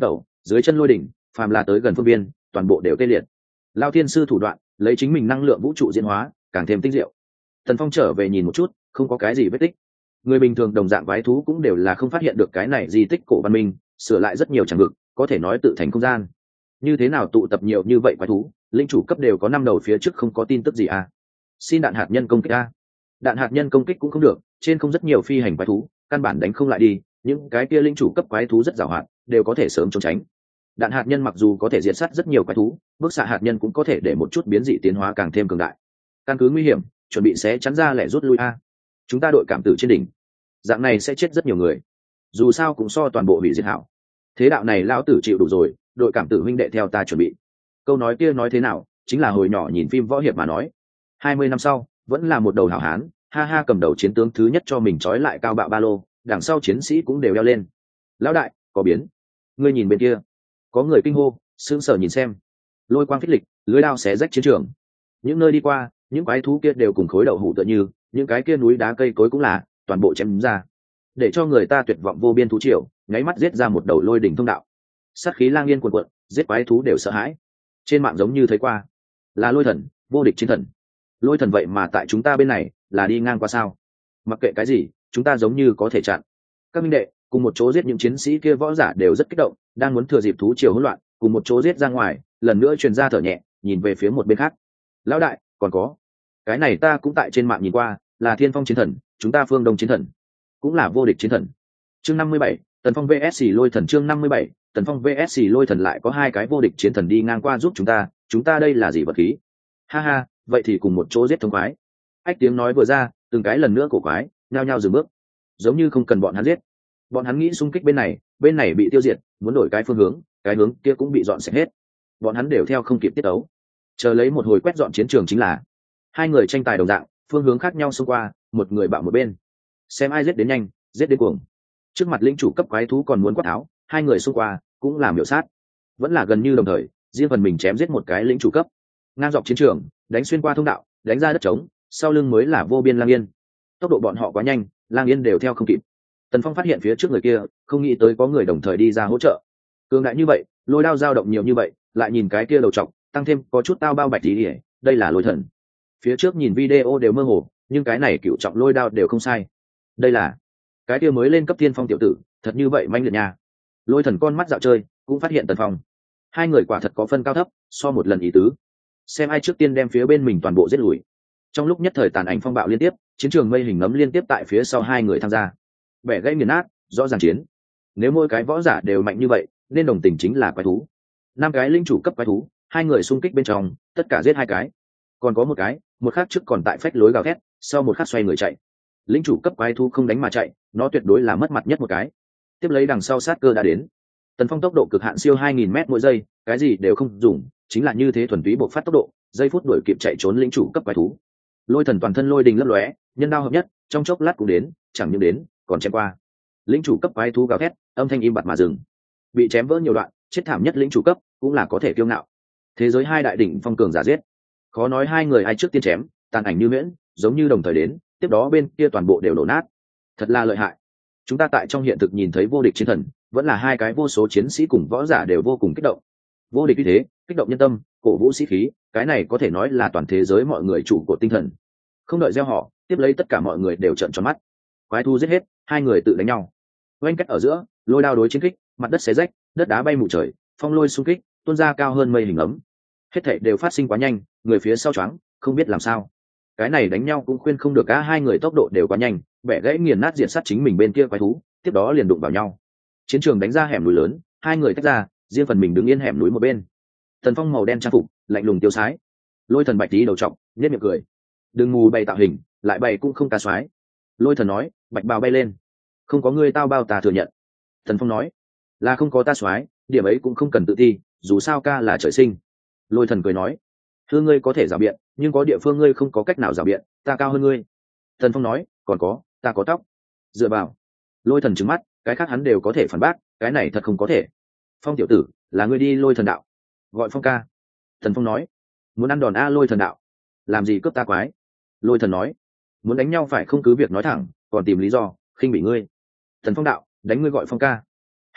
dưới chân lôi đỉnh phàm là tới gần phương viên toàn bộ đều tê liệt. Lao thiên sư thủ đoạn lấy chính mình năng lượng vũ trụ diễn hóa càng thêm tinh diệu. Tần Phong trở về nhìn một chút, không có cái gì vết tích. Người bình thường đồng dạng quái thú cũng đều là không phát hiện được cái này di tích cổ văn minh, sửa lại rất nhiều chẳng vực, có thể nói tự thành không gian. Như thế nào tụ tập nhiều như vậy quái thú, linh chủ cấp đều có năm đầu phía trước không có tin tức gì à? Xin đạn hạt nhân công kích a. Đạn hạt nhân công kích cũng không được, trên không rất nhiều phi hành quái thú, căn bản đánh không lại đi, những cái kia linh chủ cấp quái thú rất giàu hoạt, đều có thể sớm trốn tránh. Đạn hạt nhân mặc dù có thể diệt sát rất nhiều quái thú, bức xạ hạt nhân cũng có thể để một chút biến dị tiến hóa càng thêm cường đại. Căn cứ nguy hiểm, chuẩn bị sẽ chắn ra lẻ rút lui a. Chúng ta đội cảm tử trên đỉnh, dạng này sẽ chết rất nhiều người. Dù sao cũng so toàn bộ hủy diệt hảo. Thế đạo này lão tử chịu đủ rồi, đội cảm tử huynh đệ theo ta chuẩn bị. Câu nói kia nói thế nào, chính là hồi nhỏ nhìn phim võ hiệp mà nói. Hai mươi năm sau, vẫn là một đầu hảo hán, ha ha cầm đầu chiến tướng thứ nhất cho mình trói lại cao bạo ba lô, đằng sau chiến sĩ cũng đều đeo lên. Lão đại, có biến. Ngươi nhìn bên kia, có người kinh hô, sững sờ nhìn xem. Lôi quang phích lịch, lưới đao xé rách chiến trường. Những nơi đi qua, những quái thú kia đều cùng khối đậu hũ tựa như, những cái kia núi đá cây cối cũng là, toàn bộ chém ra. Để cho người ta tuyệt vọng vô biên thú triều, nháy mắt giết ra một đầu lôi đỉnh thông đạo. Sát khí lang yên cuồn cuộn, giết quái thú đều sợ hãi. Trên mạng giống như thấy qua, là lôi thần, vô địch chiến thần. Lôi thần vậy mà tại chúng ta bên này, là đi ngang qua sao? Mặc kệ cái gì, chúng ta giống như có thể chặn. Các minh đệ, cùng một chỗ giết những chiến sĩ kia võ giả đều rất kích động, đang muốn thừa dịp thú triều hỗn loạn, cùng một chỗ giết ra ngoài, lần nữa truyền ra thở nhẹ, nhìn về phía một bên khác. Lão đại, còn có, cái này ta cũng tại trên mạng nhìn qua, là Thiên Phong chiến thần, chúng ta phương Đông chiến thần, cũng là vô địch chiến thần. Chương năm mươi bảy, Tần Phong vs Lôi thần. Chương năm mươi bảy, Tần Phong vs Lôi thần, lại có hai cái vô địch chiến thần đi ngang qua giúp chúng ta, chúng ta đây là gì vật khí? Ha ha, vậy thì cùng một chỗ giết thông khoái. Ách tiếng nói vừa ra, từng cái lần nữa cổ quái, nhao nhao dừng bước, giống như không cần bọn hắn giết. Bọn hắn nghĩ xung kích bên này, bên này bị tiêu diệt, muốn đổi cái phương hướng, cái hướng kia cũng bị dọn sạch hết. Bọn hắn đều theo không kịp tiết tấu, chờ lấy một hồi quét dọn chiến trường chính là. Hai người tranh tài đồng dạng, phương hướng khác nhau xông qua, một người bạo một bên, xem ai giết đến nhanh, giết đến cuồng. Trước mặt lĩnh chủ cấp quái thú còn muốn quát tháo, hai người xông qua cũng làm miểu sát, vẫn là gần như đồng thời, riêng phần mình chém giết một cái lĩnh chủ cấp, ngang dọc chiến trường, đánh xuyên qua thông đạo, đánh ra đất trống, sau lưng mới là vô biên lang yên. Tốc độ bọn họ quá nhanh, lang yên đều theo không kịp. Tần Phong phát hiện phía trước người kia, không nghĩ tới có người đồng thời đi ra hỗ trợ. Cường đại như vậy, lôi đao dao động nhiều như vậy, lại nhìn cái kia đầu trọc, tăng thêm có chút tao bao bạch tí ỉa, đây là lôi thần. Phía trước nhìn video đều mơ hồ, nhưng cái này cựu trọng lôi đao đều không sai. Đây là cái kia mới lên cấp thiên phong tiểu tử, thật như vậy manh liệt nha. Lôi thần con mắt dạo chơi, cũng phát hiện Tần Phong. Hai người quả thật có phân cao thấp, so một lần ý tứ. Xem ai trước tiên đem phía bên mình toàn bộ giết lùi. Trong lúc nhất thời tàn ảnh phong bạo liên tiếp, chiến trường mây hình nấm liên tiếp tại phía sau hai người tham gia. Bẻ gãy nghiền nát, rõ ràng chiến. Nếu mỗi cái võ giả đều mạnh như vậy, nên đồng tình chính là quái thú. Năm cái linh chủ cấp quái thú, hai người xung kích bên trong, tất cả giết hai cái. Còn có một cái, một khắc trước còn tại phách lối gào thét, sau một khắc xoay người chạy. Linh chủ cấp quái thú không đánh mà chạy, nó tuyệt đối là mất mặt nhất một cái. Tiếp lấy đằng sau sát cơ đã đến. Tần Phong tốc độ cực hạn siêu hai nghìn mét mỗi giây, cái gì đều không dùng, chính là như thế thuần túy bộc phát tốc độ, giây phút đuổi kịp chạy trốn lĩnh chủ cấp quái thú. Lôi thần toàn thân lôi đình lấp lóe, nhân đao hợp nhất, trong chốc lát cũng đến, chẳng những đến, còn chém qua. Lĩnh chủ cấp quái thú gào thét, âm thanh im bặt mà dừng. Bị chém vỡ nhiều đoạn, chết thảm nhất lĩnh chủ cấp, cũng là có thể kiêu ngạo. Thế giới hai đại đỉnh phong cường giả giết, khó nói hai người ai trước tiên chém, tàn ảnh như miễn, giống như đồng thời đến, tiếp đó bên kia toàn bộ đều đổ nát. Thật là lợi hại. Chúng ta tại trong hiện thực nhìn thấy vô địch chiến thần, vẫn là hai cái vô số chiến sĩ cùng võ giả đều vô cùng kích động. Vô địch như thế, kích động nhân tâm, cổ vũ sĩ khí, cái này có thể nói là toàn thế giới mọi người chủ của tinh thần. Không đợi gieo họ, tiếp lấy tất cả mọi người đều trợn tròn mắt. Quái thú giết hết, hai người tự đánh nhau. Oanh cách ở giữa, lôi đao đối chiến kích, mặt đất xé rách, đất đá bay mù trời, phong lôi xung kích, tuôn ra cao hơn mây hình ấm. Hết thảy đều phát sinh quá nhanh, người phía sau choáng, không biết làm sao. Cái này đánh nhau cũng khuyên không được, cả hai người tốc độ đều quá nhanh, bẻ gãy nghiền nát diện sát chính mình bên kia quái thú, tiếp đó liền đụng vào nhau. Chiến trường đánh ra hẻm núi lớn, hai người tách ra, riêng phần mình đứng yên hẻm núi một bên. Tần Phong màu đen trang phục, lạnh lùng tiêu sái. Lôi thần bạch tí đầu trọc, nhếch miệng cười. Đừng mù bày tạo hình, lại bày cũng không ca soái. Lôi thần nói, bạch bào bay lên. Không có ngươi tao bao tà thừa nhận. Tần Phong nói, là không có ta soái, điểm ấy cũng không cần tự ti, dù sao ca là trời sinh. Lôi thần cười nói, thưa ngươi có thể rào biện, nhưng có địa phương ngươi không có cách nào rào biện, ta cao hơn ngươi. Tần Phong nói, còn có, ta có tóc. Dựa vào. Lôi thần trừng mắt, cái khác hắn đều có thể phản bác, cái này thật không có thể. Phong tiểu tử, là ngươi đi lôi thần đạo, gọi Phong ca. Tần Phong nói, muốn ăn đòn a lôi thần đạo, làm gì cướp ta quái. Lôi thần nói, muốn đánh nhau phải không cứ việc nói thẳng, còn tìm lý do khinh bị ngươi. Tần Phong đạo, đánh ngươi gọi Phong ca. Ha ha,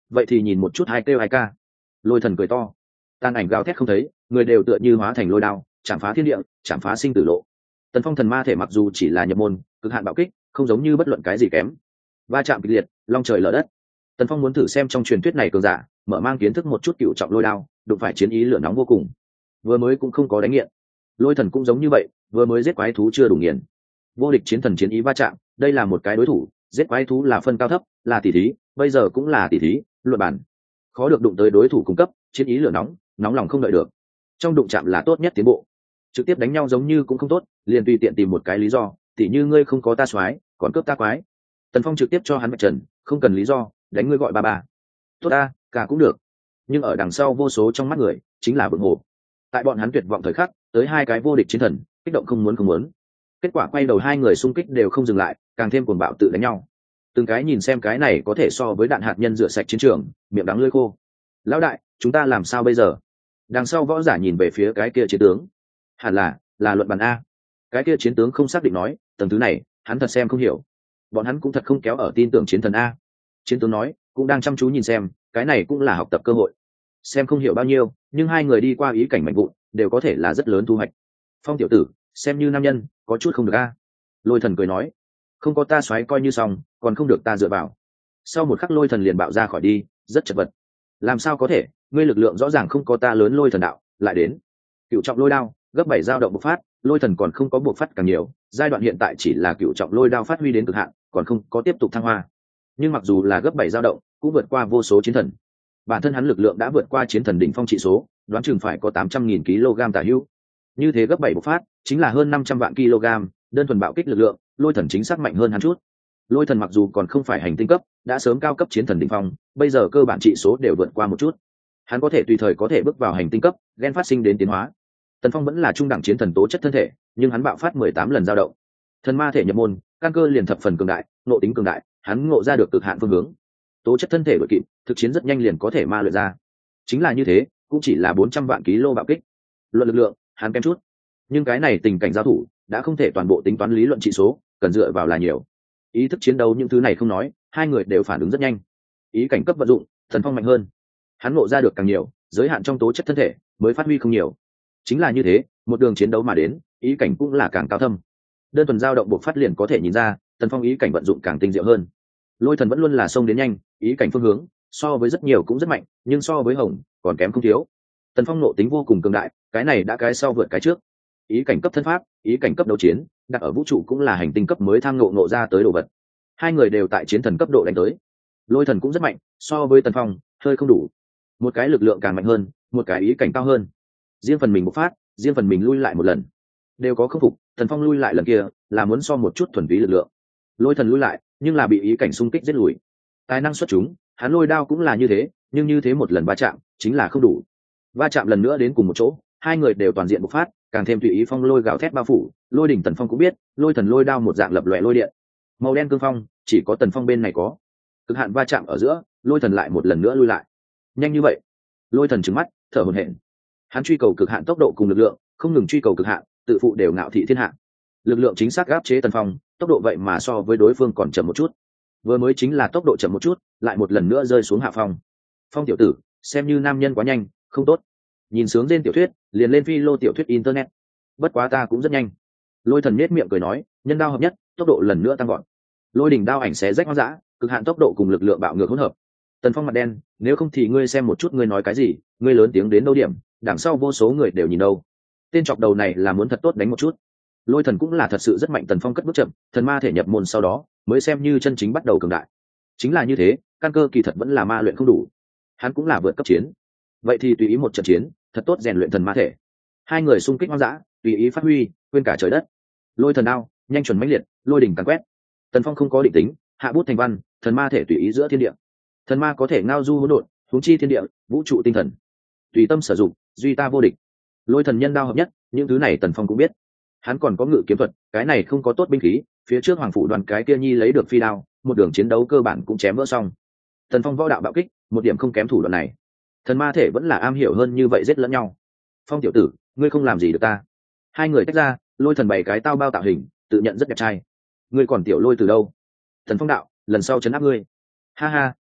vậy thì nhìn một chút hai kêu hai ca. Lôi thần cười to, tàn ảnh gào thét không thấy, người đều tựa như hóa thành lôi đao, chạm phá thiên địa, chạm phá sinh tử lộ. Tần Phong thần ma thể mặc dù chỉ là nhập môn, cực hạn bạo kích, không giống như bất luận cái gì kém. Va chạm kịch liệt, long trời lở đất. Tần Phong muốn thử xem trong truyền thuyết này cường giả, mở mang kiến thức một chút cựu trọng lôi đao, đụng phải chiến ý lửa nóng vô cùng. Vừa mới cũng không có đánh nghiện. Lôi thần cũng giống như vậy, vừa mới giết quái thú chưa đủ nghiền. Vô địch chiến thần chiến ý va chạm, đây là một cái đối thủ, giết quái thú là phân cao thấp, là tỷ thí, bây giờ cũng là tỷ thí, luận bản. Khó được đụng tới đối thủ cung cấp, chiến ý lửa nóng, nóng lòng không đợi được. Trong đụng chạm là tốt nhất tiến bộ. Trực tiếp đánh nhau giống như cũng không tốt, liền tùy tiện tìm một cái lý do, tỉ như ngươi không có ta soái, còn cướp ta quái. Tần Phong trực tiếp cho hắn vạch trần, không cần lý do, đánh ngươi gọi ba ba. Tốt ta, cả cũng được. Nhưng ở đằng sau vô số trong mắt người, chính là vượng hồ. Tại bọn hắn tuyệt vọng thời khắc, tới hai cái vô địch chiến thần, kích động không muốn không muốn. Kết quả quay đầu hai người xung kích đều không dừng lại, càng thêm cuồng bạo tự đánh nhau. Từng cái nhìn xem cái này có thể so với đạn hạt nhân rửa sạch chiến trường, miệng đắng lưỡi khô. Lão đại, chúng ta làm sao bây giờ? Đằng sau võ giả nhìn về phía cái kia chiến tướng. Hẳn là, là luận bàn a. Cái kia chiến tướng không xác định nói, tầng thứ này, hắn thật xem không hiểu. Bọn hắn cũng thật không kéo ở tin tưởng chiến thần a. Chiến tướng nói, cũng đang chăm chú nhìn xem, cái này cũng là học tập cơ hội. Xem không hiểu bao nhiêu, nhưng hai người đi qua ý cảnh mạnh vụn, đều có thể là rất lớn thu hoạch. Phong tiểu tử, xem như nam nhân, có chút không được a. Lôi thần cười nói, không có ta xoáy coi như xong, còn không được ta dựa vào. Sau một khắc lôi thần liền bạo ra khỏi đi, rất chật vật. Làm sao có thể, ngươi lực lượng rõ ràng không có ta lớn lôi thần đạo, lại đến. Cựu trọng lôi đao, gấp bảy dao động bộc phát, lôi thần còn không có bộc phát càng nhiều, giai đoạn hiện tại chỉ là cựu trọng lôi đao phát huy đến cực hạn, còn không có tiếp tục thăng hoa. Nhưng mặc dù là gấp bảy dao động, cũng vượt qua vô số chiến thần. Bản thân hắn lực lượng đã vượt qua chiến thần đỉnh phong trị số, đoán chừng phải có tám trăm nghìn kg tả hữu. Như thế gấp bảy bộc phát, chính là hơn năm trăm vạn kg, đơn thuần bạo kích lực lượng, lôi thần chính xác mạnh hơn hắn chút. Lôi thần mặc dù còn không phải hành tinh cấp, đã sớm cao cấp chiến thần đỉnh phong, bây giờ cơ bản trị số đều vượt qua một chút. Hắn có thể tùy thời có thể bước vào hành tinh cấp, gen phát sinh đến tiến hóa. Tần Phong vẫn là trung đẳng chiến thần tố chất thân thể, nhưng hắn bạo phát mười tám lần dao động. Thần ma thể nhập môn, căn cơ liền thập phần cường đại, ngộ tính cường đại, hắn ngộ ra được cực hạn phương hướng. Tố chất thân thể đội kịp, thực chiến rất nhanh liền có thể ma luyện ra. Chính là như thế, cũng chỉ là bốn trăm vạn kg bạo kích. Luận lực lượng, hắn kém chút. Nhưng cái này tình cảnh giao thủ, đã không thể toàn bộ tính toán lý luận trị số, cần dựa vào là nhiều. Ý thức chiến đấu những thứ này không nói, hai người đều phản ứng rất nhanh. Ý cảnh cấp vận dụng, Thần Phong mạnh hơn. Hắn ngộ ra được càng nhiều, giới hạn trong tố chất thân thể mới phát huy không nhiều. Chính là như thế, một đường chiến đấu mà đến, ý cảnh cũng là càng cao thâm. Đơn thuần dao động buộc phát liền có thể nhìn ra, Tần Phong ý cảnh vận dụng càng tinh diệu hơn. Lôi thần vẫn luôn là xông đến nhanh, ý cảnh phương hướng so với rất nhiều cũng rất mạnh, nhưng so với Hồng còn kém không thiếu. Tần Phong nộ tính vô cùng cường đại, cái này đã cái sau vượt cái trước. Ý cảnh cấp thân pháp, ý cảnh cấp đấu chiến, đặt ở vũ trụ cũng là hành tinh cấp mới tham ngộ ngộ ra tới đồ vật. Hai người đều tại chiến thần cấp độ đánh tới. Lôi thần cũng rất mạnh, so với Tần Phong hơi không đủ. Một cái lực lượng càng mạnh hơn, một cái ý cảnh cao hơn. Riêng phần mình bộc phát, riêng phần mình lui lại một lần, đều có khắc phục. Tần Phong lui lại lần kia là muốn so một chút thuần túy lực lượng. Lôi thần lui lại, nhưng là bị ý cảnh xung kích giết lùi. Tài năng xuất chúng, hắn lôi đao cũng là như thế, nhưng như thế một lần va chạm chính là không đủ. Va chạm lần nữa đến cùng một chỗ, hai người đều toàn diện bộc phát, càng thêm tùy ý phong lôi gào thét bao phủ. Lôi đỉnh Tần Phong cũng biết, lôi thần lôi đao một dạng lập loè lôi điện, màu đen cương phong, chỉ có Tần Phong bên này có. Cực hạn va chạm ở giữa, lôi thần lại một lần nữa lui lại. Nhanh như vậy? Lôi thần trừng mắt, thở hổn hển. Hắn truy cầu cực hạn tốc độ cùng lực lượng, không ngừng truy cầu cực hạn, tự phụ đều ngạo thị thiên hạ. Lực lượng chính xác áp chế Tần Phong, tốc độ vậy mà so với đối phương còn chậm một chút. Vừa mới chính là tốc độ chậm một chút, lại một lần nữa rơi xuống hạ phong. Phong tiểu tử, xem như nam nhân quá nhanh, không tốt. Nhìn sướng trên tiểu thuyết, liền lên phi lô tiểu thuyết internet. Bất quá ta cũng rất nhanh. Lôi thần nhếch miệng cười nói, nhân đao hợp nhất, tốc độ lần nữa tăng gọn. Lôi đỉnh đao ảnh xé rách hoang dã, cực hạn tốc độ cùng lực lượng bạo ngược hỗn hợp. Tần Phong mặt đen, nếu không thì ngươi xem một chút ngươi nói cái gì, ngươi lớn tiếng đến đâu điểm, đằng sau vô số người đều nhìn đâu. Tên chọc đầu này là muốn thật tốt đánh một chút. Lôi thần cũng là thật sự rất mạnh. Tần Phong cất bước chậm, thần ma thể nhập môn sau đó mới xem như chân chính bắt đầu cường đại. Chính là như thế, căn cơ kỳ thật vẫn là ma luyện không đủ. Hắn cũng là vượt cấp chiến, vậy thì tùy ý một trận chiến, thật tốt rèn luyện thần ma thể. Hai người xung kích hoang dã, tùy ý phát huy, quên cả trời đất. Lôi thần đao nhanh chuẩn mãnh liệt, lôi đỉnh càn quét. Tần Phong không có định tính, hạ bút thành văn, thần ma thể tùy ý giữa thiên địa. Thần ma có thể ngao du hỗn độn, huống chi thiên địa, vũ trụ tinh thần, tùy tâm sử dụng, duy ta vô địch. Lôi thần nhân đao hợp nhất, những thứ này Tần Phong cũng biết. Hắn còn có ngự kiếm thuật, cái này không có tốt binh khí, phía trước hoàng phủ đoàn cái kia nhi lấy được phi đao, một đường chiến đấu cơ bản cũng chém vỡ xong. Tần Phong võ đạo bạo kích, một điểm không kém thủ đoạn này. Thần ma thể vẫn là am hiểu hơn như vậy giết lẫn nhau. Phong tiểu tử, ngươi không làm gì được ta. Hai người tách ra, lôi thần bày cái tao bao tạo hình, tự nhận rất đẹp trai. Ngươi còn tiểu lôi từ đâu? Thần Phong đạo, lần sau chấn áp ngươi. Ha ha,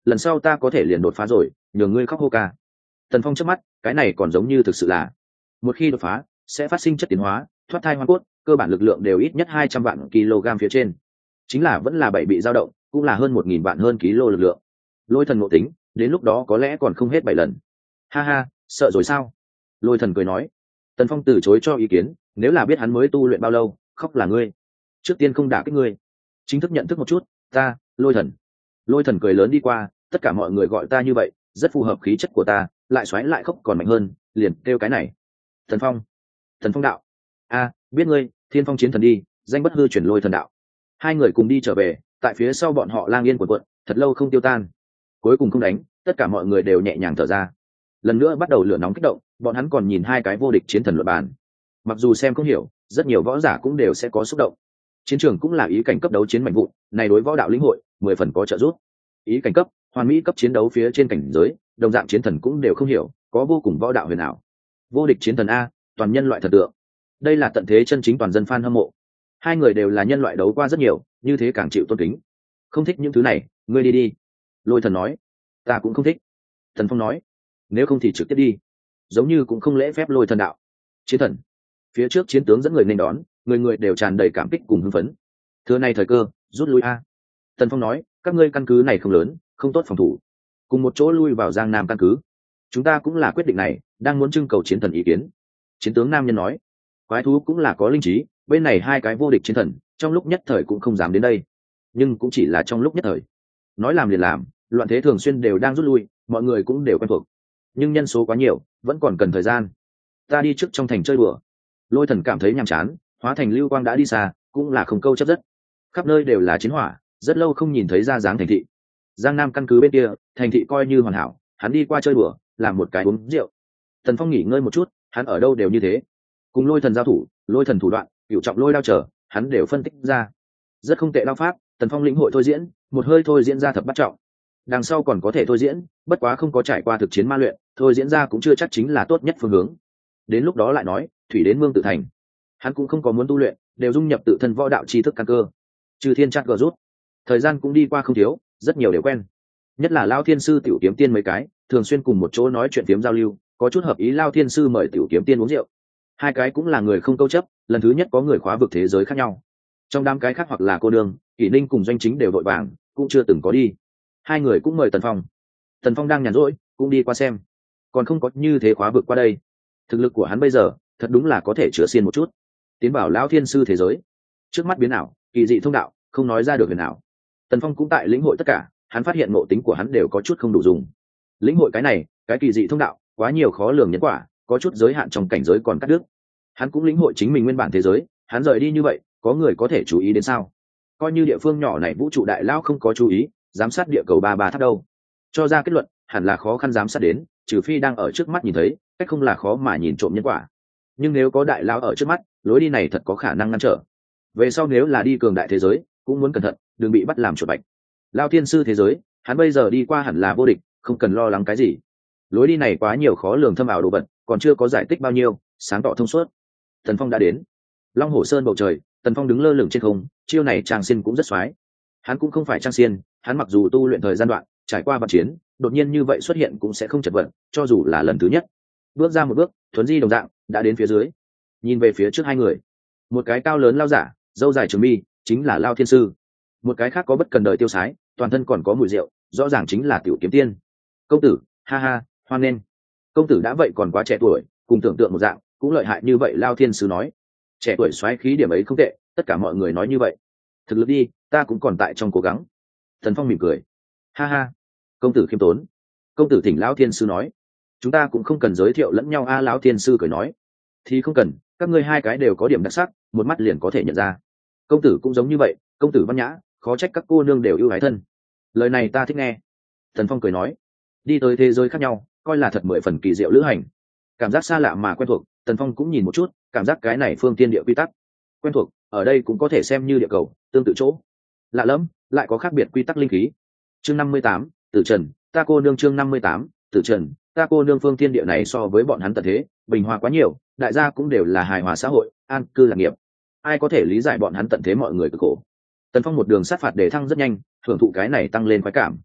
lần sau ta có thể liền đột phá rồi, nhường ngươi khóc hô ca. Tần Phong chớp mắt, cái này còn giống như thực sự là một khi đột phá sẽ phát sinh chất tiến hóa, thoát thai hoa cốt, cơ bản lực lượng đều ít nhất hai trăm vạn kg phía trên, chính là vẫn là bảy bị dao động, cũng là hơn một nghìn vạn hơn kg lực lượng. Lôi thần ngộ tính, đến lúc đó có lẽ còn không hết bảy lần. Ha ha, sợ rồi sao? Lôi thần cười nói. Tần Phong từ chối cho ý kiến, nếu là biết hắn mới tu luyện bao lâu, khóc là ngươi. Trước tiên không đả kích ngươi, chính thức nhận thức một chút, ta, Lôi thần. Lôi thần cười lớn đi qua, tất cả mọi người gọi ta như vậy, rất phù hợp khí chất của ta, lại xoáy lại khóc còn mạnh hơn, liền kêu cái này. Thần Phong. Thần Phong đạo. A, biết ngươi, Thiên Phong chiến thần đi, danh bất hư chuyển Lôi thần đạo. Hai người cùng đi trở về, tại phía sau bọn họ lang yên quần quận, thật lâu không tiêu tan. Cuối cùng không đánh, tất cả mọi người đều nhẹ nhàng thở ra. Lần nữa bắt đầu lửa nóng kích động, bọn hắn còn nhìn hai cái vô địch chiến thần luận bàn. Mặc dù xem không hiểu, rất nhiều võ giả cũng đều sẽ có xúc động. Chiến trường cũng là ý cảnh cấp đấu chiến mạnh vụn, này đối võ đạo lĩnh hội, mười phần có trợ giúp. Ý cảnh cấp, hoàn mỹ cấp chiến đấu phía trên cảnh giới, đồng dạng chiến thần cũng đều không hiểu, có vô cùng võ đạo huyền ảo. Vô địch chiến thần a, toàn nhân loại thần tượng. Đây là tận thế chân chính toàn dân fan hâm mộ. Hai người đều là nhân loại đấu qua rất nhiều, như thế càng chịu tôn kính. Không thích những thứ này, ngươi đi đi. Lôi thần nói. Ta cũng không thích. Thần Phong nói. Nếu không thì trực tiếp đi. Giống như cũng không lễ phép Lôi thần đạo. Chiến thần. Phía trước chiến tướng dẫn người nên đón, người người đều tràn đầy cảm kích cùng hưng phấn. Thưa này thời cơ, rút lui a. Tần Phong nói, các ngươi căn cứ này không lớn, không tốt phòng thủ, cùng một chỗ lui vào Giang Nam căn cứ. Chúng ta cũng là quyết định này, đang muốn trưng cầu chiến thần ý kiến. Chiến tướng nam nhân nói, quái thú cũng là có linh trí, bên này hai cái vô địch chiến thần, trong lúc nhất thời cũng không dám đến đây, nhưng cũng chỉ là trong lúc nhất thời. Nói làm liền làm, loạn thế thường xuyên đều đang rút lui, mọi người cũng đều quen thuộc, nhưng nhân số quá nhiều, vẫn còn cần thời gian. Ta đi trước trong thành chơi đùa. Lôi thần cảm thấy nhàm chán, hóa thành lưu quang đã đi xa, cũng là không câu chấp rất. Khắp nơi đều là chiến hỏa, rất lâu không nhìn thấy ra dáng thành thị. Giang Nam căn cứ bên kia, thành thị coi như hoàn hảo, hắn đi qua chơi đùa, làm một cái uống rượu. Tần Phong nghỉ ngơi một chút, hắn ở đâu đều như thế. Cùng Lôi thần giao thủ, Lôi thần thủ đoạn, cửu trọng lôi đao trở, hắn đều phân tích ra. Rất không tệ đao pháp, Tần Phong lĩnh hội thôi diễn, một hơi thôi diễn ra thập bát trọng. Đằng sau còn có thể thôi diễn, bất quá không có trải qua thực chiến ma luyện, thôi diễn ra cũng chưa chắc chính là tốt nhất phương hướng. Đến lúc đó lại nói, thủy đến mương tự thành. Hắn cũng không có muốn tu luyện, đều dung nhập tự thân võ đạo tri thức căn cơ. Trừ thiên chắc gờ rút, thời gian cũng đi qua không thiếu, rất nhiều đều quen. Nhất là Lao Thiên sư tiểu kiếm tiên mấy cái, thường xuyên cùng một chỗ nói chuyện phiếm giao lưu, có chút hợp ý Lao Thiên sư mời tiểu kiếm tiên uống rượu. Hai cái cũng là người không câu chấp, lần thứ nhất có người khóa vực thế giới khác nhau. Trong đám cái khác hoặc là cô đương, Kỷ Ninh cùng Doanh Chính đều đội vàng, cũng chưa từng có đi. Hai người cũng mời Tần Phong. Tần Phong đang nhàn rỗi, cũng đi qua xem. Còn không có như thế khóa vực qua đây. Thực lực của hắn bây giờ, thật đúng là có thể chữa xiên một chút. Tiến bảo Lão Thiên sư thế giới. Trước mắt biến ảo, kỳ dị thông đạo, không nói ra được huyền ảo. Tần Phong cũng tại lĩnh hội tất cả, hắn phát hiện ngộ tính của hắn đều có chút không đủ dùng. Lĩnh hội cái này, cái kỳ dị thông đạo, quá nhiều khó lường nhân quả, có chút giới hạn trong cảnh giới còn cắt đứt. Hắn cũng lĩnh hội chính mình nguyên bản thế giới, hắn rời đi như vậy, có người có thể chú ý đến sao? Coi như địa phương nhỏ này vũ trụ đại lão không có chú ý, giám sát địa cầu ba ba tháp đâu? Cho ra kết luận, hẳn là khó khăn giám sát đến, trừ phi đang ở trước mắt nhìn thấy, cách không là khó mà nhìn trộm nhân quả. Nhưng nếu có đại lão ở trước mắt, lối đi này thật có khả năng ngăn trở. Về sau nếu là đi cường đại thế giới, cũng muốn cẩn thận, đừng bị bắt làm chuột bạch. Lao Thiên sư thế giới, hắn bây giờ đi qua hẳn là vô địch, không cần lo lắng cái gì. Lối đi này quá nhiều khó lường thâm ảo đồ vật, còn chưa có giải tích bao nhiêu, sáng tỏ thông suốt. Tần Phong đã đến. Long Hổ Sơn bầu trời, Tần Phong đứng lơ lửng trên không, chiêu này Trang Xiên cũng rất xoái. Hắn cũng không phải Trang Xiên, hắn mặc dù tu luyện thời gian đoạn, trải qua vật chiến, đột nhiên như vậy xuất hiện cũng sẽ không chật vật, cho dù là lần thứ nhất. Bước ra một bước, thuấn di đồng dạng, đã đến phía dưới. Nhìn về phía trước hai người, một cái cao lớn lao giả, râu dài trường mi, chính là Lao Thiên sư. Một cái khác có bất cần đời tiêu sái, toàn thân còn có mùi rượu, rõ ràng chính là Tiểu Kiếm Tiên. Công tử, ha ha, hoan nghênh. Công tử đã vậy còn quá trẻ tuổi, cùng tưởng tượng một dạng, cũng lợi hại như vậy. Lao Thiên sư nói, trẻ tuổi xoáy khí điểm ấy không tệ, tất cả mọi người nói như vậy. Thực lực đi, ta cũng còn tại trong cố gắng. Thần Phong mỉm cười, ha ha. Công tử khiêm tốn. Công tử thỉnh Lão Thiên sư nói, chúng ta cũng không cần giới thiệu lẫn nhau a. Lão Thiên sư cười nói, thì không cần, các ngươi hai cái đều có điểm đặc sắc, một mắt liền có thể nhận ra. Công tử cũng giống như vậy, công tử văn nhã, khó trách các cô nương đều yêu ái thân. Lời này ta thích nghe. Thần Phong cười nói, đi tới thế giới khác nhau, coi là thật mười phần kỳ diệu lữ hành. Cảm giác xa lạ mà quen thuộc, Tần Phong cũng nhìn một chút, cảm giác cái này phương tiên địa quy tắc quen thuộc, ở đây cũng có thể xem như địa cầu, tương tự chỗ lạ lẫm, lại có khác biệt quy tắc linh khí. Chương năm mươi tám, Tử Trần, ta cô nương. Chương năm mươi tám, Tử Trần, ta cô nương. Phương tiên địa này so với bọn hắn tận thế bình hòa quá nhiều, đại gia cũng đều là hài hòa xã hội, an cư lạc nghiệp, ai có thể lý giải bọn hắn tận thế mọi người cực khổ. Tần Phong một đường sát phạt để thăng rất nhanh, hưởng thụ cái này tăng lên khoái cảm.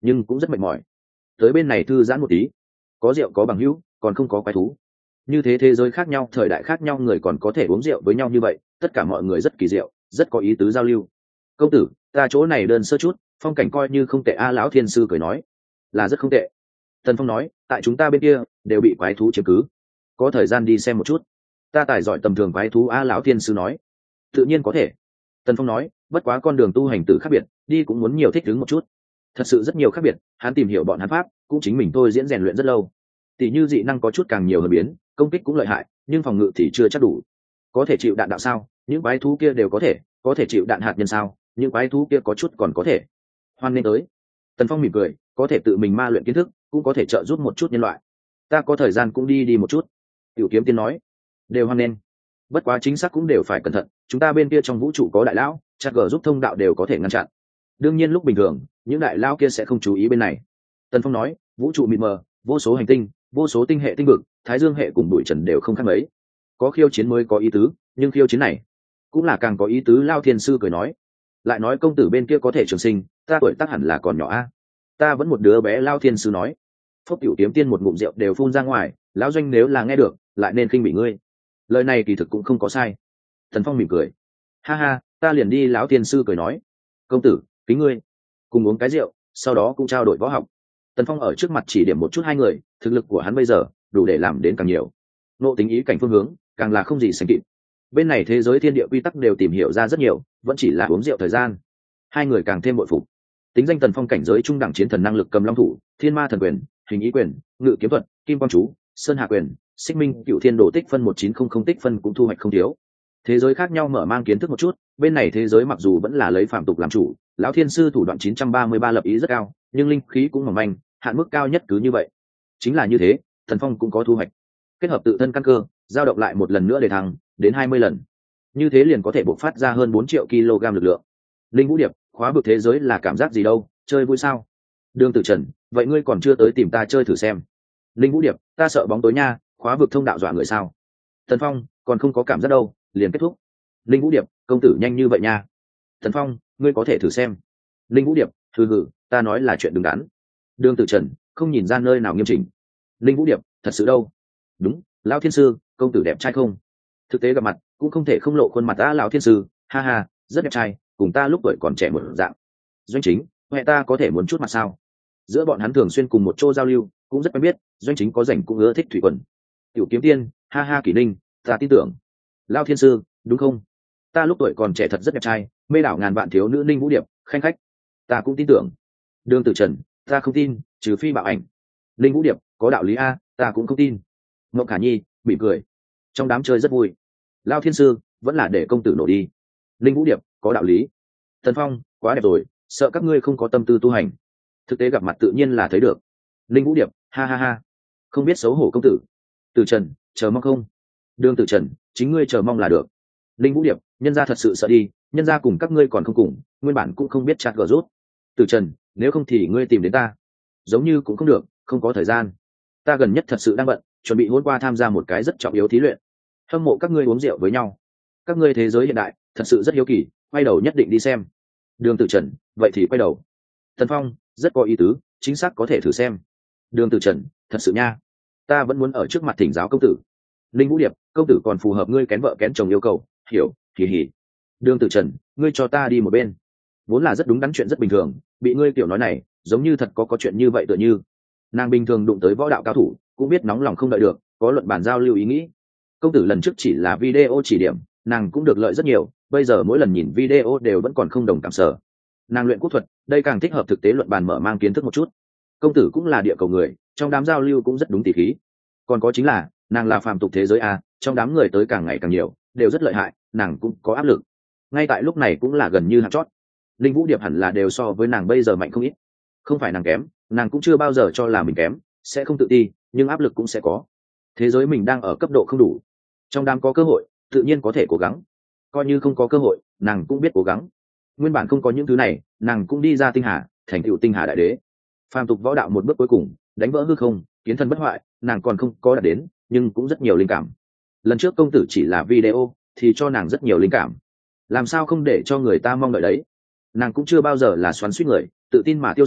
nhưng cũng rất mệt mỏi. Tới bên này thư giãn một tí, có rượu có bằng hữu, còn không có quái thú. Như thế thế giới khác nhau, thời đại khác nhau, người còn có thể uống rượu với nhau như vậy, tất cả mọi người rất kỳ diệu, rất có ý tứ giao lưu. Công tử, ta chỗ này đơn sơ chút, phong cảnh coi như không tệ a. Lão thiên sư cười nói. Là rất không tệ. Tần Phong nói, tại chúng ta bên kia đều bị quái thú chiếm cứ, có thời gian đi xem một chút. Ta tài giỏi tầm thường quái thú a. Lão thiên sư nói. Tự nhiên có thể. Tần Phong nói, bất quá con đường tu hành tử khác biệt, đi cũng muốn nhiều thích ứng một chút. Thật sự rất nhiều khác biệt, hắn tìm hiểu bọn hắn pháp, cũng chính mình tôi diễn rèn luyện rất lâu. Tỷ như dị năng có chút càng nhiều hơn biến, công kích cũng lợi hại, nhưng phòng ngự thì chưa chắc đủ. Có thể chịu đạn đạo sao? Những quái thú kia đều có thể. Có thể chịu đạn hạt nhân sao? Những quái thú kia có chút còn có thể. Hoan nên tới. Tần Phong mỉm cười, có thể tự mình ma luyện kiến thức, cũng có thể trợ giúp một chút nhân loại. Ta có thời gian cũng đi đi một chút. Tiểu Kiếm Tiên nói. Đều hoan nên. Bất quá chính xác cũng đều phải cẩn thận, chúng ta bên kia trong vũ trụ có đại lão, chặt gờ giúp thông đạo đều có thể ngăn chặn. Đương nhiên lúc bình thường, những đại lão kia sẽ không chú ý bên này. Tần Phong nói, vũ trụ mịt mờ, vô số hành tinh, vô số tinh hệ tinh vực, thái dương hệ cùng bụi trần đều không khác mấy. Có khiêu chiến mới có ý tứ, nhưng khiêu chiến này cũng là càng có ý tứ. Lao thiên sư cười nói. Lại nói công tử bên kia có thể trường sinh, ta tuổi tác hẳn là còn nhỏ a. Ta vẫn một đứa bé. Lao thiên sư nói. Phúc Tiểu Kiếm Tiên một ngụm rượu đều phun ra ngoài, lão doanh nếu là nghe được, lại nên khinh bị ngươi. Lời này kỳ thực cũng không có sai. Thần Phong mỉm cười. Ha ha, ta liền đi. Lão thiên sư cười nói. Công tử, kính ngươi. Cùng uống cái rượu, sau đó cũng trao đổi võ học. Tần Phong ở trước mặt chỉ điểm một chút hai người, thực lực của hắn bây giờ đủ để làm đến càng nhiều. Nộ tính ý cảnh phương hướng, càng là không gì sánh kịp. Bên này thế giới thiên địa quy tắc đều tìm hiểu ra rất nhiều, vẫn chỉ là uống rượu thời gian. Hai người càng thêm bội phục. Tính danh Tần Phong cảnh giới trung đẳng chiến thần năng lực cầm long thủ, thiên ma thần quyền, hình ý quyền, ngự kiếm thuật, kim quang chú, sơn hạ quyền, xích minh cựu thiên đồ tích phân một chín không không tích phân cũng thu hoạch không thiếu. Thế giới khác nhau mở mang kiến thức một chút, bên này thế giới mặc dù vẫn là lấy phạm tục làm chủ, lão thiên sư thủ đoạn chín trăm ba mươi ba lập ý rất cao, nhưng linh khí cũng mỏng manh, hạn mức cao nhất cứ như vậy. Chính là như thế, Thần Phong cũng có thu hoạch. Kết hợp tự thân căn cơ, dao động lại một lần nữa để thăng đến hai mươi lần. Như thế liền có thể bộc phát ra hơn bốn triệu kg lực lượng. Linh Vũ Điệp, khóa vực thế giới là cảm giác gì đâu, chơi vui sao? Đường Tử Trần, vậy ngươi còn chưa tới tìm ta chơi thử xem. Linh Vũ Điệp, ta sợ bóng tối nha, khóa vực thông đạo dọa người sao? Thần Phong, còn không có cảm giác đâu, liền kết thúc. Linh Vũ Điệp, công tử nhanh như vậy nha. Thần Phong, ngươi có thể thử xem. Linh Vũ Điệp, hừ hừ, ta nói là chuyện đứng đắn. Đường Tử Trần, không nhìn ra nơi nào nghiêm chỉnh. Linh Vũ Điệp, thật sự đâu? Đúng, lão thiên sư, công tử đẹp trai không? Thực tế gặp mặt cũng không thể không lộ khuôn mặt ta. Lão thiên sư, ha ha, rất đẹp trai, cùng ta lúc tuổi còn trẻ một dạng. Doanh Chính, mẹ ta có thể muốn chút mặt sao? Giữa bọn hắn thường xuyên cùng một chỗ giao lưu, cũng rất quen biết. Doanh Chính có rảnh cũng ưa thích thủy quần. Tiểu Kiếm Tiên, ha ha, Kỷ Ninh, ta tin tưởng. Lão thiên sư, đúng không? Ta lúc tuổi còn trẻ thật rất đẹp trai, mê đảo ngàn vạn thiếu nữ Ninh Vũ Điệp, khanh khách. Ta cũng tin tưởng. Đường Tử Trần, ta không tin, trừ phi bạo ảnh. Ninh Vũ Điệp, có đạo lý a, ta cũng không tin. Ngộng Khả Nhi bị cười. Trong đám chơi rất vui. Lao thiên sư, vẫn là để công tử nổ đi. Ninh Vũ Điệp, có đạo lý. Thần Phong, quá đẹp rồi, sợ các ngươi không có tâm tư tu hành. Thực tế gặp mặt tự nhiên là thấy được. Ninh Vũ Điệp, ha ha ha, không biết xấu hổ công tử. Tử Trần, chờ mong không? Đường Tử Trần, chính ngươi chờ mong là được. Ninh Vũ Điệp, nhân gia thật sự sợ đi, nhân gia cùng các ngươi còn không cùng, nguyên bản cũng không biết chặt gỡ rút. Tử Trần, nếu không thì ngươi tìm đến ta. Giống như cũng không được, không có thời gian. Ta gần nhất thật sự đang bận, chuẩn bị hôm qua tham gia một cái rất trọng yếu thí luyện. Hâm mộ các ngươi uống rượu với nhau. Các ngươi thế giới hiện đại thật sự rất hiếu kỳ, quay đầu nhất định đi xem. Đường Tử Trần, vậy thì quay đầu. Thần Phong, rất có ý tứ, chính xác có thể thử xem. Đường Tử Trần, thật sự nha, ta vẫn muốn ở trước mặt thỉnh giáo công tử. Linh Vũ Điệp, công tử còn phù hợp ngươi kén vợ kén chồng yêu cầu, hiểu, kỳ hỉ. Đường Tử Trần, ngươi cho ta đi một bên. Vốn là rất đúng đắn chuyện rất bình thường, bị ngươi kiểu nói này, giống như thật có có chuyện như vậy tựa như. Nàng bình thường đụng tới võ đạo cao thủ, cũng biết nóng lòng không đợi được, có luận bàn giao lưu ý nghĩ. Công tử lần trước chỉ là video chỉ điểm, nàng cũng được lợi rất nhiều, bây giờ mỗi lần nhìn video đều vẫn còn không đồng cảm sở. Nàng luyện quốc thuật, đây càng thích hợp thực tế luận bàn mở mang kiến thức một chút. Công tử cũng là địa cầu người, trong đám giao lưu cũng rất đúng tỉ khí. Còn có chính là, nàng là phàm tục thế giới a, trong đám người tới càng ngày càng nhiều, đều rất lợi hại, nàng cũng có áp lực. Ngay tại lúc này cũng là gần như hạng chót. Linh Vũ Điệp hẳn là đều so với nàng bây giờ mạnh không ít. Không phải nàng kém, nàng cũng chưa bao giờ cho là mình kém, sẽ không tự ti, nhưng áp lực cũng sẽ có. Thế giới mình đang ở cấp độ không đủ, trong đám có cơ hội, tự nhiên có thể cố gắng. Coi như không có cơ hội, nàng cũng biết cố gắng. Nguyên bản không có những thứ này, nàng cũng đi ra tinh hà, thành tựu tinh hà đại đế. Phàm tục võ đạo một bước cuối cùng, đánh vỡ hư không, kiến thân bất hoại, nàng còn không có đạt đến, nhưng cũng rất nhiều linh cảm. Lần trước công tử chỉ là video, thì cho nàng rất nhiều linh cảm. Làm sao không để cho người ta mong đợi đấy? Nàng cũng chưa bao giờ là xoắn xuýt người, tự tin mà tiêu sái,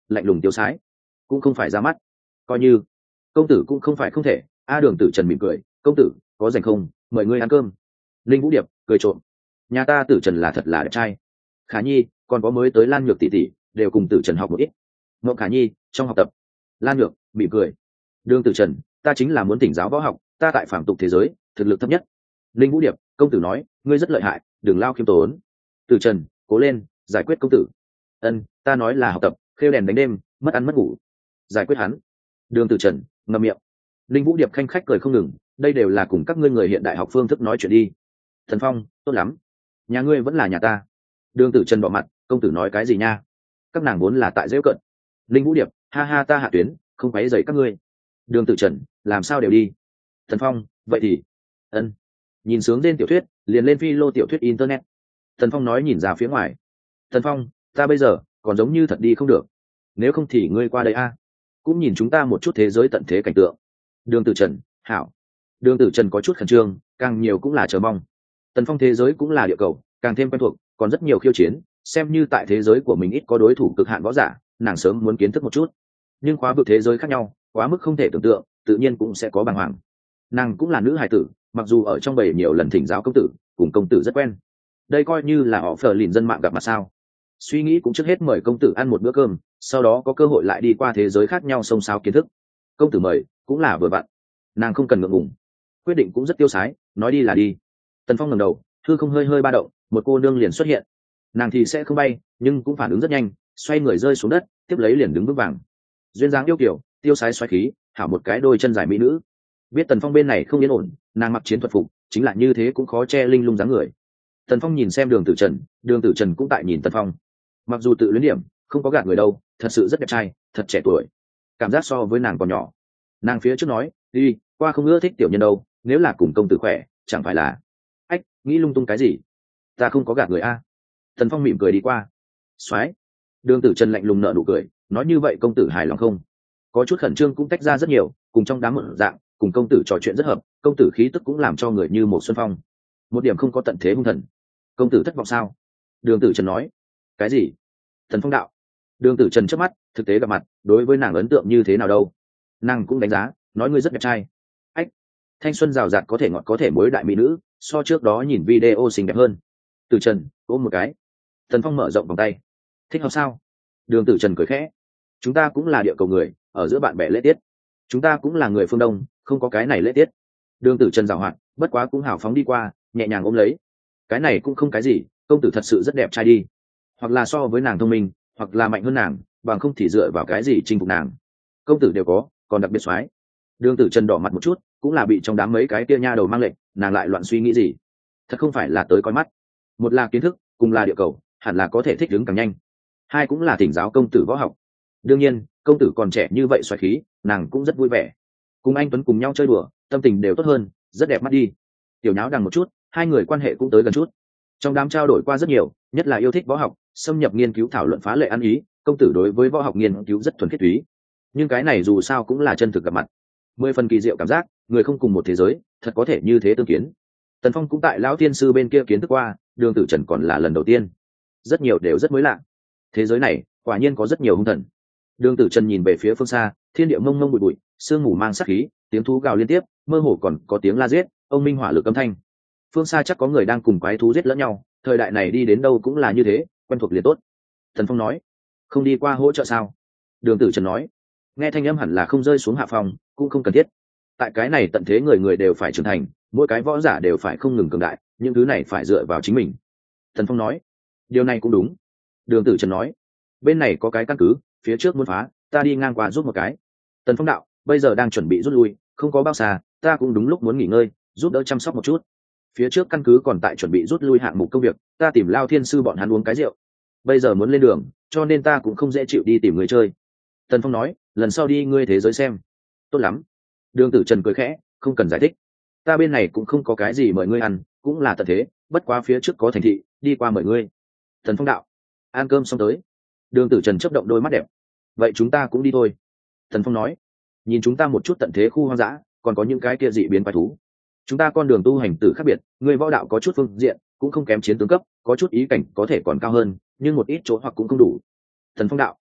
lạnh lùng tiêu sái, cũng không phải ra mắt, coi như công tử cũng không phải không thể. A Đường Tử Trần mỉm cười, công tử có rảnh không, mời ngươi ăn cơm. Linh Vũ Điệp cười trộm, nhà ta Tử Trần là thật là đẹp trai. Khả Nhi còn có mới tới Lan Nhược tỷ tỷ đều cùng Tử Trần học một ít. Ngộng Khả Nhi trong học tập. Lan Nhược mỉm cười, Đường Tử Trần ta chính là muốn tỉnh giáo võ học, ta tại phàm tục thế giới thực lực thấp nhất. Linh Vũ Điệp công tử nói ngươi rất lợi hại, đừng lao khiêm tốn. Tử Trần cố lên, giải quyết công tử. Ân ta nói là học tập, khêu đèn đánh đêm, mất ăn mất ngủ, giải quyết hắn. Đường Tử Trần ngậm miệng. Linh Vũ Điệp khanh khách cười không ngừng, đây đều là cùng các ngươi người hiện đại học phương thức nói chuyện đi. Thần Phong tốt lắm, nhà ngươi vẫn là nhà ta. Đường Tử Trần bỏ mặt, công tử nói cái gì nha, các nàng vốn là tại dễ cận. Linh Vũ Điệp ha ha ta hạ tuyến không quấy dậy các ngươi. Đường Tử Trần làm sao đều đi. Thần Phong vậy thì ân nhìn sướng lên tiểu thuyết liền lên phi lô tiểu thuyết internet. Thần Phong nói nhìn ra phía ngoài. Thần Phong ta bây giờ còn giống như thật đi không được, nếu không thì ngươi qua đây a, cũng nhìn chúng ta một chút thế giới tận thế cảnh tượng. Đường Tử Trần hảo. Đường Tử Trần có chút khẩn trương, càng nhiều cũng là chờ mong. Tần Phong thế giới cũng là địa cầu, càng thêm quen thuộc, còn rất nhiều khiêu chiến, xem như tại thế giới của mình ít có đối thủ cực hạn võ giả, nàng sớm muốn kiến thức một chút. Nhưng khóa vực thế giới khác nhau, quá mức không thể tưởng tượng, tự nhiên cũng sẽ có bàng hoàng. Nàng cũng là nữ hài tử, mặc dù ở trong bầy nhiều lần thỉnh giáo công tử, cùng công tử rất quen. Đây coi như là họ phờ lìn dân mạng gặp mặt sao? Suy nghĩ cũng trước hết mời công tử ăn một bữa cơm, sau đó có cơ hội lại đi qua thế giới khác nhau xông xáo kiến thức. Công tử mời cũng là vừa vặn, nàng không cần ngượng ngùng, quyết định cũng rất tiêu sái, nói đi là đi. Tần Phong ngẩng đầu, thư không hơi hơi ba động, một cô nương liền xuất hiện. Nàng thì sẽ không bay, nhưng cũng phản ứng rất nhanh, xoay người rơi xuống đất, tiếp lấy liền đứng vững vàng. Duyên dáng yêu kiều, tiêu sái xoáy khí, hảo một cái đôi chân dài mỹ nữ. Biết Tần Phong bên này không yên ổn, nàng mặc chiến thuật phục, chính là như thế cũng khó che linh lung dáng người. Tần Phong nhìn xem Đường Tử Trần, Đường Tử Trần cũng tại nhìn Tần Phong. Mặc dù tự luyến điểm, không có gạt người đâu, thật sự rất đẹp trai, thật trẻ tuổi, cảm giác so với nàng còn nhỏ. Nàng phía trước nói đi qua không ưa thích tiểu nhân đâu, nếu là cùng công tử khỏe chẳng phải là ách nghĩ lung tung cái gì, ta không có gạt người a. Tần Phong mỉm cười đi qua. Soái. Đường Tử Trần lạnh lùng nở nụ cười, nói như vậy công tử hài lòng không? Có chút khẩn trương cũng tách ra rất nhiều, cùng trong đám một dạng, cùng công tử trò chuyện rất hợp, công tử khí tức cũng làm cho người như một xuân phong, một điểm không có tận thế hung thần. Công tử thất vọng sao? Đường Tử Trần nói. Cái gì? Thần Phong đạo. Đường Tử Trần chớp mắt, thực tế gặp mặt, đối với nàng ấn tượng như thế nào đâu? Nàng cũng đánh giá, nói ngươi rất đẹp trai. Ách, thanh xuân rào rạt có thể ngọt có thể muối đại mỹ nữ, so trước đó nhìn video xinh đẹp hơn. Tử Trần ôm một cái. Thần Phong mở rộng vòng tay. Thích hợp sao? Đường Tử Trần cười khẽ. Chúng ta cũng là địa cầu người, ở giữa bạn bè lễ tiết, chúng ta cũng là người phương Đông, không có cái này lễ tiết. Đường Tử Trần giảo hoạt, bất quá cũng hào phóng đi qua, nhẹ nhàng ôm lấy. Cái này cũng không cái gì, công tử thật sự rất đẹp trai đi, hoặc là so với nàng thông minh, hoặc là mạnh hơn nàng, bằng không thì dựa vào cái gì chinh phục nàng. Công tử đều có, còn đặc biệt soái. Đường Tử Trần đỏ mặt một chút, cũng là bị trong đám mấy cái kia nha đầu mang lệnh, nàng lại loạn suy nghĩ gì. Thật không phải là tới coi mắt, một là kiến thức, cùng là địa cầu, hẳn là có thể thích ứng càng nhanh. Hai cũng là thỉnh giáo công tử võ học. Đương nhiên, công tử còn trẻ như vậy xoáy khí, nàng cũng rất vui vẻ. Cùng anh Tuấn cùng nhau chơi đùa, tâm tình đều tốt hơn, rất đẹp mắt đi. Tiểu nháo đằng một chút, hai người quan hệ cũng tới gần chút. Trong đám trao đổi qua rất nhiều, nhất là yêu thích võ học, xâm nhập nghiên cứu thảo luận phá lệ ăn ý, công tử đối với võ học nghiên cứu rất thuần khiết túy. Nhưng cái này dù sao cũng là chân thực gặp mặt, mười phần kỳ diệu cảm giác, người không cùng một thế giới, thật có thể như thế tương kiến. Tần Phong cũng tại lão thiên sư bên kia kiến thức qua, Đường Tử Trần còn là lần đầu tiên, rất nhiều đều rất mới lạ. Thế giới này quả nhiên có rất nhiều hung thần. Đường Tử Trần nhìn về phía phương xa, thiên địa mông mông bụi bụi, sương mù mang sát khí, tiếng thú gào liên tiếp, mơ hồ còn có tiếng la giết, ông minh hỏa lực âm thanh. Phương xa chắc có người đang cùng quái thú giết lẫn nhau, thời đại này đi đến đâu cũng là như thế, quen thuộc liền tốt. Thần Phong nói, không đi qua hỗ trợ sao? Đường Tử Trần nói, nghe thanh âm hẳn là không rơi xuống hạ phòng, cũng không cần thiết. Tại cái này tận thế người người đều phải trưởng thành, mỗi cái võ giả đều phải không ngừng cường đại, những thứ này phải dựa vào chính mình. Thần Phong nói, điều này cũng đúng. Đường Tử Trần nói, bên này có cái căn cứ, phía trước muốn phá, ta đi ngang qua giúp một cái. Tần Phong đạo, bây giờ đang chuẩn bị rút lui, không có bao xa, ta cũng đúng lúc muốn nghỉ ngơi, giúp đỡ chăm sóc một chút. Phía trước căn cứ còn tại chuẩn bị rút lui hạng mục công việc, ta tìm Lao Thiên sư bọn hắn uống cái rượu. Bây giờ muốn lên đường, cho nên ta cũng không dễ chịu đi tìm người chơi. Tần Phong nói, lần sau đi ngươi thế giới xem. Tốt lắm. Đường Tử Trần cười khẽ, không cần giải thích. Ta bên này cũng không có cái gì mời ngươi ăn, cũng là tận thế, bất quá phía trước có thành thị, đi qua mời ngươi. Tần Phong đạo, ăn cơm xong tới. Đường Tử Trần chớp động đôi mắt đẹp. Vậy chúng ta cũng đi thôi. Tần Phong nói, nhìn chúng ta một chút tận thế khu hoang dã, còn có những cái kia dị biến quái thú. Chúng ta con đường tu hành tử khác biệt, người võ đạo có chút phương diện, cũng không kém chiến tướng cấp, có chút ý cảnh có thể còn cao hơn, nhưng một ít chỗ hoặc cũng không đủ. Tần Phong đạo,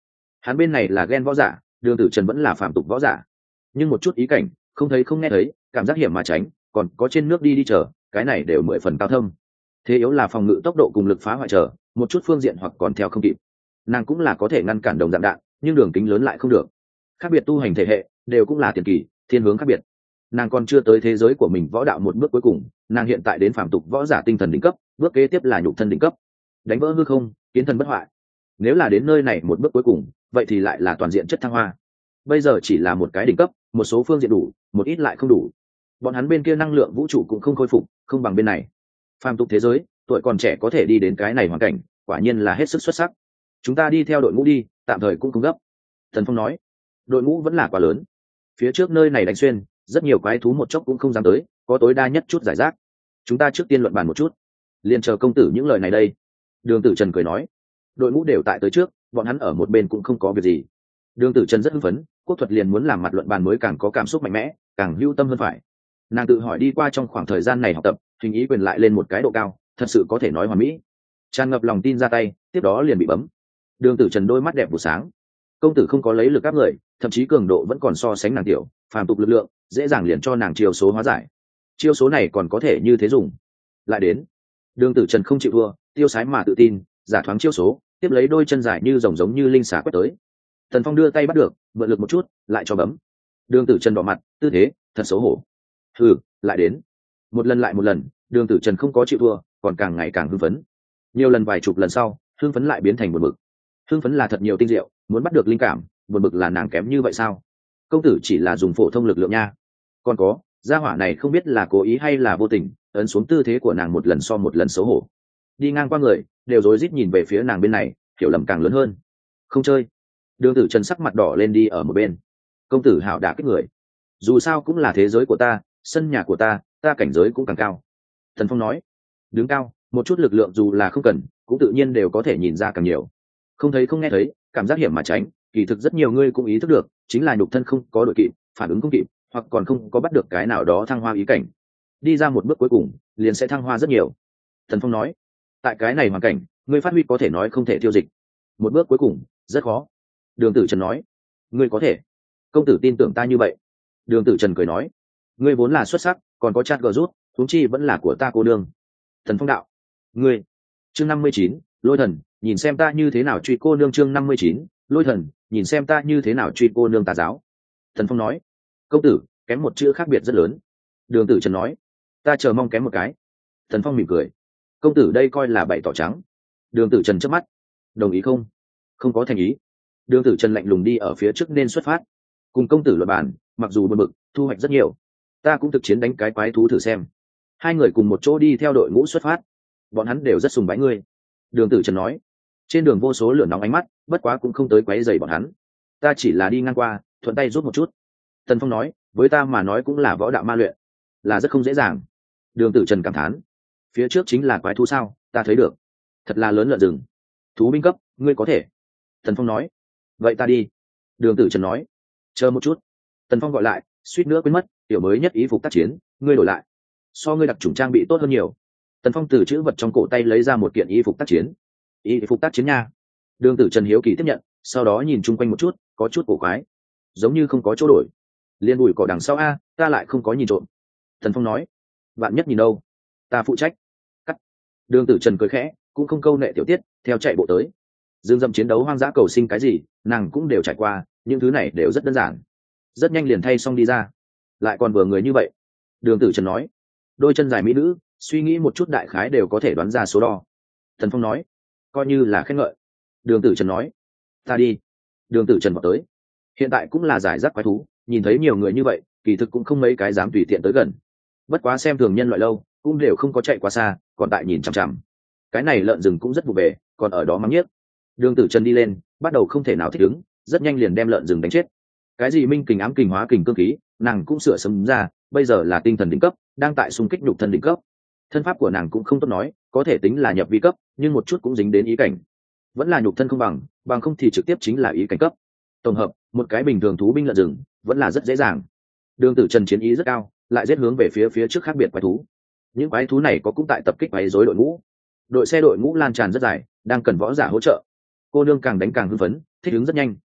hắn bên này là ghen võ giả, Đường Tử Trần vẫn là phàm tục võ giả, nhưng một chút ý cảnh không thấy không nghe thấy, cảm giác hiểm mà tránh, còn có trên nước đi đi chờ, cái này đều mười phần cao thâm. Thế yếu là phòng ngự tốc độ cùng lực phá hoại chờ, một chút phương diện hoặc còn theo không kịp. Nàng cũng là có thể ngăn cản đồng dạng đạn, nhưng đường kính lớn lại không được. Khác biệt tu hành thể hệ đều cũng là tiền kỳ, thiên hướng khác biệt. Nàng còn chưa tới thế giới của mình võ đạo một bước cuối cùng, nàng hiện tại đến phàm tục võ giả tinh thần đỉnh cấp, bước kế tiếp là nhục thân đỉnh cấp, đánh vỡ hư không, kiến thân bất hoại. Nếu là đến nơi này một bước cuối cùng, vậy thì lại là toàn diện chất thăng hoa. Bây giờ chỉ là một cái đỉnh cấp, một số phương diện đủ, một ít lại không đủ. Bọn hắn bên kia năng lượng vũ trụ cũng không khôi phục, không bằng bên này. Phàm tục thế giới, tuổi còn trẻ có thể đi đến cái này hoàn cảnh, quả nhiên là hết sức xuất sắc. Chúng ta đi theo đội ngũ đi, tạm thời cũng không gấp. Thần Phong nói, đội ngũ vẫn là quá lớn, phía trước nơi này đánh xuyên, rất nhiều quái thú một chốc cũng không dám tới, có tối đa nhất chút giải rác. Chúng ta trước tiên luận bàn một chút, liền chờ công tử những lời này đây. Đường Tử Trần cười nói, đội ngũ đều tại tới trước, bọn hắn ở một bên cũng không có việc gì. Đường Tử Trần rất hưng phấn, quốc thuật liền muốn làm mặt luận bàn mới càng có cảm xúc mạnh mẽ, càng hữu tâm hơn phải. Nàng tự hỏi đi qua trong khoảng thời gian này học tập, hình ý quyền lại lên một cái độ cao, thật sự có thể nói hoàn mỹ. Tràn ngập lòng tin ra tay, tiếp đó liền bị bấm. Đường Tử Trần đôi mắt đẹp vụ sáng. Công tử không có lấy lực áp người, thậm chí cường độ vẫn còn so sánh nàng tiểu, phàm tục lực lượng, dễ dàng liền cho nàng chiêu số hóa giải. Chiêu số này còn có thể như thế dùng. Lại đến. Đường Tử Trần không chịu thua, tiêu sái mà tự tin, giả thoáng chiêu số, tiếp lấy đôi chân dài như rồng giống như linh xà quét tới. Tần Phong đưa tay bắt được, mượn lực một chút, lại cho bấm. Đường Tử Trần đỏ mặt, tư thế thật xấu hổ. Hừ, lại đến. Một lần lại một lần, Đường Tử Trần không có chịu thua, còn càng ngày càng hưng phấn. Nhiều lần vài chục lần sau, hưng phấn lại biến thành buồn bực. Hưng phấn là thật nhiều tinh diệu, muốn bắt được linh cảm, buồn bực là nàng kém như vậy sao? Công tử chỉ là dùng phổ thông lực lượng nha. Còn có, gia hỏa này không biết là cố ý hay là vô tình, ấn xuống tư thế của nàng một lần so một lần xấu hổ. Đi ngang qua người, đều rối rít nhìn về phía nàng bên này, hiểu lầm càng lớn hơn. Không chơi. Đường Tử Trần sắc mặt đỏ lên đi ở một bên. Công tử hảo đả kích người. Dù sao cũng là thế giới của ta, sân nhà của ta, ta cảnh giới cũng càng cao. Thần Phong nói, đứng cao, một chút lực lượng dù là không cần, cũng tự nhiên đều có thể nhìn ra càng nhiều. Không thấy không nghe thấy, cảm giác hiểm mà tránh, kỳ thực rất nhiều ngươi cũng ý thức được, chính là nhục thân không có đội kịp, phản ứng không kịp, hoặc còn không có bắt được cái nào đó thăng hoa ý cảnh. Đi ra một bước cuối cùng, liền sẽ thăng hoa rất nhiều. Thần Phong nói, tại cái này hoàn cảnh, ngươi phát huy có thể nói không thể tiêu dịch. Một bước cuối cùng, rất khó. Đường Tử Trần nói, ngươi có thể. Công tử tin tưởng ta như vậy. Đường Tử Trần cười nói, ngươi vốn là xuất sắc, còn có chat gờ rút, huống chi vẫn là của ta cô đương. Thần Phong đạo, ngươi. Chương năm mươi chín, Lôi Thần, nhìn xem ta như thế nào truy cô nương. Chương năm mươi chín, Lôi Thần, nhìn xem ta như thế nào truy cô nương tà giáo. Thần Phong nói, công tử kém một chữ khác biệt rất lớn. Đường Tử Trần nói, ta chờ mong kém một cái. Thần Phong mỉm cười, công tử đây coi là bậy tỏ trắng. Đường Tử Trần chớp mắt, đồng ý không? Không có thành ý. Đường Tử Trần lạnh lùng đi ở phía trước nên xuất phát, cùng công tử luận bàn, mặc dù buồn bực, thu hoạch rất nhiều. Ta cũng thực chiến đánh cái quái thú thử xem. Hai người cùng một chỗ đi theo đội ngũ xuất phát, bọn hắn đều rất sùng bái ngươi. Đường Tử Trần nói, trên đường vô số lửa nóng ánh mắt, bất quá cũng không tới quấy rầy bọn hắn. Ta chỉ là đi ngang qua, thuận tay giúp một chút. Tần Phong nói, với ta mà nói cũng là võ đạo ma luyện, là rất không dễ dàng. Đường Tử Trần cảm thán, phía trước chính là quái thú sao? Ta thấy được, thật là lớn lợn rừng, thú binh cấp, ngươi có thể. Tần Phong nói, vậy ta đi. Đường Tử Trần nói, chờ một chút. Tần Phong gọi lại, suýt nữa quên mất, tiểu mới nhất ý phục tác chiến, ngươi đổi lại, so ngươi đặc chủng trang bị tốt hơn nhiều. Tần Phong từ chữ vật trong cổ tay lấy ra một kiện y phục tác chiến. Y phục tác chiến nha. Đường Tử Trần hiếu kỳ tiếp nhận, sau đó nhìn chung quanh một chút, có chút cổ quái, giống như không có chỗ đổi. Liên bụi cỏ đằng sau a, ta lại không có nhìn trộm. Tần Phong nói, bạn nhất nhìn đâu, ta phụ trách. Cắt. Đường Tử Trần cười khẽ, cũng không câu nệ tiểu tiết, theo chạy bộ tới. Dương dậm chiến đấu hoang dã cầu sinh cái gì, nàng cũng đều trải qua, những thứ này đều rất đơn giản. Rất nhanh liền thay xong đi ra, lại còn vừa người như vậy. Đường Tử Trần nói, đôi chân dài mỹ nữ, suy nghĩ một chút đại khái đều có thể đoán ra số đo. Thần Phong nói, coi như là khen ngợi. Đường Tử Trần nói, ta đi. Đường Tử Trần vào tới, hiện tại cũng là giải rác quái thú, nhìn thấy nhiều người như vậy, kỳ thực cũng không mấy cái dám tùy tiện tới gần. Bất quá xem thường nhân loại lâu, cũng đều không có chạy quá xa, còn tại nhìn chằm chằm. Cái này lợn rừng cũng rất vụ về, còn ở đó mắng nhiếc. Đường Tử Trần đi lên, bắt đầu không thể nào thích ứng, rất nhanh liền đem lợn rừng đánh chết. Cái gì minh kình ám kình hóa kình cương khí, nàng cũng sửa sớm ra, bây giờ là tinh thần đỉnh cấp, đang tại xung kích nhục thân đỉnh cấp. Thân pháp của nàng cũng không tốt nói, có thể tính là nhập vi cấp, nhưng một chút cũng dính đến ý cảnh. Vẫn là nhục thân không bằng, bằng không thì trực tiếp chính là ý cảnh cấp. Tổng hợp, một cái bình thường thú binh lợn rừng, vẫn là rất dễ dàng. Đường Tử Trần chiến ý rất cao, lại giết hướng về phía phía trước khác biệt quái thú. Những quái thú này có cũng tại tập kích quấy rối đội ngũ. Đội xe đội ngũ lan tràn rất dài, đang cần võ giả hỗ trợ. Cô nương càng đánh càng hưng phấn, thích ứng rất nhanh,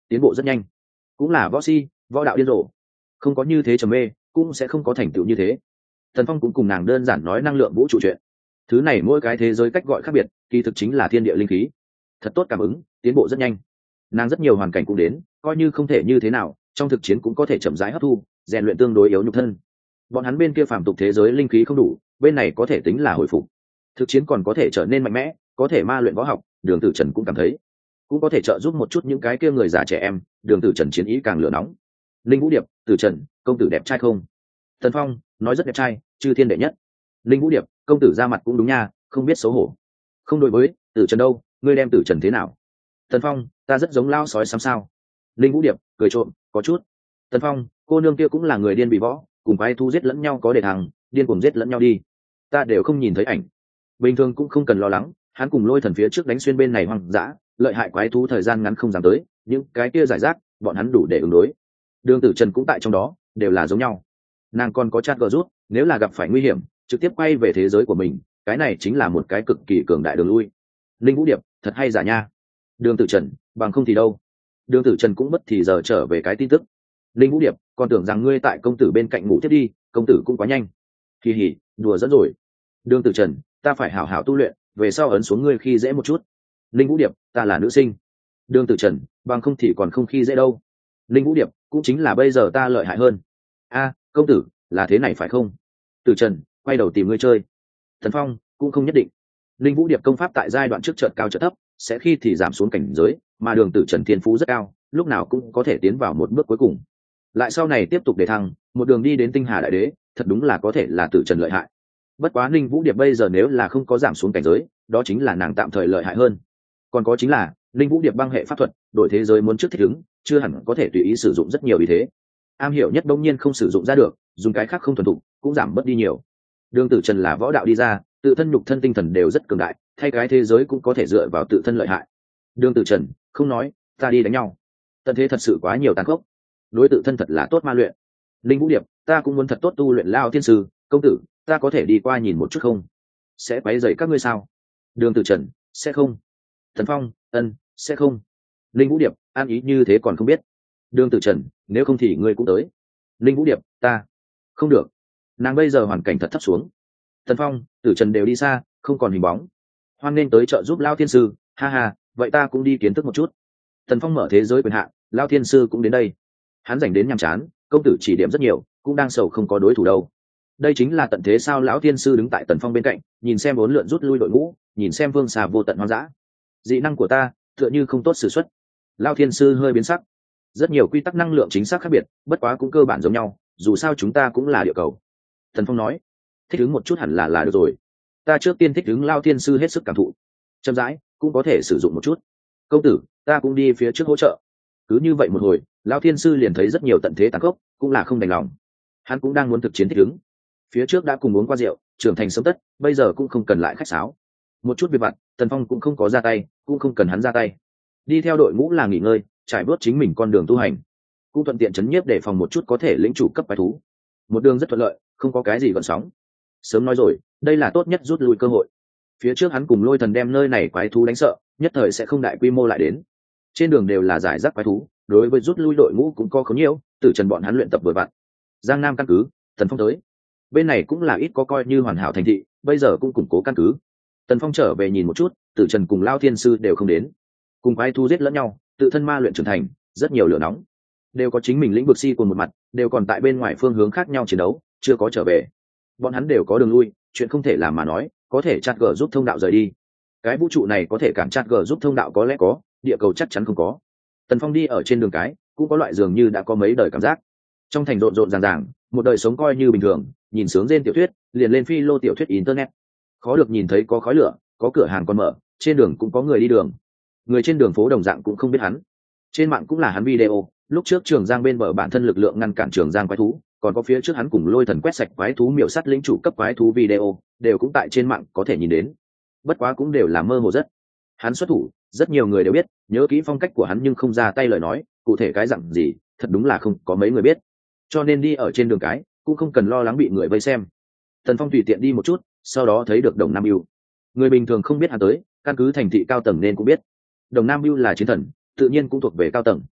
tiến bộ rất nhanh, cũng là võ si võ đạo điên rồ, không có như thế trầm mê cũng sẽ không có thành tựu như thế. Tần Phong cũng cùng nàng đơn giản nói năng lượng vũ trụ chuyện, thứ này mỗi cái thế giới cách gọi khác biệt, kỳ thực chính là thiên địa linh khí. Thật tốt cảm ứng, tiến bộ rất nhanh. Nàng rất nhiều hoàn cảnh cũng đến, coi như không thể như thế nào, trong thực chiến cũng có thể chậm rãi hấp thu, rèn luyện tương đối yếu nhục thân. Bọn hắn bên kia phàm tục thế giới linh khí không đủ, bên này có thể tính là hồi phục. Thực chiến còn có thể trở nên mạnh mẽ, có thể ma luyện võ học. Đường Tử Trần cũng cảm thấy, cũng có thể trợ giúp một chút những cái kia người già trẻ em. Đường Tử Trần chiến ý càng lửa nóng. Linh Vũ Điệp, Tử Trần, công tử đẹp trai không? Tần Phong nói rất đẹp trai, chư thiên đệ nhất. Linh Vũ Điệp, công tử ra mặt cũng đúng nha, không biết xấu hổ. Không đối với, Tử Trần đâu, ngươi đem Tử Trần thế nào? Tần Phong, ta rất giống lao sói xám sao? Linh Vũ Điệp cười trộm, có chút. Tần Phong, cô nương kia cũng là người điên bị võ, cùng quái thú giết lẫn nhau có để thằng, điên cùng giết lẫn nhau đi. Ta đều không nhìn thấy ảnh. Bình thường cũng không cần lo lắng, hắn cùng Lôi Thần phía trước đánh xuyên bên này hoang dã, lợi hại quái thú thời gian ngắn không dám tới, những cái kia giải rác, bọn hắn đủ để ứng đối. Đường Tử Trần cũng tại trong đó, đều là giống nhau. Nàng còn có chat gờ rút, nếu là gặp phải nguy hiểm, trực tiếp quay về thế giới của mình, cái này chính là một cái cực kỳ cường đại đường lui. Linh Vũ Điệp, thật hay giả nha. Đường Tử Trần, bằng không thì đâu. Đường Tử Trần cũng bất thì giờ trở về cái tin tức. Linh Vũ Điệp, còn tưởng rằng ngươi tại công tử bên cạnh ngủ tiếp đi, công tử cũng quá nhanh. Kỳ hỉ, đùa dẫn rồi. Đường Tử Trần, ta phải hảo hảo tu luyện, về sau ấn xuống ngươi khi dễ một chút. Linh Vũ Điệp, ta là nữ sinh. Đường Tử Trần, bằng không thì còn không khi dễ đâu. Linh Vũ Điệp, cũng chính là bây giờ ta lợi hại hơn. A, công tử, là thế này phải không? Tử Trần, quay đầu tìm ngươi chơi. Thần Phong, cũng không nhất định. Linh Vũ Điệp công pháp tại giai đoạn trước chợt cao chợt thấp, sẽ khi thì giảm xuống cảnh giới, mà Đường Tử Trần thiên phú rất cao, lúc nào cũng có thể tiến vào một bước cuối cùng. Lại sau này tiếp tục đề thăng, một đường đi đến Tinh Hà Đại Đế, thật đúng là có thể là Tử Trần lợi hại. Bất quá Linh Vũ Điệp bây giờ nếu là không có giảm xuống cảnh giới, đó chính là nàng tạm thời lợi hại hơn. Còn có chính là Linh Vũ Điệp băng hệ pháp thuật, đổi thế giới muốn trước thích ứng, chưa hẳn có thể tùy ý sử dụng rất nhiều ý thế. Am hiểu nhất đông nhiên không sử dụng ra được, dùng cái khác không thuần thục, cũng giảm bớt đi nhiều. Đường Tử Trần là võ đạo đi ra, tự thân nhục thân tinh thần đều rất cường đại, thay cái thế giới cũng có thể dựa vào tự thân lợi hại. Đường Tử Trần, không nói, ta đi đánh nhau. Tận thế thật sự quá nhiều tàn khốc, đối tự thân thật là tốt ma luyện. Linh Vũ Điệp, ta cũng muốn thật tốt tu luyện lao thiên sư, công tử, ta có thể đi qua nhìn một chút không? Sẽ quấy rầy các ngươi sao? Đường Tử Trần, sẽ không. Thần Phong, ân, sẽ không. Linh Vũ Điệp, an ý như thế còn không biết. Đường Tử Trần, nếu không thì ngươi cũng tới. Linh Vũ Điệp, ta không được, nàng bây giờ hoàn cảnh thật thấp xuống. Thần Phong, Tử Trần đều đi xa, không còn hình bóng. Hoan nên tới trợ giúp lao thiên sư, ha ha, vậy ta cũng đi kiến thức một chút. Thần Phong mở thế giới quyền hạn, lao thiên sư cũng đến đây. Hắn dành đến nhàm chán, công tử chỉ điểm rất nhiều, cũng đang sầu không có đối thủ đâu. Đây chính là tận thế sao? Lão thiên sư đứng tại Tần Phong bên cạnh, nhìn xem bốn lượn rút lui đội ngũ, nhìn xem vương xà vô tận hoang dã. Dị năng của ta tựa như không tốt sử xuất. Lao thiên sư hơi biến sắc. Rất nhiều quy tắc năng lượng chính xác khác biệt, bất quá cũng cơ bản giống nhau, dù sao chúng ta cũng là địa cầu. Tần Phong nói, thích ứng một chút hẳn là là được rồi. Ta trước tiên thích ứng. Lao thiên sư hết sức cảm thụ. Chậm rãi cũng có thể sử dụng một chút. Công tử, ta cũng đi phía trước hỗ trợ. Cứ như vậy một hồi, Lao thiên sư liền thấy rất nhiều tận thế tàn khốc, cũng là không đành lòng. Hắn cũng đang muốn thực chiến thích ứng. Phía trước đã cùng uống qua rượu, trưởng thành sớm tất, bây giờ cũng không cần lại khách sáo. Một chút việc vặt, Tần Phong cũng không có ra tay, cũng không cần hắn ra tay. Đi theo đội ngũ là nghỉ ngơi, trải bớt chính mình con đường tu hành, cũng thuận tiện chấn nhiếp để phòng một chút có thể lĩnh chủ cấp quái thú. Một đường rất thuận lợi, không có cái gì gợn sóng. Sớm nói rồi, đây là tốt nhất rút lui cơ hội. Phía trước hắn cùng Lôi Thần đem nơi này quái thú đánh sợ, nhất thời sẽ không đại quy mô lại đến. Trên đường đều là giải rác quái thú, đối với rút lui đội ngũ cũng có khống nhiễu, Tử Trần bọn hắn luyện tập vừa vặn. Giang Nam căn cứ, Tần Phong tới. Bên này cũng là ít có coi như hoàn hảo thành thị, bây giờ cũng củng cố căn cứ. Tần Phong trở về nhìn một chút, Tử Trần cùng Lao thiên sư đều không đến. Cùng quái thú giết lẫn nhau, tự thân ma luyện trưởng thành, rất nhiều lửa nóng, đều có chính mình lĩnh vực si cùng một mặt, đều còn tại bên ngoài phương hướng khác nhau chiến đấu, chưa có trở về. Bọn hắn đều có đường lui, chuyện không thể làm mà nói, có thể chặt gờ giúp thông đạo rời đi. Cái vũ trụ này có thể cản chặt gờ giúp thông đạo có lẽ có, địa cầu chắc chắn không có. Tần Phong đi ở trên đường cái, cũng có loại dường như đã có mấy đời cảm giác. Trong thành rộn rộn ràng ràng, một đời sống coi như bình thường, nhìn sướng rên tiểu thuyết, liền lên phi lô tiểu thuyết internet. Khó được nhìn thấy có khói lửa, có cửa hàng còn mở, trên đường cũng có người đi đường. Người trên đường phố đồng dạng cũng không biết hắn. Trên mạng cũng là hắn video, lúc trước Trường Giang bên bờ bản thân lực lượng ngăn cản Trường Giang quái thú, còn có phía trước hắn cùng Lôi Thần quét sạch quái thú miểu sát lĩnh chủ cấp quái thú video, đều cũng tại trên mạng có thể nhìn đến. Bất quá cũng đều là mơ hồ rất. Hắn xuất thủ, rất nhiều người đều biết, nhớ kỹ phong cách của hắn nhưng không ra tay lời nói, cụ thể cái dặn gì, thật đúng là không có mấy người biết. Cho nên đi ở trên đường cái, cũng không cần lo lắng bị người vây xem. Tần Phong tùy tiện đi một chút, sau đó thấy được Đồng Nam Bưu. Người bình thường không biết hắn tới, căn cứ thành thị cao tầng nên cũng biết. Đồng Nam Bưu là chiến thần, tự nhiên cũng thuộc về cao tầng.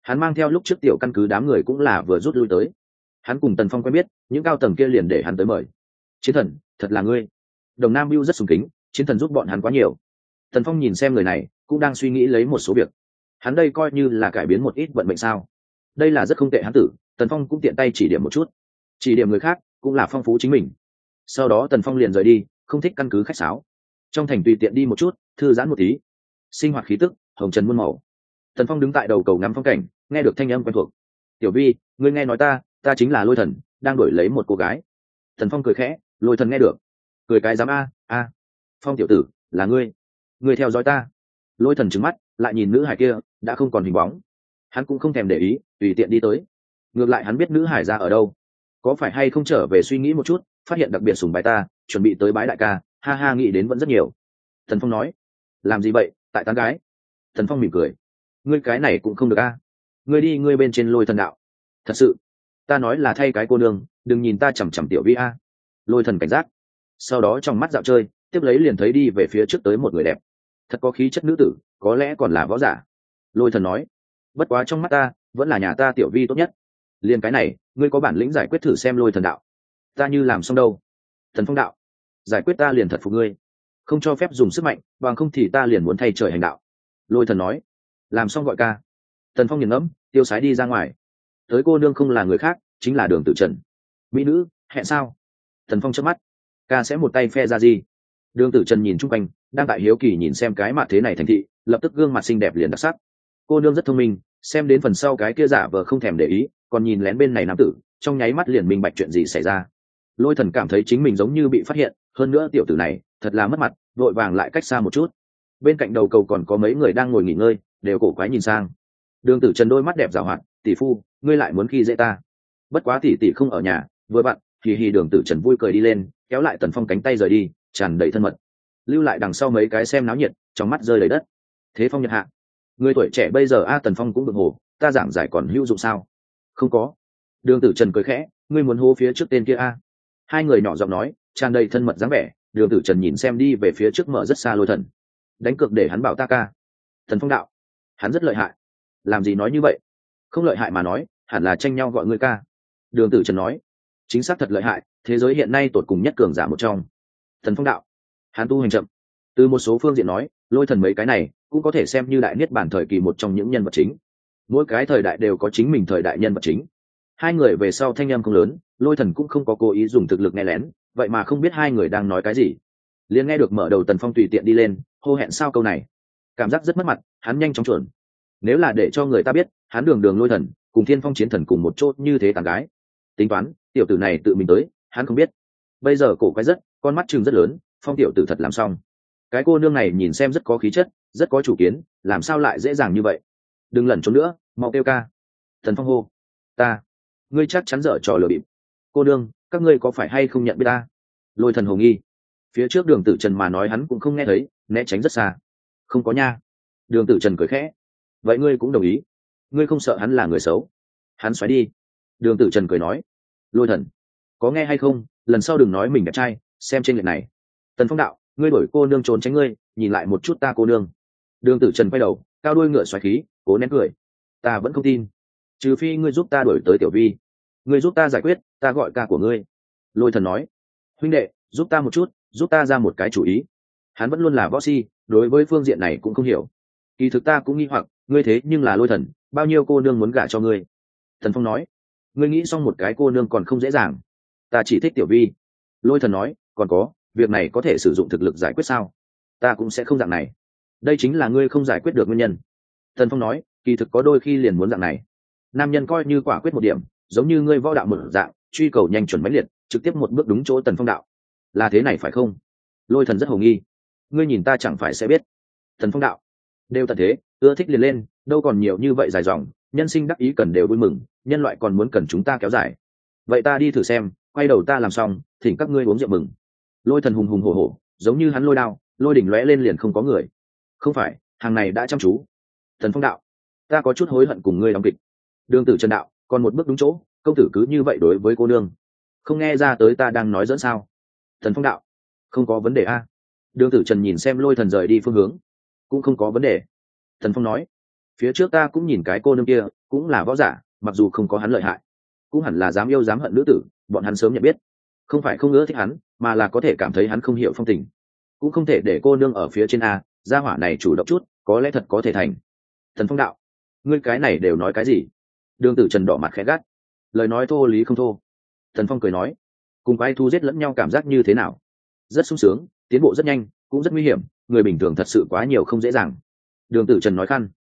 hắn mang theo lúc trước tiểu căn cứ đám người cũng là vừa rút lui tới. Hắn cùng Tần Phong quen biết, những cao tầng kia liền để hắn tới mời. Chiến thần, thật là ngươi. Đồng Nam Bưu rất sùng kính, chiến thần giúp bọn hắn quá nhiều. Tần Phong nhìn xem người này, cũng đang suy nghĩ lấy một số việc. Hắn đây coi như là cải biến một ít vận mệnh sao? Đây là rất không tệ hắn tử. Tần Phong cũng tiện tay chỉ điểm một chút, chỉ điểm người khác cũng là phong phú chính mình. Sau đó Tần Phong liền rời đi, không thích căn cứ khách sáo, trong thành tùy tiện đi một chút, thư giãn một tí, sinh hoạt khí tức hồng trần muôn màu. Tần Phong đứng tại đầu cầu ngắm phong cảnh, nghe được thanh âm quen thuộc. Tiểu Vi, ngươi nghe nói ta, ta chính là Lôi Thần, đang đuổi lấy một cô gái. Tần Phong cười khẽ, Lôi Thần nghe được, cười cái dám a a. Phong tiểu tử, là ngươi, ngươi theo dõi ta. Lôi Thần trừng mắt, lại nhìn nữ hải kia, đã không còn hình bóng. Hắn cũng không thèm để ý, tùy tiện đi tới. Ngược lại hắn biết nữ hải ra ở đâu, có phải hay không trở về suy nghĩ một chút, phát hiện đặc biệt sùng bái ta, chuẩn bị tới bái đại ca, ha ha, nghĩ đến vẫn rất nhiều. Tần Phong nói, làm gì vậy, tại tán gái? Tần Phong mỉm cười, ngươi cái này cũng không được a. Ngươi đi ngươi bên trên Lôi Thần đạo. Thật sự, ta nói là thay cái cô nương, đừng nhìn ta chằm chằm tiểu Vi a. Lôi Thần cảnh giác, sau đó trong mắt dạo chơi, tiếp lấy liền thấy đi về phía trước tới một người đẹp, thật có khí chất nữ tử, có lẽ còn là võ giả. Lôi Thần nói, bất quá trong mắt ta vẫn là nhà ta tiểu Vi tốt nhất. Liền cái này, ngươi có bản lĩnh giải quyết thử xem. Lôi Thần đạo, ta như làm xong đâu. Thần Phong đạo, giải quyết ta liền thật phục ngươi, không cho phép dùng sức mạnh, bằng không thì ta liền muốn thay trời hành đạo. Lôi Thần nói, làm xong gọi ca. Tần Phong nghiền ngẫm, tiêu sái đi ra ngoài. Tới cô nương không là người khác, chính là Đường Tử Trần. Mỹ nữ, hẹn sao? Tần Phong chớp mắt, ca sẽ một tay phe ra gì? Đường Tử Trần nhìn chung quanh, đang tại hiếu kỳ nhìn xem cái mặt thế này thành thị, lập tức gương mặt xinh đẹp liền đặc sắc. Cô nương rất thông minh, xem đến phần sau cái kia giả vờ không thèm để ý, còn nhìn lén bên này nam tử, trong nháy mắt liền minh bạch chuyện gì xảy ra. Lôi Thần cảm thấy chính mình giống như bị phát hiện, hơn nữa tiểu tử này thật là mất mặt, vội vàng lại cách xa một chút. Bên cạnh đầu cầu còn có mấy người đang ngồi nghỉ ngơi, đều cổ quái nhìn sang. Đường Tử Trần đôi mắt đẹp giảo hoạt, tỷ phu, ngươi lại muốn khi dễ ta? Bất quá tỷ tỷ không ở nhà, vừa vặn, hì hì. Đường Tử Trần vui cười đi lên, kéo lại Tần Phong cánh tay rời đi, tràn đầy thân mật. Lưu lại đằng sau mấy cái xem náo nhiệt, trong mắt rơi đầy đất. Thế Phong nhật hạ, người tuổi trẻ bây giờ a. Tần Phong cũng bực hồ, ta giảng giải còn hữu dụng sao? Không có. Đường Tử Trần cười khẽ, ngươi muốn hô phía trước tên kia a? Hai người nhỏ giọng nói, tràn đầy thân mật dáng vẻ. Đường Tử Trần nhìn xem đi về phía trước mở rất xa Lôi Thần, đánh cược để hắn bảo ta ca. Thần Phong đạo, hắn rất lợi hại. Làm gì nói như vậy? Không lợi hại mà nói, hẳn là tranh nhau gọi ngươi ca. Đường Tử Trần nói, chính xác thật lợi hại, thế giới hiện nay tột cùng nhất cường giả một trong. Thần Phong đạo, hắn tu hành chậm. Từ một số phương diện nói, Lôi Thần mấy cái này cũng có thể xem như đại niết bản thời kỳ một trong những nhân vật chính. Mỗi cái thời đại đều có chính mình thời đại nhân vật chính. Hai người về sau thanh âm không lớn, Lôi Thần cũng không có cố ý dùng thực lực nghe lén, vậy mà không biết hai người đang nói cái gì. Liền nghe được mở đầu Tần Phong tùy tiện đi lên, hô hẹn sao câu này, cảm giác rất mất mặt. Hắn nhanh chóng chuẩn, nếu là để cho người ta biết hắn đường đường Lôi Thần cùng Thiên Phong chiến thần cùng một chỗ như thế tàn gái, tính toán tiểu tử này tự mình tới, hắn không biết. Bây giờ cổ quái rất, con mắt trừng rất lớn, Phong tiểu tử thật làm xong. Cái cô nương này nhìn xem rất có khí chất, rất có chủ kiến, làm sao lại dễ dàng như vậy? Đừng lẩn trốn nữa, mau kêu ca. Thần Phong hô, ta, ngươi chắc chắn dở trò lừa bịp. Cô nương, các ngươi có phải hay không nhận biết ta? Lôi Thần hồ nghi. Phía trước Đường Tử Trần mà nói hắn cũng không nghe thấy, né tránh rất xa. Không có nha. Đường Tử Trần cười khẽ, vậy ngươi cũng đồng ý? Ngươi không sợ hắn là người xấu? Hắn xoáy đi. Đường Tử Trần cười nói, Lôi Thần, có nghe hay không, lần sau đừng nói mình đẹp trai, xem trên lệch này. Tần Phong đạo, ngươi đổi cô nương trốn tránh ngươi, nhìn lại một chút ta cô nương. Đường Tử Trần quay đầu, cao đuôi ngựa xoáy khí, cố nén cười, ta vẫn không tin, trừ phi ngươi giúp ta đuổi tới tiểu Vi, ngươi giúp ta giải quyết, ta gọi ca của ngươi. Lôi Thần nói, huynh đệ, giúp ta một chút, giúp ta ra một cái chủ ý. Hắn vẫn luôn là võ si, đối với phương diện này cũng không hiểu. Kỳ thực ta cũng nghi hoặc, ngươi thế nhưng là Lôi Thần, bao nhiêu cô nương muốn gả cho ngươi? Thần Phong nói, ngươi nghĩ xong một cái cô nương còn không dễ dàng, ta chỉ thích tiểu Vi. Lôi Thần nói, còn có, việc này có thể sử dụng thực lực giải quyết sao? Ta cũng sẽ không dạng này, đây chính là ngươi không giải quyết được nguyên nhân. Thần Phong nói, kỳ thực có đôi khi liền muốn dạng này. Nam nhân coi như quả quyết một điểm, giống như ngươi võ đạo một dạng, truy cầu nhanh chuẩn mãnh liệt, trực tiếp một bước đúng chỗ. Tần Phong đạo, là thế này phải không? Lôi Thần rất hồ nghi, ngươi nhìn ta chẳng phải sẽ biết. Thần Phong đạo, đều tận thế, ưa thích liền lên, đâu còn nhiều như vậy dài dòng, nhân sinh đắc ý cần đều vui mừng, nhân loại còn muốn cần chúng ta kéo dài. Vậy ta đi thử xem, quay đầu ta làm xong, thỉnh các ngươi uống rượu mừng. Lôi Thần hùng hùng hổ hổ, giống như hắn lôi đao, lôi đỉnh lóe lên liền không có người. Không phải, hàng này đã chăm chú. Thần Phong đạo, ta có chút hối hận cùng ngươi đóng kịch. Đường Tử Trần đạo, còn một bước đúng chỗ, công tử cứ như vậy đối với cô nương, không nghe ra tới ta đang nói dẫn sao? Thần Phong đạo, không có vấn đề a. Đường Tử Trần nhìn xem Lôi Thần rời đi phương hướng, cũng không có vấn đề. Thần Phong nói, phía trước ta cũng nhìn cái cô nương kia cũng là võ giả, mặc dù không có hắn lợi hại, cũng hẳn là dám yêu dám hận nữ tử, bọn hắn sớm nhận biết. Không phải không ưa thích hắn, mà là có thể cảm thấy hắn không hiểu phong tình. Cũng không thể để cô nương ở phía trên a, gia hỏa này chủ động chút, có lẽ thật có thể thành. Thần Phong đạo, ngươi cái này đều nói cái gì? Đường Tử Trần đỏ mặt khẽ gắt, lời nói thô lý không thô. Thần Phong cười nói, cùng quái thu giết lẫn nhau cảm giác như thế nào? Rất sung sướng, tiến bộ rất nhanh, cũng rất nguy hiểm, người bình thường thật sự quá nhiều không dễ dàng. Đường Tử Trần nói khăn,